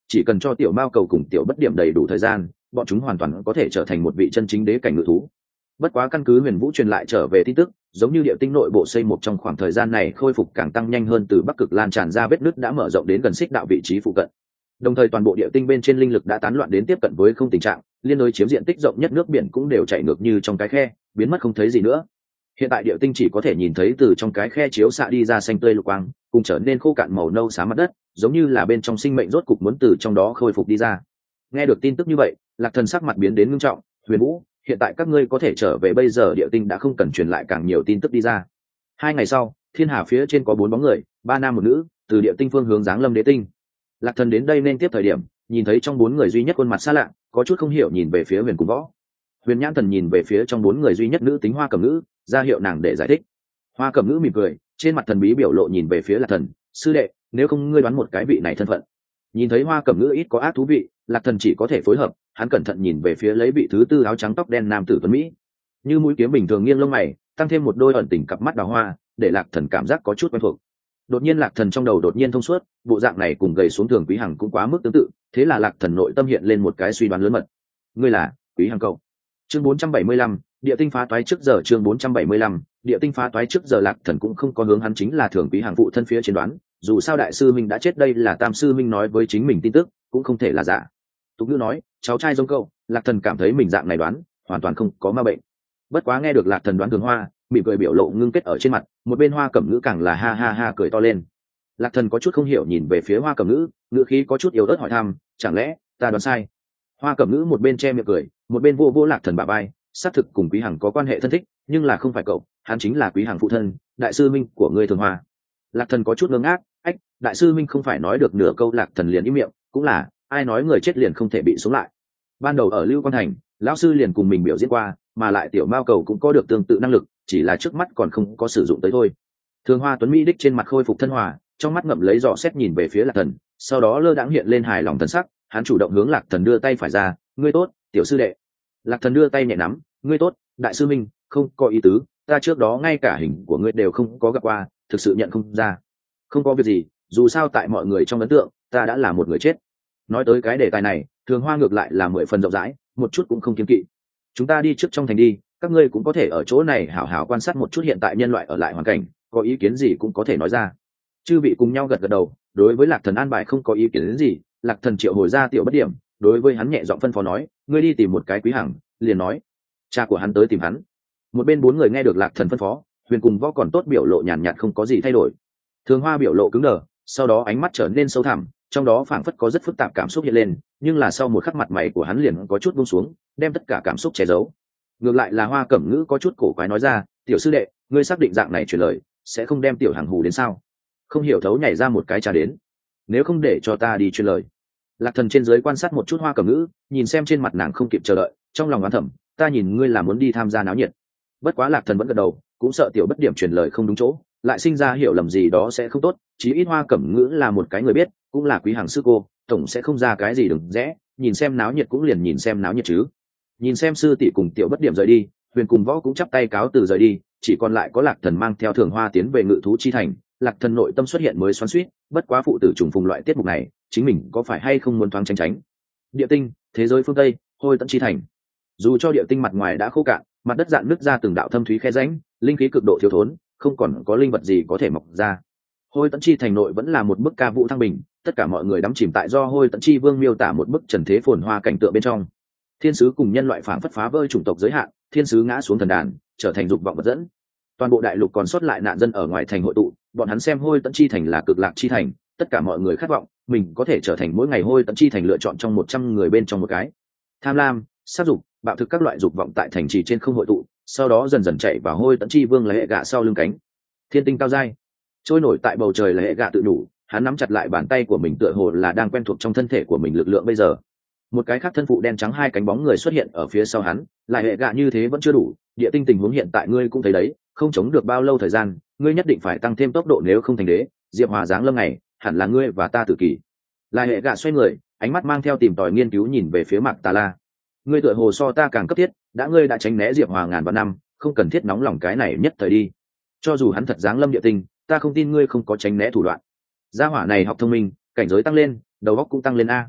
chỉ cần cho tiểu mao cầu cùng tiểu bất điểm đầy đủ thời gian, bọn chúng hoàn toàn có thể trở thành một vị chân chính đế cảnh ngự thú. Bất quá căn cứ Huyền Vũ truyền lại trở về tin tức, giống như địa tinh nội bộ xây một trong khoảng thời gian này khôi phục càng tăng nhanh hơn, từ Bắc Cực lan tràn ra vết nứt đã mở rộng đến gần xích đạo vị trí phụ cận. Đồng thời toàn bộ địa tinh bên trên linh lực đã tán loạn đến tiếp cận với không tình trạng, liên đối chiếm diện tích rộng nhất nước biển cũng đều chảy ngược như trong cái khe, biến mất không thấy gì nữa. Hiện tại địa tinh chỉ có thể nhìn thấy từ trong cái khe chiếu xạ đi ra xanh tươi lục quang, cùng trở nên khô cạn màu nâu xám mặt đất, giống như là bên trong sinh mệnh rốt cục muốn từ trong đó khôi phục đi ra. Nghe được tin tức như vậy, Lạc Thần sắc mặt biến đến nghiêm trọng. Huyền Vũ, hiện tại các ngươi có thể trở về, bây giờ địa tinh đã không cần truyền lại càng nhiều tin tức đi ra. Hai ngày sau, thiên hà phía trên có bốn bóng người, ba nam một nữ, từ địa tinh phương hướng giáng lâm đế tinh. Lạc Thần đến đây nên tiếp thời điểm, nhìn thấy trong bốn người duy nhất khuôn mặt xa lạ, có chút không hiểu nhìn về phía Huyền Cùng Võ. Huyền Nhãn Thần nhìn về phía trong bốn người duy nhất nữ tính Hoa Cẩm Ngữ, ra hiệu nàng để giải thích. Hoa Cẩm Ngữ mỉm cười, trên mặt thần bí biểu lộ nhìn về phía Lạc Thần, sư đệ, nếu không ngươi đoán một cái vị này thân phận. Nhìn thấy Hoa Cẩm Ngữ ít có ác thú vị, Lạc Thần chỉ có thể phối hợp, hắn cẩn thận nhìn về phía lấy vị thứ tư áo trắng tóc đen nam tử tuấn mỹ, như mũi kiếm bình thường nghiêng lông mày, tăng thêm một đôi ẩn tình cặp mắt đào hoa, để Lạc Thần cảm giác có chút quen thuộc. Đột nhiên Lạc Thần trong đầu đột nhiên thông suốt, bộ dạng này cùng gầy xuống Thường Quý Hằng cũng quá mức tương tự, thế là Lạc Thần nội tâm hiện lên một cái suy đoán lớn mật. Ngươi là Quý Hằng cậu? Chương bốn trăm bảy mươi lăm, địa tinh phá toái trước giờ. Chương bốn trăm bảy mươi lăm, địa tinh phá toái trước giờ. Lạc Thần cũng không có hướng hắn chính là Thường Quý Hằng phụ thân phía trên đoán, dù sao đại sư minh đã chết, đây là Tam sư minh nói với chính mình tin tức, cũng không thể là giả. Tục ngữ nói, cháu trai giống câu, Lạc Thần cảm thấy mình dạng này đoán hoàn toàn không có ma bệnh. Bất quá nghe được Lạc Thần đoán Thường Hoa, mỉm cười biểu lộ ngưng kết ở trên mặt, một bên Hoa Cẩm Ngữ càng là ha ha ha cười to lên. Lạc Thần có chút không hiểu nhìn về phía Hoa Cẩm Ngữ, ngữ khí có chút yếu ớt hỏi thăm, chẳng lẽ ta đoán sai? Hoa Cẩm Ngữ một bên che miệng cười, một bên vô vô Lạc Thần bả vai, xác thực cùng Quý Hằng có quan hệ thân thích, nhưng là không phải cậu, hắn chính là Quý Hằng phụ thân, đại sư minh của ngươi Thường Hoa. Lạc Thần có chút ngơ ngác, ách, đại sư minh không phải nói được nửa câu Lạc Thần liền im miệng, cũng là, ai nói người chết liền không thể bị sống lại. Ban đầu ở Lưu Quan Thành, lão sư liền cùng mình biểu diễn qua, mà lại tiểu mao cầu cũng có được tương tự năng lực, chỉ là trước mắt còn không có sử dụng tới thôi. Thường Hoa tuấn mỹ đích trên mặt khôi phục thân hòa, trong mắt ngậm lấy dò xét nhìn về phía Lạc Thần, sau đó lơ đãng hiện lên hài lòng thần sắc, hắn chủ động hướng Lạc Thần đưa tay phải ra, ngươi tốt, tiểu sư đệ. Lạc Thần đưa tay nhẹ nắm, ngươi tốt, đại sư minh, không có ý tứ, ta trước đó ngay cả hình của ngươi đều không có gặp qua, thực sự nhận không ra. Không có việc gì, dù sao tại mọi người trong ấn tượng, ta đã là một người chết. Nói tới cái đề tài này, Thường Hoa ngược lại là mười phần rộng rãi, một chút cũng không kiêng kỵ. Chúng ta đi trước trong thành đi, các ngươi cũng có thể ở chỗ này hảo hảo quan sát một chút hiện tại nhân loại ở lại hoàn cảnh, có ý kiến gì cũng có thể nói ra. Chư vị cùng nhau gật gật đầu, đối với Lạc Thần an bài không có ý kiến gì. Lạc Thần triệu hồi ra tiểu bất điểm, đối với hắn nhẹ giọng phân phó nói, ngươi đi tìm một cái Quý Hằng, liền nói cha của hắn tới tìm hắn. Một bên bốn người nghe được Lạc Thần phân phó, Huyền Cùng Võ còn tốt biểu lộ nhàn nhạt không có gì thay đổi. Thường Hoa biểu lộ cứng đờ, sau đó ánh mắt trở nên sâu thẳm, trong đó phảng phất có rất phức tạp cảm xúc hiện lên, nhưng là sau một khắc mặt mày của hắn liền có chút buông xuống, đem tất cả cảm xúc che giấu. Ngược lại là Hoa Cẩm Ngữ có chút cổ quái nói ra, tiểu sư đệ, ngươi xác định dạng này truyền lời sẽ không đem tiểu Hằng hù đến sao? Không hiểu thấu nhảy ra một cái trà đến, nếu không để cho ta đi truyền lời. Lạc Thần trên dưới quan sát một chút Hoa Cẩm Ngữ, nhìn xem trên mặt nàng không kịp chờ đợi, trong lòng oán thầm, ta nhìn ngươi là muốn đi tham gia náo nhiệt. Bất quá Lạc Thần vẫn gật đầu, cũng sợ tiểu bất điểm truyền lời không đúng chỗ, lại sinh ra hiểu lầm gì đó sẽ không tốt, chí ít Hoa Cẩm Ngữ là một cái người biết, cũng là Quý Hằng sư cô, tổng sẽ không ra cái gì đừng rẽ, nhìn xem náo nhiệt cũng liền nhìn xem náo nhiệt chứ. Nhìn xem sư tỷ cùng tiểu bất điểm rời đi, Huyền Cùng Võ cũng chắp tay cáo từ rời đi, chỉ còn lại có Lạc Thần mang theo Thường Hoa tiến về Ngự thú chi thành. Lạc Thần nội tâm xuất hiện mới xoắn xuýt, bất quá phụ tử trùng phùng loại tiết mục này, chính mình có phải hay không muốn thoáng tránh tránh. Địa tinh, thế giới phương Tây, Hôi Tẫn chi thành. Dù cho địa tinh mặt ngoài đã khô cạn, mặt đất dạn nứt ra từng đạo thâm thúy khe rãnh, linh khí cực độ thiếu thốn, không còn có linh vật gì có thể mọc ra. Hôi Tẫn chi thành nội vẫn là một bức ca vũ thăng bình, tất cả mọi người đắm chìm tại do Hôi Tẫn chi vương miêu tả một bức trần thế phồn hoa cảnh tượng bên trong. Thiên sứ cùng nhân loại phảng phất phá vỡ chủng tộc giới hạn, thiên sứ ngã xuống thần đàn, trở thành dục vọng vật dẫn. Toàn bộ đại lục còn sót lại nạn dân ở ngoài thành hội tụ, bọn hắn xem Hôi Tẫn chi thành là cực lạc chi thành, tất cả mọi người khát vọng mình có thể trở thành mỗi ngày Hôi Tẫn chi thành lựa chọn trong một trăm người bên trong một cái. Tham lam, sát dục, bạo thực các loại dục vọng tại thành trì trên không hội tụ, sau đó dần dần chạy vào Hôi Tẫn chi vương là hệ gạ sau lưng cánh. Thiên tinh cao dai trôi nổi tại bầu trời là hệ gạ tự đủ, hắn nắm chặt lại bàn tay của mình tựa hồ là đang quen thuộc trong thân thể của mình lực lượng bây giờ. Một cái khác thân phụ đen trắng hai cánh bóng người xuất hiện ở phía sau hắn, lại hệ gạ như thế vẫn chưa đủ, địa tinh tình huống hiện tại ngươi cũng thấy đấy, không chống được bao lâu thời gian, ngươi nhất định phải tăng thêm tốc độ nếu không thành đế. Diệp Hòa giáng lâm này hẳn là ngươi và ta tự kỷ. Lại hệ gạ xoay người, ánh mắt mang theo tìm tòi nghiên cứu nhìn về phía Mạc Tà La. Ngươi tựa hồ so ta càng cấp thiết, đã ngươi đã tránh né Diệp Hòa ngàn vạn năm, không cần thiết nóng lòng cái này nhất thời đi. Cho dù hắn thật giáng lâm địa tinh, ta không tin ngươi không có tránh né thủ đoạn. Gia hỏa này học thông minh, cảnh giới tăng lên, đầu óc cũng tăng lên a.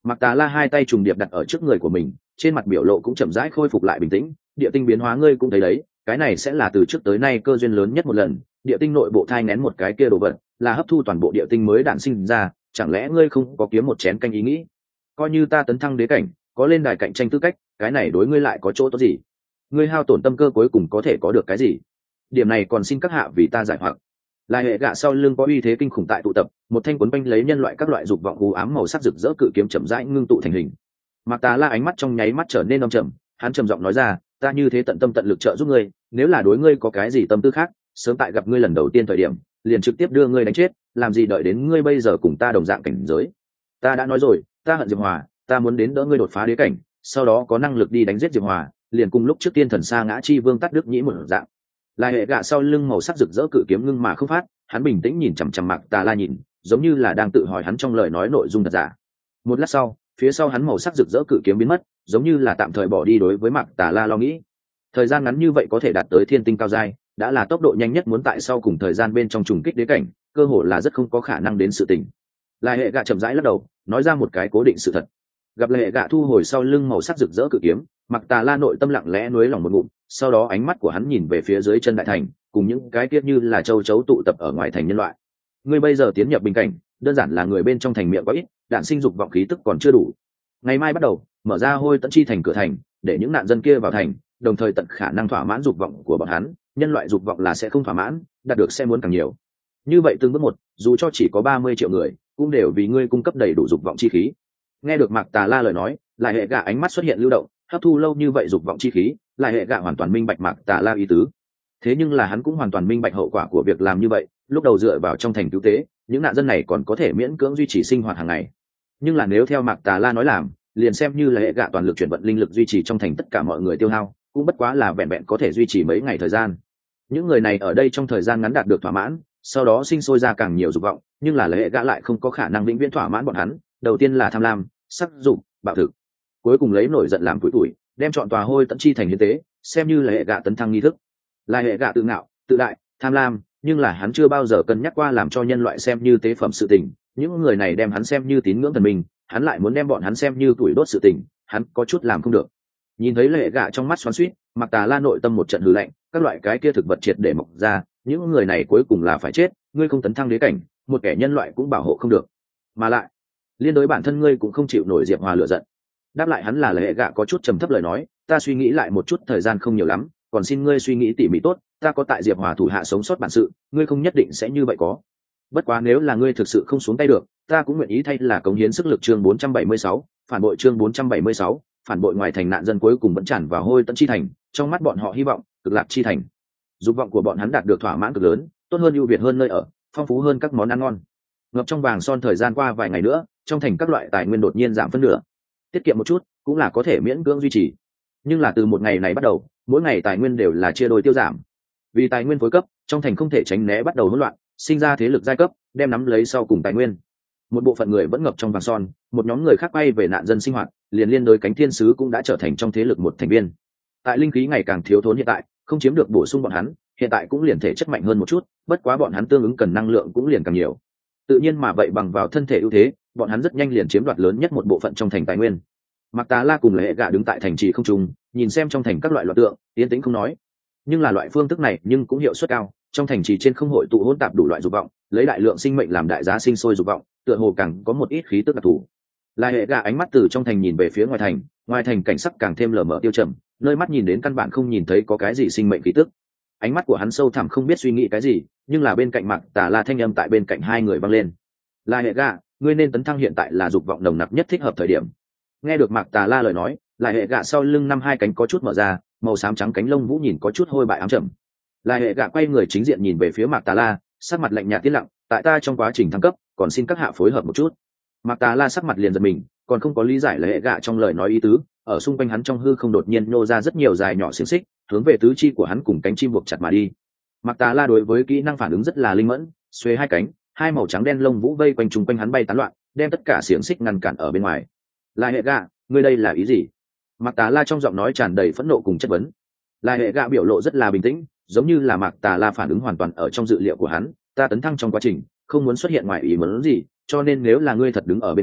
Mạc Tà La hai tay trùng điệp đặt ở trước người của mình, trên mặt biểu lộ cũng chậm rãi khôi phục lại bình tĩnh. Địa tinh biến hóa ngươi cũng thấy đấy, cái này sẽ là từ trước tới nay cơ duyên lớn nhất một lần. Địa tinh nội bộ thai nén một cái kia đồ vật, là hấp thu toàn bộ địa tinh mới đản sinh ra, chẳng lẽ ngươi không có kiếm một chén canh ý nghĩ? Coi như ta tấn thăng đế cảnh, có lên đài cạnh tranh tư cách, cái này đối ngươi lại có chỗ tốt gì? Ngươi hao tổn tâm cơ cuối cùng có thể có được cái gì? Điểm này còn xin các hạ vì ta giải hoặc. Lại hệ gạ sau lưng có uy thế kinh khủng tại tụ tập, một thanh cuốn quanh lấy nhân loại các loại dục vọng u ám màu sắc rực rỡ cự kiếm chậm rãi ngưng tụ thành hình. Mạc Tà La ánh mắt trong nháy mắt trở nên âm trầm, hắn trầm giọng nói ra, ta như thế tận tâm tận lực trợ giúp ngươi, nếu là đối ngươi có cái gì tâm tư khác, sớm tại gặp ngươi lần đầu tiên thời điểm, liền trực tiếp đưa ngươi đánh chết, làm gì đợi đến ngươi bây giờ cùng ta đồng dạng cảnh giới. Ta đã nói rồi, ta hận Diệp Hòa, ta muốn đến đỡ ngươi đột phá đế cảnh, sau đó có năng lực đi đánh giết Diệp Hòa, liền cùng lúc trước tiên thần sa ngã chi vương tắt đức nhĩ một dạng. Lại hệ gạ sau lưng màu sắc rực rỡ cự kiếm ngưng mà không phát, hắn bình tĩnh nhìn chằm chằm Mạc Tà La nhìn, giống như là đang tự hỏi hắn trong lời nói nội dung thật giả. Một lát sau, phía sau hắn màu sắc rực rỡ cự kiếm biến mất, giống như là tạm thời bỏ đi đối với Mạc Tà La lo nghĩ. Thời gian ngắn như vậy có thể đạt tới thiên tinh cao giai, đã là tốc độ nhanh nhất, muốn tại sau cùng thời gian bên trong trùng kích đế cảnh, cơ hội là rất không có khả năng đến sự tình. Lại hệ gạ chậm rãi lắc đầu, nói ra một cái cố định sự thật. Gặp lại hệ gạ thu hồi sau lưng màu sắc rực rỡ cự kiếm, Mạc Tà La nội tâm lặng lẽ nuối lòng một ngụm, sau đó ánh mắt của hắn nhìn về phía dưới chân đại thành, cùng những cái kia như là châu chấu tụ tập ở ngoài thành nhân loại. Ngươi bây giờ tiến nhập bình cảnh, đơn giản là người bên trong thành miệng quá ít, đạn sinh dục vọng khí tức còn chưa đủ. Ngày mai bắt đầu, mở ra hôi tận chi thành cửa thành, để những nạn dân kia vào thành, đồng thời tận khả năng thỏa mãn dục vọng của bọn hắn. Nhân loại dục vọng là sẽ không thỏa mãn, đạt được sẽ muốn càng nhiều. Như vậy từng bước một, dù cho chỉ có ba mươi triệu người, cũng đều vì ngươi cung cấp đầy đủ dục vọng chi khí. Nghe được Mạc Tà La lời nói, lại hệ gạ ánh mắt xuất hiện lưu động, hấp thu lâu như vậy dục vọng chi khí, lại hệ gạ hoàn toàn minh bạch Mạc Tà La ý tứ. Thế nhưng là hắn cũng hoàn toàn minh bạch hậu quả của việc làm như vậy. Lúc đầu dựa vào trong thành cứu tế, những nạn dân này còn có thể miễn cưỡng duy trì sinh hoạt hàng ngày. Nhưng là nếu theo Mạc Tà La nói làm, liền xem như là hệ gạ toàn lực chuyển vận linh lực duy trì trong thành tất cả mọi người tiêu hao, cũng bất quá là vẹn vẹn có thể duy trì mấy ngày thời gian. Những người này ở đây trong thời gian ngắn đạt được thỏa mãn, sau đó sinh sôi ra càng nhiều dục vọng, nhưng là hệ gạ lại không có khả năng vĩnh viễn thỏa mãn bọn hắn. Đầu tiên là tham lam, sắc dục, bạo thực, cuối cùng lấy nổi giận làm tuổi tuổi, đem chọn tòa hôi tận chi thành hiến tế, xem như là hệ gạ tấn thăng nghi thức. Là hệ gạ tự ngạo, tự đại, tham lam, nhưng là hắn chưa bao giờ cân nhắc qua làm cho nhân loại xem như tế phẩm sự tình. Những người này đem hắn xem như tín ngưỡng thần mình, hắn lại muốn đem bọn hắn xem như tuổi đốt sự tình, hắn có chút làm không được. Nhìn thấy lệ gạ trong mắt xoắn xuýt, Mạc Tà La nội tâm một trận hừ lạnh, các loại cái kia thực vật triệt để mọc ra, những người này cuối cùng là phải chết, ngươi không tấn thăng đế cảnh, một kẻ nhân loại cũng bảo hộ không được. Mà lại, liên đối bản thân ngươi cũng không chịu nổi Diệp Hòa lửa giận. Đáp lại hắn là lệ gạ có chút trầm thấp lời nói, ta suy nghĩ lại một chút, thời gian không nhiều lắm, còn xin ngươi suy nghĩ tỉ mỉ tốt, ta có tại Diệp Hòa thủ hạ sống sót bản sự, ngươi không nhất định sẽ như vậy có. Bất quá nếu là ngươi thực sự không xuống tay được, ta cũng nguyện ý thay là cống hiến sức lực. Chương bốn trăm bảy mươi sáu, phản bội. Chương bốn trăm bảy mươi sáu, phản bội. Ngoài thành nạn dân cuối cùng vẫn tràn vào hôi tận chi thành, trong mắt bọn họ hy vọng cực lạc chi thành. Dục vọng của bọn hắn đạt được thỏa mãn cực lớn, tốt hơn ưu việt hơn nơi ở, phong phú hơn các món ăn ngon. Ngập trong vàng son thời gian qua vài ngày nữa, trong thành các loại tài nguyên đột nhiên giảm phân nửa. Tiết kiệm một chút, cũng là có thể miễn cưỡng duy trì. Nhưng là từ một ngày này bắt đầu, mỗi ngày tài nguyên đều là chia đôi tiêu giảm. Vì tài nguyên phối cấp, trong thành không thể tránh né bắt đầu hỗn loạn, sinh ra thế lực giai cấp, đem nắm lấy sau cùng tài nguyên. Một bộ phận người vẫn ngập trong vàng son, một nhóm người khác quay về nạn dân sinh hoạt, liền liên đối cánh thiên sứ cũng đã trở thành trong thế lực một thành viên. Tại linh khí ngày càng thiếu thốn hiện tại, không chiếm được bổ sung bọn hắn, hiện tại cũng liền thể chất mạnh hơn một chút, bất quá bọn hắn tương ứng cần năng lượng cũng liền càng nhiều. Tự nhiên mà vậy bằng vào thân thể ưu thế, bọn hắn rất nhanh liền chiếm đoạt lớn nhất một bộ phận trong thành tài nguyên. Mạc Tà La cùng Lệ Gạ đứng tại thành trì không trung, nhìn xem trong thành các loại loạn tượng, yên tĩnh không nói. Nhưng là loại phương thức này nhưng cũng hiệu suất cao, trong thành trì trên không hội tụ hỗn tạp đủ loại dục vọng, lấy đại lượng sinh mệnh làm đại giá sinh sôi dục vọng, tựa hồ càng có một ít khí tức đặc thù. Lệ Gạ ánh mắt từ trong thành nhìn về phía ngoài thành, ngoài thành cảnh sắc càng thêm lờ mờ tiêu trầm, nơi mắt nhìn đến căn bản không nhìn thấy có cái gì sinh mệnh khí tức. Ánh mắt của hắn sâu thẳm không biết suy nghĩ cái gì, nhưng là bên cạnh Mạc Tà La thanh âm tại bên cạnh hai người vang lên. Lệ Gạ, ngươi nên tấn thăng, hiện tại là dục vọng nồng nặc nhất thích hợp thời điểm. Nghe được Mạc Tà La lời nói, lại hệ gạ sau lưng năm hai cánh có chút mở ra, màu xám trắng cánh lông vũ nhìn có chút hôi bại ám trầm. Lại hệ gạ quay người chính diện nhìn về phía Mạc Tà La, sắc mặt lạnh nhạt tiết lặng, tại ta trong quá trình thăng cấp, còn xin các hạ phối hợp một chút. Mạc Tà La sắc mặt liền giật mình, còn không có lý giải lại hệ gạ trong lời nói ý tứ, ở xung quanh hắn trong hư không đột nhiên nô ra rất nhiều dài nhỏ xiềng xích, hướng về tứ chi của hắn cùng cánh chim buộc chặt mà đi. Mạc Tà La đối với kỹ năng phản ứng rất là linh mẫn, xuê hai cánh, hai màu trắng đen lông vũ vây quanh chung quanh hắn bay tán loạn, đem tất cả xiềng xích ngăn cản ở bên ngoài. Lại hệ gạ, ngươi đây là ý gì? Mạc Tà La trong giọng nói tràn đầy phẫn nộ cùng chất vấn. Lại hệ gạ biểu lộ rất là bình tĩnh, giống như là Mạc Tà La phản ứng hoàn toàn ở trong dự liệu của hắn. Ta tấn thăng trong quá trình, không muốn xuất hiện ngoài ý muốn gì, cho nên nếu là ngươi thật đứng ở bên ta,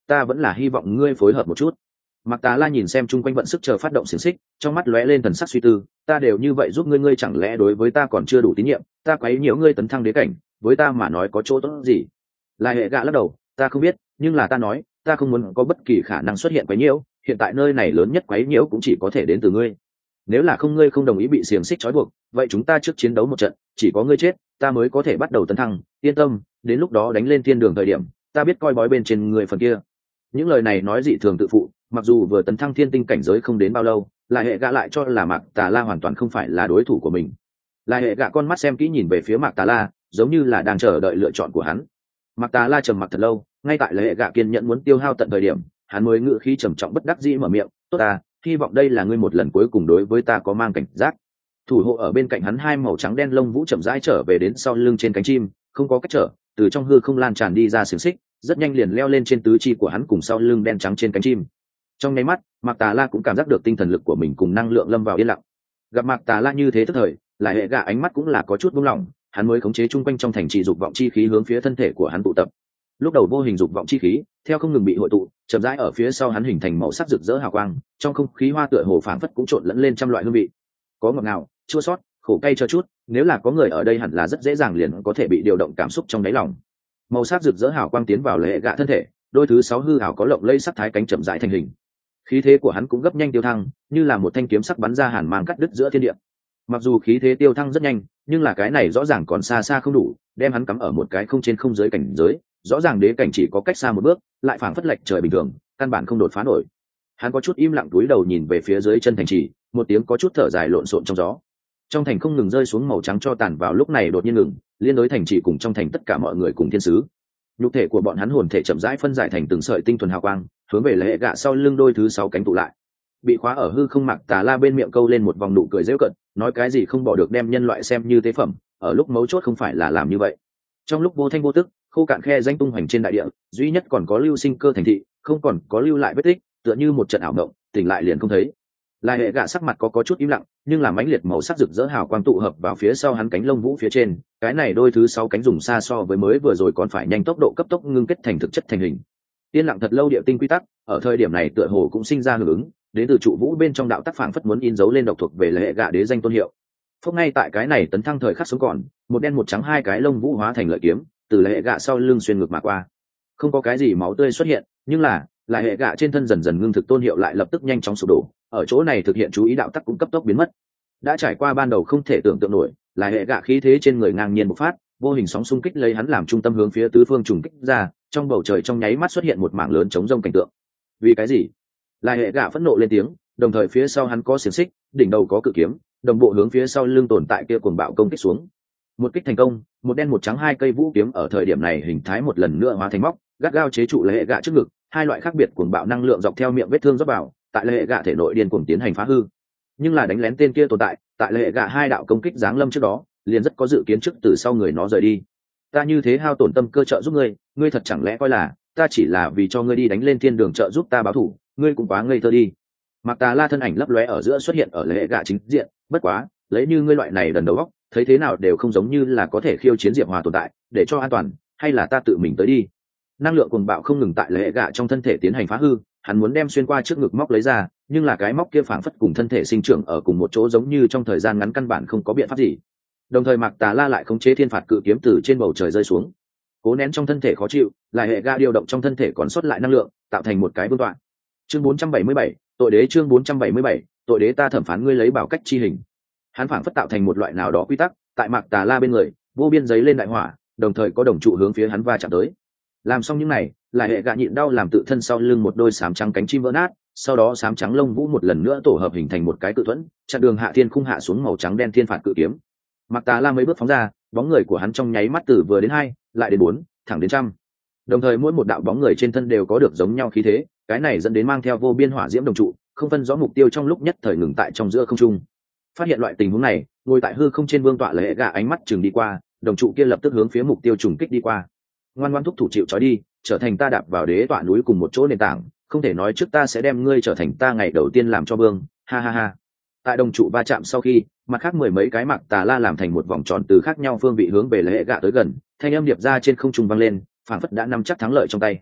ta vẫn là hy vọng ngươi phối hợp một chút. Mạc Tà La nhìn xem chung quanh vận sức chờ phát động xiềng xích, trong mắt lóe lên thần sắc suy tư, ta đều như vậy giúp ngươi, ngươi chẳng lẽ đối với ta còn chưa đủ tín nhiệm? Ta quấy nhiễu ngươi tấn thăng đế cảnh, với ta mà nói có chỗ tốt gì? Lai Hệ Gạ lắc đầu, ta không biết, nhưng là ta nói, ta không muốn có bất kỳ khả năng xuất hiện quấy nhiễu, hiện tại nơi này lớn nhất quấy nhiễu cũng chỉ có thể đến từ ngươi. Nếu là không ngươi không đồng ý bị xiềng xích trói buộc, vậy chúng ta trước chiến đấu một trận, chỉ có ngươi chết, ta mới có thể bắt đầu tấn thăng, yên tâm, đến lúc đó đánh lên thiên đường thời điểm, ta biết coi bói bên trên người phần kia. Những lời này nói dị thường tự phụ, mặc dù vừa tấn thăng thiên tinh cảnh giới không đến bao lâu, Lai Hệ Gạ lại cho là Mạc Tà La hoàn toàn không phải là đối thủ của mình. Lai Hệ Gạ con mắt xem kỹ nhìn về phía Mạc Tà La, giống như là đang chờ đợi lựa chọn của hắn. Mạc Tà La trầm mặc thật lâu, ngay tại Lai Hệ Gạ kiên nhẫn muốn tiêu hao tận thời điểm, hắn mới ngự khí trầm trọng bất đắc dĩ mở miệng, tốt ta, hy vọng đây là ngươi một lần cuối cùng đối với ta có mang cảnh giác. Thủ hộ ở bên cạnh hắn hai màu trắng đen lông vũ chậm rãi trở về đến sau lưng trên cánh chim, không có cách trở, từ trong hư không lan tràn đi ra xiềng xích, rất nhanh liền leo lên trên tứ chi của hắn cùng sau lưng đen trắng trên cánh chim. Trong nháy mắt, Mạc Tà La cũng cảm giác được tinh thần lực của mình cùng năng lượng lâm vào yên lặng. Gặp Mạc Tà La như thế tức thời, Lại Hệ Gạ ánh mắt cũng là có chút buông lỏng, hắn mới khống chế chung quanh trong thành trì dục vọng chi khí hướng phía thân thể của hắn tụ tập. Lúc đầu vô hình dục vọng chi khí, theo không ngừng bị hội tụ, chậm rãi ở phía sau hắn hình thành màu sắc rực rỡ hào quang, trong không khí hoa tựa hồ phảng phất cũng trộn lẫn lên trăm loại hương vị. Có ngọt ngào, chua xót, khổ cay cho chút, nếu là có người ở đây hẳn là rất dễ dàng liền có thể bị điều động cảm xúc trong đáy lòng. Màu sắc rực rỡ hào quang tiến vào Lại Hệ Gạ thân thể, đôi thứ sáu hư hào có lộng lẫy sắc thái cánh chậm rãi thành hình. Khí thế của hắn cũng gấp nhanh tiêu thăng, như là một thanh kiếm sắc bắn ra hàn mang cắt đứt giữa thiên địa. Mặc dù khí thế tiêu thăng rất nhanh, nhưng là cái này rõ ràng còn xa xa không đủ, đem hắn cắm ở một cái không trên không dưới cảnh giới, rõ ràng đế cảnh chỉ có cách xa một bước, lại phảng phất lệch trời bình thường, căn bản không đột phá nổi. Hắn có chút im lặng cúi đầu nhìn về phía dưới chân thành trì, một tiếng có chút thở dài lộn xộn trong gió. Trong thành không ngừng rơi xuống màu trắng cho tàn, vào lúc này đột nhiên ngừng, liên đối thành trì cùng trong thành tất cả mọi người cùng thiên sứ. Nhục thể của bọn hắn hồn thể chậm rãi phân giải thành từng sợi tinh thuần hào quang, hướng về Lại Hệ Gạ sau lưng đôi thứ sáu cánh tụ lại. Bị khóa ở hư không Mạc Tà La bên miệng câu lên một vòng nụ cười giễu cợt, nói cái gì không bỏ được đem nhân loại xem như tế phẩm, ở lúc mấu chốt không phải là làm như vậy. Trong lúc vô thanh vô tức, khô cạn khe danh tung hoành trên đại địa, duy nhất còn có lưu sinh cơ thành thị, không còn có lưu lại vết tích, tựa như một trận ảo mộng, tỉnh lại liền không thấy. Lai Hệ Gạ sắc mặt có có chút im lặng, nhưng làm mãnh liệt màu sắc rực rỡ hào quang tụ hợp vào phía sau hắn cánh lông vũ phía trên, cái này đôi thứ sáu cánh dùng xa so với mới vừa rồi còn phải nhanh tốc độ cấp tốc ngưng kết thành thực chất thành hình. Yên lặng thật lâu địa tinh quy tắc, ở thời điểm này tựa hồ cũng sinh ra hưởng ứng, đến từ trụ vũ bên trong đạo tác phảng phất muốn in dấu lên độc thuộc về Lai Hệ Gạ đế danh tôn hiệu. Phúc ngay tại cái này tấn thăng thời khắc sống còn, một đen một trắng hai cái lông vũ hóa thành lợi kiếm, từ Lai Hệ Gạ sau lưng xuyên ngược mà qua. Không có cái gì máu tươi xuất hiện, nhưng là Lai Hệ Gạ trên thân dần dần ngưng thực tôn hiệu lại lập tức nhanh chóng sụp đổ, ở chỗ này thực hiện chú ý đạo tắc cũng cấp tốc biến mất. Đã trải qua ban đầu không thể tưởng tượng nổi, Lai Hệ Gạ khí thế trên người ngang nhiên bộc phát, vô hình sóng xung kích lấy hắn làm trung tâm hướng phía tứ phương trùng kích ra, trong bầu trời trong nháy mắt xuất hiện một mảng lớn chống rông cảnh tượng. Vì cái gì? Lai Hệ Gạ phẫn nộ lên tiếng, đồng thời phía sau hắn có xiềng xích, đỉnh đầu có cự kiếm, đồng bộ hướng phía sau lưng tồn tại kia cuồng bạo công kích xuống. Một kích thành công, một đen một trắng hai cây vũ kiếm ở thời điểm này hình thái một lần nữa hóa thành móc, gắt gao chế trụ Lai Hệ Gạ trước ngực, hai loại khác biệt cuồng bạo năng lượng dọc theo miệng vết thương rót vào, tại Lai Hệ Gạ thể nội điên cuồng tiến hành phá hư. Nhưng là đánh lén tên kia tồn tại, tại Lai Hệ Gạ hai đạo công kích giáng lâm trước đó, liền rất có dự kiến trước từ sau người nó rời đi. Ta như thế hao tổn tâm cơ trợ giúp ngươi, ngươi thật chẳng lẽ coi là ta chỉ là vì cho ngươi đi đánh lên thiên đường trợ giúp ta báo thù, ngươi cũng quá ngây thơ đi. Mạc Tà La thân ảnh lấp lóe ở giữa xuất hiện ở Lai Hệ Gạ chính diện, bất quá, lấy như ngươi loại này đần đầu óc, thấy thế nào đều không giống như là có thể khiêu chiến Diệp Hòa tồn tại, để cho an toàn, hay là ta tự mình tới đi. Năng lượng cuồng bạo không ngừng tại Lai Hệ Gạ trong thân thể tiến hành phá hư, hắn muốn đem xuyên qua trước ngực móc lấy ra, nhưng là cái móc kia phảng phất cùng thân thể sinh trưởng ở cùng một chỗ, giống như trong thời gian ngắn căn bản không có biện pháp gì. Đồng thời Mạc Tà La lại khống chế thiên phạt cự kiếm từ trên bầu trời rơi xuống, cố nén trong thân thể khó chịu, Lai Hệ Gạ điều động trong thân thể còn sót lại năng lượng, tạo thành một cái vương tọa. Chương bốn trăm bảy mươi bảy, tội đế. Chương bốn trăm bảy mươi bảy, tội đế. Ta thẩm phán ngươi lấy bảo cách chi hình. Hắn phảng phất tạo thành một loại nào đó quy tắc, tại Mạc Tà La bên người, vô biên giấy lên đại hỏa, đồng thời có đồng trụ hướng phía hắn va chạm tới. Làm xong những này, Lai Hệ Gạ nhịn đau làm tự thân sau lưng một đôi sám trắng cánh chim vỡ nát, sau đó sám trắng lông vũ một lần nữa tổ hợp hình thành một cái cự thuẫn, chặn đường hạ thiên khung hạ xuống màu trắng đen thiên phạt cự kiếm. Mạc Tà La mấy bước phóng ra, bóng người của hắn trong nháy mắt từ vừa đến hai, lại đến bốn, thẳng đến trăm. Đồng thời mỗi một đạo bóng người trên thân đều có được giống nhau khí thế, cái này dẫn đến mang theo vô biên hỏa diễm đồng trụ, không phân rõ mục tiêu trong lúc nhất thời ngừng tại trong giữa không trung. Phát hiện loại tình huống này, ngồi tại hư không trên vương tọa Lai Hệ Gạ ánh mắt chừng đi qua, đồng trụ kia lập tức hướng phía mục tiêu trùng kích đi qua. Ngoan ngoãn thúc thủ chịu trói đi, trở thành ta đạp vào đế tọa núi cùng một chỗ nền tảng, không thể nói trước ta sẽ đem ngươi trở thành ta ngày đầu tiên làm cho vương, ha ha ha. Tại đồng trụ va chạm sau khi, mặt khác mười mấy cái Mạc Tà La làm thành một vòng tròn từ khác nhau phương vị hướng về Lai Hệ Gạ tới gần, thanh âm điệp ra trên không trung vang lên, phảng phất đã nắm chắc thắng lợi trong tay.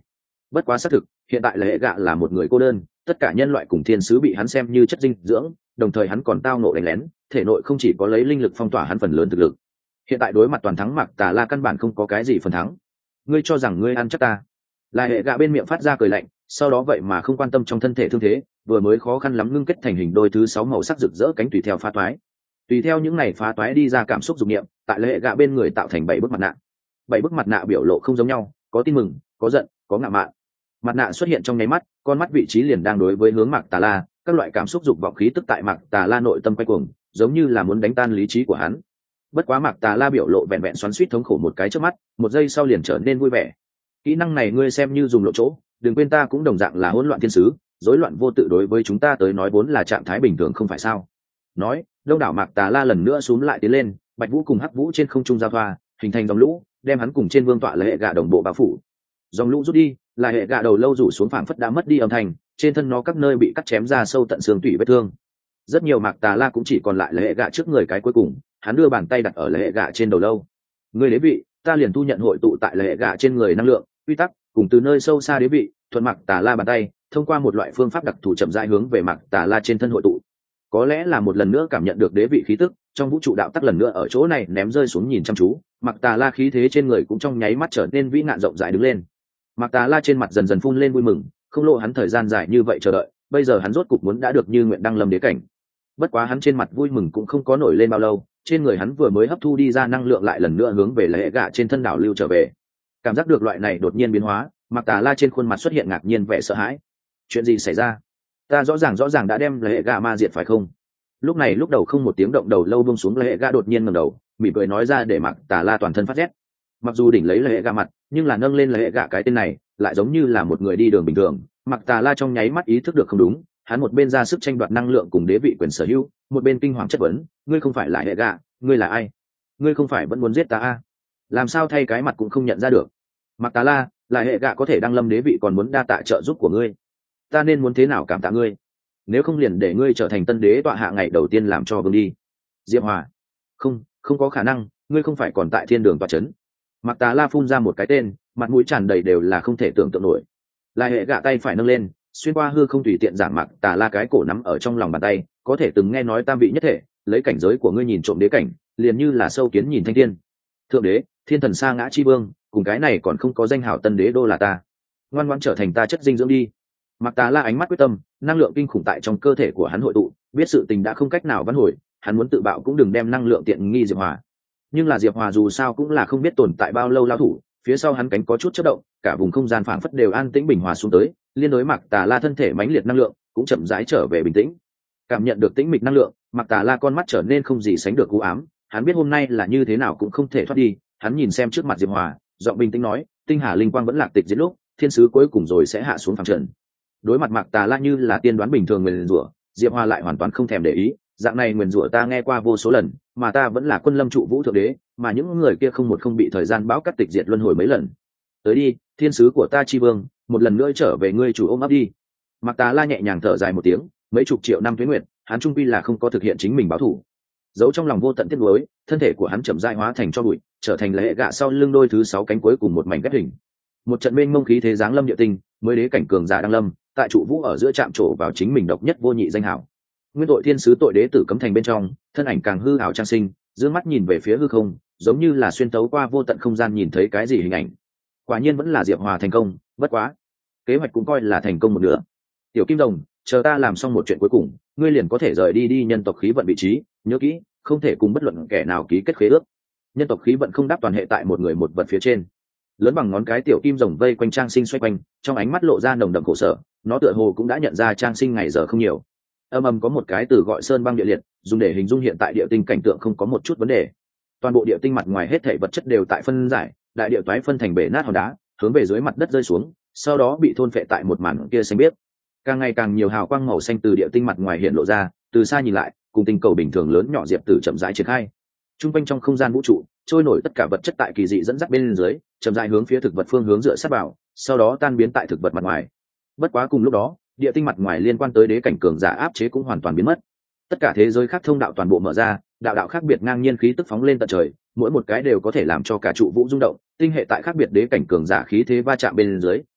Bất quá xác thực, hiện tại là hệ gạ là một người cô đơn, tất cả nhân loại cùng thiên sứ bị hắn xem như chất dinh dưỡng, đồng thời hắn còn tao nộ đánh lén, thể nội không chỉ có lấy linh lực phong tỏa hắn phần lớn thực lực. Hiện tại đối mặt toàn thắng Mạc Tà La căn bản không có cái gì phần thắng. Ngươi cho rằng ngươi ăn chắc ta? Là hệ gạ bên miệng phát ra cười lạnh, sau đó vậy mà không quan tâm trong thân thể thương thế, vừa mới khó khăn lắm ngưng kết thành hình đôi thứ sáu màu sắc rực rỡ cánh tùy theo phá toái. Tùy theo những này phá toái đi ra cảm xúc dục niệm, tại lệ gạ bên người tạo thành bảy bức mặt nạ. Bảy bức mặt nạ biểu lộ không giống nhau, có tin mừng, có giận, có ngạo mạn. Mặt nạ xuất hiện trong nháy mắt, con mắt vị trí liền đang đối với hướng Mạc Tà La, các loại cảm xúc dục vọng khí tức tại Mạc Tà La nội tâm quay cuồng, giống như là muốn đánh tan lý trí của hắn. Bất quá Mạc Tà La biểu lộ vẹn vẹn xoắn xuýt thống khổ một cái trước mắt, một giây sau liền trở nên vui vẻ. Kỹ năng này ngươi xem như dùng lộ chỗ, đừng quên ta cũng đồng dạng là hỗn loạn thiên sứ, rối loạn vô tự đối với chúng ta tới nói vốn là trạng thái bình thường không phải sao? Nói, đông đảo Mạc Tà La lần nữa xúm lại tiến lên, Bạch Vũ cùng Hắc Vũ trên không trung giao thoa, hình thành dòng lũ, đem hắn cùng trên vương tọa là hệ gạ đồng bộ bao phủ. Dòng lũ rút đi, là hệ gạ đầu lâu rủ xuống phảng phất đã mất đi âm thanh, trên thân nó các nơi bị cắt chém ra sâu tận xương tủy vết thương. Rất nhiều Mạc Tà La cũng chỉ còn lại là hệ gạ trước người cái cuối cùng, hắn đưa bàn tay đặt ở là hệ gạ trên đầu lâu. Người đế vị, ta liền thu nhận hội tụ tại là hệ gạ trên người năng lượng, quy tắc, cùng từ nơi sâu xa đế vị, thuận Mạc Tà La bàn tay, thông qua một loại phương pháp đặc thù chậm rãi hướng về Mạc Tà La trên thân hội tụ. Có lẽ là một lần nữa cảm nhận được đế vị khí tức, trong vũ trụ đạo tắc lần nữa ở chỗ này ném rơi xuống nhìn chăm chú, Mạc Tà La khí thế trên người cũng trong nháy mắt trở nên vĩ nạn rộng rãi đứng lên. Mạc Tà La trên mặt dần dần phun lên vui mừng, không lộ hắn thời gian dài như vậy chờ đợi, bây giờ hắn rốt cục muốn đã được như nguyện đăng lâm đế cảnh. Bất quá hắn trên mặt vui mừng cũng không có nổi lên bao lâu, trên người hắn vừa mới hấp thu đi ra năng lượng lại lần nữa hướng về lệ gạ trên thân đảo lưu trở về. Cảm giác được loại này đột nhiên biến hóa, Mạc Tà La trên khuôn mặt xuất hiện ngạc nhiên vẻ sợ hãi. Chuyện gì xảy ra? Ta rõ ràng rõ ràng đã đem lệ gạ ma diệt phải không? Lúc này lúc đầu không một tiếng động đầu lâu buông xuống lệ gạ đột nhiên ngẩng đầu, mỉm cười nói ra để Mạc Tà La toàn thân phát rét. Mặc dù đỉnh lấy lệ gạ mặt, nhưng là nâng lên lệ gạ cái tên này, lại giống như là một người đi đường bình thường. Mạc Tà La trong nháy mắt ý thức được không đúng, hắn một bên ra sức tranh đoạt năng lượng cùng đế vị quyền sở hữu, một bên kinh hoàng chất vấn, ngươi không phải là hệ gạ, ngươi là ai? Ngươi không phải vẫn muốn giết ta à? Làm sao thay cái mặt cũng không nhận ra được? Mạc Tà La, là hệ gạ có thể đăng lâm đế vị còn muốn đa tạ trợ giúp của ngươi, ta nên muốn thế nào cảm tạ ngươi? Nếu không liền để ngươi trở thành tân đế tọa hạ ngày đầu tiên làm cho vương đi. Diệp Hòa, không, không có khả năng, ngươi không phải còn tại thiên đường tọa trấn. Mạc Tà La phun ra một cái tên, mặt mũi tràn đầy đều là không thể tưởng tượng nổi. Là hệ gạ tay phải nâng lên, xuyên qua hư không tùy tiện giảng Mạc Tà La cái cổ nắm ở trong lòng bàn tay, có thể từng nghe nói tam vị nhất thể, lấy cảnh giới của ngươi nhìn trộm đế cảnh, liền như là sâu kiến nhìn thanh thiên. Thượng đế, thiên thần sa ngã chi vương, cùng cái này còn không có danh hào tân đế đô là ta. Ngoan ngoãn trở thành ta chất dinh dưỡng đi. Mạc Tà La ánh mắt quyết tâm, năng lượng kinh khủng tại trong cơ thể của hắn hội tụ, biết sự tình đã không cách nào vãn hồi, hắn muốn tự bạo cũng đừng đem năng lượng tiện nghi Diệp Hòa. Nhưng là Diệp Hòa dù sao cũng là không biết tồn tại bao lâu lao thủ, phía sau hắn cánh có chút chớp động, cả vùng không gian phảng phất đều an tĩnh bình hòa xuống tới, liên đối Mạc Tà La thân thể mãnh liệt năng lượng cũng chậm rãi trở về bình tĩnh. Cảm nhận được tĩnh mịch năng lượng, Mạc Tà La con mắt trở nên không gì sánh được u ám, hắn biết hôm nay là như thế nào cũng không thể thoát đi, hắn nhìn xem trước mặt Diệp Hòa, giọng bình tĩnh nói, tinh hà linh quang vẫn lạc tịch diệt lúc, thiên sứ cuối cùng rồi sẽ hạ xuống phàm trần. Đối mặt Mạc Tà La như là tiên đoán bình thường nguyền rủa, Diệp Hòa lại hoàn toàn không thèm để ý, dạng này nguyền rủa ta nghe qua vô số lần, mà ta vẫn là quân lâm trụ vũ thượng đế, mà những người kia không một không bị thời gian bão cắt tịch diệt luân hồi mấy lần. Tới đi, thiên sứ của ta chi vương, một lần nữa trở về ngươi chủ ôm ấp đi. Mạc Tà La nhẹ nhàng thở dài một tiếng, mấy chục triệu năm tuế nguyệt, hắn trung quy là không có thực hiện chính mình báo thù. Giấu trong lòng vô tận tiếc nuối, thân thể của hắn chậm rãi hóa thành cho bụi, trở thành lệ gạ sau lưng đôi thứ sáu cánh cuối cùng một mảnh ghép hình. Một trận mênh mông khí thế giáng lâm địa tinh, mới đế cảnh cường giả đăng lâm, tại trụ vũ ở giữa chạm trổ vào chính mình độc nhất vô nhị danh hảo. Nguyên tội thiên sứ tội đế tử cấm thành bên trong, thân ảnh càng hư ảo trang sinh, dương mắt nhìn về phía hư không, giống như là xuyên tấu qua vô tận không gian nhìn thấy cái gì hình ảnh. Quả nhiên vẫn là Diệp Hòa thành công, bất quá, kế hoạch cũng coi là thành công một nửa. Tiểu Kim Rồng, chờ ta làm xong một chuyện cuối cùng, ngươi liền có thể rời đi đi nhân tộc khí vận vị trí, nhớ kỹ, không thể cùng bất luận kẻ nào ký kết khế ước. Nhân tộc khí vận không đáp toàn hệ tại một người một vật phía trên. Lớn bằng ngón cái tiểu kim rồng vây quanh Trang Sinh xoay quanh, trong ánh mắt lộ ra nồng đậm khổ sở, nó tựa hồ cũng đã nhận ra Trang Sinh ngày giờ không nhiều. Âm âm có một cái từ gọi sơn băng địa liệt, dùng để hình dung hiện tại địa tinh cảnh tượng không có một chút vấn đề. Toàn bộ địa tinh mặt ngoài hết thảy vật chất đều tại phân giải, đại địa toái phân thành bể nát hòn đá, hướng về dưới mặt đất rơi xuống, sau đó bị thôn phệ tại một màn kia xanh biếc. Càng ngày càng nhiều hào quang màu xanh từ địa tinh mặt ngoài hiện lộ ra, từ xa nhìn lại, cùng tinh cầu bình thường lớn nhỏ diệp tử chậm rãi triển khai. Trung quanh trong không gian vũ trụ, trôi nổi tất cả vật chất tại kỳ dị dẫn dắt bên dưới, chậm rãi hướng phía thực vật phương hướng dựa sát vào, sau đó tan biến tại thực vật mặt ngoài. Bất quá cùng lúc đó, địa tinh mặt ngoài liên quan tới đế cảnh cường giả áp chế cũng hoàn toàn biến mất. Tất cả thế giới khác thông đạo toàn bộ mở ra, đạo đạo khác biệt ngang nhiên khí tức phóng lên tận trời, mỗi một cái đều có thể làm cho cả trụ vũ rung động, tinh hệ tại khác biệt đế cảnh cường giả khí thế va chạm bên dưới,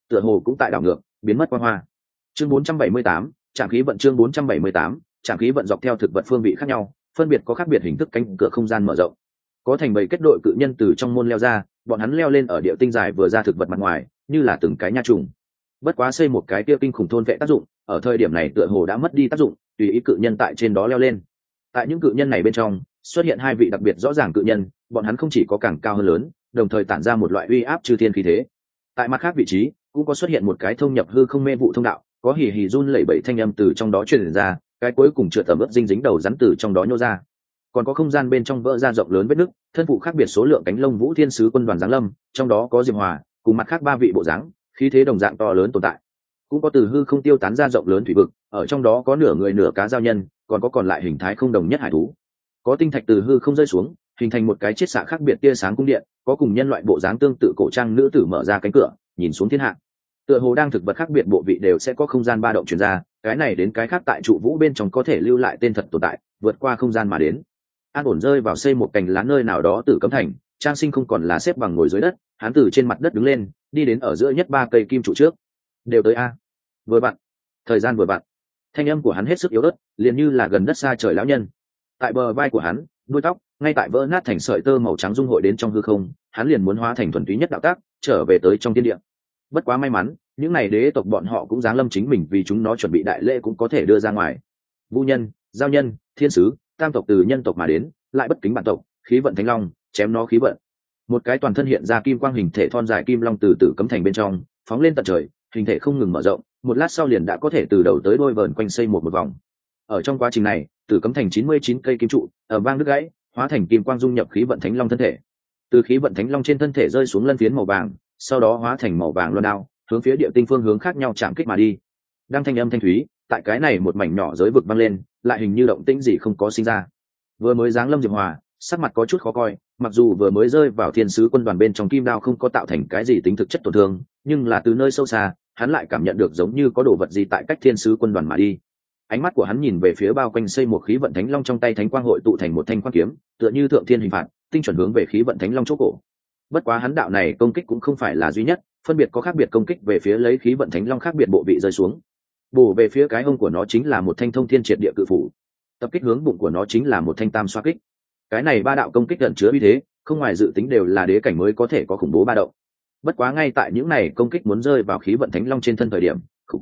tựa hồ cũng tại đảo ngược biến mất quang hoa. Chương bốn trăm bảy mươi tám, trạm khí vận. Chương bốn trăm bảy mươi tám, trạm khí vận. Dọc theo thực vật phương vị khác nhau, phân biệt có khác biệt hình thức cánh cửa không gian mở rộng. Có thành bầy kết đội cự nhân từ trong môn leo ra, bọn hắn leo lên ở địa tinh dài vừa ra thực vật mặt ngoài, như là từng cái nha trùng. Bất quá xây một cái kia kinh khủng thôn vệ tác dụng, ở thời điểm này tựa hồ đã mất đi tác dụng, tùy ý cự nhân tại trên đó leo lên. Tại những cự nhân này bên trong, xuất hiện hai vị đặc biệt rõ ràng cự nhân, bọn hắn không chỉ có càng cao hơn lớn, đồng thời tản ra một loại uy áp chư thiên khí thế. Tại mặt khác vị trí, cũng có xuất hiện một cái thông nhập hư không mê vụ thông đạo, có hì hì run lẩy bẩy thanh âm từ trong đó truyền ra, cái cuối cùng trượt tầm ướp dinh dính đầu rắn từ trong đó nhô ra. Còn có không gian bên trong vỡ ra rộng lớn vết nứt, thân phụ khác biệt số lượng cánh lông vũ thiên sứ quân đoàn giáng lâm, trong đó có Diệp Hòa cùng mặt khác ba vị bộ dáng khí thế đồng dạng to lớn tồn tại. Cũng có từ hư không tiêu tán ra rộng lớn thủy vực, ở trong đó có nửa người nửa cá giao nhân, còn có còn lại hình thái không đồng nhất hải thú. Có tinh thạch từ hư không rơi xuống, hình thành một cái chiết xạ khác biệt tia sáng cung điện, có cùng nhân loại bộ dáng tương tự cổ trang nữ tử mở ra cánh cửa nhìn xuống thiên hạ. Tựa hồ đang thực vật khác biệt bộ vị đều sẽ có không gian ba động truyền ra, cái này đến cái khác tại trụ vũ bên trong có thể lưu lại tên thật tồn tại, vượt qua không gian mà đến. An ổn rơi vào xây một cành lá nơi nào đó Tử Cấm Thành, Trang Sinh không còn là xếp bằng ngồi dưới đất, hắn từ trên mặt đất đứng lên, đi đến ở giữa nhất ba cây kim trụ trước. Đều tới a. Vừa vặn. Thời gian vừa vặn. Thanh âm của hắn hết sức yếu ớt, liền như là gần đất xa trời lão nhân. Tại bờ vai của hắn, đuôi tóc ngay tại vỡ nát thành sợi tơ màu trắng dung hội đến trong hư không, hắn liền muốn hóa thành thuần túy nhất đạo tác, trở về tới trong thiên địa. Bất quá may mắn, những này đế tộc bọn họ cũng giáng lâm chính mình, vì chúng nó chuẩn bị đại lễ cũng có thể đưa ra ngoài. Vu nhân, giao nhân, thiên sứ, tam tộc từ nhân tộc mà đến, lại bất kính bản tộc, khí vận thánh long, chém nó khí vận. Một cái toàn thân hiện ra kim quang hình thể thon dài kim long từ Tử Cấm Thành bên trong phóng lên tận trời, hình thể không ngừng mở rộng, một lát sau liền đã có thể từ đầu tới đuôi vờn quanh xây một một vòng. Ở trong quá trình này, Tử Cấm Thành chín mươi chín cây kim trụ ở vang đứt gãy, hóa thành kim quang dung nhập khí vận thánh long thân thể. Từ khí vận thánh long trên thân thể rơi xuống lân phiến màu vàng, sau đó hóa thành màu vàng loan đao, hướng phía địa tinh phương hướng khác nhau chạm kích mà đi. Đang thanh âm thanh thúy, tại cái này một mảnh nhỏ giới vực vang lên, lại hình như động tĩnh gì không có sinh ra. Vừa mới giáng lâm Diệp Hòa, sắc mặt có chút khó coi, mặc dù vừa mới rơi vào thiên sứ quân đoàn bên trong kim đao không có tạo thành cái gì tính thực chất tổn thương, nhưng là từ nơi sâu xa, hắn lại cảm nhận được giống như có đồ vật gì tại cách thiên sứ quân đoàn mà đi. Ánh mắt của hắn nhìn về phía bao quanh xây một khí vận thánh long trong tay thánh quang hội tụ thành một thanh quang kiếm, tựa như thượng thiên hình phạt, tinh chuẩn hướng về khí vận thánh long chỗ cổ. Bất quá hắn đạo này công kích cũng không phải là duy nhất, phân biệt có khác biệt công kích về phía lấy khí vận thánh long khác biệt bộ vị rơi xuống. Bổ về phía cái hông của nó chính là một thanh thông thiên triệt địa cự phủ, tập kích hướng bụng của nó chính là một thanh tam xoa kích. Cái này ba đạo công kích ẩn chứa uy thế, không ngoài dự tính đều là đế cảnh mới có thể có khủng bố ba động. Bất quá ngay tại những này công kích muốn rơi vào khí vận thánh long trên thân thời điểm,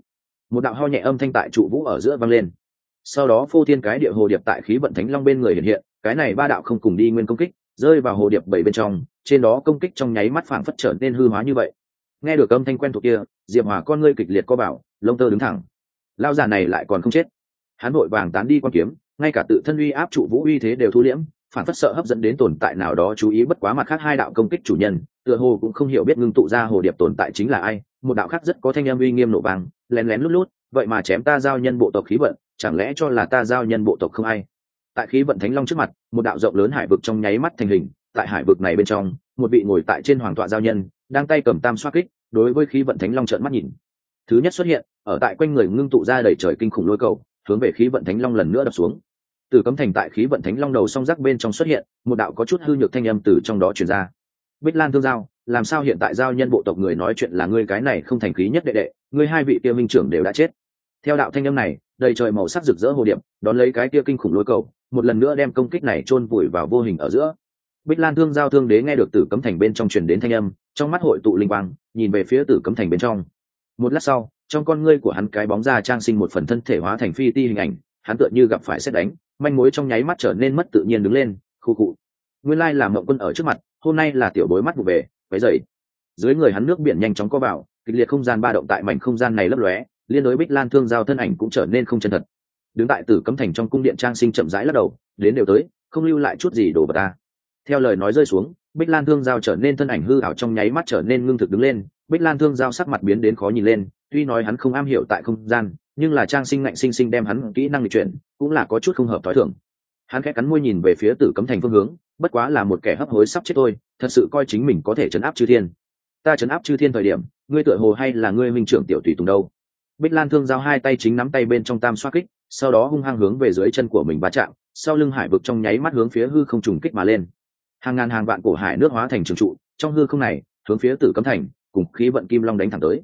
một đạo ho nhẹ âm thanh tại trụ vũ ở giữa vang lên. Sau đó phô thiên cái địa hồ điệp tại khí vận thánh long bên người hiện hiện, cái này ba đạo không cùng đi nguyên công kích, rơi vào hồ điệp bảy bên trong, trên đó công kích trong nháy mắt phảng phất trở nên hư hóa như vậy. Nghe được âm thanh quen thuộc kia, Diệp Hòa con ngươi kịch liệt co bảo, lông tơ đứng thẳng. Lão già này lại còn không chết. Hắn vội vàng tán đi quan kiếm, ngay cả tự thân uy áp trụ vũ uy thế đều thu liễm, phản phất sợ hấp dẫn đến tồn tại nào đó chú ý. Bất quá mặt khác hai đạo công kích chủ nhân, tựa hồ cũng không hiểu biết ngưng tụ ra hồ điệp tồn tại chính là ai. Một đạo khác rất có thanh âm uy nghiêm nổ vang, lén lén lút lút, vậy mà chém ta giao nhân bộ tộc khí vận, chẳng lẽ cho là ta giao nhân bộ tộc không ai? Tại khí vận thánh long trước mặt, một đạo rộng lớn hải vực trong nháy mắt thành hình. Tại hải vực này bên trong, một vị ngồi tại trên hoàng tọa giao nhân, đang tay cầm tam xoa kích, đối với khí vận thánh long trợn mắt nhìn. Thứ nhất xuất hiện, ở tại quanh người ngưng tụ ra đầy trời kinh khủng lôi cầu, hướng về khí vận thánh long lần nữa đập xuống. Từ Cấm Thành tại khí vận thánh long đầu song rắc bên trong xuất hiện, một đạo có chút hư nhược thanh âm từ trong đó truyền ra. Bích Lan Thương Giao, làm sao hiện tại giao nhân bộ tộc người nói chuyện là ngươi cái này không thành khí nhất đệ đệ, ngươi hai vị kia minh trưởng đều đã chết. Theo đạo thanh âm này, đầy trời màu sắc rực rỡ hồ điệp, đón lấy cái kia kinh khủng lôi cầu, một lần nữa đem công kích này chôn vùi vào vô hình ở giữa. Bích Lan Thương Giao thương đế nghe được Tử Cấm Thành bên trong truyền đến thanh âm, trong mắt hội tụ linh quang, nhìn về phía Tử Cấm Thành bên trong. Một lát sau, trong con ngươi của hắn cái bóng ra Trang Sinh một phần thân thể hóa thành phi ti hình ảnh, hắn tựa như gặp phải sét đánh, manh mối trong nháy mắt trở nên mất tự nhiên đứng lên, khu cụ. Nguyên lai là Mộng Quân ở trước mặt, hôm nay là tiểu bối mắt vụ về, váy dậy. Dưới người hắn nước biển nhanh chóng co vào, kịch liệt không gian ba động tại mảnh không gian này lấp lóe, liên đối Bích Lan Thương Giao thân ảnh cũng trở nên không chân thật. Đứng tại Tử Cấm Thành trong cung điện, Trang Sinh chậm rãi lắc đầu, đến đều tới, không lưu lại chút gì đồ vật ta. Theo lời nói rơi xuống, Bích Lan Thương Giao trở nên thân ảnh hư ảo trong nháy mắt trở nên ngưng thực đứng lên. Bích Lan Thương Giao sắc mặt biến đến khó nhìn lên, tuy nói hắn không am hiểu tại không gian, nhưng là Trang Sinh ngạnh sinh sinh đem hắn kỹ năng lịch chuyển, cũng là có chút không hợp thói thường. Hắn khẽ cắn môi nhìn về phía Tử Cấm Thành phương hướng, bất quá là một kẻ hấp hối sắp chết thôi, thật sự coi chính mình có thể trấn áp chư thiên. Ta trấn áp chư thiên thời điểm, ngươi tựa hồ hay là ngươi minh trưởng tiểu tùy tùng đâu? Bích Lan Thương Giao hai tay chính nắm tay bên trong tam xoa kích, sau đó hung hăng hướng về dưới chân của mình va chạm, sau lưng hải vực trong nháy mắt hướng phía hư không trùng kích mà lên. Hàng ngàn hàng vạn cổ hải nước hóa thành trường trụ, trong hư không này, hướng phía Tử Cấm Thành cùng khí vận kim long đánh thẳng tới.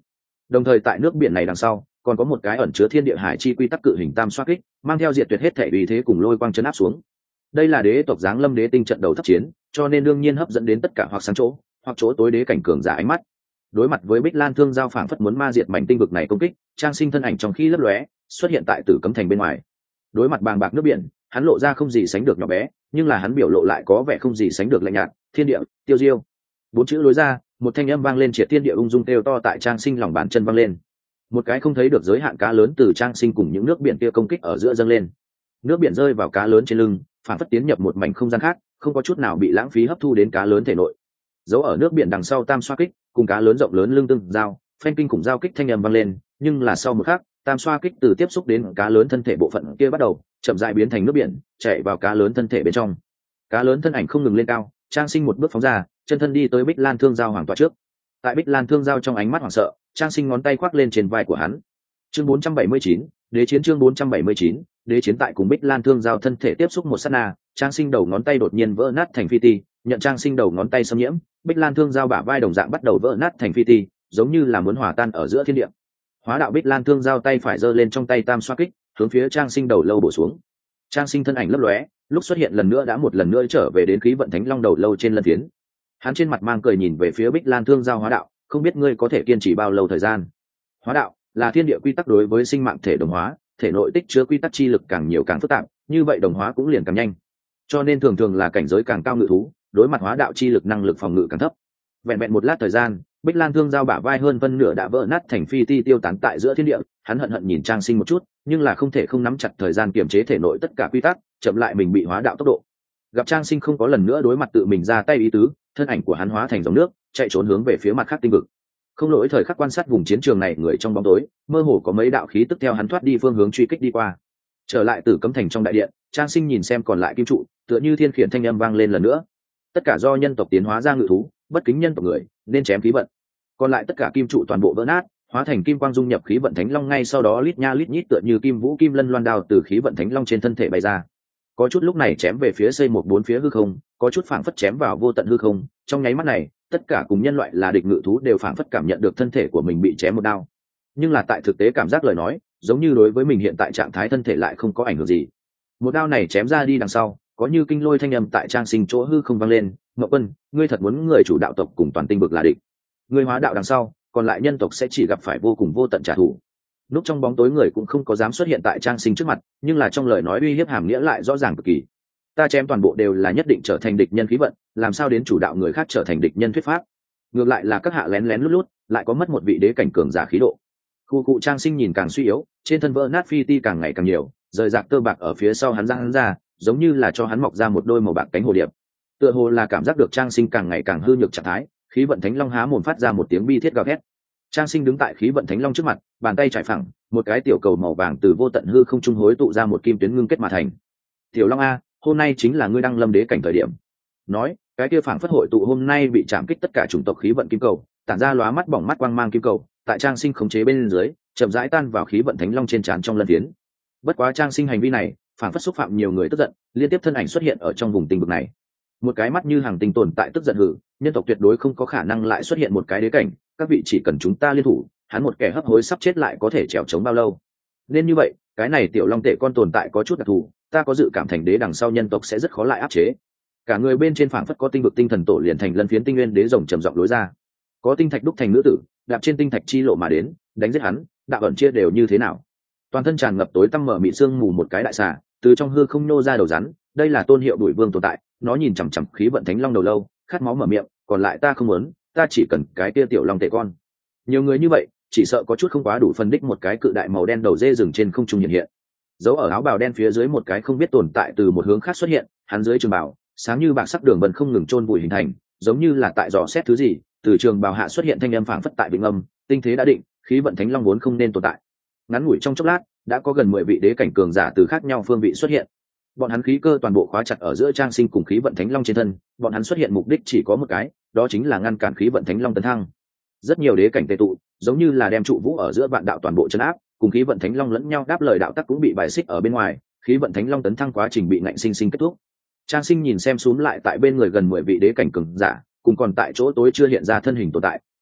Đồng thời tại nước biển này đằng sau còn có một cái ẩn chứa thiên địa hải chi quy tắc cự hình tam xoa kích, mang theo diệt tuyệt hết thể uy thế cùng lôi quang chấn áp xuống. Đây là đế tộc giáng lâm đế tinh trận đầu thất chiến, cho nên đương nhiên hấp dẫn đến tất cả hoặc sáng chỗ hoặc chỗ tối đế cảnh cường giả ánh mắt. Đối mặt với Bích Lan Thương Giao phảng phất muốn ma diệt mảnh tinh vực này công kích, Trang Sinh thân ảnh trong khi lấp lóe xuất hiện tại Tử Cấm Thành bên ngoài. Đối mặt bàng bạc nước biển, hắn lộ ra không gì sánh được nhỏ bé, nhưng là hắn biểu lộ lại có vẻ không gì sánh được lạnh nhạt. Thiên địa tiêu diêu, bốn chữ lối ra, một thanh âm vang lên triệt thiên địa ung dung kêu to tại Trang Sinh lòng bàn chân vang lên. Một cái không thấy được giới hạn cá lớn từ Trang Sinh cùng những nước biển kia công kích ở giữa dâng lên. Nước biển rơi vào cá lớn trên lưng, phản phất tiến nhập một mảnh không gian khác, không có chút nào bị lãng phí hấp thu đến cá lớn thể nội. Giấu ở nước biển đằng sau tam xoa kích cùng cá lớn rộng lớn lưng tương giao, phanh kinh khủng giao kích thanh âm vang lên, nhưng là sau một khắc, tam xoa kích từ tiếp xúc đến cá lớn thân thể bộ phận kia bắt đầu chậm rãi biến thành nước biển, chạy vào cá lớn thân thể bên trong. Cá lớn thân ảnh không ngừng lên cao, Trang Sinh một bước phóng ra, chân thân đi tới Bích Lan Thương Giao hoàng tọa trước. Tại Bích Lan Thương Giao trong ánh mắt hoảng sợ, Trang Sinh ngón tay khoác lên trên vai của hắn. Chương bốn trăm bảy mươi chín, đế chiến chương bốn trăm bảy mươi chín, đế chiến tại cùng Bích Lan Thương Giao thân thể tiếp xúc một sát na, Trang Sinh đầu ngón tay đột nhiên vỡ nát thành phi ti, nhận Trang Sinh đầu ngón tay xâm nhiễm, Bích Lan Thương Giao bả vai đồng dạng bắt đầu vỡ nát thành phi ti, giống như là muốn hòa tan ở giữa thiên địa. Hóa đạo Bích Lan Thương Giao tay phải giơ lên trong tay tam xoa kích, hướng phía Trang Sinh đầu lâu bổ xuống. Trang Sinh thân ảnh lấp lóe, lúc xuất hiện lần nữa đã một lần nữa trở về đến khí vận thánh long đầu lâu trên lân phiến. Hắn trên mặt mang cười nhìn về phía Bích Lan Thương Giao hóa đạo, không biết ngươi có thể kiên trì bao lâu thời gian. Hóa đạo là thiên địa quy tắc đối với sinh mạng thể đồng hóa, thể nội tích chứa quy tắc chi lực càng nhiều càng phức tạp, như vậy đồng hóa cũng liền càng nhanh. Cho nên thường thường là cảnh giới càng cao ngự thú, đối mặt hóa đạo chi lực năng lực phòng ngự càng thấp. Vẹn vẹn một lát thời gian, Bích Lan Thương Giao bả vai hơn phân nửa đã vỡ nát thành phi ti tiêu tán tại giữa thiên địa, hắn hận hận nhìn Trang Sinh một chút, nhưng là không thể không nắm chặt thời gian kiềm chế thể nội tất cả quy tắc, chậm lại mình bị hóa đạo tốc độ. Gặp Trang Sinh không có lần nữa đối mặt tự mình ra tay ý tứ, thân ảnh của hắn hóa thành dòng nước, chạy trốn hướng về phía mặt khác tinh vực. Không lỗi thời khắc quan sát vùng chiến trường này, người trong bóng tối, mơ hồ có mấy đạo khí tức theo hắn thoát đi phương hướng truy kích đi qua. Trở lại Tử Cấm Thành trong đại điện, Trang Sinh nhìn xem còn lại kim trụ, tựa như thiên khiển thanh âm vang lên lần nữa. Tất cả do nhân tộc tiến hóa ra ngự thú, bất kính nhân tộc người, nên chém khí vận. Còn lại tất cả kim trụ toàn bộ vỡ nát, hóa thành kim quang dung nhập khí vận thánh long, ngay sau đó lít nha lít nhít tựa như kim vũ kim lân loan đao từ khí vận thánh long trên thân thể bay ra. Có chút lúc này chém về phía xây một bốn phía hư không, có chút phảng phất chém vào vô tận hư không. Trong nháy mắt này, tất cả cùng nhân loại là địch ngự thú đều phảng phất cảm nhận được thân thể của mình bị chém một đao. Nhưng là tại thực tế cảm giác lời nói, giống như đối với mình hiện tại trạng thái thân thể lại không có ảnh hưởng gì. Một đao này chém ra đi đằng sau, có như kinh lôi thanh âm tại Trang Sinh chỗ hư không vang lên. Ngọc Quân, ngươi thật muốn người chủ đạo tộc cùng toàn tinh vực là địch? Ngươi hóa đạo đằng sau, còn lại nhân tộc sẽ chỉ gặp phải vô cùng vô tận trả thù. Núp trong bóng tối người cũng không có dám xuất hiện tại Trang Sinh trước mặt, nhưng là trong lời nói uy hiếp hàm nghĩa lại rõ ràng cực kỳ. Ta chém toàn bộ đều là nhất định trở thành địch nhân khí vận, làm sao đến chủ đạo người khác trở thành địch nhân thuyết pháp? Ngược lại là các hạ lén lén lút lút, lại có mất một vị đế cảnh cường giả khí độ. Khu cụ Trang Sinh nhìn càng suy yếu, trên thân vỡ nát phi ti càng ngày càng nhiều, rời rạc tơ bạc ở phía sau hắn ra hắn ra, giống như là cho hắn mọc ra một đôi màu bạc cánh hồ điệp. Tựa hồ là cảm giác được Trang Sinh càng ngày càng hư nhược trạng thái, khí vận thánh long há mồm phát ra một tiếng bi thiết gào thét. Trang Sinh đứng tại khí vận thánh long trước mặt, bàn tay trải phẳng, một cái tiểu cầu màu vàng từ vô tận hư không trung hối tụ ra một kim tuyến ngưng kết mà thành. Tiểu Long a, hôm nay chính là ngươi đăng lâm đế cảnh thời điểm. Nói, cái kia phảng phất hội tụ hôm nay bị chạm kích tất cả chủng tộc khí vận kim cầu, tản ra lóa mắt bỏng mắt quang mang kim cầu, tại Trang Sinh khống chế bên dưới, chậm rãi tan vào khí vận thánh long trên trán trong lân phiến. Bất quá Trang Sinh hành vi này, phảng phất xúc phạm nhiều người tức giận, liên tiếp thân ảnh xuất hiện ở trong vùng tinh vực này. Một cái mắt như hàng tinh tồn tại tức giận hử, nhân tộc tuyệt đối không có khả năng lại xuất hiện một cái đế cảnh, các vị chỉ cần chúng ta liên thủ, hắn một kẻ hấp hối sắp chết lại có thể trèo chống bao lâu? Nên như vậy, cái này tiểu long tệ con tồn tại có chút đặc thù, ta có dự cảm thành đế đằng sau nhân tộc sẽ rất khó lại áp chế. Cả người bên trên phảng phất có tinh vực tinh thần tổ liền thành lân phiến tinh nguyên đế rồng trầm giọng lối ra. Có tinh thạch đúc thành nữ tử, đạp trên tinh thạch chi lộ mà đến, đánh giết hắn, đạo ẩn chia đều như thế nào? Toàn thân tràn ngập tối tăm mở mịt sương mù một cái đại xà, từ trong hư không nô ra đầu rắn, đây là tôn hiệu đuổi vương tồn tại, nó nhìn chằm chằm khí vận thánh long đầu lâu, khát máu mở miệng, còn lại ta không muốn, ta chỉ cần cái kia tiểu long tệ con. Nhiều người như vậy, chỉ sợ có chút không quá đủ phân đích. Một cái cự đại màu đen đầu dê rừng trên không trung hiện hiện, giấu ở áo bào đen phía dưới một cái không biết tồn tại từ một hướng khác xuất hiện, hắn dưới trường bào sáng như bạc sắc đường vân không ngừng chôn vùi hình thành, giống như là tại dò xét thứ gì. Từ trường bào hạ xuất hiện thanh âm phảng phất tại bình âm, tinh thế đã định, khí vận thánh long vốn không nên tồn tại. Ngắn ngủi trong chốc lát, đã có gần mười vị đế cảnh cường giả từ khác nhau phương vị xuất hiện. Bọn hắn khí cơ toàn bộ khóa chặt ở giữa Trang Sinh cùng khí vận thánh long trên thân, bọn hắn xuất hiện mục đích chỉ có một cái, đó chính là ngăn cản khí vận thánh long tấn thăng. Rất nhiều đế cảnh tề tụ, giống như là đem trụ vũ ở giữa vạn đạo toàn bộ trấn áp, cùng khí vận thánh long lẫn nhau đáp lời đạo tắc cũng bị bài xích ở bên ngoài, khí vận thánh long tấn thăng quá trình bị ngạnh sinh sinh kết thúc. Trang Sinh nhìn xem xuống lại tại bên người gần mười vị đế cảnh cường giả, cùng còn tại chỗ tối chưa hiện ra thân hình tồn tại,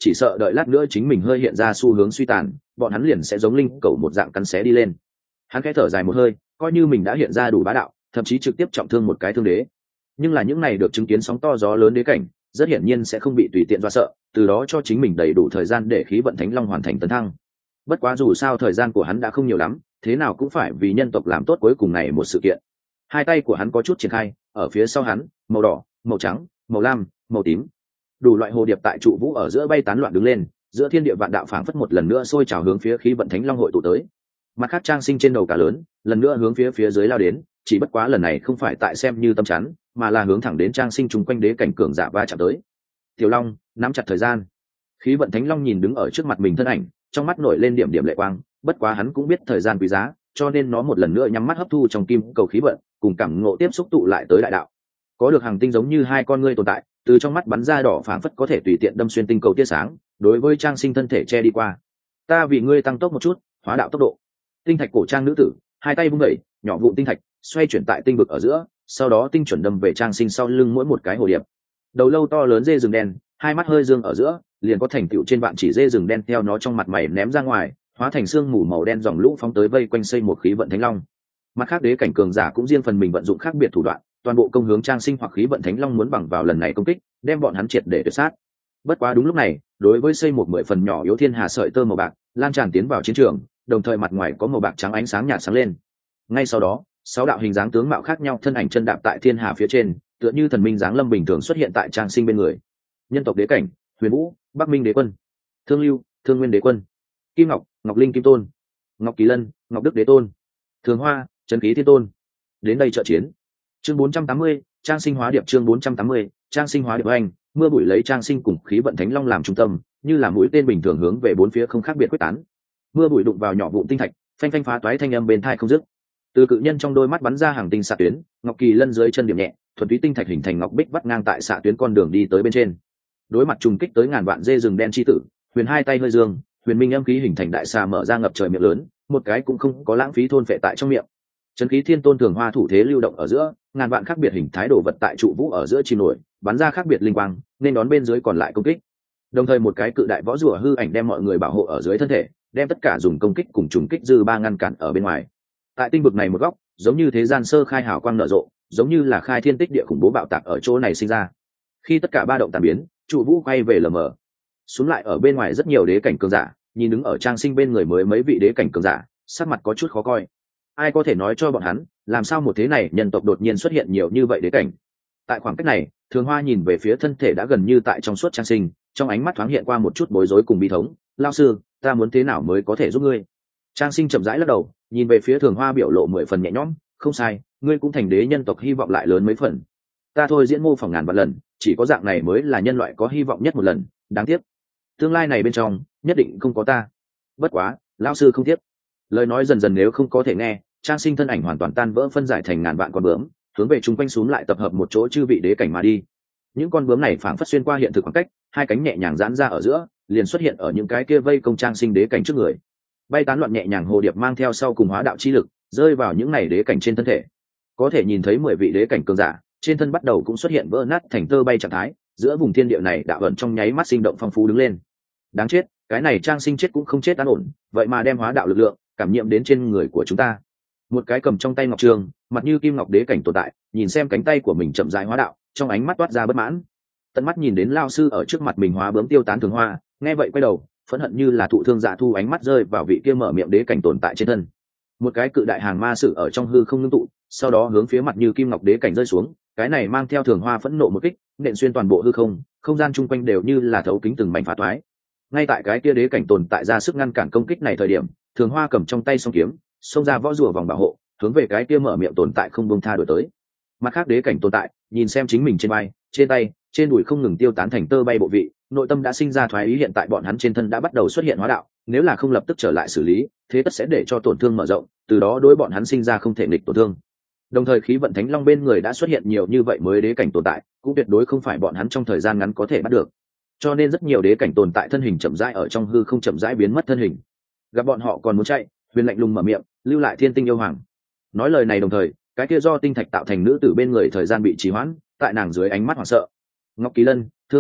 chỉ sợ đợi lát nữa chính mình hơi hiện ra xu hướng suy tàn, bọn hắn liền sẽ giống linh cầu một dạng cắn xé đi lên. Hắn khẽ thở dài một hơi, coi như mình đã hiện ra đủ bá đạo, thậm chí trực tiếp trọng thương một cái thương đế. Nhưng là những này được chứng kiến sóng to gió lớn đế cảnh, rất hiển nhiên sẽ không bị tùy tiện do sợ, từ đó cho chính mình đầy đủ thời gian để khí vận thánh long hoàn thành tấn thăng. Bất quá dù sao thời gian của hắn đã không nhiều lắm, thế nào cũng phải vì nhân tộc làm tốt cuối cùng này một sự kiện. Hai tay của hắn có chút triển khai, ở phía sau hắn, màu đỏ, màu trắng, màu lam, màu tím, đủ loại hồ điệp tại trụ vũ ở giữa bay tán loạn đứng lên, giữa thiên địa vạn đạo phảng phất một lần nữa sôi trào hướng phía khí vận thánh long hội tụ tới. Mặt khác Trang Sinh trên đầu cả lớn, lần nữa hướng phía phía dưới lao đến, chỉ bất quá lần này không phải tại xem như tâm chắn, mà là hướng thẳng đến Trang Sinh chung quanh đế cảnh cường giả va chạm tới. Tiểu Long nắm chặt thời gian. Khí vận thánh long nhìn đứng ở trước mặt mình thân ảnh, trong mắt nổi lên điểm điểm lệ quang, bất quá hắn cũng biết thời gian quý giá, cho nên nó một lần nữa nhắm mắt hấp thu trong kim cầu khí vận, cùng cảm ngộ tiếp xúc tụ lại tới đại đạo. Có được hàng tinh giống như hai con ngươi tồn tại, từ trong mắt bắn ra đỏ phảng phất có thể tùy tiện đâm xuyên tinh cầu tia sáng, đối với Trang Sinh thân thể che đi qua. Ta vì ngươi tăng tốc một chút, hóa đạo tốc độ. Tinh thạch cổ trang nữ tử, hai tay vung đẩy, nhỏ vụn tinh thạch xoay chuyển tại tinh vực ở giữa, sau đó tinh chuẩn đâm về Trang Sinh sau lưng mỗi một cái hồ điệp. Đầu lâu to lớn dê rừng đen, hai mắt hơi dương ở giữa, liền có thành tựu trên vạn chỉ dê rừng đen theo nó trong mặt mày ném ra ngoài, hóa thành xương mù màu đen dòng lũ phóng tới vây quanh xây một khí vận thánh long. Mặt khác đế cảnh cường giả cũng riêng phần mình vận dụng khác biệt thủ đoạn, toàn bộ công hướng Trang Sinh hoặc khí vận thánh long muốn bằng vào lần này công kích, đem bọn hắn triệt để tuyệt sát. Bất quá đúng lúc này, đối với xây một mười phần nhỏ yếu thiên hà sợi tơ màu bạc lan tràn tiến vào chiến trường, đồng thời mặt ngoài có màu bạc trắng ánh sáng nhạt sáng lên. Ngay sau đó, sáu đạo hình dáng tướng mạo khác nhau thân ảnh chân đạp tại thiên hà phía trên, tựa như thần minh dáng lâm bình thường xuất hiện tại Trang Sinh bên người. Nhân tộc đế cảnh, Huyền Vũ, Bắc Minh đế quân, Thương Lưu, Thương Nguyên đế quân, Kim Ngọc, Ngọc Linh kim tôn, Ngọc Kỳ Lân, Ngọc Đức đế tôn, Thường Hoa, Trấn Khí thiên tôn. Đến đây trợ chiến. Chương bốn trăm tám mươi, Trang Sinh hóa điệp. Chương bốn trăm tám mươi, Trang Sinh hóa điệp. Anh mưa bụi lấy Trang Sinh cùng khí vận thánh long làm trung tâm, như là mũi tên bình thường hướng về bốn phía không khác biệt quyết tán. Mưa bụi đụng vào nhỏ vụn tinh thạch, phanh phanh phá toái thanh âm bên tai không dứt. Từ cự nhân trong đôi mắt bắn ra hàng tinh xạ tuyến, Ngọc Kỳ Lân dưới chân điểm nhẹ, thuần túy tinh thạch hình thành ngọc bích vắt ngang tại xạ tuyến con đường đi tới bên trên. Đối mặt trùng kích tới ngàn vạn dê rừng đen chi tử, Huyền hai tay hơi dương, Huyền Minh âm khí hình thành đại xà mở ra ngập trời miệng lớn, một cái cũng không có lãng phí thôn phệ tại trong miệng. Trấn Khí thiên tôn Thường Hoa thủ thế lưu động ở giữa, ngàn vạn khác biệt hình thái đồ vật tại trụ vũ ở giữa chìm nổi, bắn ra khác biệt linh quang, nên đón bên dưới còn lại công kích. Đồng thời một cái cự đại võ rùa hư ảnh đem mọi người bảo hộ ở dưới thân thể, đem tất cả dùng công kích cùng trùng kích dư ba ngăn cản ở bên ngoài. Tại tinh vực này một góc, giống như thế gian sơ khai hào quang nở rộ, giống như là khai thiên tích địa khủng bố bạo tạc ở chỗ này sinh ra. Khi tất cả ba động tàn biến, trụ vũ quay về lờ mờ. Xuống lại ở bên ngoài rất nhiều đế cảnh cường giả, nhìn đứng ở Trang Sinh bên người mới mấy vị đế cảnh cường giả, sắc mặt có chút khó coi. Ai có thể nói cho bọn hắn, làm sao một thế này nhân tộc đột nhiên xuất hiện nhiều như vậy đế cảnh? Tại khoảng cách này, Thường Hoa nhìn về phía thân thể đã gần như tại trong suốt Trang Sinh, trong ánh mắt thoáng hiện qua một chút bối rối cùng bi thống. Lao sư, ta muốn thế nào mới có thể giúp ngươi? Trang Sinh chậm rãi lắc đầu, nhìn về phía Thường Hoa biểu lộ mười phần nhẹ nhõm. Không sai, ngươi cũng thành đế nhân tộc hy vọng lại lớn mấy phần. Ta thôi diễn mô phỏng ngàn vạn lần, chỉ có dạng này mới là nhân loại có hy vọng nhất một lần. Đáng tiếc, tương lai này bên trong nhất định không có ta. Bất quá, lão sư không tiếc. Lời nói dần dần nếu không có thể nghe, Trang Sinh thân ảnh hoàn toàn tan vỡ phân giải thành ngàn vạn con bướm, hướng về chung quanh xuống lại tập hợp một chỗ chư vị đế cảnh mà đi. Những con bướm này phảng phất xuyên qua hiện thực khoảng cách, hai cánh nhẹ nhàng giãn ra ở giữa, liền xuất hiện ở những cái kia vây công Trang Sinh đế cảnh trước người. Bay tán loạn nhẹ nhàng hồ điệp mang theo sau cùng hóa đạo chi lực, rơi vào những này đế cảnh trên thân thể. Có thể nhìn thấy mười vị đế cảnh cường giả, trên thân bắt đầu cũng xuất hiện vỡ nát thành tơ bay trạng thái, giữa vùng thiên địa này đạo ẩn trong nháy mắt sinh động phong phú đứng lên. Đáng chết, cái này Trang Sinh chết cũng không chết an ổn, vậy mà đem hóa đạo lực lượng cảm nhiễm đến trên người của chúng ta. Một cái cầm trong tay ngọc trường, mặt như kim ngọc đế cảnh tồn tại, nhìn xem cánh tay của mình chậm rãi hóa đạo, trong ánh mắt toát ra bất mãn. Tận mắt nhìn đến lao sư ở trước mặt mình hóa bướm tiêu tán Thường Hoa, nghe vậy quay đầu, phẫn hận như là thụ thương dạ thu ánh mắt rơi vào vị kia mở miệng đế cảnh tồn tại trên thân. Một cái cự đại hàng ma sử ở trong hư không ngưng tụ, sau đó hướng phía mặt như kim ngọc đế cảnh rơi xuống, cái này mang theo Thường Hoa phẫn nộ một kích, nện xuyên toàn bộ hư không, không gian chung quanh đều như là thấu kính từng mảnh phá toái. Ngay tại cái kia đế cảnh tồn tại ra sức ngăn cản công kích này thời điểm, Thường Hoa cầm trong tay song kiếm, xông ra võ rùa vòng bảo hộ, hướng về cái kia mở miệng tồn tại không buông tha đuổi tới. Mặt khác đế cảnh tồn tại, nhìn xem chính mình trên vai, trên tay, trên đùi không ngừng tiêu tán thành tơ bay bộ vị, nội tâm đã sinh ra thoái ý, hiện tại bọn hắn trên thân đã bắt đầu xuất hiện hóa đạo, nếu là không lập tức trở lại xử lý, thế tất sẽ để cho tổn thương mở rộng, từ đó đối bọn hắn sinh ra không thể nghịch tổn thương. Đồng thời khí vận thánh long bên người đã xuất hiện nhiều như vậy mới đế cảnh tồn tại, cũng tuyệt đối không phải bọn hắn trong thời gian ngắn có thể bắt được. Cho nên rất nhiều đế cảnh tồn tại thân hình chậm rãi ở trong hư không chậm rãi biến mất thân hình. Gặp bọn họ còn muốn chạy, Huyền lạnh lùng mở miệng, lưu lại thiên tinh yêu hoàng. Nói lời này đồng thời, cái kia do tinh thạch tạo thành nữ tử bên người thời gian bị trì hoãn, tại nàng dưới ánh mắt hoảng sợ. Ngọc Kỳ Lân, Thương Lưu,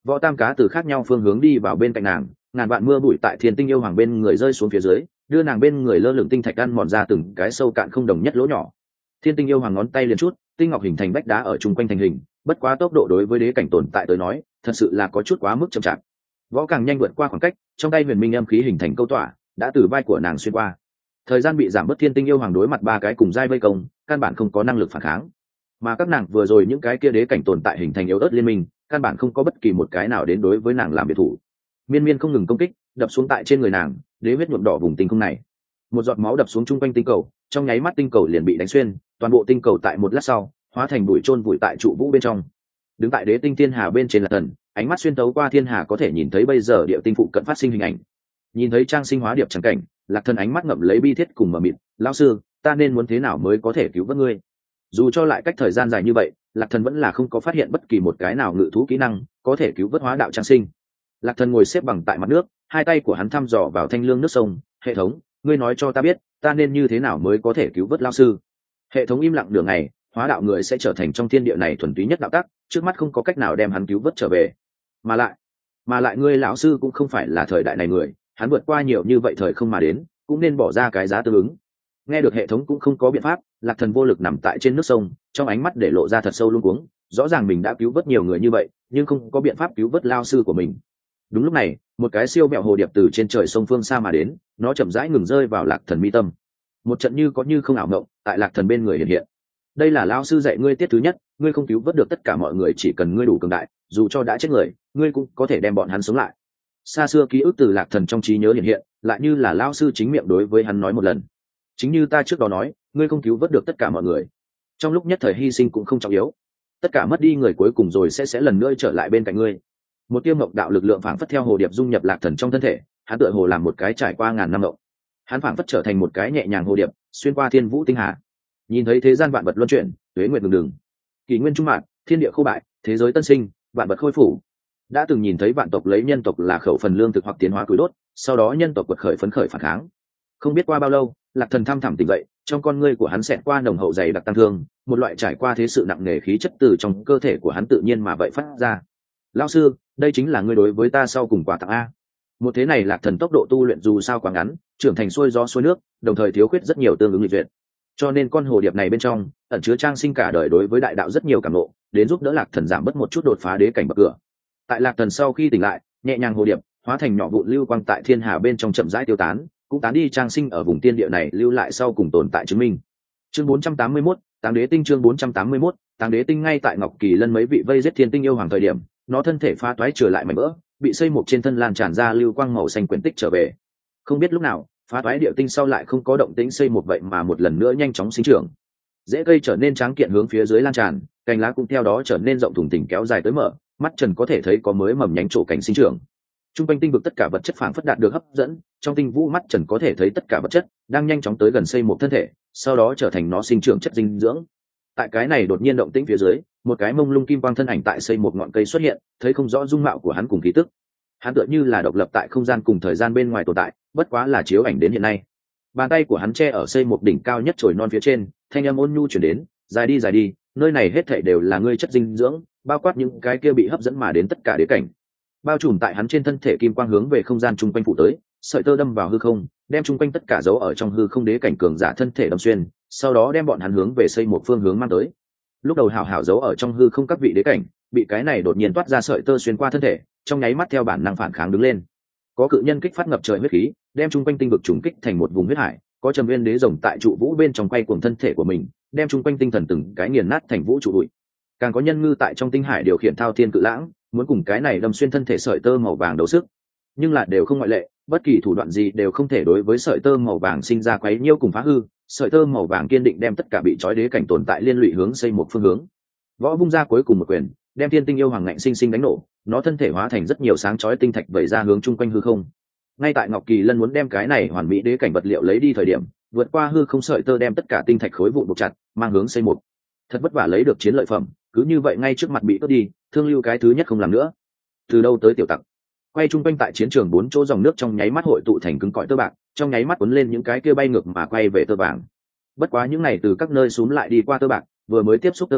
Võ Tam Cá từ khác nhau phương hướng đi vào bên cạnh nàng, ngàn vạn mưa bụi tại Thiên Tinh Yêu Hoàng bên người rơi xuống phía dưới, đưa nàng bên người lơ lửng tinh thạch ăn mòn ra từng cái sâu cạn không đồng nhất lỗ nhỏ. Thiên Tinh Yêu Hoàng ngón tay liền chút, tinh ngọc hình thành vách đá ở chung quanh thành hình, bất quá tốc độ đối với đế cảnh tồn tại tới nói, thật sự là có chút quá mức chậm chạp. Võ càng nhanh vượt qua khoảng cách, trong tay huyền minh âm khí hình thành câu tỏa, đã từ vai của nàng xuyên qua. Thời gian bị giảm bớt, Thiên Tinh Yêu Hoàng đối mặt ba cái cùng giai vây công, căn bản không có năng lực phản kháng. Mà các nàng vừa rồi những cái kia đế cảnh tồn tại hình thành yếu ớt liên minh, căn bản không có bất kỳ một cái nào đến đối với nàng làm biệt thủ. Miên miên không ngừng công kích, đập xuống tại trên người nàng, đế huyết nhuộm đỏ vùng tinh không này. Một giọt máu đập xuống trung quanh tinh cầu, trong nháy mắt tinh cầu liền bị đánh xuyên, toàn bộ tinh cầu tại một lát sau hóa thành bụi trôn vùi tại trụ vũ bên trong. Đứng tại đế tinh thiên hà bên trên là thần, ánh mắt xuyên tấu qua thiên hà có thể nhìn thấy bây giờ địa tinh phụ cận phát sinh hình ảnh. Nhìn thấy trang sinh hóa điệp chẳng cảnh, lạc thần ánh mắt ngậm lấy bi thiết cùng mờ mịt. Lão sư, ta nên muốn thế nào mới có thể cứu vớt ngươi? Dù cho lại cách thời gian dài như vậy, lạc thần vẫn là không có phát hiện bất kỳ một cái nào ngự thú kỹ năng có thể cứu vớt hóa đạo trang sinh. Lạc thần ngồi xếp bằng tại mặt nước, hai tay của hắn thăm dò vào thanh lương nước sông. Hệ thống, ngươi nói cho ta biết, ta nên như thế nào mới có thể cứu vớt lão sư? Hệ thống im lặng nửa ngày, hóa đạo người sẽ trở thành trong thiên địa này thuần túy nhất đạo tắc, trước mắt không có cách nào đem hắn cứu vớt trở về. Mà lại, mà lại ngươi lão sư cũng không phải là thời đại này người, hắn vượt qua nhiều như vậy thời không mà đến, cũng nên bỏ ra cái giá tương ứng. Nghe được hệ thống cũng không có biện pháp, lạc thần vô lực nằm tại trên nước sông, trong ánh mắt để lộ ra thật sâu luống cuống. Rõ ràng mình đã cứu vớt nhiều người như vậy, nhưng không có biện pháp cứu vớt lao sư của mình. Đúng lúc này, một cái siêu mẹo hồ điệp từ trên trời sông phương xa mà đến, nó chậm rãi ngừng rơi vào lạc thần mi tâm. Một trận như có như không ảo mộng tại lạc thần bên người hiện hiện. Đây là lao sư dạy ngươi tiết thứ nhất, ngươi không cứu vớt được tất cả mọi người, chỉ cần ngươi đủ cường đại, dù cho đã chết người, ngươi cũng có thể đem bọn hắn sống lại. Xa xưa ký ức từ lạc thần trong trí nhớ hiện hiện, lại như là lao sư chính miệng đối với hắn nói một lần. Chính như ta trước đó nói, ngươi không cứu vớt được tất cả mọi người, trong lúc nhất thời hy sinh cũng không trọng yếu, tất cả mất đi người cuối cùng rồi sẽ sẽ lần nữa trở lại bên cạnh ngươi. Một tiêu mộng đạo lực lượng phảng phất theo hồ điệp dung nhập lạc thần trong thân thể, hắn tựa hồ làm một cái trải qua ngàn năm mộng, hắn phảng phất trở thành một cái nhẹ nhàng hồ điệp xuyên qua thiên vũ tinh hà, nhìn thấy thế gian vạn vật luân chuyển, tuế nguyệt đường đường, kỷ nguyên trung mạn, thiên địa khô bại, thế giới tân sinh, vạn vật khôi phủ. Đã từng nhìn thấy vạn tộc lấy nhân tộc là khẩu phần lương thực hoặc tiến hóa củi đốt, sau đó nhân tộc quật khởi phấn khởi phản kháng. Không biết qua bao lâu, lạc thần thăm thẳm tỉnh dậy, trong con ngươi của hắn xẹt qua nồng hậu dày đặc tăng thương, một loại trải qua thế sự nặng nề khí chất từ trong cơ thể của hắn tự nhiên mà vậy phát ra. Lão sư, đây chính là ngươi đối với ta sau cùng quà tặng a. Một thế này lạc thần tốc độ tu luyện dù sao quá ngắn, trưởng thành xuôi gió xuôi nước, đồng thời thiếu khuyết rất nhiều tương ứng lịch duyệt, cho nên con hồ điệp này bên trong ẩn chứa trang sinh cả đời đối với đại đạo rất nhiều cảm ngộ, đến giúp đỡ lạc thần giảm bớt một chút đột phá đế cảnh bậc cửa. Tại lạc thần sau khi tỉnh lại, nhẹ nhàng hồ điệp hóa thành nhỏ vụn lưu quang tại thiên hà bên trong chậm rãi tiêu tán, cũng tán đi trang sinh ở vùng tiên địa này lưu lại sau cùng tồn tại chứng minh. Chương bốn trăm tám mươi mốt, Táng Đế Tinh. Chương bốn trăm tám mươi mốt, Táng Đế Tinh. Ngay tại Ngọc Kỳ Lân mấy vị vây giết Thiên Tinh yêu hoàng thời điểm, nó thân thể phá toái trở lại mảnh vỡ, bị xây một trên thân lan tràn ra lưu quang màu xanh quyển tích trở về. Không biết lúc nào, phá toái địa tinh sau lại không có động tĩnh xây một vậy mà một lần nữa nhanh chóng sinh trưởng. Rễ cây trở nên tráng kiện hướng phía dưới lan tràn, cành lá cũng theo đó trở nên rộng thùng thình kéo dài tới mở, mắt trần có thể thấy có mới mầm nhánh trổ cành sinh trưởng. Trung quanh tinh vực tất cả vật chất phảng phất đạt được hấp dẫn, trong tinh vũ mắt trần có thể thấy tất cả vật chất đang nhanh chóng tới gần xây một thân thể, sau đó trở thành nó sinh trưởng chất dinh dưỡng. Tại cái này đột nhiên động tĩnh phía dưới, một cái mông lung kim quang thân ảnh tại xây một ngọn cây xuất hiện, thấy không rõ dung mạo của hắn cùng khí tức. Hắn tựa như là độc lập tại không gian cùng thời gian bên ngoài tồn tại, bất quá là chiếu ảnh đến hiện nay. Bàn tay của hắn che ở xây một đỉnh cao nhất chồi non phía trên, thanh âm ôn nhu chuyển đến, dài đi dài đi, nơi này hết thảy đều là ngươi chất dinh dưỡng, bao quát những cái kia bị hấp dẫn mà đến tất cả đế cảnh. Bao trùm tại hắn trên thân thể kim quang hướng về không gian chung quanh phủ tới, sợi tơ đâm vào hư không, đem chung quanh tất cả dấu ở trong hư không đế cảnh cường giả thân thể đâm xuyên, sau đó đem bọn hắn hướng về xây một phương hướng mang tới. Lúc đầu hảo hảo dấu ở trong hư không các vị đế cảnh, bị cái này đột nhiên toát ra sợi tơ xuyên qua thân thể, trong nháy mắt theo bản năng phản kháng đứng lên. Có cự nhân kích phát ngập trời huyết khí, đem chung quanh tinh vực trùng kích thành một vùng huyết hải, có trầm nguyên đế rồng tại trụ vũ bên trong quay cuồng thân thể của mình, đem chung quanh tinh thần từng cái nghiền nát thành vũ trụ bụi. Càng có nhân ngư tại trong tinh hải điều khiển thao thiên cự lãng, muốn cùng cái này đâm xuyên thân thể sợi tơ màu vàng đấu sức, nhưng là đều không ngoại lệ, bất kỳ thủ đoạn gì đều không thể đối với sợi tơ màu vàng sinh ra quấy nhiễu cùng phá hư. Sợi tơ màu vàng kiên định đem tất cả bị trói đế cảnh tồn tại liên lụy hướng xây một phương hướng. Võ vung ra cuối cùng một quyền, đem thiên tinh yêu hoàng ngạnh sinh sinh đánh nổ, nó thân thể hóa thành rất nhiều sáng chói tinh thạch vẩy ra hướng chung quanh hư không. Ngay tại Ngọc Kỳ Lân muốn đem cái này hoàn mỹ đế cảnh vật liệu lấy đi thời điểm, vượt qua hư không sợi tơ đem tất cả tinh thạch khối vụn buộc chặt, mang hướng xây một. Thật vất vả lấy được chiến lợi phẩm, cứ như vậy ngay trước mặt bị cướp đi, thương lưu cái thứ nhất không làm nữa. Từ đâu tới tiểu tặc? Quay chung quanh tại chiến trường bốn chỗ dòng nước trong nháy mắt hội tụ thành cứng cỏi tơ bạc, trong nháy mắt cuốn lên những cái kia bay ngược mà quay về tơ vàng. Bất quá những này từ các nơi xúm lại đi qua tơ bạc, vừa mới tiếp xúc tơ vàng,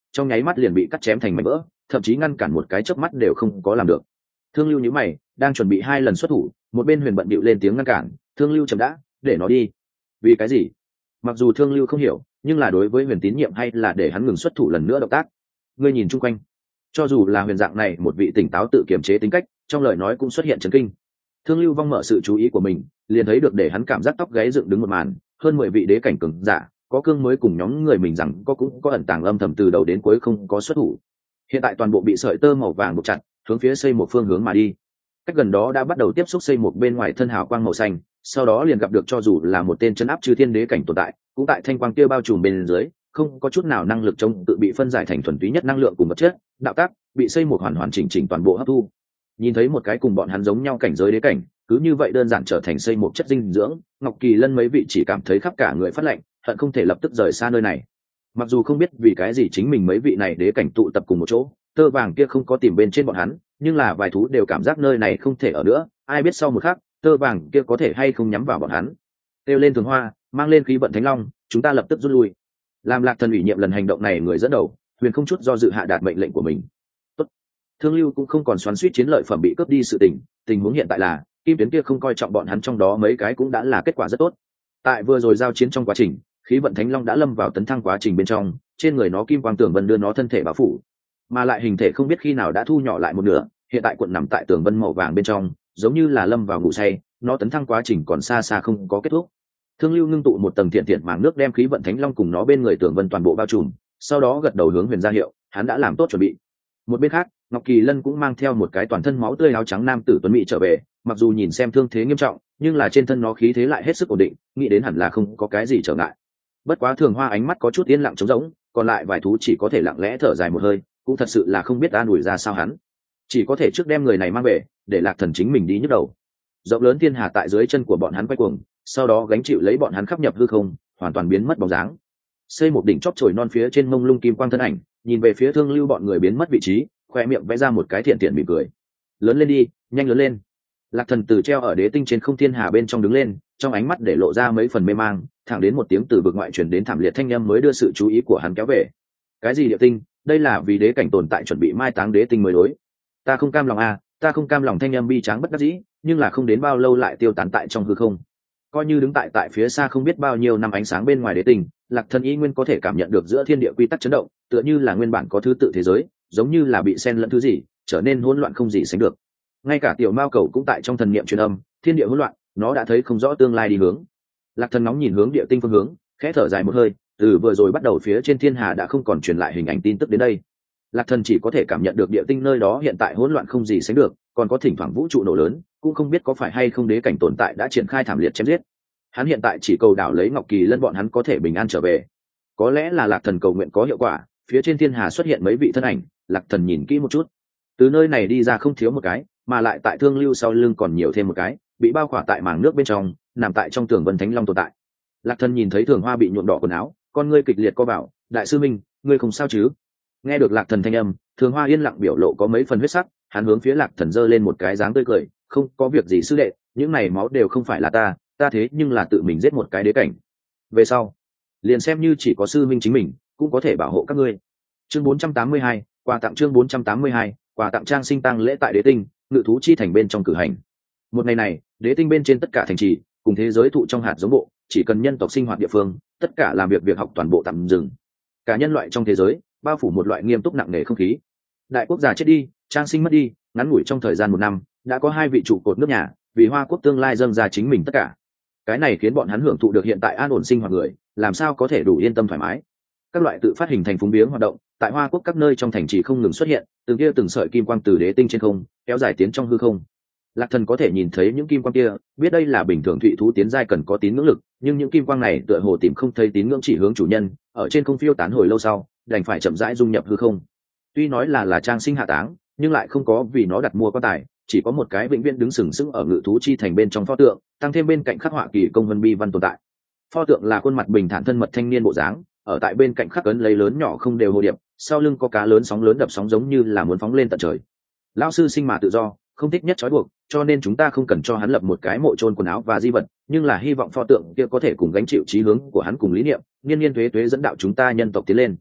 trong nháy mắt liền bị cắt chém thành mảnh vỡ, thậm chí ngăn cản một cái chớp mắt đều không có làm được. Thương Lưu nhíu mày, đang chuẩn bị hai lần xuất thủ, một bên Huyền bận bịu lên tiếng ngăn cản. Thương Lưu chậm đã, để nó đi. Vì cái gì? Mặc dù Thương Lưu không hiểu, nhưng là đối với Huyền tín nhiệm hay là để hắn ngừng xuất thủ lần nữa động tác. Ngươi nhìn chung quanh, cho dù là Huyền dạng này một vị tỉnh táo tự kiềm chế tính cách, trong lời nói cũng xuất hiện chấn kinh. Thương Lưu vong mở sự chú ý của mình, liền thấy được để hắn cảm giác tóc gáy dựng đứng một màn, hơn mười vị đế cảnh cường giả, có cương mới cùng nhóm người mình rằng có cũng có ẩn tàng âm thầm từ đầu đến cuối không có xuất thủ. Hiện tại toàn bộ bị sợi tơ màu vàng buộc chặt, hướng phía xây một phương hướng mà đi. Cách gần đó đã bắt đầu tiếp xúc xây một bên ngoài thân hào quang màu xanh, sau đó liền gặp được cho dù là một tên chân áp chư thiên đế cảnh tồn tại, cũng tại thanh quang kia bao trùm bên dưới, không có chút nào năng lực chống tự bị phân giải thành thuần túy nhất năng lượng cùng vật chất, đạo tác bị xây một hoàn hoàn chỉnh chỉnh toàn bộ hấp thu. Nhìn thấy một cái cùng bọn hắn giống nhau cảnh giới đế cảnh, cứ như vậy đơn giản trở thành xây một chất dinh dưỡng, Ngọc Kỳ Lân mấy vị chỉ cảm thấy khắp cả người phát lạnh, hận không thể lập tức rời xa nơi này. Mặc dù không biết vì cái gì chính mình mấy vị này đế cảnh tụ tập cùng một chỗ, tơ vàng kia không có tìm bên trên bọn hắn, nhưng là vài thú đều cảm giác nơi này không thể ở nữa, ai biết sau một khắc, tơ vàng kia có thể hay không nhắm vào bọn hắn. Kêu lên Thường Hoa, mang lên khí vận Thánh Long, chúng ta lập tức rút lui. Làm Lạc Thần ủy nhiệm lần hành động này người dẫn đầu, Huyền không chút do dự hạ đạt mệnh lệnh của mình. Tốt. Thương Lưu cũng không còn xoắn xuýt chiến lợi phẩm bị cướp đi sự tình, tình huống hiện tại là Kim Tuyến kia không coi trọng bọn hắn, trong đó mấy cái cũng đã là kết quả rất tốt. Tại vừa rồi giao chiến trong quá trình, khí vận Thánh Long đã lâm vào tấn thăng quá trình bên trong, trên người nó kim quang tường vân đưa nó thân thể bao phủ, mà lại hình thể không biết khi nào đã thu nhỏ lại một nửa, hiện tại cuộn nằm tại tường vân màu vàng bên trong, giống như là lâm vào ngủ say, nó tấn thăng quá trình còn xa xa không có kết thúc. Thương Lưu ngưng tụ một tầng thiện thiện màng nước đem khí vận Thánh Long cùng nó bên người tường vân toàn bộ bao trùm, sau đó gật đầu hướng Huyền ra hiệu, hắn đã làm tốt chuẩn bị. Một bên khác, Ngọc Kỳ Lân cũng mang theo một cái toàn thân máu tươi áo trắng nam tử tuấn mỹ trở về, mặc dù nhìn xem thương thế nghiêm trọng, nhưng là trên thân nó khí thế lại hết sức ổn định, nghĩ đến hẳn là không có cái gì trở ngại. Bất quá Thường Hoa ánh mắt có chút yên lặng trống rỗng, còn lại vài thú chỉ có thể lặng lẽ thở dài một hơi, cũng thật sự là không biết an ủi ra sao hắn, chỉ có thể trước đem người này mang về, để Lạc Thần chính mình đi nhức đầu. Rộng lớn thiên hà tại dưới chân của bọn hắn quay cuồng, sau đó gánh chịu lấy bọn hắn khắp nhập hư không, hoàn toàn biến mất bóng dáng. Xây một đỉnh chóp chồi non phía trên mông lung kim quang thân ảnh, nhìn về phía Thương Lưu bọn người biến mất vị trí, khoe miệng vẽ ra một cái thiện thiện mỉm cười. Lớn lên đi, nhanh lớn lên. Lạc Thần từ treo ở đế tinh trên không thiên hà bên trong đứng lên, trong ánh mắt để lộ ra mấy phần mê mang, thẳng đến một tiếng từ vực ngoại truyền đến thảm liệt thanh âm mới đưa sự chú ý của hắn kéo về. Cái gì địa tinh? Đây là vì đế cảnh tồn tại chuẩn bị mai táng đế tinh mới đối. Ta không cam lòng à, ta không cam lòng, thanh âm bi tráng bất đắc dĩ, nhưng là không đến bao lâu lại tiêu tán tại trong hư không. Coi như đứng tại tại phía xa không biết bao nhiêu năm ánh sáng bên ngoài đế tinh, Lạc Thần y nguyên có thể cảm nhận được giữa thiên địa quy tắc chấn động, tựa như là nguyên bản có thứ tự thế giới, giống như là bị xen lẫn thứ gì, trở nên hỗn loạn không gì sánh được. Ngay cả tiểu mao cầu cũng tại trong thần niệm truyền âm, thiên địa hỗn loạn, nó đã thấy không rõ tương lai đi hướng. Lạc Thần nóng nhìn hướng địa tinh phương hướng, khẽ thở dài một hơi, từ vừa rồi bắt đầu phía trên thiên hà đã không còn truyền lại hình ảnh tin tức đến đây. Lạc Thần chỉ có thể cảm nhận được địa tinh nơi đó hiện tại hỗn loạn không gì sánh được, còn có thỉnh thoảng vũ trụ nổ lớn, cũng không biết có phải hay không đế cảnh tồn tại đã triển khai thảm liệt chém giết. Hắn hiện tại chỉ cầu đảo lấy Ngọc Kỳ Lân bọn hắn có thể bình an trở về. Có lẽ là Lạc Thần cầu nguyện có hiệu quả, phía trên thiên hà xuất hiện mấy vị thân ảnh, Lạc Thần nhìn kỹ một chút, từ nơi này đi ra không thiếu một cái, mà lại tại Thương Lưu sau lưng còn nhiều thêm một cái, bị bao khỏa tại màng nước bên trong, nằm tại trong tường vân Thánh Long tồn tại. Lạc Thần nhìn thấy Thường Hoa bị nhuộm đỏ quần áo, con ngươi kịch liệt co bảo, đại sư minh, ngươi không sao chứ? Nghe được Lạc Thần thanh âm, Thường Hoa yên lặng biểu lộ có mấy phần huyết sắc, hắn hướng phía Lạc Thần giơ lên một cái dáng tươi cười, không có việc gì sư đệ, những này máu đều không phải là ta, ta thế nhưng là tự mình giết một cái đế cảnh. Về sau, liền xem như chỉ có sư minh chính mình, cũng có thể bảo hộ các ngươi. Chương bốn trăm tám mươi hai, quà tặng chương bốn trăm tám mươi hai, quà tặng trang sinh tăng lễ tại đế tinh, ngự thú chi thành bên trong cử hành. Một ngày này, đế tinh bên trên tất cả thành trì, cùng thế giới thụ trong hạt giống bộ, chỉ cần nhân tộc sinh hoạt địa phương, tất cả làm việc việc học toàn bộ tạm dừng. Cả nhân loại trong thế giới, bao phủ một loại nghiêm túc nặng nề không khí. Đại quốc gia chết đi, trang sinh mất đi, ngắn ngủi trong thời gian một năm, đã có hai vị trụ cột nước nhà, vì Hoa quốc tương lai dâng ra chính mình tất cả. Cái này khiến bọn hắn hưởng thụ được hiện tại an ổn sinh hoạt người, làm sao có thể đủ yên tâm thoải mái. Các loại tự phát hình thành phúng biếng hoạt động, tại Hoa quốc các nơi trong thành trì không ngừng xuất hiện, từng kia từng sợi kim quang từ đế tinh trên không kéo dài tiến trong hư không. Lạc Thần có thể nhìn thấy những kim quang kia, biết đây là bình thường thụy thú tiến giai cần có tín ngưỡng lực, nhưng những kim quang này tựa hồ tìm không thấy tín ngưỡng chỉ hướng chủ nhân, ở trên không phiêu tán hồi lâu sau, đành phải chậm rãi dung nhập hư không. Tuy nói là là trang sinh hạ táng, nhưng lại không có vì nó đặt mua quan tài, chỉ có một cái vĩnh viễn đứng sừng sững ở ngự thú chi thành bên trong pho tượng, tăng thêm bên cạnh khắc họa kỳ công vân bi văn tồn tại. Pho tượng là khuôn mặt bình thản thân mật thanh niên bộ dáng, ở tại bên cạnh khắc ấn lấy lớn nhỏ không đều hồ điệp, sau lưng có cá lớn sóng lớn đập sóng giống như là muốn phóng lên tận trời. Lão sư sinh mà tự do, không thích nhất trói buộc, cho nên chúng ta không cần cho hắn lập một cái mộ chôn quần áo và di vật, nhưng là hy vọng pho tượng kia có thể cùng gánh chịu chí hướng của hắn cùng lý niệm, niên niên tuế tuế dẫn đạo chúng ta nhân tộc tiến lên.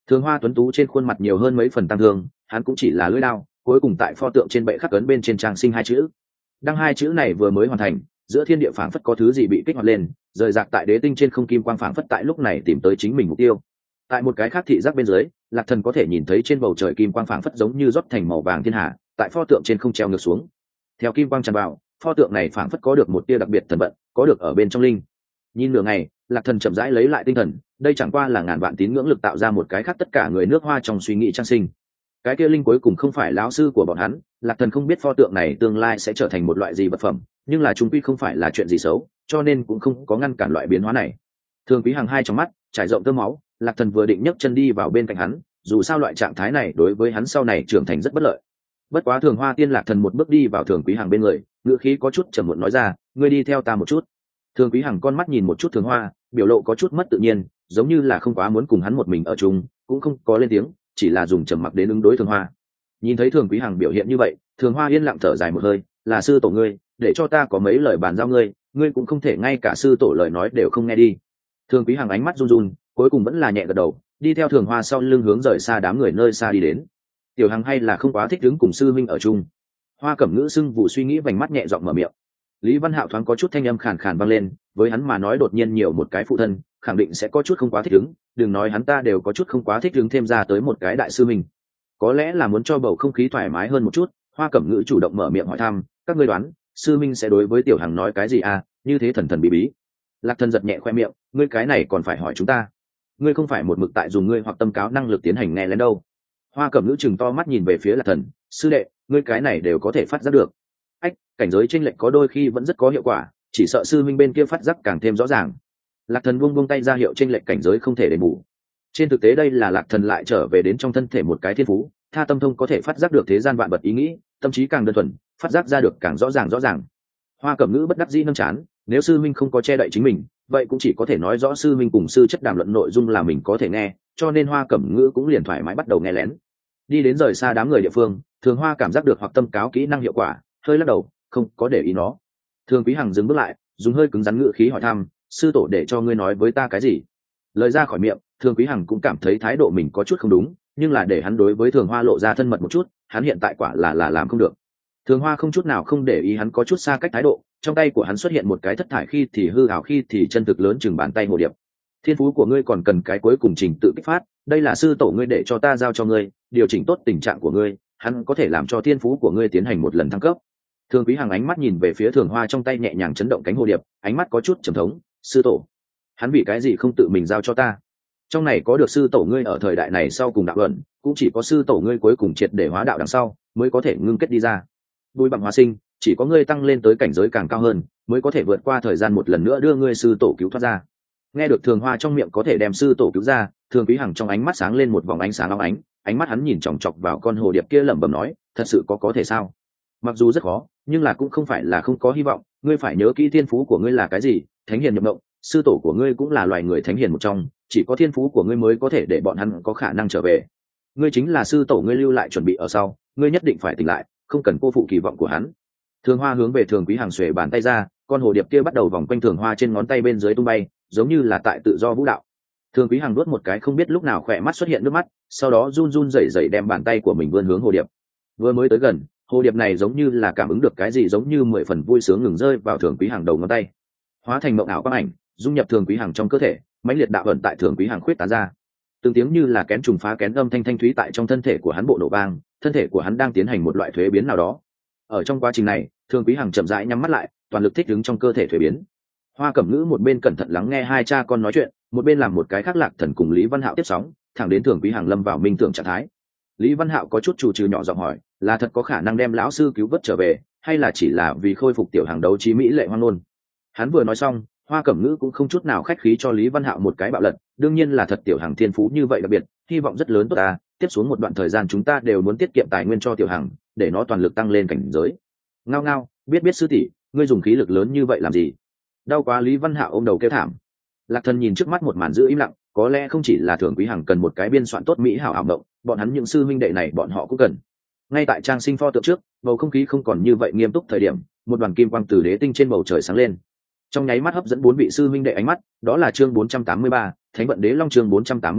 Thường Hoa tuấn tú trên khuôn mặt nhiều hơn mấy phần tăng thương, hắn cũng chỉ là lưỡi đao, cuối cùng tại pho tượng trên bệ khắc ấn bên trên trang sinh hai chữ. Đăng hai chữ này vừa mới hoàn thành, giữa thiên địa phảng phất có thứ gì bị kích hoạt lên, rời rạc tại đế tinh trên không kim quang phảng phất tại lúc này tìm tới chính mình mục tiêu. Tại một cái khác thị giác bên dưới, Lạc Thần có thể nhìn thấy trên bầu trời kim quang phảng phất giống như rót thành màu vàng thiên hà, tại pho tượng trên không treo ngược xuống. Theo kim quang tràn vào, pho tượng này phảng phất có được một tia đặc biệt thần vận, có được ở bên trong linh. Nhìn nửa ngày, Lạc Thần chậm rãi lấy lại tinh thần, đây chẳng qua là ngàn vạn tín ngưỡng lực tạo ra một cái khác tất cả người nước Hoa trong suy nghĩ trang sinh. Cái kia linh cuối cùng không phải lão sư của bọn hắn, Lạc Thần không biết pho tượng này tương lai sẽ trở thành một loại gì vật phẩm, nhưng là chúng quy không phải là chuyện gì xấu, cho nên cũng không có ngăn cản loại biến hóa này. Thường Quý Hằng hai trong mắt trải rộng tơ máu, Lạc Thần vừa định nhấc chân đi vào bên cạnh hắn, dù sao loại trạng thái này đối với hắn sau này trưởng thành rất bất lợi. Bất quá Thường Hoa Tiên Lạc Thần một bước đi vào Thường Quý Hằng bên người, ngữ khí có chút trầm muộn nói ra, ngươi đi theo ta một chút. Thường Quý Hằng con mắt nhìn một chút Thường Hoa, biểu lộ có chút mất tự nhiên, giống như là không quá muốn cùng hắn một mình ở chung, cũng không có lên tiếng, chỉ là dùng trầm mặc đến ứng đối Thường Hoa. Nhìn thấy Thường Quý Hằng biểu hiện như vậy, Thường Hoa yên lặng thở dài một hơi, là sư tổ ngươi, để cho ta có mấy lời bàn giao ngươi, ngươi cũng không thể ngay cả sư tổ lời nói đều không nghe đi. Thường Quý Hằng ánh mắt run run, cuối cùng vẫn là nhẹ gật đầu, đi theo Thường Hoa sau lưng hướng rời xa đám người nơi xa đi đến. Tiểu Hằng hay là không quá thích đứng cùng sư minh ở chung. Hoa Cẩm Ngữ sưng vụ suy nghĩ vành mắt nhẹ giọng mở miệng. Lý Văn Hạo thoáng có chút thanh âm khàn khàn vang lên, với hắn mà nói đột nhiên nhiều một cái phụ thân, khẳng định sẽ có chút không quá thích ứng, đừng nói hắn ta đều có chút không quá thích ứng thêm ra tới một cái đại sư mình. Có lẽ là muốn cho bầu không khí thoải mái hơn một chút, Hoa Cẩm Ngữ chủ động mở miệng hỏi thăm, các ngươi đoán, sư minh sẽ đối với Tiểu Hằng nói cái gì à, như thế thần thần bí bí. Lạc Thần giật nhẹ khoe miệng, ngươi cái này còn phải hỏi chúng ta. Ngươi không phải một mực tại dùng ngươi hoặc tâm cáo năng lực tiến hành nghe lén đâu. Hoa Cẩm Ngữ chừng to mắt nhìn về phía Lạc Thần, sư đệ, ngươi cái này đều có thể phát giác được. Ách, cảnh giới chênh lệch có đôi khi vẫn rất có hiệu quả, chỉ sợ sư minh bên kia phát giác càng thêm rõ ràng. Lạc Thần buông buông tay ra hiệu chênh lệch cảnh giới không thể đền bù. Trên thực tế đây là Lạc Thần lại trở về đến trong thân thể một cái thiên phú, tha tâm thông có thể phát giác được thế gian vạn vật ý nghĩ, tâm trí càng đơn thuần, phát giác ra được càng rõ ràng rõ ràng. Hoa Cẩm Ngữ bất đắc dĩ nâng chán, nếu sư minh không có che đậy chính mình, vậy cũng chỉ có thể nói rõ sư minh cùng sư chất đàm luận nội dung là mình có thể nghe, cho nên Hoa Cẩm Ngữ cũng liền thoải mái bắt đầu nghe lén. Đi đến rời xa đám người địa phương, Thường Hoa cảm giác được hoặc tâm cáo kỹ năng hiệu quả, hơi lắc đầu, không có để ý nó. Thường Quý Hằng dừng bước lại, dùng hơi cứng rắn ngữ khí hỏi thăm, sư tổ để cho ngươi nói với ta cái gì? Lời ra khỏi miệng, Thường Quý Hằng cũng cảm thấy thái độ mình có chút không đúng, nhưng là để hắn đối với Thường Hoa lộ ra thân mật một chút, hắn hiện tại quả là là làm không được. Thường Hoa không chút nào không để ý hắn có chút xa cách thái độ, trong tay của hắn xuất hiện một cái thất thải khi thì hư ảo khi thì chân thực lớn chừng bàn tay hồ điệp. Thiên phú của ngươi còn cần cái cuối cùng trình tự kích phát, đây là sư tổ ngươi để cho ta giao cho ngươi, điều chỉnh tốt tình trạng của ngươi, hắn có thể làm cho thiên phú của ngươi tiến hành một lần thăng cấp. Thường Quý Hằng ánh mắt nhìn về phía Thường Hoa trong tay nhẹ nhàng chấn động cánh hồ điệp, ánh mắt có chút trầm thống, sư tổ, hắn vì cái gì không tự mình giao cho ta? Trong này có được sư tổ ngươi ở thời đại này sau cùng đạo ẩn, cũng chỉ có sư tổ ngươi cuối cùng triệt để hóa đạo đằng sau mới có thể ngưng kết đi ra. Bùi bằng hóa sinh, chỉ có ngươi tăng lên tới cảnh giới càng cao hơn, mới có thể vượt qua thời gian một lần nữa đưa ngươi sư tổ cứu thoát ra. Nghe được Thường Hoa trong miệng có thể đem sư tổ cứu ra, Thường Quý Hằng trong ánh mắt sáng lên một vòng ánh sáng óng ánh, ánh mắt hắn nhìn chòng chọc vào con hồ điệp kia lẩm bẩm nói, thật sự có có thể sao? Mặc dù rất khó, nhưng là cũng không phải là không có hy vọng, ngươi phải nhớ kỹ thiên phú của ngươi là cái gì, thánh hiền nhập mộng, sư tổ của ngươi cũng là loài người thánh hiền một trong, chỉ có thiên phú của ngươi mới có thể để bọn hắn có khả năng trở về. Ngươi chính là sư tổ ngươi lưu lại chuẩn bị ở sau, ngươi nhất định phải tỉnh lại, không cần cô phụ kỳ vọng của hắn. Thường Hoa hướng về Thường Quý Hằng xuề bàn tay ra, con hồ điệp kia bắt đầu vòng quanh Thường Hoa trên ngón tay bên dưới tung bay, giống như là tại tự do vũ đạo. Thường Quý Hằng nuốt một cái không biết lúc nào khỏe mắt xuất hiện nước mắt, sau đó run run rẩy rẩy đem bàn tay của mình vươn hướng hồ điệp. Vừa mới tới gần, hồ điệp này giống như là cảm ứng được cái gì, giống như mười phần vui sướng ngừng rơi vào Thường Quý Hằng đầu ngón tay, hóa thành mộng ảo quang ảnh, dung nhập Thường Quý Hằng trong cơ thể, mãnh liệt đạo ẩn tại Thường Quý Hằng khuyết tán ra. Từng tiếng như là kén trùng phá kén âm thanh thanh thúy tại trong thân thể của hắn bộ nổ vang, thân thể của hắn đang tiến hành một loại thuế biến nào đó. Ở trong quá trình này, Thường Quý Hằng chậm rãi nhắm mắt lại, toàn lực thích ứng trong cơ thể thuế biến. Hoa Cẩm Ngữ một bên cẩn thận lắng nghe hai cha con nói chuyện, một bên làm một cái khác Lạc Thần cùng Lý Văn Hạo tiếp sóng, thẳng đến Thường Quý Hằng lâm vào minh tưởng trạng thái. Lý Văn Hạo có chút trù trừ nhỏ giọng hỏi, là thật có khả năng đem lão sư cứu vớt trở về, hay là chỉ là vì khôi phục Tiểu Hằng đấu trí mỹ lệ hoang ngôn? Hắn vừa nói xong, Hoa Cẩm Ngữ cũng không chút nào khách khí cho Lý Văn Hạo một cái bạo lật, đương nhiên là thật, Tiểu Hằng thiên phú như vậy đặc biệt, hy vọng rất lớn tốt ta, tiếp xuống một đoạn thời gian chúng ta đều muốn tiết kiệm tài nguyên cho Tiểu Hằng, để nó toàn lực tăng lên cảnh giới. Ngao ngao, biết biết sư tỷ, ngươi dùng khí lực lớn như vậy làm gì? Đau quá. Lý Văn Hạo ôm đầu kêu thảm. Lạc Thần nhìn trước mắt một màn giữ im lặng, có lẽ không chỉ là Thường Quý Hằng cần một cái biên soạn tốt mỹ hảo ảo động, bọn hắn những sư huynh đệ này bọn họ cũng cần. Ngay tại trang sinh pho tượng trước, bầu không khí không còn như vậy nghiêm túc thời điểm, một đoàn kim quang từ đế tinh trên bầu trời sáng lên, trong nháy mắt hấp dẫn bốn vị sư huynh đệ ánh mắt. Đó là chương bốn trăm tám mươi ba, Thánh vận đế long, chương bốn trăm tám mươi ba,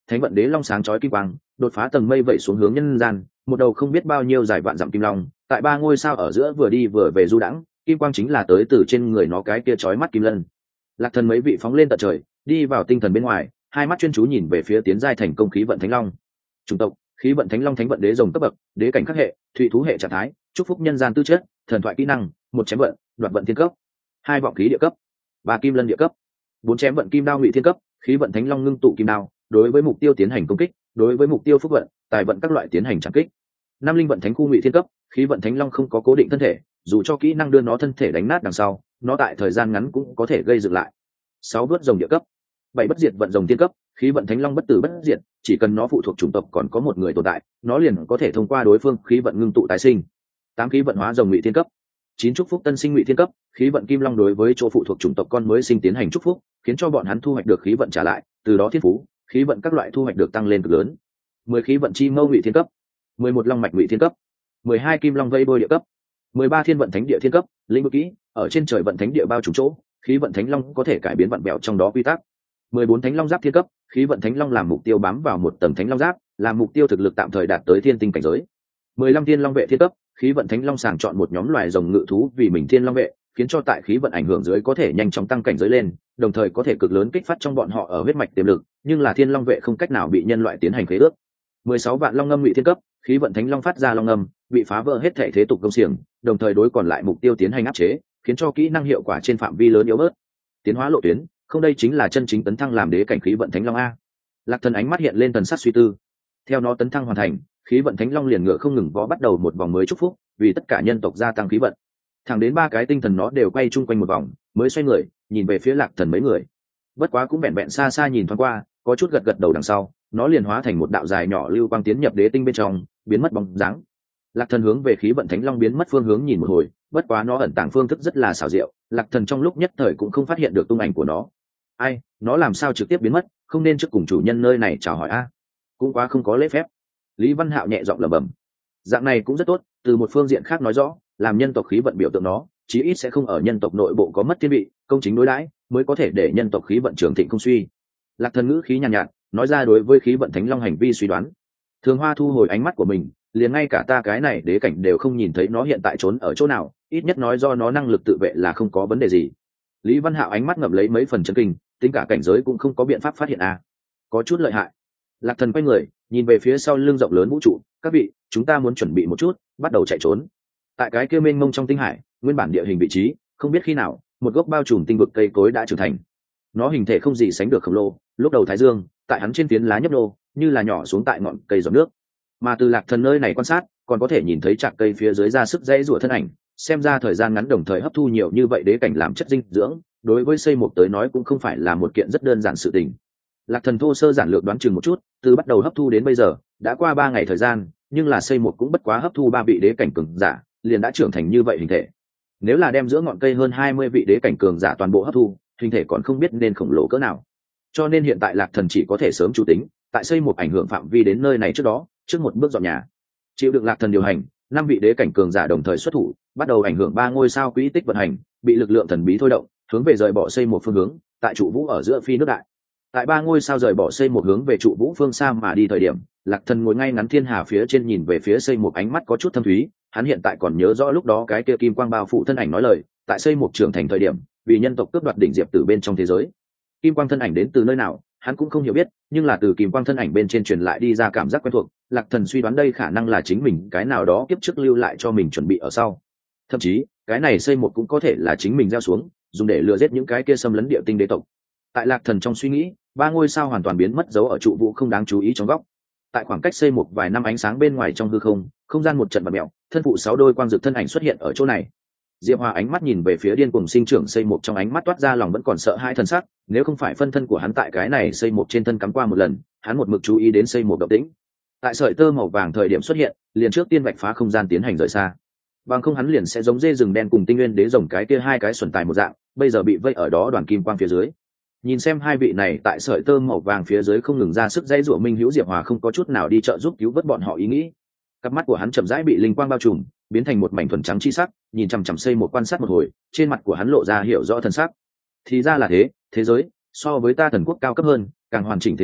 thánh vận đế long sáng chói kim quang đột phá tầng mây vẩy xuống hướng nhân gian, một đầu không biết bao nhiêu dài vạn dặm kim long tại ba ngôi sao ở giữa vừa đi vừa về du đãng, kim quang chính là tới từ trên người nó cái kia chói mắt kim lân. Lạc Thần mấy vị phóng lên tận trời, đi vào tinh thần bên ngoài, hai mắt chuyên chú nhìn về phía tiến giai thành công khí vận thánh long. Chủng tộc: khí vận thánh long, thánh vận đế rồng cấp bậc, đế cảnh các hệ, thủy thú hệ trạng thái, chúc phúc nhân gian tư chất, thần thoại kỹ năng, một chém vận, đoạt vận thiên cấp, hai vọng khí địa cấp, ba kim lân địa cấp, bốn chém vận kim đao ngụy thiên cấp, khí vận thánh long ngưng tụ kim đao, đối với mục tiêu tiến hành công kích, đối với mục tiêu phúc vận, tài vận các loại tiến hành trảm kích. Năm linh vận thánh khu ngụy thiên cấp, khí vận thánh long không có cố định thân thể, dù cho kỹ năng đưa nó thân thể đánh nát đằng sau, nó tại thời gian ngắn cũng có thể gây dựng lại. Sáu vớt rồng địa cấp, bảy bất diệt vận rồng tiên cấp, khí vận thánh long bất tử bất diệt, chỉ cần nó phụ thuộc chủng tộc còn có một người tồn tại, nó liền có thể thông qua đối phương khí vận ngưng tụ tái sinh. Tám khí vận hóa rồng ngụy thiên cấp, chín chúc phúc tân sinh ngụy thiên cấp, khí vận kim long đối với chỗ phụ thuộc chủng tộc con mới sinh tiến hành chúc phúc, khiến cho bọn hắn thu hoạch được khí vận trả lại, từ đó thiên phú, khí vận các loại thu hoạch được tăng lên cực lớn. Mười khí vận chi mâu ngụy thiên cấp, mười một long mạch ngụy thiên cấp, mười hai kim long vây bôi địa cấp, mười ba thiên vận thánh địa thiên cấp, lĩnh vực kỹ, ở trên trời vận thánh địa bao trùm chỗ, khí vận thánh long có thể cải biến vận bèo trong đó quy tắc. Mười bốn thánh long giáp thiên cấp, khí vận thánh long làm mục tiêu bám vào một tầng thánh long giáp, làm mục tiêu thực lực tạm thời đạt tới thiên tinh cảnh giới. Mười lăm thiên long vệ thiên cấp, khí vận thánh long sàng chọn một nhóm loài rồng ngự thú vì mình thiên long vệ, khiến cho tại khí vận ảnh hưởng dưới có thể nhanh chóng tăng cảnh giới lên, đồng thời có thể cực lớn kích phát trong bọn họ ở huyết mạch tiềm lực, nhưng là thiên long vệ không cách nào bị nhân loại tiến hành khế ước. Mười sáu vạn long ngâm ngụy thiên cấp, khí vận thánh long phát ra long ngâm, bị phá vỡ hết thể thế tục công xiềng, đồng thời đối còn lại mục tiêu tiến hành áp chế, khiến cho kỹ năng hiệu quả trên phạm vi lớn yếu bớt. Tiến hóa lộ tuyến, không đây chính là chân chính tấn thăng làm đế cảnh khí vận thánh long a. Lạc Thần ánh mắt hiện lên tần sắc suy tư. Theo nó tấn thăng hoàn thành, khí vận thánh long liền ngựa không ngừng vó bắt đầu một vòng mới chúc phúc, vì tất cả nhân tộc gia tăng khí vận. Thẳng đến ba cái tinh thần nó đều quay chung quanh một vòng, mới xoay người, nhìn về phía Lạc Thần mấy người. Bất quá cũng vẹn vẹn xa xa nhìn thoáng qua, có chút gật gật đầu đằng sau, nó liền hóa thành một đạo dài nhỏ lưu quang tiến nhập đế tinh bên trong, biến mất bóng dáng. Lạc Thần hướng về khí vận thánh long biến mất phương hướng nhìn một hồi, bất quá nó ẩn tàng phương thức rất là xảo diệu, Lạc Thần trong lúc nhất thời cũng không phát hiện được tung ảnh của nó. Ai, nó làm sao trực tiếp biến mất, không nên trước cùng chủ nhân nơi này chào hỏi a, cũng quá không có lễ phép. Lý Văn Hạo nhẹ giọng lẩm bẩm. Dạng này cũng rất tốt, từ một phương diện khác nói rõ, làm nhân tộc khí vận biểu tượng nó, chí ít sẽ không ở nhân tộc nội bộ có mất thiên vị, công chính đối đãi, mới có thể để nhân tộc khí vận trường thịnh không suy. Lạc Thần ngữ khí nhàn nhạt, nhạt, nói ra đối với khí vận thánh long hành vi suy đoán. Thường Hoa thu hồi ánh mắt của mình, liền ngay cả ta cái này đế cảnh đều không nhìn thấy nó hiện tại trốn ở chỗ nào, ít nhất nói do nó năng lực tự vệ là không có vấn đề gì. Lý Văn Hạo ánh mắt ngậm lấy mấy phần chấn kinh, tính cả cảnh giới cũng không có biện pháp phát hiện a, có chút lợi hại. Lạc Thần quay người, nhìn về phía sau lưng rộng lớn vũ trụ, các vị, chúng ta muốn chuẩn bị một chút, bắt đầu chạy trốn. Tại cái kia mênh mông trong tinh hải, nguyên bản địa hình vị trí, không biết khi nào, một gốc bao trùm tinh vực cây cối đã trưởng thành. Nó hình thể không gì sánh được khổng lồ, lúc đầu thái dương, tại hắn trên phiến lá nhấp nô, như là nhỏ xuống tại ngọn cây giọt nước. Mà từ Lạc Thần nơi này quan sát, còn có thể nhìn thấy chạc cây phía dưới ra sức dãy rủa thân ảnh, xem ra thời gian ngắn đồng thời hấp thu nhiều như vậy đế cảnh làm chất dinh dưỡng, đối với xây một tới nói cũng không phải là một kiện rất đơn giản sự tình. Lạc Thần thô sơ giản lược đoán chừng một chút, từ bắt đầu hấp thu đến bây giờ, đã qua ba ngày thời gian, nhưng là xây một cũng bất quá hấp thu ba vị đế cảnh cường giả, liền đã trưởng thành như vậy hình thể. Nếu là đem giữa ngọn cây hơn hai mươi vị đế cảnh cường giả toàn bộ hấp thu, hình thể còn không biết nên khổng lồ cỡ nào. Cho nên hiện tại Lạc Thần chỉ có thể sớm chủ tính, tại xây một ảnh hưởng phạm vi đến nơi này trước đó, trước một bước dọn nhà. Chịu được Lạc Thần điều hành, năm vị đế cảnh cường giả đồng thời xuất thủ, bắt đầu ảnh hưởng ba ngôi sao quỹ tích vận hành, bị lực lượng thần bí thôi động, hướng về rời bỏ xây một phương hướng, tại trụ vũ ở giữa phi nước đại. Tại ba ngôi sao rời bỏ xây một hướng về trụ vũ phương xa mà đi thời điểm, Lạc Thần ngồi ngay ngắn thiên hà phía trên nhìn về phía xây một ánh mắt có chút thâm thúy, hắn hiện tại còn nhớ rõ lúc đó cái kia kim quang bao phủ thân ảnh nói lời, tại xây một trưởng thành thời điểm, vì nhân tộc cướp đoạt đỉnh diệp từ bên trong thế giới. Kim quang thân ảnh đến từ nơi nào, hắn cũng không hiểu biết, nhưng là từ kim quang thân ảnh bên trên truyền lại đi ra cảm giác quen thuộc, Lạc Thần suy đoán đây khả năng là chính mình cái nào đó kiếp trước lưu lại cho mình chuẩn bị ở sau. Thậm chí, cái này xây một cũng có thể là chính mình gieo xuống, dùng để lừa giết những cái kia xâm lấn địa tinh đế tộc. Tại Lạc Thần trong suy nghĩ, ba ngôi sao hoàn toàn biến mất dấu ở trụ vũ không đáng chú ý trong góc. Tại khoảng cách xây một vài năm ánh sáng bên ngoài trong hư không, không gian một trận bạt mèo, thân phụ sáu đôi quang dược thân ảnh xuất hiện ở chỗ này. Diệp Hoa ánh mắt nhìn về phía điên cuồng sinh trưởng xây một, trong ánh mắt toát ra lòng vẫn còn sợ hãi thần sắc, nếu không phải phân thân của hắn tại cái này xây một trên thân cắm qua một lần, hắn một mực chú ý đến xây một động tĩnh. Tại sợi tơ màu vàng thời điểm xuất hiện, liền trước tiên vạch phá không gian tiến hành rời xa. Bằng không hắn liền sẽ giống dê rừng đen cùng tinh nguyên đế rồng cái kia hai cái xuẩn tài một dạng, bây giờ bị vây ở đó đoàn kim quang phía dưới. Nhìn xem hai vị này tại sợi tơ màu vàng phía dưới không ngừng ra sức dây rủa minh hữu, Diệp Hòa không có chút nào đi trợ giúp cứu vớt bọn họ ý nghĩ. Cặp mắt của hắn chậm rãi bị linh quang bao trùm, biến thành một mảnh thuần trắng chi sắc, nhìn chằm chằm xây một quan sát một hồi, trên mặt của hắn lộ ra hiểu rõ thân sắc. Thì ra là thế, thế giới so với ta thần quốc cao cấp hơn, càng hoàn chỉnh thế giới,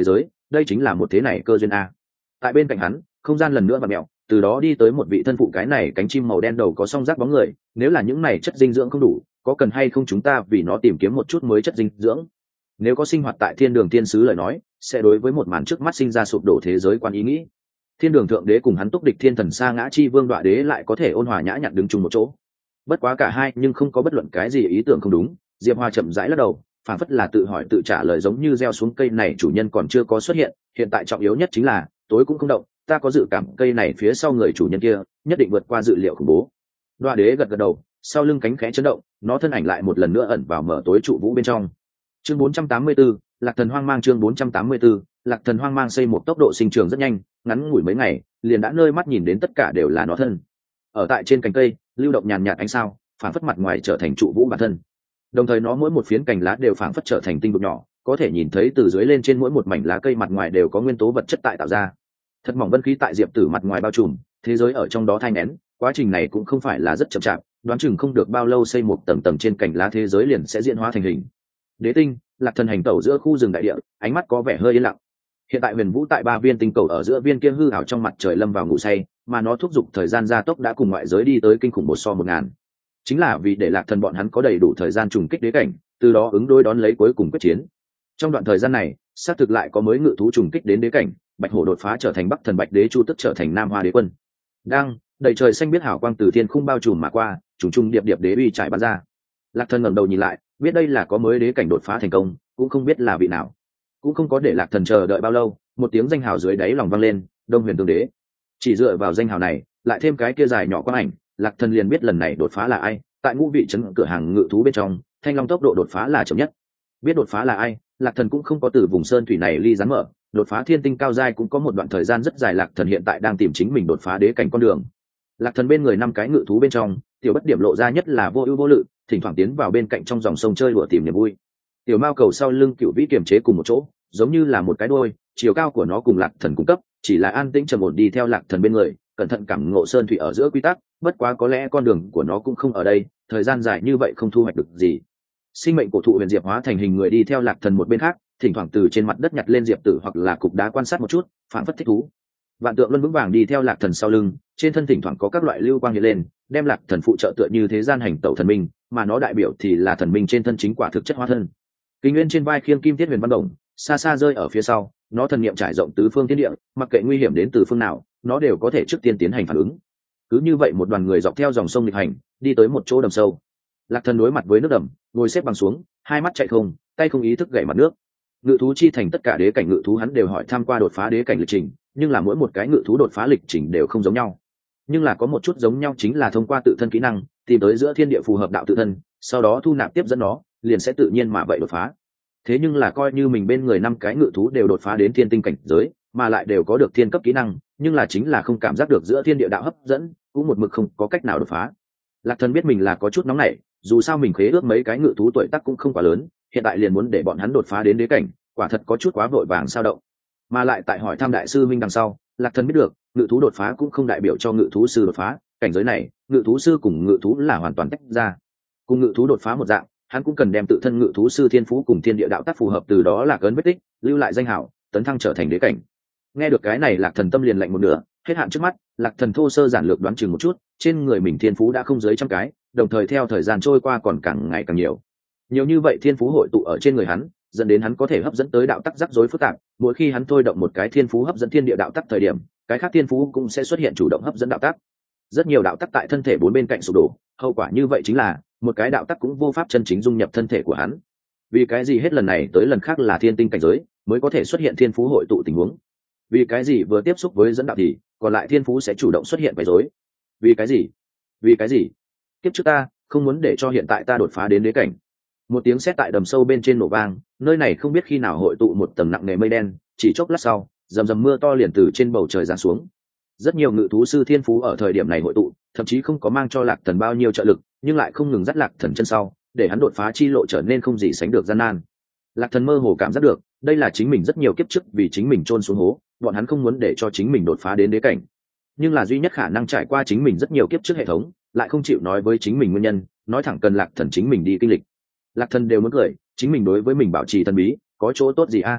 đây chính là một thế này cơ duyên a. Tại bên cạnh hắn, không gian lần nữa vặn mèo, từ đó đi tới một vị thân phụ cái này cánh chim màu đen đầu có song giác bóng người. Nếu là những này chất dinh dưỡng không đủ, có cần hay không chúng ta vì nó tìm kiếm một chút mới chất dinh dưỡng? Nếu có sinh hoạt tại thiên đường thiên sứ lời nói, sẽ đối với một màn trước mắt sinh ra sụp đổ thế giới quan ý nghĩ. Thiên đường thượng đế cùng hắn túc địch thiên thần sa ngã chi vương đoạ đế lại có thể ôn hòa nhã nhặn đứng chung một chỗ. Bất quá cả hai nhưng không có bất luận cái gì ý tưởng không đúng. Diệp Hoa chậm rãi lắc đầu, phản phất là tự hỏi tự trả lời, giống như gieo xuống cây này chủ nhân còn chưa có xuất hiện, hiện tại trọng yếu nhất chính là tối cũng không động, ta có dự cảm cây này phía sau người chủ nhân kia nhất định vượt qua dự liệu khủng bố. Đoạ đế gật gật đầu, sau lưng cánh khẽ chấn động, nó thân ảnh lại một lần nữa ẩn vào mở tối trụ vũ bên trong. Chương bốn trăm tám mươi tư, Lạc Thần Hoang Mang. Chương bốn trăm tám mươi tư, Lạc Thần Hoang Mang xây một tốc độ sinh trưởng rất nhanh, ngắn ngủi mấy ngày, liền đã nơi mắt nhìn đến tất cả đều là nó thân. Ở tại trên cành cây, lưu động nhàn nhạt ánh sao, phản phất mặt ngoài trở thành trụ vũ bản thân. Đồng thời nó mỗi một phiến cành lá đều phản phất trở thành tinh vực nhỏ, có thể nhìn thấy từ dưới lên trên mỗi một mảnh lá cây mặt ngoài đều có nguyên tố vật chất tại tạo ra. Thật mỏng vân khí tại diệp tử mặt ngoài bao trùm, thế giới ở trong đó thai nén, quá trình này cũng không phải là rất chậm chạp, đoán chừng không được bao lâu xây một tầng tầng trên cành lá thế giới liền sẽ diễn hóa thành hình. Đế tinh, Lạc Thần hành tẩu giữa khu rừng đại địa, ánh mắt có vẻ hơi yên lặng. Hiện tại Huyền Vũ tại ba viên tinh cầu ở giữa viên kia hư ảo trong mặt trời lâm vào ngủ say, mà nó thúc giục thời gian gia tốc đã cùng ngoại giới đi tới kinh khủng một so một ngàn. Chính là vì để Lạc Thần bọn hắn có đầy đủ thời gian trùng kích đế cảnh, từ đó ứng đối đón lấy cuối cùng quyết chiến. Trong đoạn thời gian này, xác thực lại có mới ngự thú trùng kích đến đế cảnh, Bạch Hổ đột phá trở thành Bắc Thần Bạch Đế, Chu Tức trở thành Nam Hoa Đế quân. Đang đầy trời xanh biết hào quang từ thiên khung bao trùm mà qua, trùng trùng điệp điệp đế uy trải bắn ra. Lạc Thần ngẩng đầu nhìn lại, biết đây là có mới đế cảnh đột phá thành công, cũng không biết là vị nào. Cũng không có để Lạc Thần chờ đợi bao lâu, một tiếng danh hào dưới đáy lòng vang lên, Đông Huyền Tương Đế. Chỉ dựa vào danh hào này, lại thêm cái kia dài nhỏ quang ảnh, Lạc Thần liền biết lần này đột phá là ai. Tại ngũ vị trấn cửa hàng ngự thú bên trong, Thanh Long tốc độ đột phá là chậm nhất. Biết đột phá là ai, Lạc Thần cũng không có từ vùng sơn thủy này ly rắn mở, đột phá thiên tinh cao giai cũng có một đoạn thời gian rất dài. Lạc Thần hiện tại đang tìm chính mình đột phá đế cảnh con đường. Lạc Thần bên người năm cái ngự thú bên trong, tiểu bất điểm lộ ra nhất là vô ưu vô lự, thỉnh thoảng tiến vào bên cạnh trong dòng sông chơi đùa tìm niềm vui. Tiểu mao cầu sau lưng cựu vĩ kiềm chế cùng một chỗ, giống như là một cái đuôi, chiều cao của nó cùng Lạc Thần cung cấp, chỉ là an tĩnh trầm ổn đi theo Lạc Thần bên người, cẩn thận cảm ngộ sơn thủy ở giữa quy tắc. Bất quá có lẽ con đường của nó cũng không ở đây, thời gian dài như vậy không thu hoạch được gì. Sinh mệnh cổ thụ huyền diệp hóa thành hình người đi theo Lạc Thần một bên khác, thỉnh thoảng từ trên mặt đất nhặt lên diệp tử hoặc là cục đá quan sát một chút, phản phất thích thú. Vạn tượng luân vững vàng đi theo Lạc Thần sau lưng, trên thân thỉnh thoảng có các loại lưu quang hiện lên, đem Lạc Thần phụ trợ tựa như thế gian hành tẩu thần minh, mà nó đại biểu thì là thần minh trên thân chính quả thực chất hóa thân. Kinh nguyên trên vai khiêng kim thiết huyền văn đồng, xa xa rơi ở phía sau, nó thần niệm trải rộng tứ phương thiên địa, mặc kệ nguy hiểm đến từ phương nào, nó đều có thể trước tiên tiến hành phản ứng. Cứ như vậy một đoàn người dọc theo dòng sông lịch hành, đi tới một chỗ đầm sâu. Lạc Thần đối mặt với nước đầm, ngồi xếp bằng xuống, hai mắt chạy không, tay không ý thức gảy mặt nước. Ngự thú chi thành tất cả đế cảnh ngự thú hắn đều hỏi tham qua đột phá đế cảnh lịch trình, nhưng là mỗi một cái ngự thú đột phá lịch trình đều không giống nhau. Nhưng là có một chút giống nhau chính là thông qua tự thân kỹ năng, tìm tới giữa thiên địa phù hợp đạo tự thân, sau đó thu nạp tiếp dẫn nó, liền sẽ tự nhiên mà vậy đột phá. Thế nhưng là coi như mình bên người năm cái ngự thú đều đột phá đến thiên tinh cảnh giới, mà lại đều có được thiên cấp kỹ năng, nhưng là chính là không cảm giác được giữa thiên địa đạo hấp dẫn, cũng một mực không có cách nào đột phá. Lạc Thần biết mình là có chút nóng nảy, dù sao mình khế ước mấy cái ngự thú tuổi tác cũng không quá lớn, hiện tại liền muốn để bọn hắn đột phá đến đế cảnh, quả thật có chút quá vội vàng sao động. Mà lại tại hỏi thăm đại sư minh đằng sau, Lạc Thần biết được, ngự thú đột phá cũng không đại biểu cho ngự thú sư đột phá, cảnh giới này, ngự thú sư cùng ngự thú là hoàn toàn tách ra. Cùng ngự thú đột phá một dạng, hắn cũng cần đem tự thân ngự thú sư thiên phú cùng thiên địa đạo tác phù hợp, từ đó là ấn vết tích, lưu lại danh hảo, tấn thăng trở thành đế cảnh. Nghe được cái này, Lạc Thần tâm liền lạnh một nửa, hết hạn trước mắt, Lạc Thần thô sơ giản lược đoán chừng một chút, trên người mình thiên phú đã không dưới trăm cái, đồng thời theo thời gian trôi qua còn càng ngày càng nhiều. Nhiều như vậy thiên phú hội tụ ở trên người hắn, dẫn đến hắn có thể hấp dẫn tới đạo tắc rắc rối phức tạp, mỗi khi hắn thôi động một cái thiên phú hấp dẫn thiên địa đạo tắc thời điểm, cái khác thiên phú cũng sẽ xuất hiện chủ động hấp dẫn đạo tắc. Rất nhiều đạo tắc tại thân thể bốn bên cạnh sụp đổ, hậu quả như vậy chính là một cái đạo tắc cũng vô pháp chân chính dung nhập thân thể của hắn. Vì cái gì hết lần này tới lần khác là thiên tinh cảnh giới mới có thể xuất hiện thiên phú hội tụ tình huống? Vì cái gì vừa tiếp xúc với dẫn đạo thì còn lại thiên phú sẽ chủ động xuất hiện quấy rối? Vì cái gì? Vì cái gì? Kiếp trước ta không muốn để cho hiện tại ta đột phá đến đế cảnh. Một tiếng sét tại đầm sâu bên trên nổ vang, nơi này không biết khi nào hội tụ một tầng nặng nề mây đen, chỉ chốc lát sau, rầm rầm mưa to liền từ trên bầu trời giáng xuống. Rất nhiều ngự thú sư thiên phú ở thời điểm này hội tụ, thậm chí không có mang cho Lạc Thần bao nhiêu trợ lực, nhưng lại không ngừng dắt Lạc Thần chân sau, để hắn đột phá chi lộ trở nên không gì sánh được gian nan. Lạc Thần mơ hồ cảm giác được, đây là chính mình rất nhiều kiếp trước vì chính mình chôn xuống hố, bọn hắn không muốn để cho chính mình đột phá đến đế cảnh. Nhưng là duy nhất khả năng trải qua chính mình rất nhiều kiếp trước hệ thống, lại không chịu nói với chính mình nguyên nhân, nói thẳng cần Lạc Thần chính mình đi kinh lịch. Lạc Thần đều muốn cười, chính mình đối với mình bảo trì thần bí, có chỗ tốt gì a?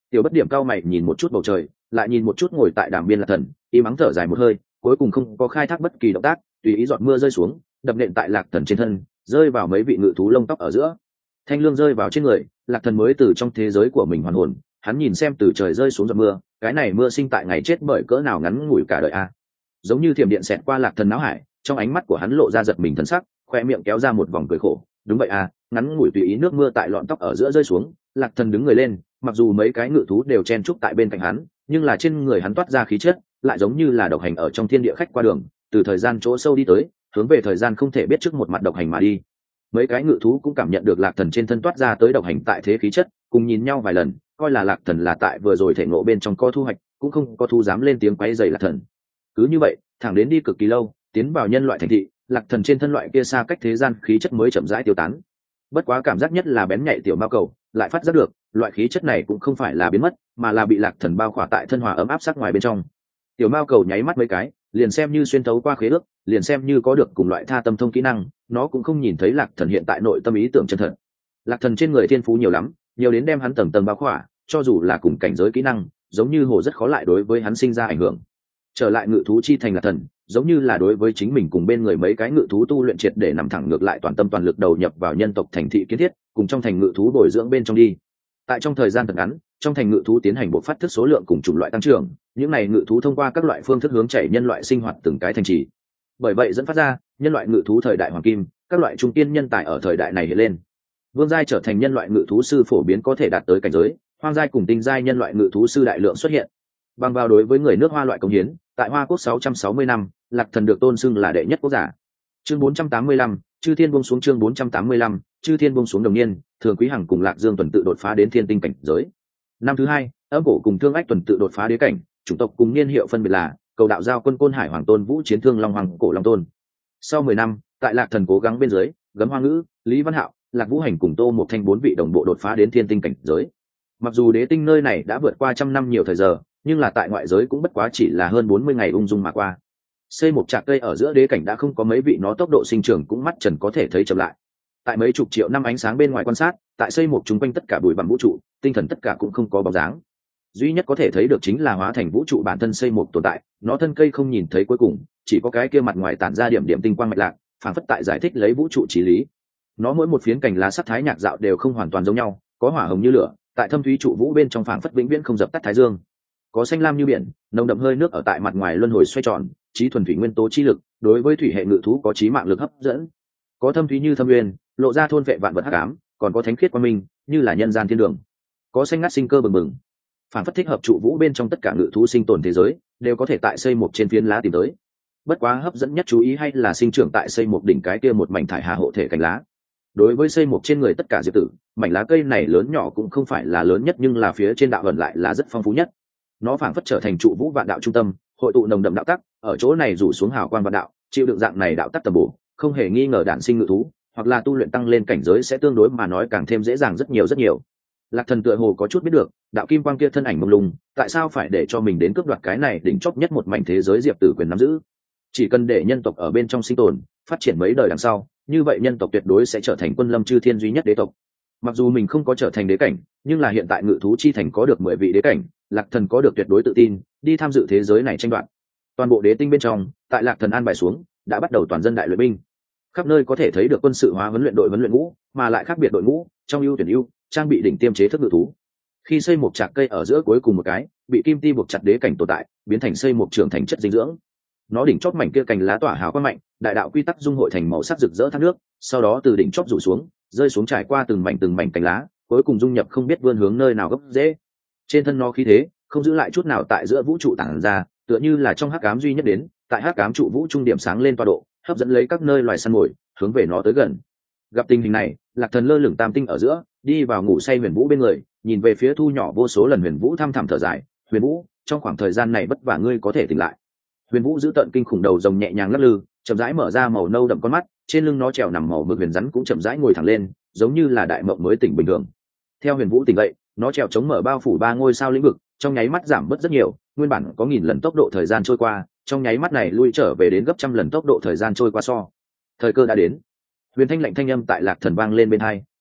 Tiểu Bất Điểm cao mày nhìn một chút bầu trời, lại nhìn một chút ngồi tại đàm biên Lạc Thần, im mắng thở dài một hơi, cuối cùng không có khai thác bất kỳ động tác, tùy ý giọt mưa rơi xuống, đập nện tại Lạc Thần trên thân, rơi vào mấy vị ngự thú lông tóc ở giữa. Thanh lương rơi vào trên người, Lạc Thần mới từ trong thế giới của mình hoàn hồn, hắn nhìn xem từ trời rơi xuống giọt mưa, cái này mưa sinh tại ngày chết bởi cỡ nào ngắn ngủi cả đời a. Giống như thiểm điện xẹt qua Lạc Thần não hải, trong ánh mắt của hắn lộ ra giật mình thần sắc, khoe miệng kéo ra một vòng cười khổ. Đúng vậy à, ngắn ngủi tùy ý nước mưa tại lọn tóc ở giữa rơi xuống. Lạc Thần đứng người lên, mặc dù mấy cái ngự thú đều chen chúc tại bên cạnh hắn, nhưng là trên người hắn toát ra khí chất lại giống như là độc hành ở trong thiên địa khách qua đường, từ thời gian chỗ sâu đi tới, hướng về thời gian không thể biết trước một mặt độc hành mà đi. Mấy cái ngự thú cũng cảm nhận được Lạc Thần trên thân toát ra tới độc hành tại thế khí chất, cùng nhìn nhau vài lần, coi là Lạc Thần là tại vừa rồi thể ngộ bên trong có thu hoạch, cũng không có thu dám lên tiếng quấy rầy Lạc Thần. Cứ như vậy, thẳng đến đi cực kỳ lâu, tiến vào nhân loại thành thị, Lạc Thần trên thân loại kia xa cách thế gian khí chất mới chậm rãi tiêu tán. Bất quá cảm giác nhất là bén nhạy tiểu mao cầu lại phát giác được loại khí chất này cũng không phải là biến mất, mà là bị Lạc Thần bao khỏa tại thân hòa ấm áp sắc ngoài bên trong. Tiểu mao cầu nháy mắt mấy cái, liền xem như xuyên thấu qua khế ước, liền xem như có được cùng loại tha tâm thông kỹ năng, nó cũng không nhìn thấy Lạc Thần hiện tại nội tâm ý tưởng chân thật. Lạc Thần trên người thiên phú nhiều lắm, nhiều đến đem hắn tầng tầng bao khỏa, cho dù là cùng cảnh giới kỹ năng, giống như hồ rất khó lại đối với hắn sinh ra ảnh hưởng. Trở lại ngự thú chi thành Lạc Thần, giống như là đối với chính mình cùng bên người mấy cái ngự thú tu luyện triệt để nằm thẳng ngược lại toàn tâm toàn lực đầu nhập vào nhân tộc thành thị kiến thiết, cùng trong thành ngự thú bồi dưỡng bên trong đi. Tại trong thời gian thật ngắn, trong thành ngự thú tiến hành bộ phát thức số lượng cùng chủng loại tăng trưởng, những này ngự thú thông qua các loại phương thức hướng chảy nhân loại sinh hoạt từng cái thành trì. Bởi vậy dẫn phát ra nhân loại ngự thú thời đại hoàng kim, các loại trung tiên nhân tài ở thời đại này hiện lên. Vương giai trở thành nhân loại ngự thú sư phổ biến có thể đạt tới cảnh giới, hoang giai cùng tinh giai nhân loại ngự thú sư đại lượng xuất hiện. Bằng vào đối với người nước Hoa loại công hiến, tại Hoa Quốc sáu trăm sáu mươi năm, Lạc Thần được tôn xưng là đệ nhất quốc giả. Chương bốn trăm tám mươi lăm, Chư Thiên buông xuống chương bốn trăm tám mươi lăm, Chư Thiên buông xuống đồng niên, Thường Quý Hằng cùng Lạc Dương tuần tự đột phá đến thiên tinh cảnh giới. Năm thứ hai, Âm Cổ cùng Thương Ách tuần tự đột phá đế cảnh, chủng tộc cùng niên hiệu phân biệt là Cầu Đạo Giao Quân Côn Hải Hoàng Tôn Vũ Chiến Thương Long Hoàng Cổ Long Tôn. Sau mười năm, tại Lạc Thần cố gắng bên dưới, Gấm Hoa Ngữ, Lý Văn Hạo, Lạc Vũ Hành cùng Tô Một Thanh bốn vị đồng bộ đột phá đến thiên tinh cảnh giới. Mặc dù đế tinh nơi này đã vượt qua trăm năm nhiều thời giờ, nhưng là tại ngoại giới cũng bất quá chỉ là hơn bốn mươi ngày ung dung mà qua. Xây một trạc cây ở giữa đế cảnh đã không có mấy vị, nó tốc độ sinh trưởng cũng mắt trần có thể thấy chậm lại. Tại mấy chục triệu năm ánh sáng bên ngoài quan sát, tại xây một chúng quanh tất cả bụi bặm vũ trụ, tinh thần tất cả cũng không có bóng dáng. Duy nhất có thể thấy được chính là hóa thành vũ trụ bản thân xây một tồn tại, nó thân cây không nhìn thấy cuối cùng, chỉ có cái kia mặt ngoài tản ra điểm điểm tinh quang mạch lạc, phảng phất tại giải thích lấy vũ trụ chí lý. Nó mỗi một phiến cành lá sắc thái nhạc dạo đều không hoàn toàn giống nhau, có hỏa hồng như lửa, tại thâm thúy trụ vũ bên trong phảng phất vĩnh viễn không dập tắt thái dương. Có xanh lam như biển, nồng đậm hơi nước ở tại mặt ngoài luân hồi xoay tròn, trí thuần thủy nguyên tố chi lực, đối với thủy hệ ngự thú có trí mạng lực hấp dẫn. Có thâm thúy như thâm nguyên, lộ ra thôn vệ vạn vật hắc ám, còn có thánh khiết quang minh, như là nhân gian thiên đường. Có xanh ngắt sinh cơ bừng bừng, phản phất thích hợp trụ vũ bên trong tất cả ngự thú sinh tồn thế giới, đều có thể tại xây một trên phiến lá tìm tới. Bất quá hấp dẫn nhất chú ý hay là sinh trưởng tại xây một đỉnh cái kia một mảnh thải hà hộ thể cánh lá. Đối với xây một trên người tất cả diệp tử, mảnh lá cây này lớn nhỏ cũng không phải là lớn nhất, nhưng là phía trên đạo ẩn lại là rất phong phú nhất. Nó phảng phất trở thành trụ vũ vạn đạo trung tâm, hội tụ nồng đậm đạo tắc, ở chỗ này rủ xuống hào quang vạn đạo, chịu đựng dạng này đạo tắc tầm bổ, không hề nghi ngờ đản sinh ngự thú, hoặc là tu luyện tăng lên cảnh giới sẽ tương đối mà nói càng thêm dễ dàng rất nhiều rất nhiều. Lạc Thần tựa hồ có chút biết được, đạo kim quang kia thân ảnh mông lung, tại sao phải để cho mình đến cướp đoạt cái này đỉnh chóp nhất một mảnh thế giới diệp tử quyền nắm giữ? Chỉ cần để nhân tộc ở bên trong sinh tồn, phát triển mấy đời đằng sau, như vậy nhân tộc tuyệt đối sẽ trở thành quân lâm chư thiên duy nhất đế tộc. Mặc dù mình không có trở thành đế cảnh, nhưng là hiện tại ngự thú chi thành có được mười vị đế cảnh, Lạc Thần có được tuyệt đối tự tin đi tham dự thế giới này tranh đoạt. Toàn bộ đế tinh bên trong, tại Lạc Thần an bài xuống, đã bắt đầu toàn dân đại luyện binh. Khắp nơi có thể thấy được quân sự hóa huấn luyện đội huấn luyện ngũ, mà lại khác biệt đội ngũ, trong ưu tuyển ưu, trang bị đỉnh tiêm chế thức ngự thú. Khi xây một trạc cây ở giữa cuối cùng một cái, bị kim ti buộc chặt đế cảnh tồn tại, biến thành xây một trường thành chất dinh dưỡng. Nó đỉnh chóp mảnh kia cành lá tỏa hào quang mạnh, đại đạo quy tắc dung hội thành màu sắc rực rỡ thác nước, sau đó từ đỉnh chóp rủ xuống, rơi xuống trải qua từng mảnh từng mảnh cành lá, cuối cùng dung nhập không biết vươn hướng nơi nào gốc rễ. Trên thân nó khí thế không giữ lại chút nào tại giữa vũ trụ tản ra, tựa như là trong hắc ám duy nhất đến, tại hắc ám trụ vũ trung điểm sáng lên tọa độ, hấp dẫn lấy các nơi loài săn mồi hướng về nó tới gần. Gặp tình hình này, Lạc Thần lơ lửng tam tinh ở giữa, đi vào ngủ say Huyền Vũ bên người, nhìn về phía thu nhỏ vô số lần Huyền Vũ thăm thẳm thở dài. Huyền Vũ, trong khoảng thời gian này vất vả ngươi có thể tỉnh lại. Huyền Vũ giữ tận kinh khủng đầu rồng nhẹ nhàng lắc lư, chậm rãi mở ra màu nâu đậm con mắt, trên lưng nó trèo nằm màu mực huyền rắn cũng chậm rãi ngồi thẳng lên, giống như là đại mộng mới tỉnh bình thường. Theo Huyền Vũ tỉnh dậy, nó trèo chống mở bao phủ ba ngôi sao lĩnh vực, trong nháy mắt giảm bớt rất nhiều, nguyên bản có nghìn lần tốc độ thời gian trôi qua, trong nháy mắt này lui trở về đến gấp trăm lần tốc độ thời gian trôi qua so. Thời cơ đã đến. Huyền thanh lạnh thanh âm tại Lạc Thần vang lên bên tai,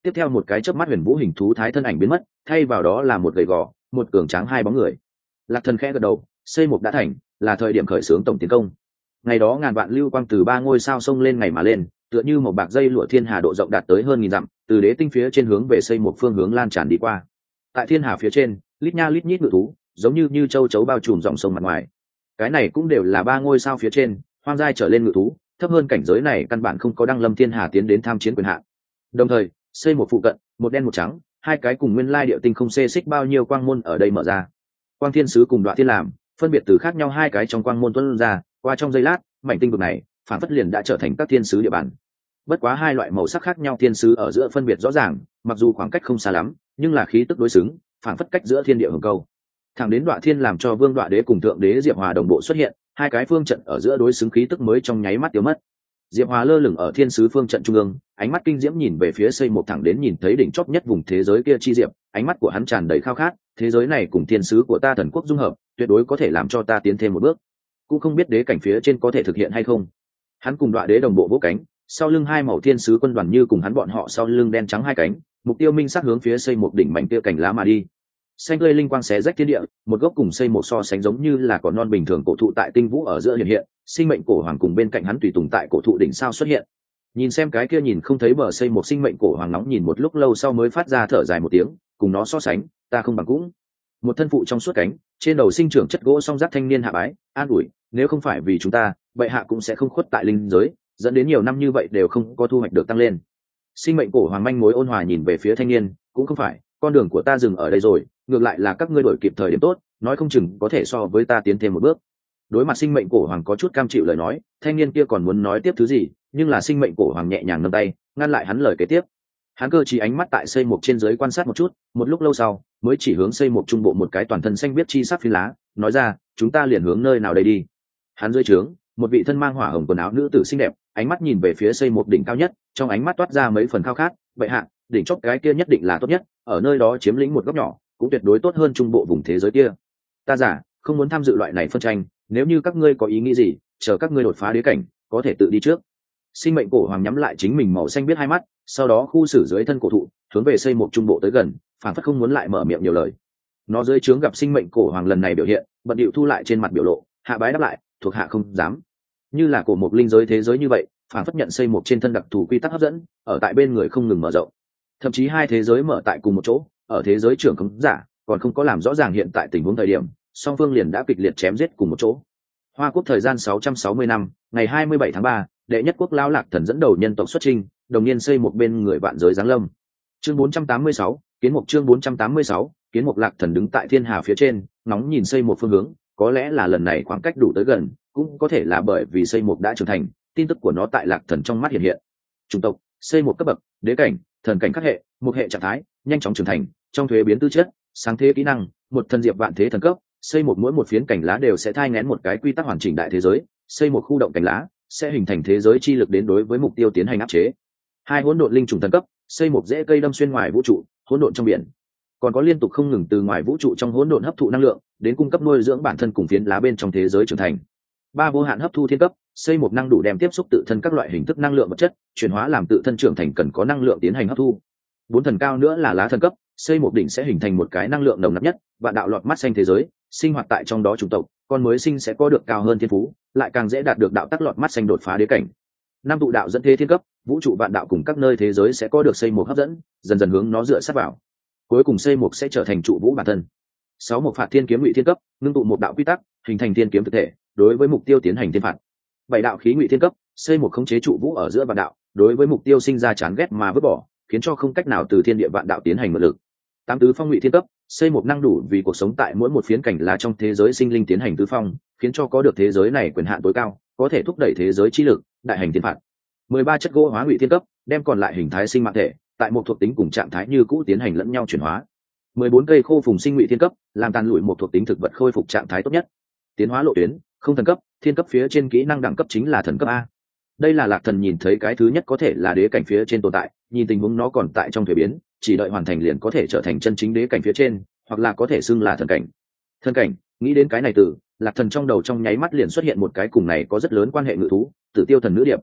tiếp theo một cái chớp mắt huyền vũ hình thú thái thân ảnh biến mất, thay vào đó là một gầy gò một cường tráng hai bóng người. Lạc Thần khẽ gật đầu, xây một đã thành, là thời điểm khởi xướng tổng tiến công. Ngày đó ngàn vạn lưu quang từ ba ngôi sao sông lên ngày mà lên, tựa như một bạc dây lụa thiên hà độ rộng đạt tới hơn nghìn dặm, từ đế tinh phía trên hướng về xây một phương hướng lan tràn đi qua. Tại thiên hà phía trên, lít nha lít nhít ngự thú, giống như như châu chấu bao trùm dòng sông mặt ngoài. Cái này cũng đều là ba ngôi sao phía trên, hoang giai trở lên ngự thú, thấp hơn cảnh giới này căn bản không có đăng lâm thiên hà tiến đến tham chiến quyền hạn. Đồng thời, xây một phụ cận, một đen một trắng, hai cái cùng nguyên lai địa tinh không xê xích bao nhiêu quang môn ở đây mở ra. Quang thiên sứ cùng đoạn thiên làm, phân biệt từ khác nhau hai cái trong quang môn tuôn ra, qua trong giây lát, mảnh tinh vực này, phản phất liền đã trở thành các thiên sứ địa bàn. Bất quá hai loại màu sắc khác nhau thiên sứ ở giữa phân biệt rõ ràng, mặc dù khoảng cách không xa lắm, nhưng là khí tức đối xứng, phản phất cách giữa thiên địa hồng câu. Thẳng đến đoạn thiên làm cho vương đoạn đế cùng thượng đế diệp hòa đồng bộ xuất hiện, hai cái phương trận ở giữa đối xứng khí tức mới trong nháy mắt tiêu mất. Diệp Hòa lơ lửng ở thiên sứ phương trận trung ương, ánh mắt kinh diễm nhìn về phía xây một thẳng đến nhìn thấy đỉnh chót nhất vùng thế giới kia chi diệp, ánh mắt của hắn tràn đầy khao khát, thế giới này cùng thiên sứ của ta thần quốc dung hợp, tuyệt đối có thể làm cho ta tiến thêm một bước. Cũng không biết đế cảnh phía trên có thể thực hiện hay không. Hắn cùng Đoạ đế đồng bộ vỗ cánh, sau lưng hai màu thiên sứ quân đoàn như cùng hắn bọn họ sau lưng đen trắng hai cánh, mục tiêu minh sát hướng phía xây một đỉnh mảnh kia cành lá mà đi. Xanh tươi linh quang xé rách thiên địa, một gốc cùng xây một so sánh giống như là cỏ non bình thường cổ thụ tại tinh vũ ở giữa hiện hiện, sinh mệnh cổ hoàng cùng bên cạnh hắn tùy tùng tại cổ thụ đỉnh sao xuất hiện. Nhìn xem cái kia nhìn không thấy bờ xây một sinh mệnh cổ hoàng nóng nhìn một lúc lâu sau mới phát ra thở dài một tiếng, cùng nó so sánh, ta không bằng cũng. Một thân phụ trong suốt cánh, trên đầu sinh trưởng chất gỗ song giác thanh niên hạ bái, an ủi, nếu không phải vì chúng ta, vậy hạ cũng sẽ không khuất tại linh giới, dẫn đến nhiều năm như vậy đều không có thu hoạch được tăng lên. Sinh mệnh cổ hoàng manh mối ôn hòa nhìn về phía thanh niên, cũng không phải, con đường của ta dừng ở đây rồi, ngược lại là các ngươi đổi kịp thời điểm tốt, nói không chừng có thể so với ta tiến thêm một bước. Đối mặt sinh mệnh cổ hoàng có chút cam chịu lời nói, thanh niên kia còn muốn nói tiếp thứ gì, nhưng là sinh mệnh cổ hoàng nhẹ nhàng nâng tay, ngăn lại hắn lời kế tiếp. Hắn cơ trí ánh mắt tại xây một trên dưới quan sát một chút, một lúc lâu sau, mới chỉ hướng xây một trung bộ một cái toàn thân xanh biết chi sắc phi lá, nói ra, chúng ta liền hướng nơi nào đây đi. Hắn dưới trướng, một vị thân mang hỏa hồng quần áo nữ tử xinh đẹp, ánh mắt nhìn về phía xây một đỉnh cao nhất, trong ánh mắt toát ra mấy phần khao khát, vậy hạ, đỉnh chóp cái kia nhất định là tốt nhất, ở nơi đó chiếm lĩnh một góc nhỏ, cũng tuyệt đối tốt hơn trung bộ vùng thế giới kia. Ta giả, không muốn tham dự loại này phân tranh, nếu như các ngươi có ý nghĩ gì, chờ các ngươi đột phá đế cảnh, có thể tự đi trước. Sinh mệnh cổ hoàng nhắm lại chính mình màu xanh biết hai mắt, sau đó khu xử dưới thân cổ thụ, hướng về xây một trung bộ tới gần, phản phất không muốn lại mở miệng nhiều lời. Nó dưới trướng gặp sinh mệnh cổ hoàng lần này biểu hiện, bận điệu thu lại trên mặt biểu lộ, hạ bái đáp lại, thuộc hạ không dám. Như là cổ một linh giới thế giới như vậy, phản phất nhận xây một trên thân đặc thù quy tắc hấp dẫn, ở tại bên người không ngừng mở rộng. Thậm chí hai thế giới mở tại cùng một chỗ, ở thế giới trưởng khống giả, còn không có làm rõ ràng hiện tại tình huống thời điểm, song phương liền đã kịch liệt chém giết cùng một chỗ. Hoa quốc thời gian sáu trăm sáu mươi năm, ngày hai mươi bảy tháng ba, đệ nhất quốc lão Lạc Thần dẫn đầu nhân tộc xuất chinh, đồng niên xây một bên người vạn giới giáng lâm. Chương bốn trăm tám mươi sáu, kiến mục chương bốn trăm tám mươi sáu, kiến mục Lạc Thần đứng tại thiên hà phía trên, nóng nhìn xây một phương hướng, có lẽ là lần này khoảng cách đủ tới gần, cũng có thể là bởi vì xây một đã trưởng thành, tin tức của nó tại Lạc Thần trong mắt hiện hiện. Chủng tộc, xây một cấp bậc, đế cảnh, thần cảnh các hệ, một hệ trạng thái, nhanh chóng trưởng thành, trong thuế biến tư chất, sáng thế kỹ năng, một thần diệp vạn thế thần cấp, xây một mỗi một phiến cành lá đều sẽ thai nghén một cái quy tắc hoàn chỉnh đại thế giới, xây một khu động cành lá sẽ hình thành thế giới chi lực đến đối với mục tiêu tiến hành áp chế. Hai hỗn độn linh trùng thần cấp, xây một rễ cây đâm xuyên ngoài vũ trụ, hỗn độn trong biển. Còn có liên tục không ngừng từ ngoài vũ trụ trong hỗn độn hấp thụ năng lượng, đến cung cấp nuôi dưỡng bản thân cùng phiến lá bên trong thế giới trưởng thành. Ba vô hạn hấp thu thiên cấp, xây một năng đủ đem tiếp xúc tự thân các loại hình thức năng lượng vật chất, chuyển hóa làm tự thân trưởng thành cần có năng lượng tiến hành hấp thu. Bốn thần cao nữa là lá thần cấp, xây một đỉnh sẽ hình thành một cái năng lượng nồng nặc nhất, vạn đạo lọt mắt xanh thế giới, sinh hoạt tại trong đó chủng tộc, con mới sinh sẽ có được cao hơn thiên phú, lại càng dễ đạt được đạo tắc lọt mắt xanh đột phá đế cảnh. Năm tụ đạo dẫn thế thiên cấp, vũ trụ vạn đạo cùng các nơi thế giới sẽ có được xây một hấp dẫn, dần dần hướng nó dựa sát vào. Cuối cùng xây một sẽ trở thành trụ vũ bản thân. Sáu một phạt thiên kiếm ngụy thiên cấp, ngưng tụ một đạo quy tắc, hình thành thiên kiếm thực thể, đối với mục tiêu tiến hành thiên phạt. Bảy đạo khí ngụy thiên cấp, xây một khống chế trụ vũ ở giữa vạn đạo, đối với mục tiêu sinh ra chán ghét mà vứt bỏ, khiến cho không cách nào từ thiên địa vạn đạo tiến hành mượn lực. Tám tứ phong ngụy thiên cấp, xây một năng đủ vì cuộc sống tại mỗi một phiến cảnh lá trong thế giới sinh linh tiến hành tứ phong, khiến cho có được thế giới này quyền hạn tối cao, có thể thúc đẩy thế giới chi lực, đại hành thiên phạt. Mười ba chất gỗ hóa ngụy thiên cấp, đem còn lại hình thái sinh mạng thể, tại một thuộc tính cùng trạng thái như cũ tiến hành lẫn nhau chuyển hóa. Mười bốn cây khô phùng sinh ngụy thiên cấp, làm tàn lụi một thuộc tính thực vật khôi phục trạng thái tốt nhất. Tiến hóa lộ tuyến, không thần cấp, thiên cấp phía trên kỹ năng đẳng cấp chính là thần cấp a. Đây là Lạc Thần nhìn thấy cái thứ nhất có thể là đế cảnh phía trên tồn tại, nhìn tình huống nó còn tại trong thuế biến, chỉ đợi hoàn thành liền có thể trở thành chân chính đế cảnh phía trên, hoặc là có thể xưng là thần cảnh. Thần cảnh, nghĩ đến cái này từ, Lạc Thần trong đầu trong nháy mắt liền xuất hiện một cái cùng này có rất lớn quan hệ ngự thú, Tử Tiêu thần nữ điệp.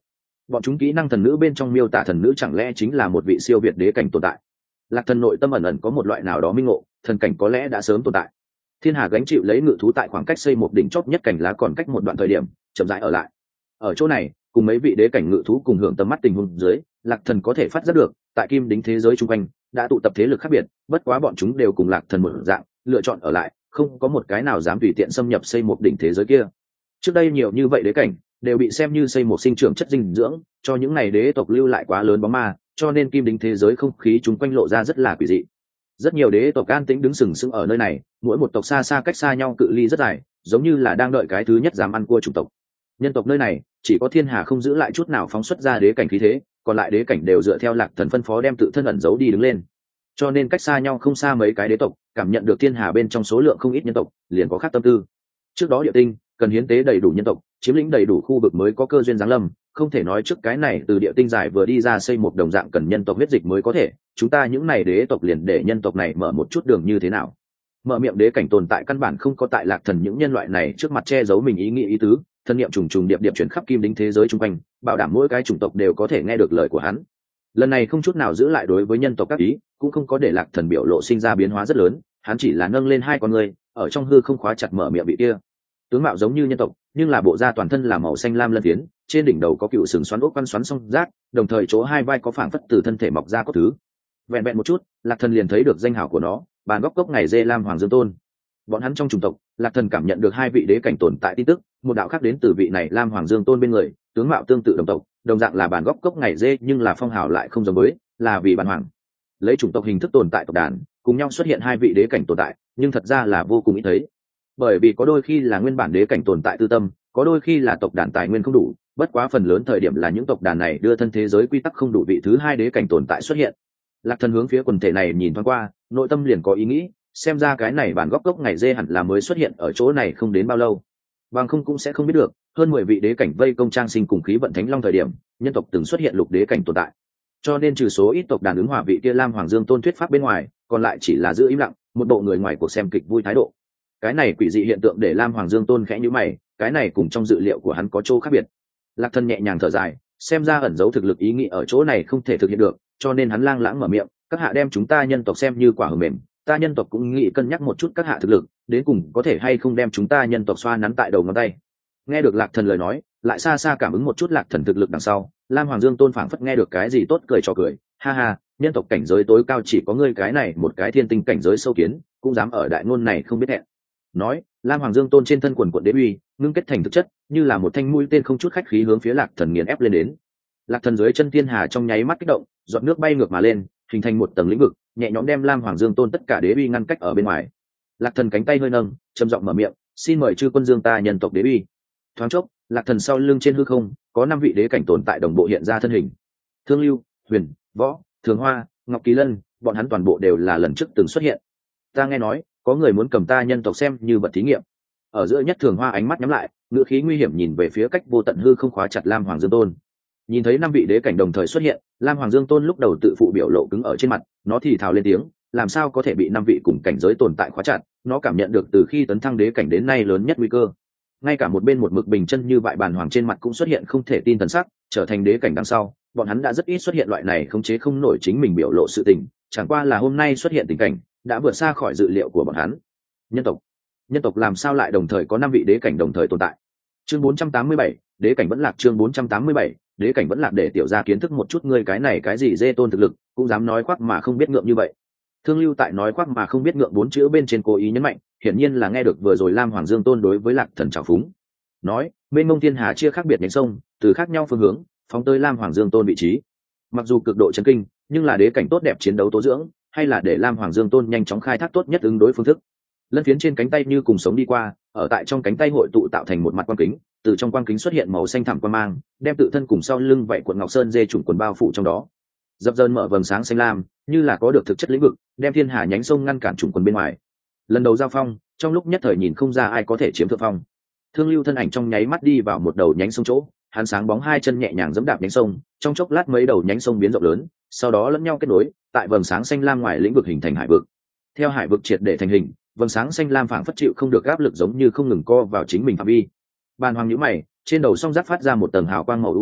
bọn chúng kỹ năng thần nữ bên trong miêu tả thần nữ chẳng lẽ chính là một vị siêu việt đế cảnh tồn tại? Lạc Thần nội tâm ẩn ẩn có một loại nào đó minh ngộ, thần cảnh có lẽ đã sớm tồn tại. Thiên Hà gánh chịu lấy ngự thú tại khoảng cách xây một đỉnh chóp nhất cảnh lá còn cách một đoạn thời điểm chậm rãi ở lại ở chỗ này, cùng mấy vị đế cảnh ngự thú cùng hưởng tầm mắt tình huống dưới, Lạc Thần có thể phát giác được tại kim đính thế giới chung quanh đã tụ tập thế lực khác biệt, bất quá bọn chúng đều cùng Lạc Thần một dạng lựa chọn ở lại, không có một cái nào dám tùy tiện xâm nhập xây một đỉnh thế giới kia. Trước đây nhiều như vậy đế cảnh đều bị xem như xây một sinh trưởng chất dinh dưỡng cho những này đế tộc lưu lại quá lớn bóng ma, cho nên kim đính thế giới không khí chúng quanh lộ ra rất là quỷ dị. Rất nhiều đế tộc an tĩnh đứng sừng sững ở nơi này, mỗi một tộc xa xa cách xa nhau cự ly rất dài, giống như là đang đợi cái thứ nhất dám ăn cua chủng tộc. Nhân tộc nơi này chỉ có Thiên Hà không giữ lại chút nào phóng xuất ra đế cảnh khí thế, còn lại đế cảnh đều dựa theo Lạc Thần phân phó đem tự thân ẩn giấu đi đứng lên, cho nên cách xa nhau không xa mấy cái đế tộc cảm nhận được Thiên Hà bên trong số lượng không ít nhân tộc liền có khác tâm tư. Trước đó địa tinh cần hiến tế đầy đủ nhân tộc, chiếm lĩnh đầy đủ khu vực mới có cơ duyên giáng lâm, không thể nói trước cái này từ địa tinh giải vừa đi ra xây một đồng dạng cần nhân tộc huyết dịch mới có thể, chúng ta những này đế tộc liền để nhân tộc này mở một chút đường như thế nào? Mở miệng đế cảnh tồn tại căn bản không có tại Lạc Thần những nhân loại này trước mặt che giấu mình ý nghĩ ý tứ, thân niệm trùng trùng điệp điệp chuyển khắp kim đính thế giới chung quanh, bảo đảm mỗi cái chủng tộc đều có thể nghe được lời của hắn. Lần này không chút nào giữ lại đối với nhân tộc các ý, cũng không có để Lạc Thần biểu lộ sinh ra biến hóa rất lớn, hắn chỉ là nâng lên hai con người ở trong hư không khóa chặt mở miệng vị kia. Tướng mạo giống như nhân tộc, nhưng là bộ da toàn thân là màu xanh lam lân phiến, trên đỉnh đầu có cựu sừng xoắn ốc quan xoắn song rác, đồng thời chỗ hai vai có phảng phất từ thân thể mọc ra có thứ. Vẹn vẹn một chút, Lạc Thần liền thấy được danh hào của nó, bàn góc cốc ngày dê lam hoàng dương tôn. Bọn hắn trong chủng tộc, Lạc Thần cảm nhận được hai vị đế cảnh tồn tại tin tức, một đạo khác đến từ vị này lam hoàng dương tôn bên người, tướng mạo tương tự đồng tộc, đồng dạng là bàn góc cốc ngày dê nhưng là phong hào lại không giống với, là vì bàn hoàng. Lấy chủng tộc hình thức tồn tại tộc đàn, cùng nhau xuất hiện hai vị đế cảnh tồn tại, nhưng thật ra là vô cùng ít thấy. Bởi vì có đôi khi là nguyên bản đế cảnh tồn tại tư tâm, có đôi khi là tộc đàn tài nguyên không đủ, bất quá phần lớn thời điểm là những tộc đàn này đưa thân thế giới quy tắc không đủ vị thứ hai đế cảnh tồn tại xuất hiện. Lạc Thần hướng phía quần thể này nhìn thoáng qua, nội tâm liền có ý nghĩ, xem ra cái này bản góc gốc ngày dê hẳn là mới xuất hiện ở chỗ này không đến bao lâu, bằng không cũng sẽ không biết được hơn mười vị đế cảnh vây công trang sinh cùng khí vận thánh long thời điểm nhân tộc từng xuất hiện lục đế cảnh tồn tại, cho nên trừ số ít tộc đàn ứng hòa vị kia lam hoàng dương tôn thuyết pháp bên ngoài, còn lại chỉ là giữ im lặng, một bộ người ngoài cuộc xem kịch vui thái độ. Cái này quỷ dị hiện tượng để lam hoàng dương tôn khẽ nhíu mày, cái này cùng trong dự liệu của hắn có chỗ khác biệt. Lạc Thần nhẹ nhàng thở dài, xem ra ẩn giấu thực lực ý nghĩ ở chỗ này không thể thực hiện được, cho nên hắn lang lãng mở miệng, các hạ đem chúng ta nhân tộc xem như quả hờ mềm, ta nhân tộc cũng nghĩ cân nhắc một chút các hạ thực lực đến cùng có thể hay không đem chúng ta nhân tộc xoa nắn tại đầu ngón tay. Nghe được Lạc Thần lời nói, lại xa xa cảm ứng một chút Lạc Thần thực lực đằng sau, lam hoàng dương tôn phảng phất nghe được cái gì tốt cười cho cười, ha ha, nhân tộc cảnh giới tối cao chỉ có ngươi cái này một cái thiên tinh cảnh giới sâu kiến, cũng dám ở đại ngôn này không biết hẹn. Nói, lam hoàng dương tôn trên thân quần quận đế uy ngưng kết thành thực chất, như là một thanh mũi tên không chút khách khí hướng phía Lạc Thần nghiền ép lên đến. Lạc Thần dưới chân thiên hà trong nháy mắt kích động, giọt nước bay ngược mà lên, hình thành một tầng lĩnh vực, nhẹ nhõm đem lam hoàng dương tôn tất cả đế uy ngăn cách ở bên ngoài. Lạc Thần cánh tay hơi nâng, trầm giọng mở miệng, xin mời chư quân dương ta nhân tộc đế uy. Thoáng chốc, Lạc Thần sau lưng trên hư không có năm vị đế cảnh tồn tại đồng bộ hiện ra thân hình. Thương Lưu, Huyền, Võ, Thường Hoa, Ngọc Kỳ Lân, bọn hắn toàn bộ đều là lần trước từng xuất hiện. Ta nghe nói có người muốn cầm ta nhân tộc xem như vật thí nghiệm. Ở giữa nhất Thường Hoa ánh mắt nhắm lại, ngữ khí nguy hiểm nhìn về phía cách vô tận hư không khóa chặt lam hoàng dương tôn. Nhìn thấy năm vị đế cảnh đồng thời xuất hiện, lam hoàng dương tôn lúc đầu tự phụ biểu lộ cứng ở trên mặt, nó thì thào lên tiếng, làm sao có thể bị năm vị cùng cảnh giới tồn tại khóa chặt. Nó cảm nhận được từ khi tấn thăng đế cảnh đến nay lớn nhất nguy cơ. Ngay cả một bên một mực bình chân như bại bàn hoàng trên mặt cũng xuất hiện không thể tin thần sắc, trở thành đế cảnh đằng sau, bọn hắn đã rất ít xuất hiện loại này khống chế không nổi chính mình biểu lộ sự tình, chẳng qua là hôm nay xuất hiện tình cảnh đã vượt xa khỏi dự liệu của bọn hắn. Nhân tộc, nhân tộc làm sao lại đồng thời có năm vị đế cảnh đồng thời tồn tại? Chương bốn trăm tám mươi bảy, đế cảnh vẫn lạc. Chương bốn trăm tám mươi bảy, đế cảnh vẫn lạc. Để tiểu gia kiến thức một chút ngươi cái này cái gì dê tôn thực lực, cũng dám nói khoác mà không biết ngượng như vậy. Thương Lưu tại nói khoác mà không biết ngượng bốn chữ bên trên cố ý nhấn mạnh, hiển nhiên là nghe được vừa rồi lam hoàng dương tôn đối với Lạc Thần trào phúng. Nói, bên mông thiên hà chia khác biệt nhánh sông, từ khác nhau phương hướng phóng tới lam hoàng dương tôn vị trí. Mặc dù cực độ chấn kinh, nhưng là đế cảnh tốt đẹp chiến đấu tố dưỡng, hay là để lam hoàng dương tôn nhanh chóng khai thác tốt nhất ứng đối phương thức. Lân phiến trên cánh tay như cùng sống đi qua, ở tại trong cánh tay hội tụ tạo thành một mặt quang kính, từ trong quang kính xuất hiện màu xanh thẳm quang mang, đem tự thân cùng sau lưng vậy cuộn ngọc sơn dê trùng quần bao phủ trong đó. Dập dờn mở vầng sáng xanh lam, như là có được thực chất lĩnh vực, đem thiên hà nhánh sông ngăn cản trùng quần bên ngoài. Lần đầu giao phong, trong lúc nhất thời nhìn không ra ai có thể chiếm thượng phong. Thương Lưu thân ảnh trong nháy mắt đi vào một đầu nhánh sông chỗ, hắn sáng bóng hai chân nhẹ nhàng giẫm đạp nhánh sông, trong chốc lát mấy đầu nhánh sông biến rộng lớn, sau đó lẫn nhau kết nối, tại vầng sáng xanh lam ngoài lĩnh vực hình thành hải vực. Theo hải vực triệt để thành hình, vầng sáng xanh lam phảng phất chịu không được áp lực giống như không ngừng co vào chính mình phạm vi. Bàn hoàng nhíu mày, trên đầu song giáp phát ra một tầng hào quang màu u lam,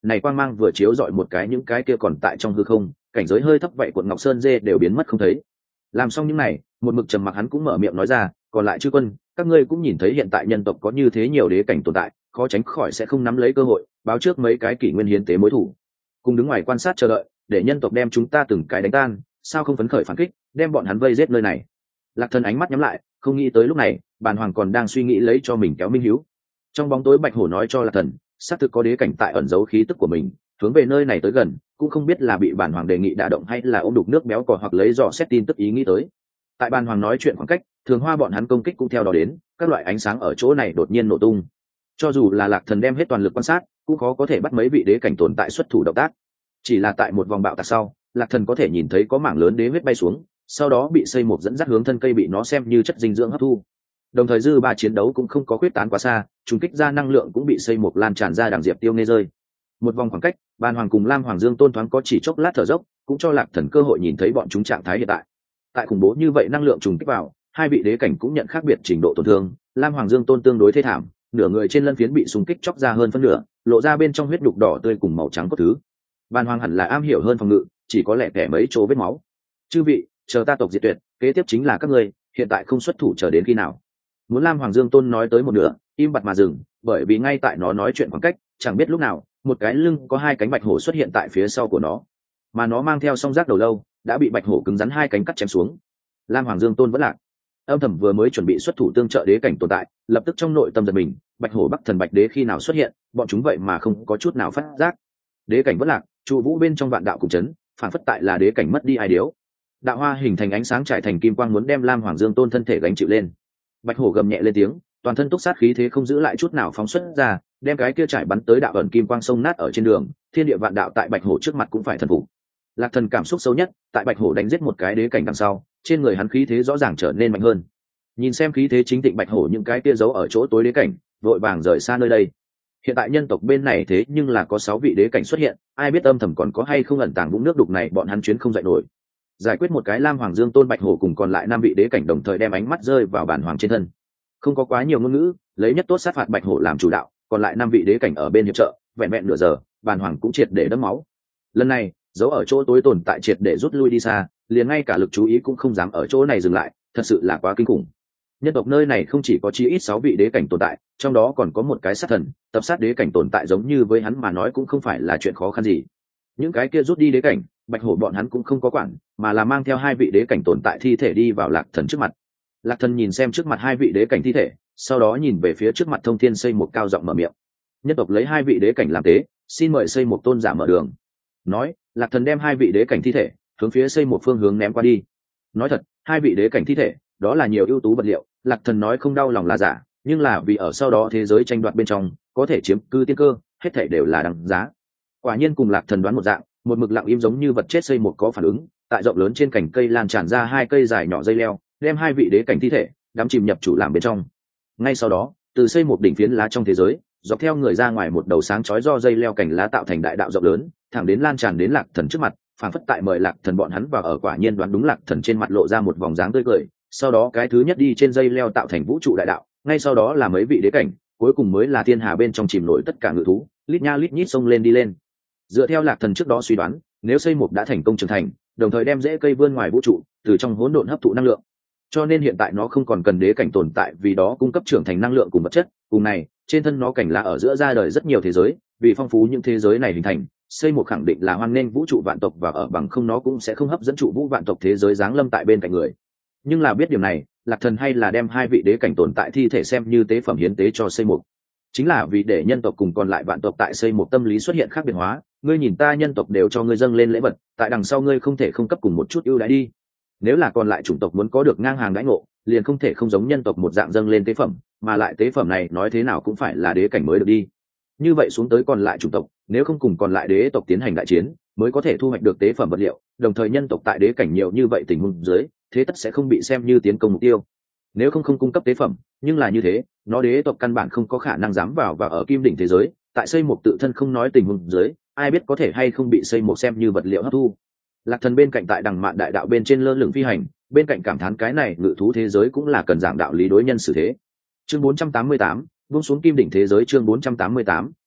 này quang mang vừa chiếu dọi một cái những cái kia còn tại trong hư không, cảnh giới hơi thấp vậy cuộn ngọc sơn dê đều biến mất không thấy. Làm xong những này, một mực trầm mặc hắn cũng mở miệng nói ra, còn lại chư quân, các ngươi cũng nhìn thấy hiện tại nhân tộc có như thế nhiều đế cảnh tồn tại, khó tránh khỏi sẽ không nắm lấy cơ hội báo trước mấy cái kỷ nguyên hiến tế mối thủ, cùng đứng ngoài quan sát chờ đợi để nhân tộc đem chúng ta từng cái đánh tan, sao không phấn khởi phản kích, đem bọn hắn vây giết nơi này. Lạc Thần ánh mắt nhắm lại, không nghĩ tới lúc này Bàn Hoàng còn đang suy nghĩ lấy cho mình kéo minh hiếu. Trong bóng tối Bạch Hổ nói cho Lạc Thần, xác thực có đế cảnh tại ẩn giấu khí tức của mình, hướng về nơi này tới gần, cũng không biết là bị Bàn Hoàng đề nghị đả động hay là ôm đục nước béo cò hoặc lấy dò xét tin tức ý nghĩ tới. Tại Bàn Hoàng nói chuyện khoảng cách, Thường Hoa bọn hắn công kích cũng theo đó đến, các loại ánh sáng ở chỗ này đột nhiên nổ tung. Cho dù là Lạc Thần đem hết toàn lực quan sát, cũng khó có thể bắt mấy vị đế cảnh tồn tại xuất thủ động tác. Chỉ là tại một vòng bạo tạc sau, Lạc Thần có thể nhìn thấy có mảng lớn đế huyết bay xuống, sau đó bị xây một dẫn dắt hướng thân cây bị nó xem như chất dinh dưỡng hấp thu. Đồng thời dư ba chiến đấu cũng không có quyết tán quá xa, trùng kích ra năng lượng cũng bị xây một lan tràn ra đằng diệp tiêu nghe rơi. Một vòng khoảng cách, Bàn Hoàng cùng Lam Hoàng Dương Tôn thoáng có chỉ chốc lát thở dốc, cũng cho Lạc Thần cơ hội nhìn thấy bọn chúng trạng thái hiện tại. Tại khủng bố như vậy năng lượng trùng kích vào, hai vị đế cảnh cũng nhận khác biệt trình độ tổn thương. Lam Hoàng Dương Tôn tương đối thê thảm, nửa người trên lân phiến bị xung kích chóc ra hơn phân nửa, lộ ra bên trong huyết đục đỏ tươi cùng màu trắng cốt thứ. Bàn Hoàng hẳn là am hiểu hơn phòng ngự, chỉ có lẻ tẻ mấy chỗ vết máu. Chư vị, chờ ta tộc diệt tuyệt, kế tiếp chính là các ngươi, hiện tại không xuất thủ chờ đến khi nào? Muốn Lam Hoàng Dương Tôn nói tới một nửa, im bặt mà dừng, bởi vì ngay tại nó nói chuyện khoảng cách, chẳng biết lúc nào, một cái lưng có hai cánh bạch hổ xuất hiện tại phía sau của nó, mà nó mang theo song giác đầu lâu, đã bị bạch hổ cứng rắn hai cánh cắt chém xuống. Lam Hoàng Dương Tôn vẫn lạc. Âm thầm vừa mới chuẩn bị xuất thủ tương trợ đế cảnh tồn tại, lập tức trong nội tâm giật mình, bạch hổ bắc thần bạch đế khi nào xuất hiện, bọn chúng vậy mà không có chút nào phát giác. Đế cảnh vẫn lạc, trụ vũ bên trong vạn đạo cùng chấn, phản phất tại là đế cảnh mất đi ai điếu. Đạo hoa hình thành ánh sáng trải thành kim quang muốn đem Lam Hoàng Dương Tôn thân thể gánh chịu lên. Bạch hổ gầm nhẹ lên tiếng, toàn thân túc sát khí thế không giữ lại chút nào phóng xuất ra, đem cái kia trải bắn tới đạo ẩn kim quang sông nát ở trên đường, thiên địa vạn đạo tại bạch hổ trước mặt cũng phải thần phục. Lạc Thần cảm xúc xấu nhất, tại bạch hổ đánh giết một cái đế cảnh đằng sau, trên người hắn khí thế rõ ràng trở nên mạnh hơn. Nhìn xem khí thế chính tịnh bạch hổ những cái kia giấu ở chỗ tối đế cảnh, vội vàng rời xa nơi đây. Hiện tại nhân tộc bên này thế nhưng là có sáu vị đế cảnh xuất hiện, ai biết âm thầm còn có hay không ẩn tàng vũng nước đục này bọn hắn chuyến không dậy nổi. Giải quyết một cái Lam Hoàng Dương Tôn bạch hổ cùng còn lại năm vị đế cảnh đồng thời đem ánh mắt rơi vào Bản Hoàng trên thân. Không có quá nhiều ngôn ngữ, lấy nhất tốt sát phạt bạch hổ làm chủ đạo, còn lại năm vị đế cảnh ở bên hiệp trợ, vẹn vẹn nửa giờ, Bản Hoàng cũng triệt để đẫm máu. Lần này, giấu ở chỗ tối tồn tại triệt để rút lui đi xa, liền ngay cả lực chú ý cũng không dám ở chỗ này dừng lại, thật sự là quá kinh khủng. Nhân tộc nơi này không chỉ có chí ít sáu vị đế cảnh tồn tại, trong đó còn có một cái sát thần, tập sát đế cảnh tồn tại giống như với hắn mà nói cũng không phải là chuyện khó khăn gì. Những cái kia rút đi đế cảnh, bạch hổ bọn hắn cũng không có quản, mà là mang theo hai vị đế cảnh tồn tại thi thể đi vào Lạc Thần trước mặt. Lạc Thần nhìn xem trước mặt hai vị đế cảnh thi thể, sau đó nhìn về phía trước mặt Thông Thiên xây một cao giọng mở miệng. Nhân tộc lấy hai vị đế cảnh làm tế, xin mời xây một tôn giả mở đường. Nói, Lạc Thần đem hai vị đế cảnh thi thể hướng phía xây một phương hướng ném qua đi. Nói thật, hai vị đế cảnh thi thể, đó là nhiều ưu tú vật liệu, Lạc Thần nói không đau lòng là giả, nhưng là vì ở sau đó thế giới tranh đoạt bên trong có thể chiếm cư tiên cơ, hết thảy đều là đằng giá. Quả nhiên cùng Lạc Thần đoán một dạng, một mực lặng im giống như vật chết xây một có phản ứng, tại rộng lớn trên cành cây lan tràn ra hai cây dài nhỏ dây leo, đem hai vị đế cảnh thi thể đắm chìm nhập chủ làm bên trong. Ngay sau đó, từ xây một đỉnh phiến lá trong thế giới, dọc theo người ra ngoài một đầu sáng chói do dây leo cành lá tạo thành đại đạo rộng lớn, thẳng đến lan tràn đến Lạc Thần trước mặt, phảng phất tại mời Lạc Thần bọn hắn vào ở. Quả nhiên đoán đúng, Lạc Thần trên mặt lộ ra một vòng dáng tươi cười, sau đó cái thứ nhất đi trên dây leo tạo thành vũ trụ đại đạo, ngay sau đó là mấy vị đế cảnh, cuối cùng mới là thiên hà bên trong chìm nổi tất cả ngự thú, lít nha lít nhít xông lên đi lên. Dựa theo Lạc Thần trước đó suy đoán, nếu xây một đã thành công trưởng thành, đồng thời đem rễ cây vươn ngoài vũ trụ, từ trong hỗn độn hấp thụ năng lượng, cho nên hiện tại nó không còn cần đế cảnh tồn tại, vì đó cung cấp trưởng thành năng lượng cùng vật chất. Cùng này, trên thân nó cảnh lá ở giữa ra đời rất nhiều thế giới, vì phong phú những thế giới này hình thành, xây một khẳng định là hoan nghênh vũ trụ vạn tộc và ở, bằng không nó cũng sẽ không hấp dẫn trụ vũ vạn tộc thế giới giáng lâm tại bên cạnh người. Nhưng là biết điều này, Lạc Thần hay là đem hai vị đế cảnh tồn tại thi thể xem như tế phẩm hiến tế cho xây một, chính là vì để nhân tộc cùng còn lại vạn tộc tại xây một tâm lý xuất hiện khác biệt hóa. Ngươi nhìn ta nhân tộc đều cho ngươi dâng lên lễ vật, tại đằng sau ngươi không thể không cấp cùng một chút ưu đãi đi. Nếu là còn lại chủng tộc muốn có được ngang hàng đãi ngộ, liền không thể không giống nhân tộc một dạng dâng lên tế phẩm, mà lại tế phẩm này nói thế nào cũng phải là đế cảnh mới được đi. Như vậy xuống tới còn lại chủng tộc, nếu không cùng còn lại đế tộc tiến hành đại chiến, mới có thể thu hoạch được tế phẩm vật liệu, đồng thời nhân tộc tại đế cảnh nhiều như vậy tình huống dưới, thế tất sẽ không bị xem như tiến công mục tiêu. Nếu không không cung cấp tế phẩm, nhưng là như thế, nó đế tộc căn bản không có khả năng dám vào và ở kim đỉnh thế giới, tại xây một tự thân không nói tình huống dưới, ai biết có thể hay không bị xây một xem như vật liệu hấp thu. Lạc Thần bên cạnh tại đằng mạn đại đạo bên trên lơ lửng phi hành, bên cạnh cảm thán cái này ngự thú thế giới cũng là cần giảng đạo lý đối nhân xử thế. Chương bốn trăm tám mươi tám, buông xuống kim đỉnh thế giới. Chương bốn trăm tám mươi tám,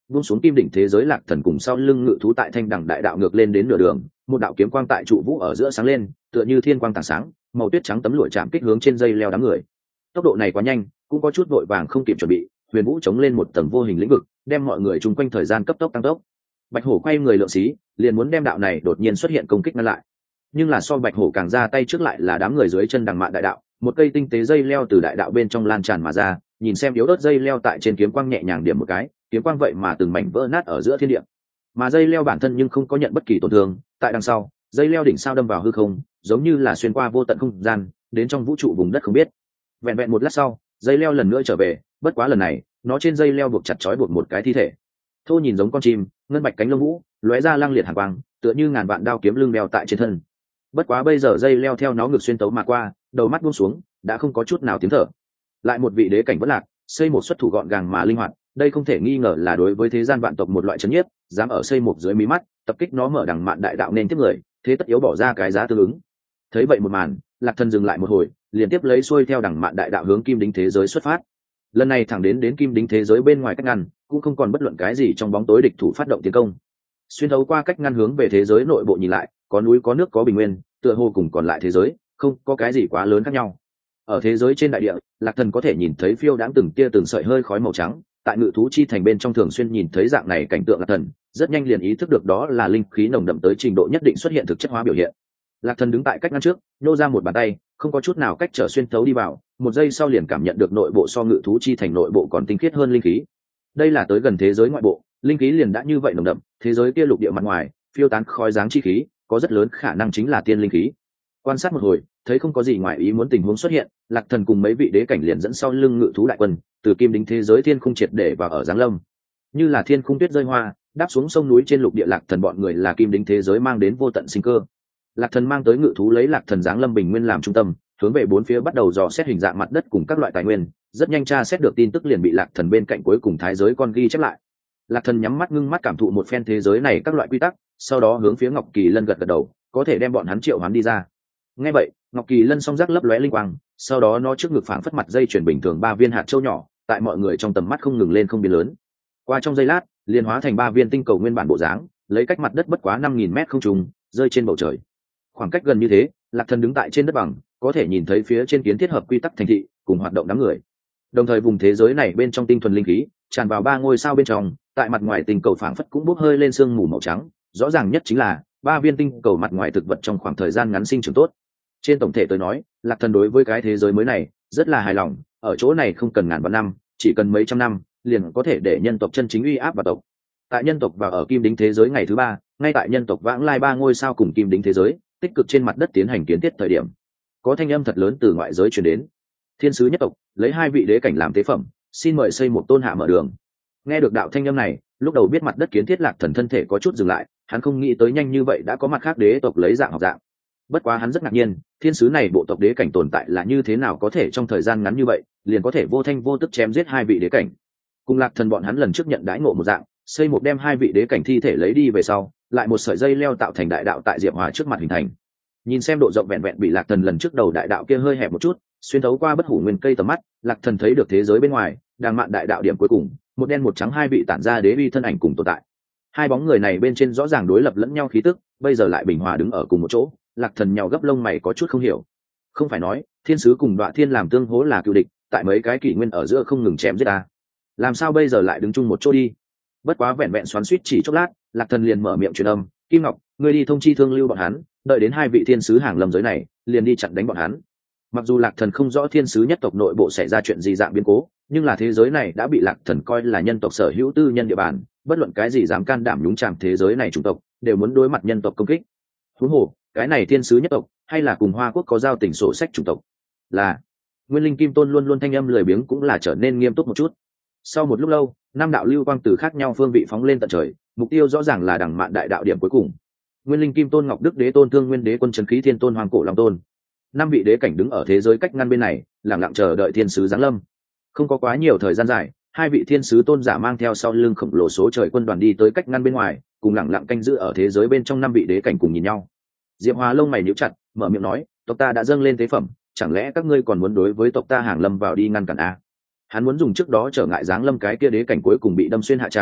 buông xuống kim đỉnh thế giới lạc thần cùng sau lưng ngự thú tại thanh đẳng đại đạo ngược lên đến nửa đường, một đạo kiếm quang tại trụ vũ ở giữa sáng lên, tựa như thiên quang tảng sáng, màu tuyết trắng tấm lụa chạm kích hướng trên dây leo đám người. Tốc độ này quá nhanh, cũng có chút vội vàng không kịp chuẩn bị, huyền vũ chống lên một tầng vô hình lĩnh vực, đem mọi người chung quanh thời gian cấp tốc tăng tốc. Bạch hổ quay người lượng xí, liền muốn đem đạo này đột nhiên xuất hiện công kích ngăn lại, nhưng là so bạch hổ càng ra tay trước lại là đám người dưới chân đằng mạn đại đạo, một cây tinh tế dây leo từ đại đạo bên trong lan tràn mà ra, nhìn xem yếu ớt dây leo tại trên kiếm quang nhẹ nhàng điểm một cái, kiếm quang vậy mà từng mảnh vỡ nát ở giữa thiên địa, mà dây leo bản thân nhưng không có nhận bất kỳ tổn thương. Tại đằng sau, dây leo đỉnh sao đâm vào hư không, giống như là xuyên qua vô tận không gian, đến trong vũ trụ vùng đất không biết. Vẹn vẹn một lát sau, dây leo lần nữa trở về, bất quá lần này nó trên dây leo buộc chặt trói buộc một cái thi thể thô, nhìn giống con chim, ngân bạch cánh lông vũ lóe ra lăng liệt hàn quang, tựa như ngàn vạn đao kiếm lưng đeo tại trên thân. Bất quá bây giờ dây leo theo nó ngược xuyên tấu mà qua, đầu mắt buông xuống, đã không có chút nào tiếng thở. Lại một vị đế cảnh vẫn lạc, xây một xuất thủ gọn gàng mà linh hoạt, đây không thể nghi ngờ là đối với thế gian vạn tộc một loại trấn nhiếp, dám ở xây một dưới mí mắt tập kích nó mở đằng mạn đại đạo nên tiếp người, thế tất yếu bỏ ra cái giá tương ứng. Thấy vậy một màn, lạc thần dừng lại một hồi, liên tiếp lấy xuôi theo đằng mạn đại đạo hướng kim đính thế giới xuất phát. Lần này thẳng đến đến kim đính thế giới bên ngoài cách ngăn, cũng không còn bất luận cái gì trong bóng tối địch thủ phát động tiến công. Xuyên thấu qua cách ngăn hướng về thế giới nội bộ nhìn lại, có núi có nước có bình nguyên, tựa hồ cùng còn lại thế giới không có cái gì quá lớn khác nhau. Ở thế giới trên đại địa, lạc thần có thể nhìn thấy phiêu đãng từng tia từng sợi hơi khói màu trắng, tại ngự thú chi thành bên trong thường xuyên nhìn thấy dạng này cảnh tượng lạc thần rất nhanh liền ý thức được đó là linh khí nồng đậm tới trình độ nhất định xuất hiện thực chất hóa biểu hiện. Lạc thần đứng tại cách ngăn trước, nhô ra một bàn tay, không có chút nào cách trở xuyên thấu đi vào, một giây sau liền cảm nhận được nội bộ so ngự thú chi thành nội bộ còn tinh khiết hơn linh khí. Đây là tới gần thế giới ngoại bộ, linh khí liền đã như vậy nồng đậm, thế giới kia lục địa mặt ngoài phiêu tán khói dáng chi khí, có rất lớn khả năng chính là tiên linh khí. Quan sát một hồi, thấy không có gì ngoài ý muốn tình huống xuất hiện, lạc thần cùng mấy vị đế cảnh liền dẫn sau lưng ngự thú đại quân từ kim đính thế giới thiên khung triệt để vào ở giáng lâm. Như là thiên khung tuyết rơi hoa, đáp xuống sông núi trên lục địa, lạc thần bọn người là kim đính thế giới mang đến vô tận sinh cơ. Lạc thần mang tới ngự thú lấy lạc thần giáng lâm bình nguyên làm trung tâm, hướng về bốn phía bắt đầu dò xét hình dạng mặt đất cùng các loại tài nguyên, rất nhanh tra xét được tin tức liền bị lạc thần bên cạnh cuối cùng thái giới con ghi chép lại. Lạc thần nhắm mắt ngưng mắt cảm thụ một phen thế giới này các loại quy tắc, sau đó hướng phía ngọc kỳ lân gật gật đầu, có thể đem bọn hắn triệu hoán đi ra. Nghe vậy, ngọc kỳ lân song giác lấp lóe linh quang, sau đó nó trước ngực phảng phất mặt dây chuyển bình thường ba viên hạt châu nhỏ, tại mọi người trong tầm mắt không ngừng lên không biến lớn. Qua trong giây lát, liền hóa thành ba viên tinh cầu nguyên bản bộ dáng, lấy cách mặt đất bất quá năm nghìn mét không trùng, rơi trên bầu trời. Khoảng cách gần như thế, lạc thần đứng tại trên đất bằng, có thể nhìn thấy phía trên kiến thiết hợp quy tắc thành thị cùng hoạt động đám người. Đồng thời vùng thế giới này bên trong tinh thuần linh khí tràn vào ba ngôi sao bên trong, tại mặt ngoài tinh cầu phảng phất cũng bốc hơi lên sương mù màu trắng, rõ ràng nhất chính là ba viên tinh cầu mặt ngoài thực vật trong khoảng thời gian ngắn sinh trưởng tốt. Trên tổng thể tôi nói, lạc thần đối với cái thế giới mới này rất là hài lòng, ở chỗ này không cần ngàn vạn năm, chỉ cần mấy trăm năm liền có thể để nhân tộc chân chính uy áp vào tộc. Tại nhân tộc và ở kim đính thế giới ngày thứ ba, ngay tại nhân tộc vãng lai ba ngôi sao cùng kim đính thế giới tích cực trên mặt đất tiến hành kiến thiết thời điểm, có thanh âm thật lớn từ ngoại giới truyền đến. Thiên sứ nhất tộc lấy hai vị đế cảnh làm tế phẩm, xin mời xây một tôn hạ mở đường. Nghe được đạo thanh âm này, lúc đầu biết mặt đất kiến thiết lạc thần thân thể có chút dừng lại, hắn không nghĩ tới nhanh như vậy đã có mặt khác đế tộc lấy dạng học dạng. Bất quá hắn rất ngạc nhiên, thiên sứ này bộ tộc đế cảnh tồn tại là như thế nào có thể trong thời gian ngắn như vậy liền có thể vô thanh vô tức chém giết hai vị đế cảnh. Cùng lạc thần bọn hắn lần trước nhận đãi ngộ một dạng, xây một đem hai vị đế cảnh thi thể lấy đi về sau, lại một sợi dây leo tạo thành đại đạo tại diệp hòa trước mặt hình thành. Nhìn xem độ rộng vẹn vẹn bị lạc thần lần trước đầu đại đạo kia hơi hẹp một chút, xuyên thấu qua bất hủ nguyên cây tầm mắt, lạc thần thấy được thế giới bên ngoài đang mạn đại đạo điểm cuối cùng, một đen một trắng hai vị tản ra đế uy thân ảnh cùng tồn tại. Hai bóng người này bên trên rõ ràng đối lập lẫn nhau khí tức, bây giờ lại bình hòa đứng ở cùng một chỗ. Lạc thần nhào gấp lông mày có chút không hiểu. Không phải nói thiên sứ cùng đoạn thiên làm tương hỗ là cựu địch, tại mấy cái kỷ nguyên ở giữa không ngừng chém giết ta, làm sao bây giờ lại đứng chung một chỗ đi? Bất quá vẹn vẹn xoắn suýt chỉ chốc lát, lạc thần liền mở miệng truyền âm, Kim Ngọc, ngươi đi thông chi thương lưu bọn hắn, đợi đến hai vị thiên sứ hàng lâm giới này liền đi chặn đánh bọn hắn. Mặc dù lạc thần không rõ thiên sứ nhất tộc nội bộ xảy ra chuyện gì dạng biến cố, nhưng là thế giới này đã bị lạc thần coi là nhân tộc sở hữu tư nhân địa bàn, bất luận cái gì dám can đảm nhúng chàm thế giới này chủng tộc đều muốn đối mặt nhân tộc công kích. Huống hồ cái này thiên sứ nhất tộc hay là cùng Hoa Quốc có giao tình sổ sách chủng tộc. Là Nguyên Linh Kim Tôn luôn luôn thanh âm lười biếng cũng là trở nên nghiêm túc một chút. Sau một lúc lâu, năm đạo lưu quang từ khác nhau phương vị phóng lên tận trời, mục tiêu rõ ràng là đằng mạn đại đạo điểm cuối cùng. Nguyên Linh Kim Tôn, Ngọc Đức Đế Tôn, Thương Nguyên Đế Quân, Trấn Khí Thiên Tôn, Hoàng Cổ Long Tôn, năm vị đế cảnh đứng ở thế giới cách ngăn bên này, lặng lặng chờ đợi thiên sứ giáng lâm. Không có quá nhiều thời gian dài, hai vị thiên sứ tôn giả mang theo sau lưng khổng lồ số trời quân đoàn đi tới cách ngăn bên ngoài, cùng lặng lặng canh giữ ở thế giới bên trong năm vị đế cảnh cùng nhìn nhau. Diệp Hòa lông mày nhíu chặt, mở miệng nói, tộc ta đã dâng lên tế phẩm, chẳng lẽ các ngươi còn muốn đối với tộc ta hàng lâm vào đi ngăn cản a? Hắn muốn dùng trước đó trở ngại giáng lâm cái kia đế cảnh cuối cùng bị đâm xuyên hạ tràng,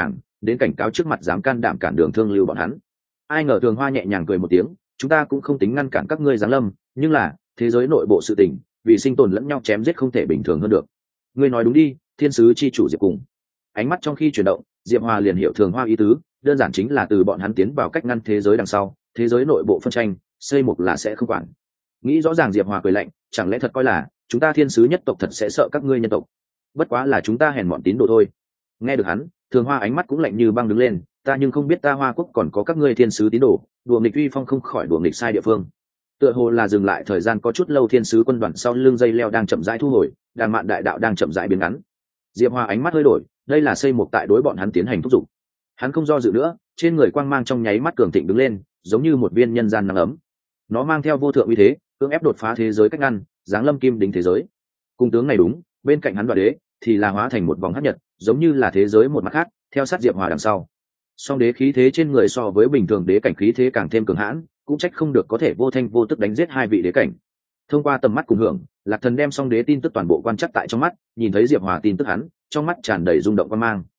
đến cảnh cáo trước mặt dám can đảm cản đường thương lưu bọn hắn. Ai ngờ Thường Hoa nhẹ nhàng cười một tiếng, chúng ta cũng không tính ngăn cản các ngươi giáng lâm, nhưng là thế giới nội bộ sự tình, vì sinh tồn lẫn nhau chém giết không thể bình thường hơn được. Ngươi nói đúng đi, thiên sứ chi chủ Diệp cùng. Ánh mắt trong khi chuyển động, Diệp Hòa liền hiểu Thường Hoa ý tứ, đơn giản chính là từ bọn hắn tiến vào cách ngăn thế giới đằng sau, thế giới nội bộ phân tranh, xây mục là sẽ không quản. Nghĩ rõ ràng Diệp Hòa cười lạnh, chẳng lẽ thật coi là chúng ta thiên sứ nhất tộc thật sẽ sợ các ngươi nhân tộc? Bất quá là chúng ta hèn mọn tín đồ thôi. Nghe được hắn, Thường Hoa ánh mắt cũng lạnh như băng đứng lên, ta nhưng không biết ta Hoa quốc còn có các ngươi thiên sứ tín đồ, đùa nghịch uy phong không khỏi đùa nghịch sai địa phương. Tựa hồ là dừng lại thời gian có chút lâu, thiên sứ quân đoàn sau lưng dây leo đang chậm rãi thu hồi, đàn mạn đại đạo đang chậm rãi biến ngắn. Diệp Hoa ánh mắt hơi đổi, đây là xây mục tại đối bọn hắn tiến hành thúc giục. Hắn không do dự nữa, trên người quang mang trong nháy mắt cường thịnh đứng lên, giống như một viên nhân gian nắng ấm. Nó mang theo vô thượng uy thế, cưỡng ép đột phá thế giới cách ngăn, giáng lâm kim đỉnh thế giới. Cung tướng này đúng, bên cạnh hắn Đoạt Đế thì là hóa thành một vòng hắc nhật, giống như là thế giới một mặt khác, theo sát Diệp Hòa đằng sau. Song đế khí thế trên người so với bình thường đế cảnh khí thế càng thêm cường hãn, cũng trách không được có thể vô thanh vô tức đánh giết hai vị đế cảnh. Thông qua tầm mắt cùng hưởng, Lạc Thần đem song đế tin tức toàn bộ quan chắc tại trong mắt, nhìn thấy Diệp Hòa tin tức hắn, trong mắt tràn đầy rung động quan mang.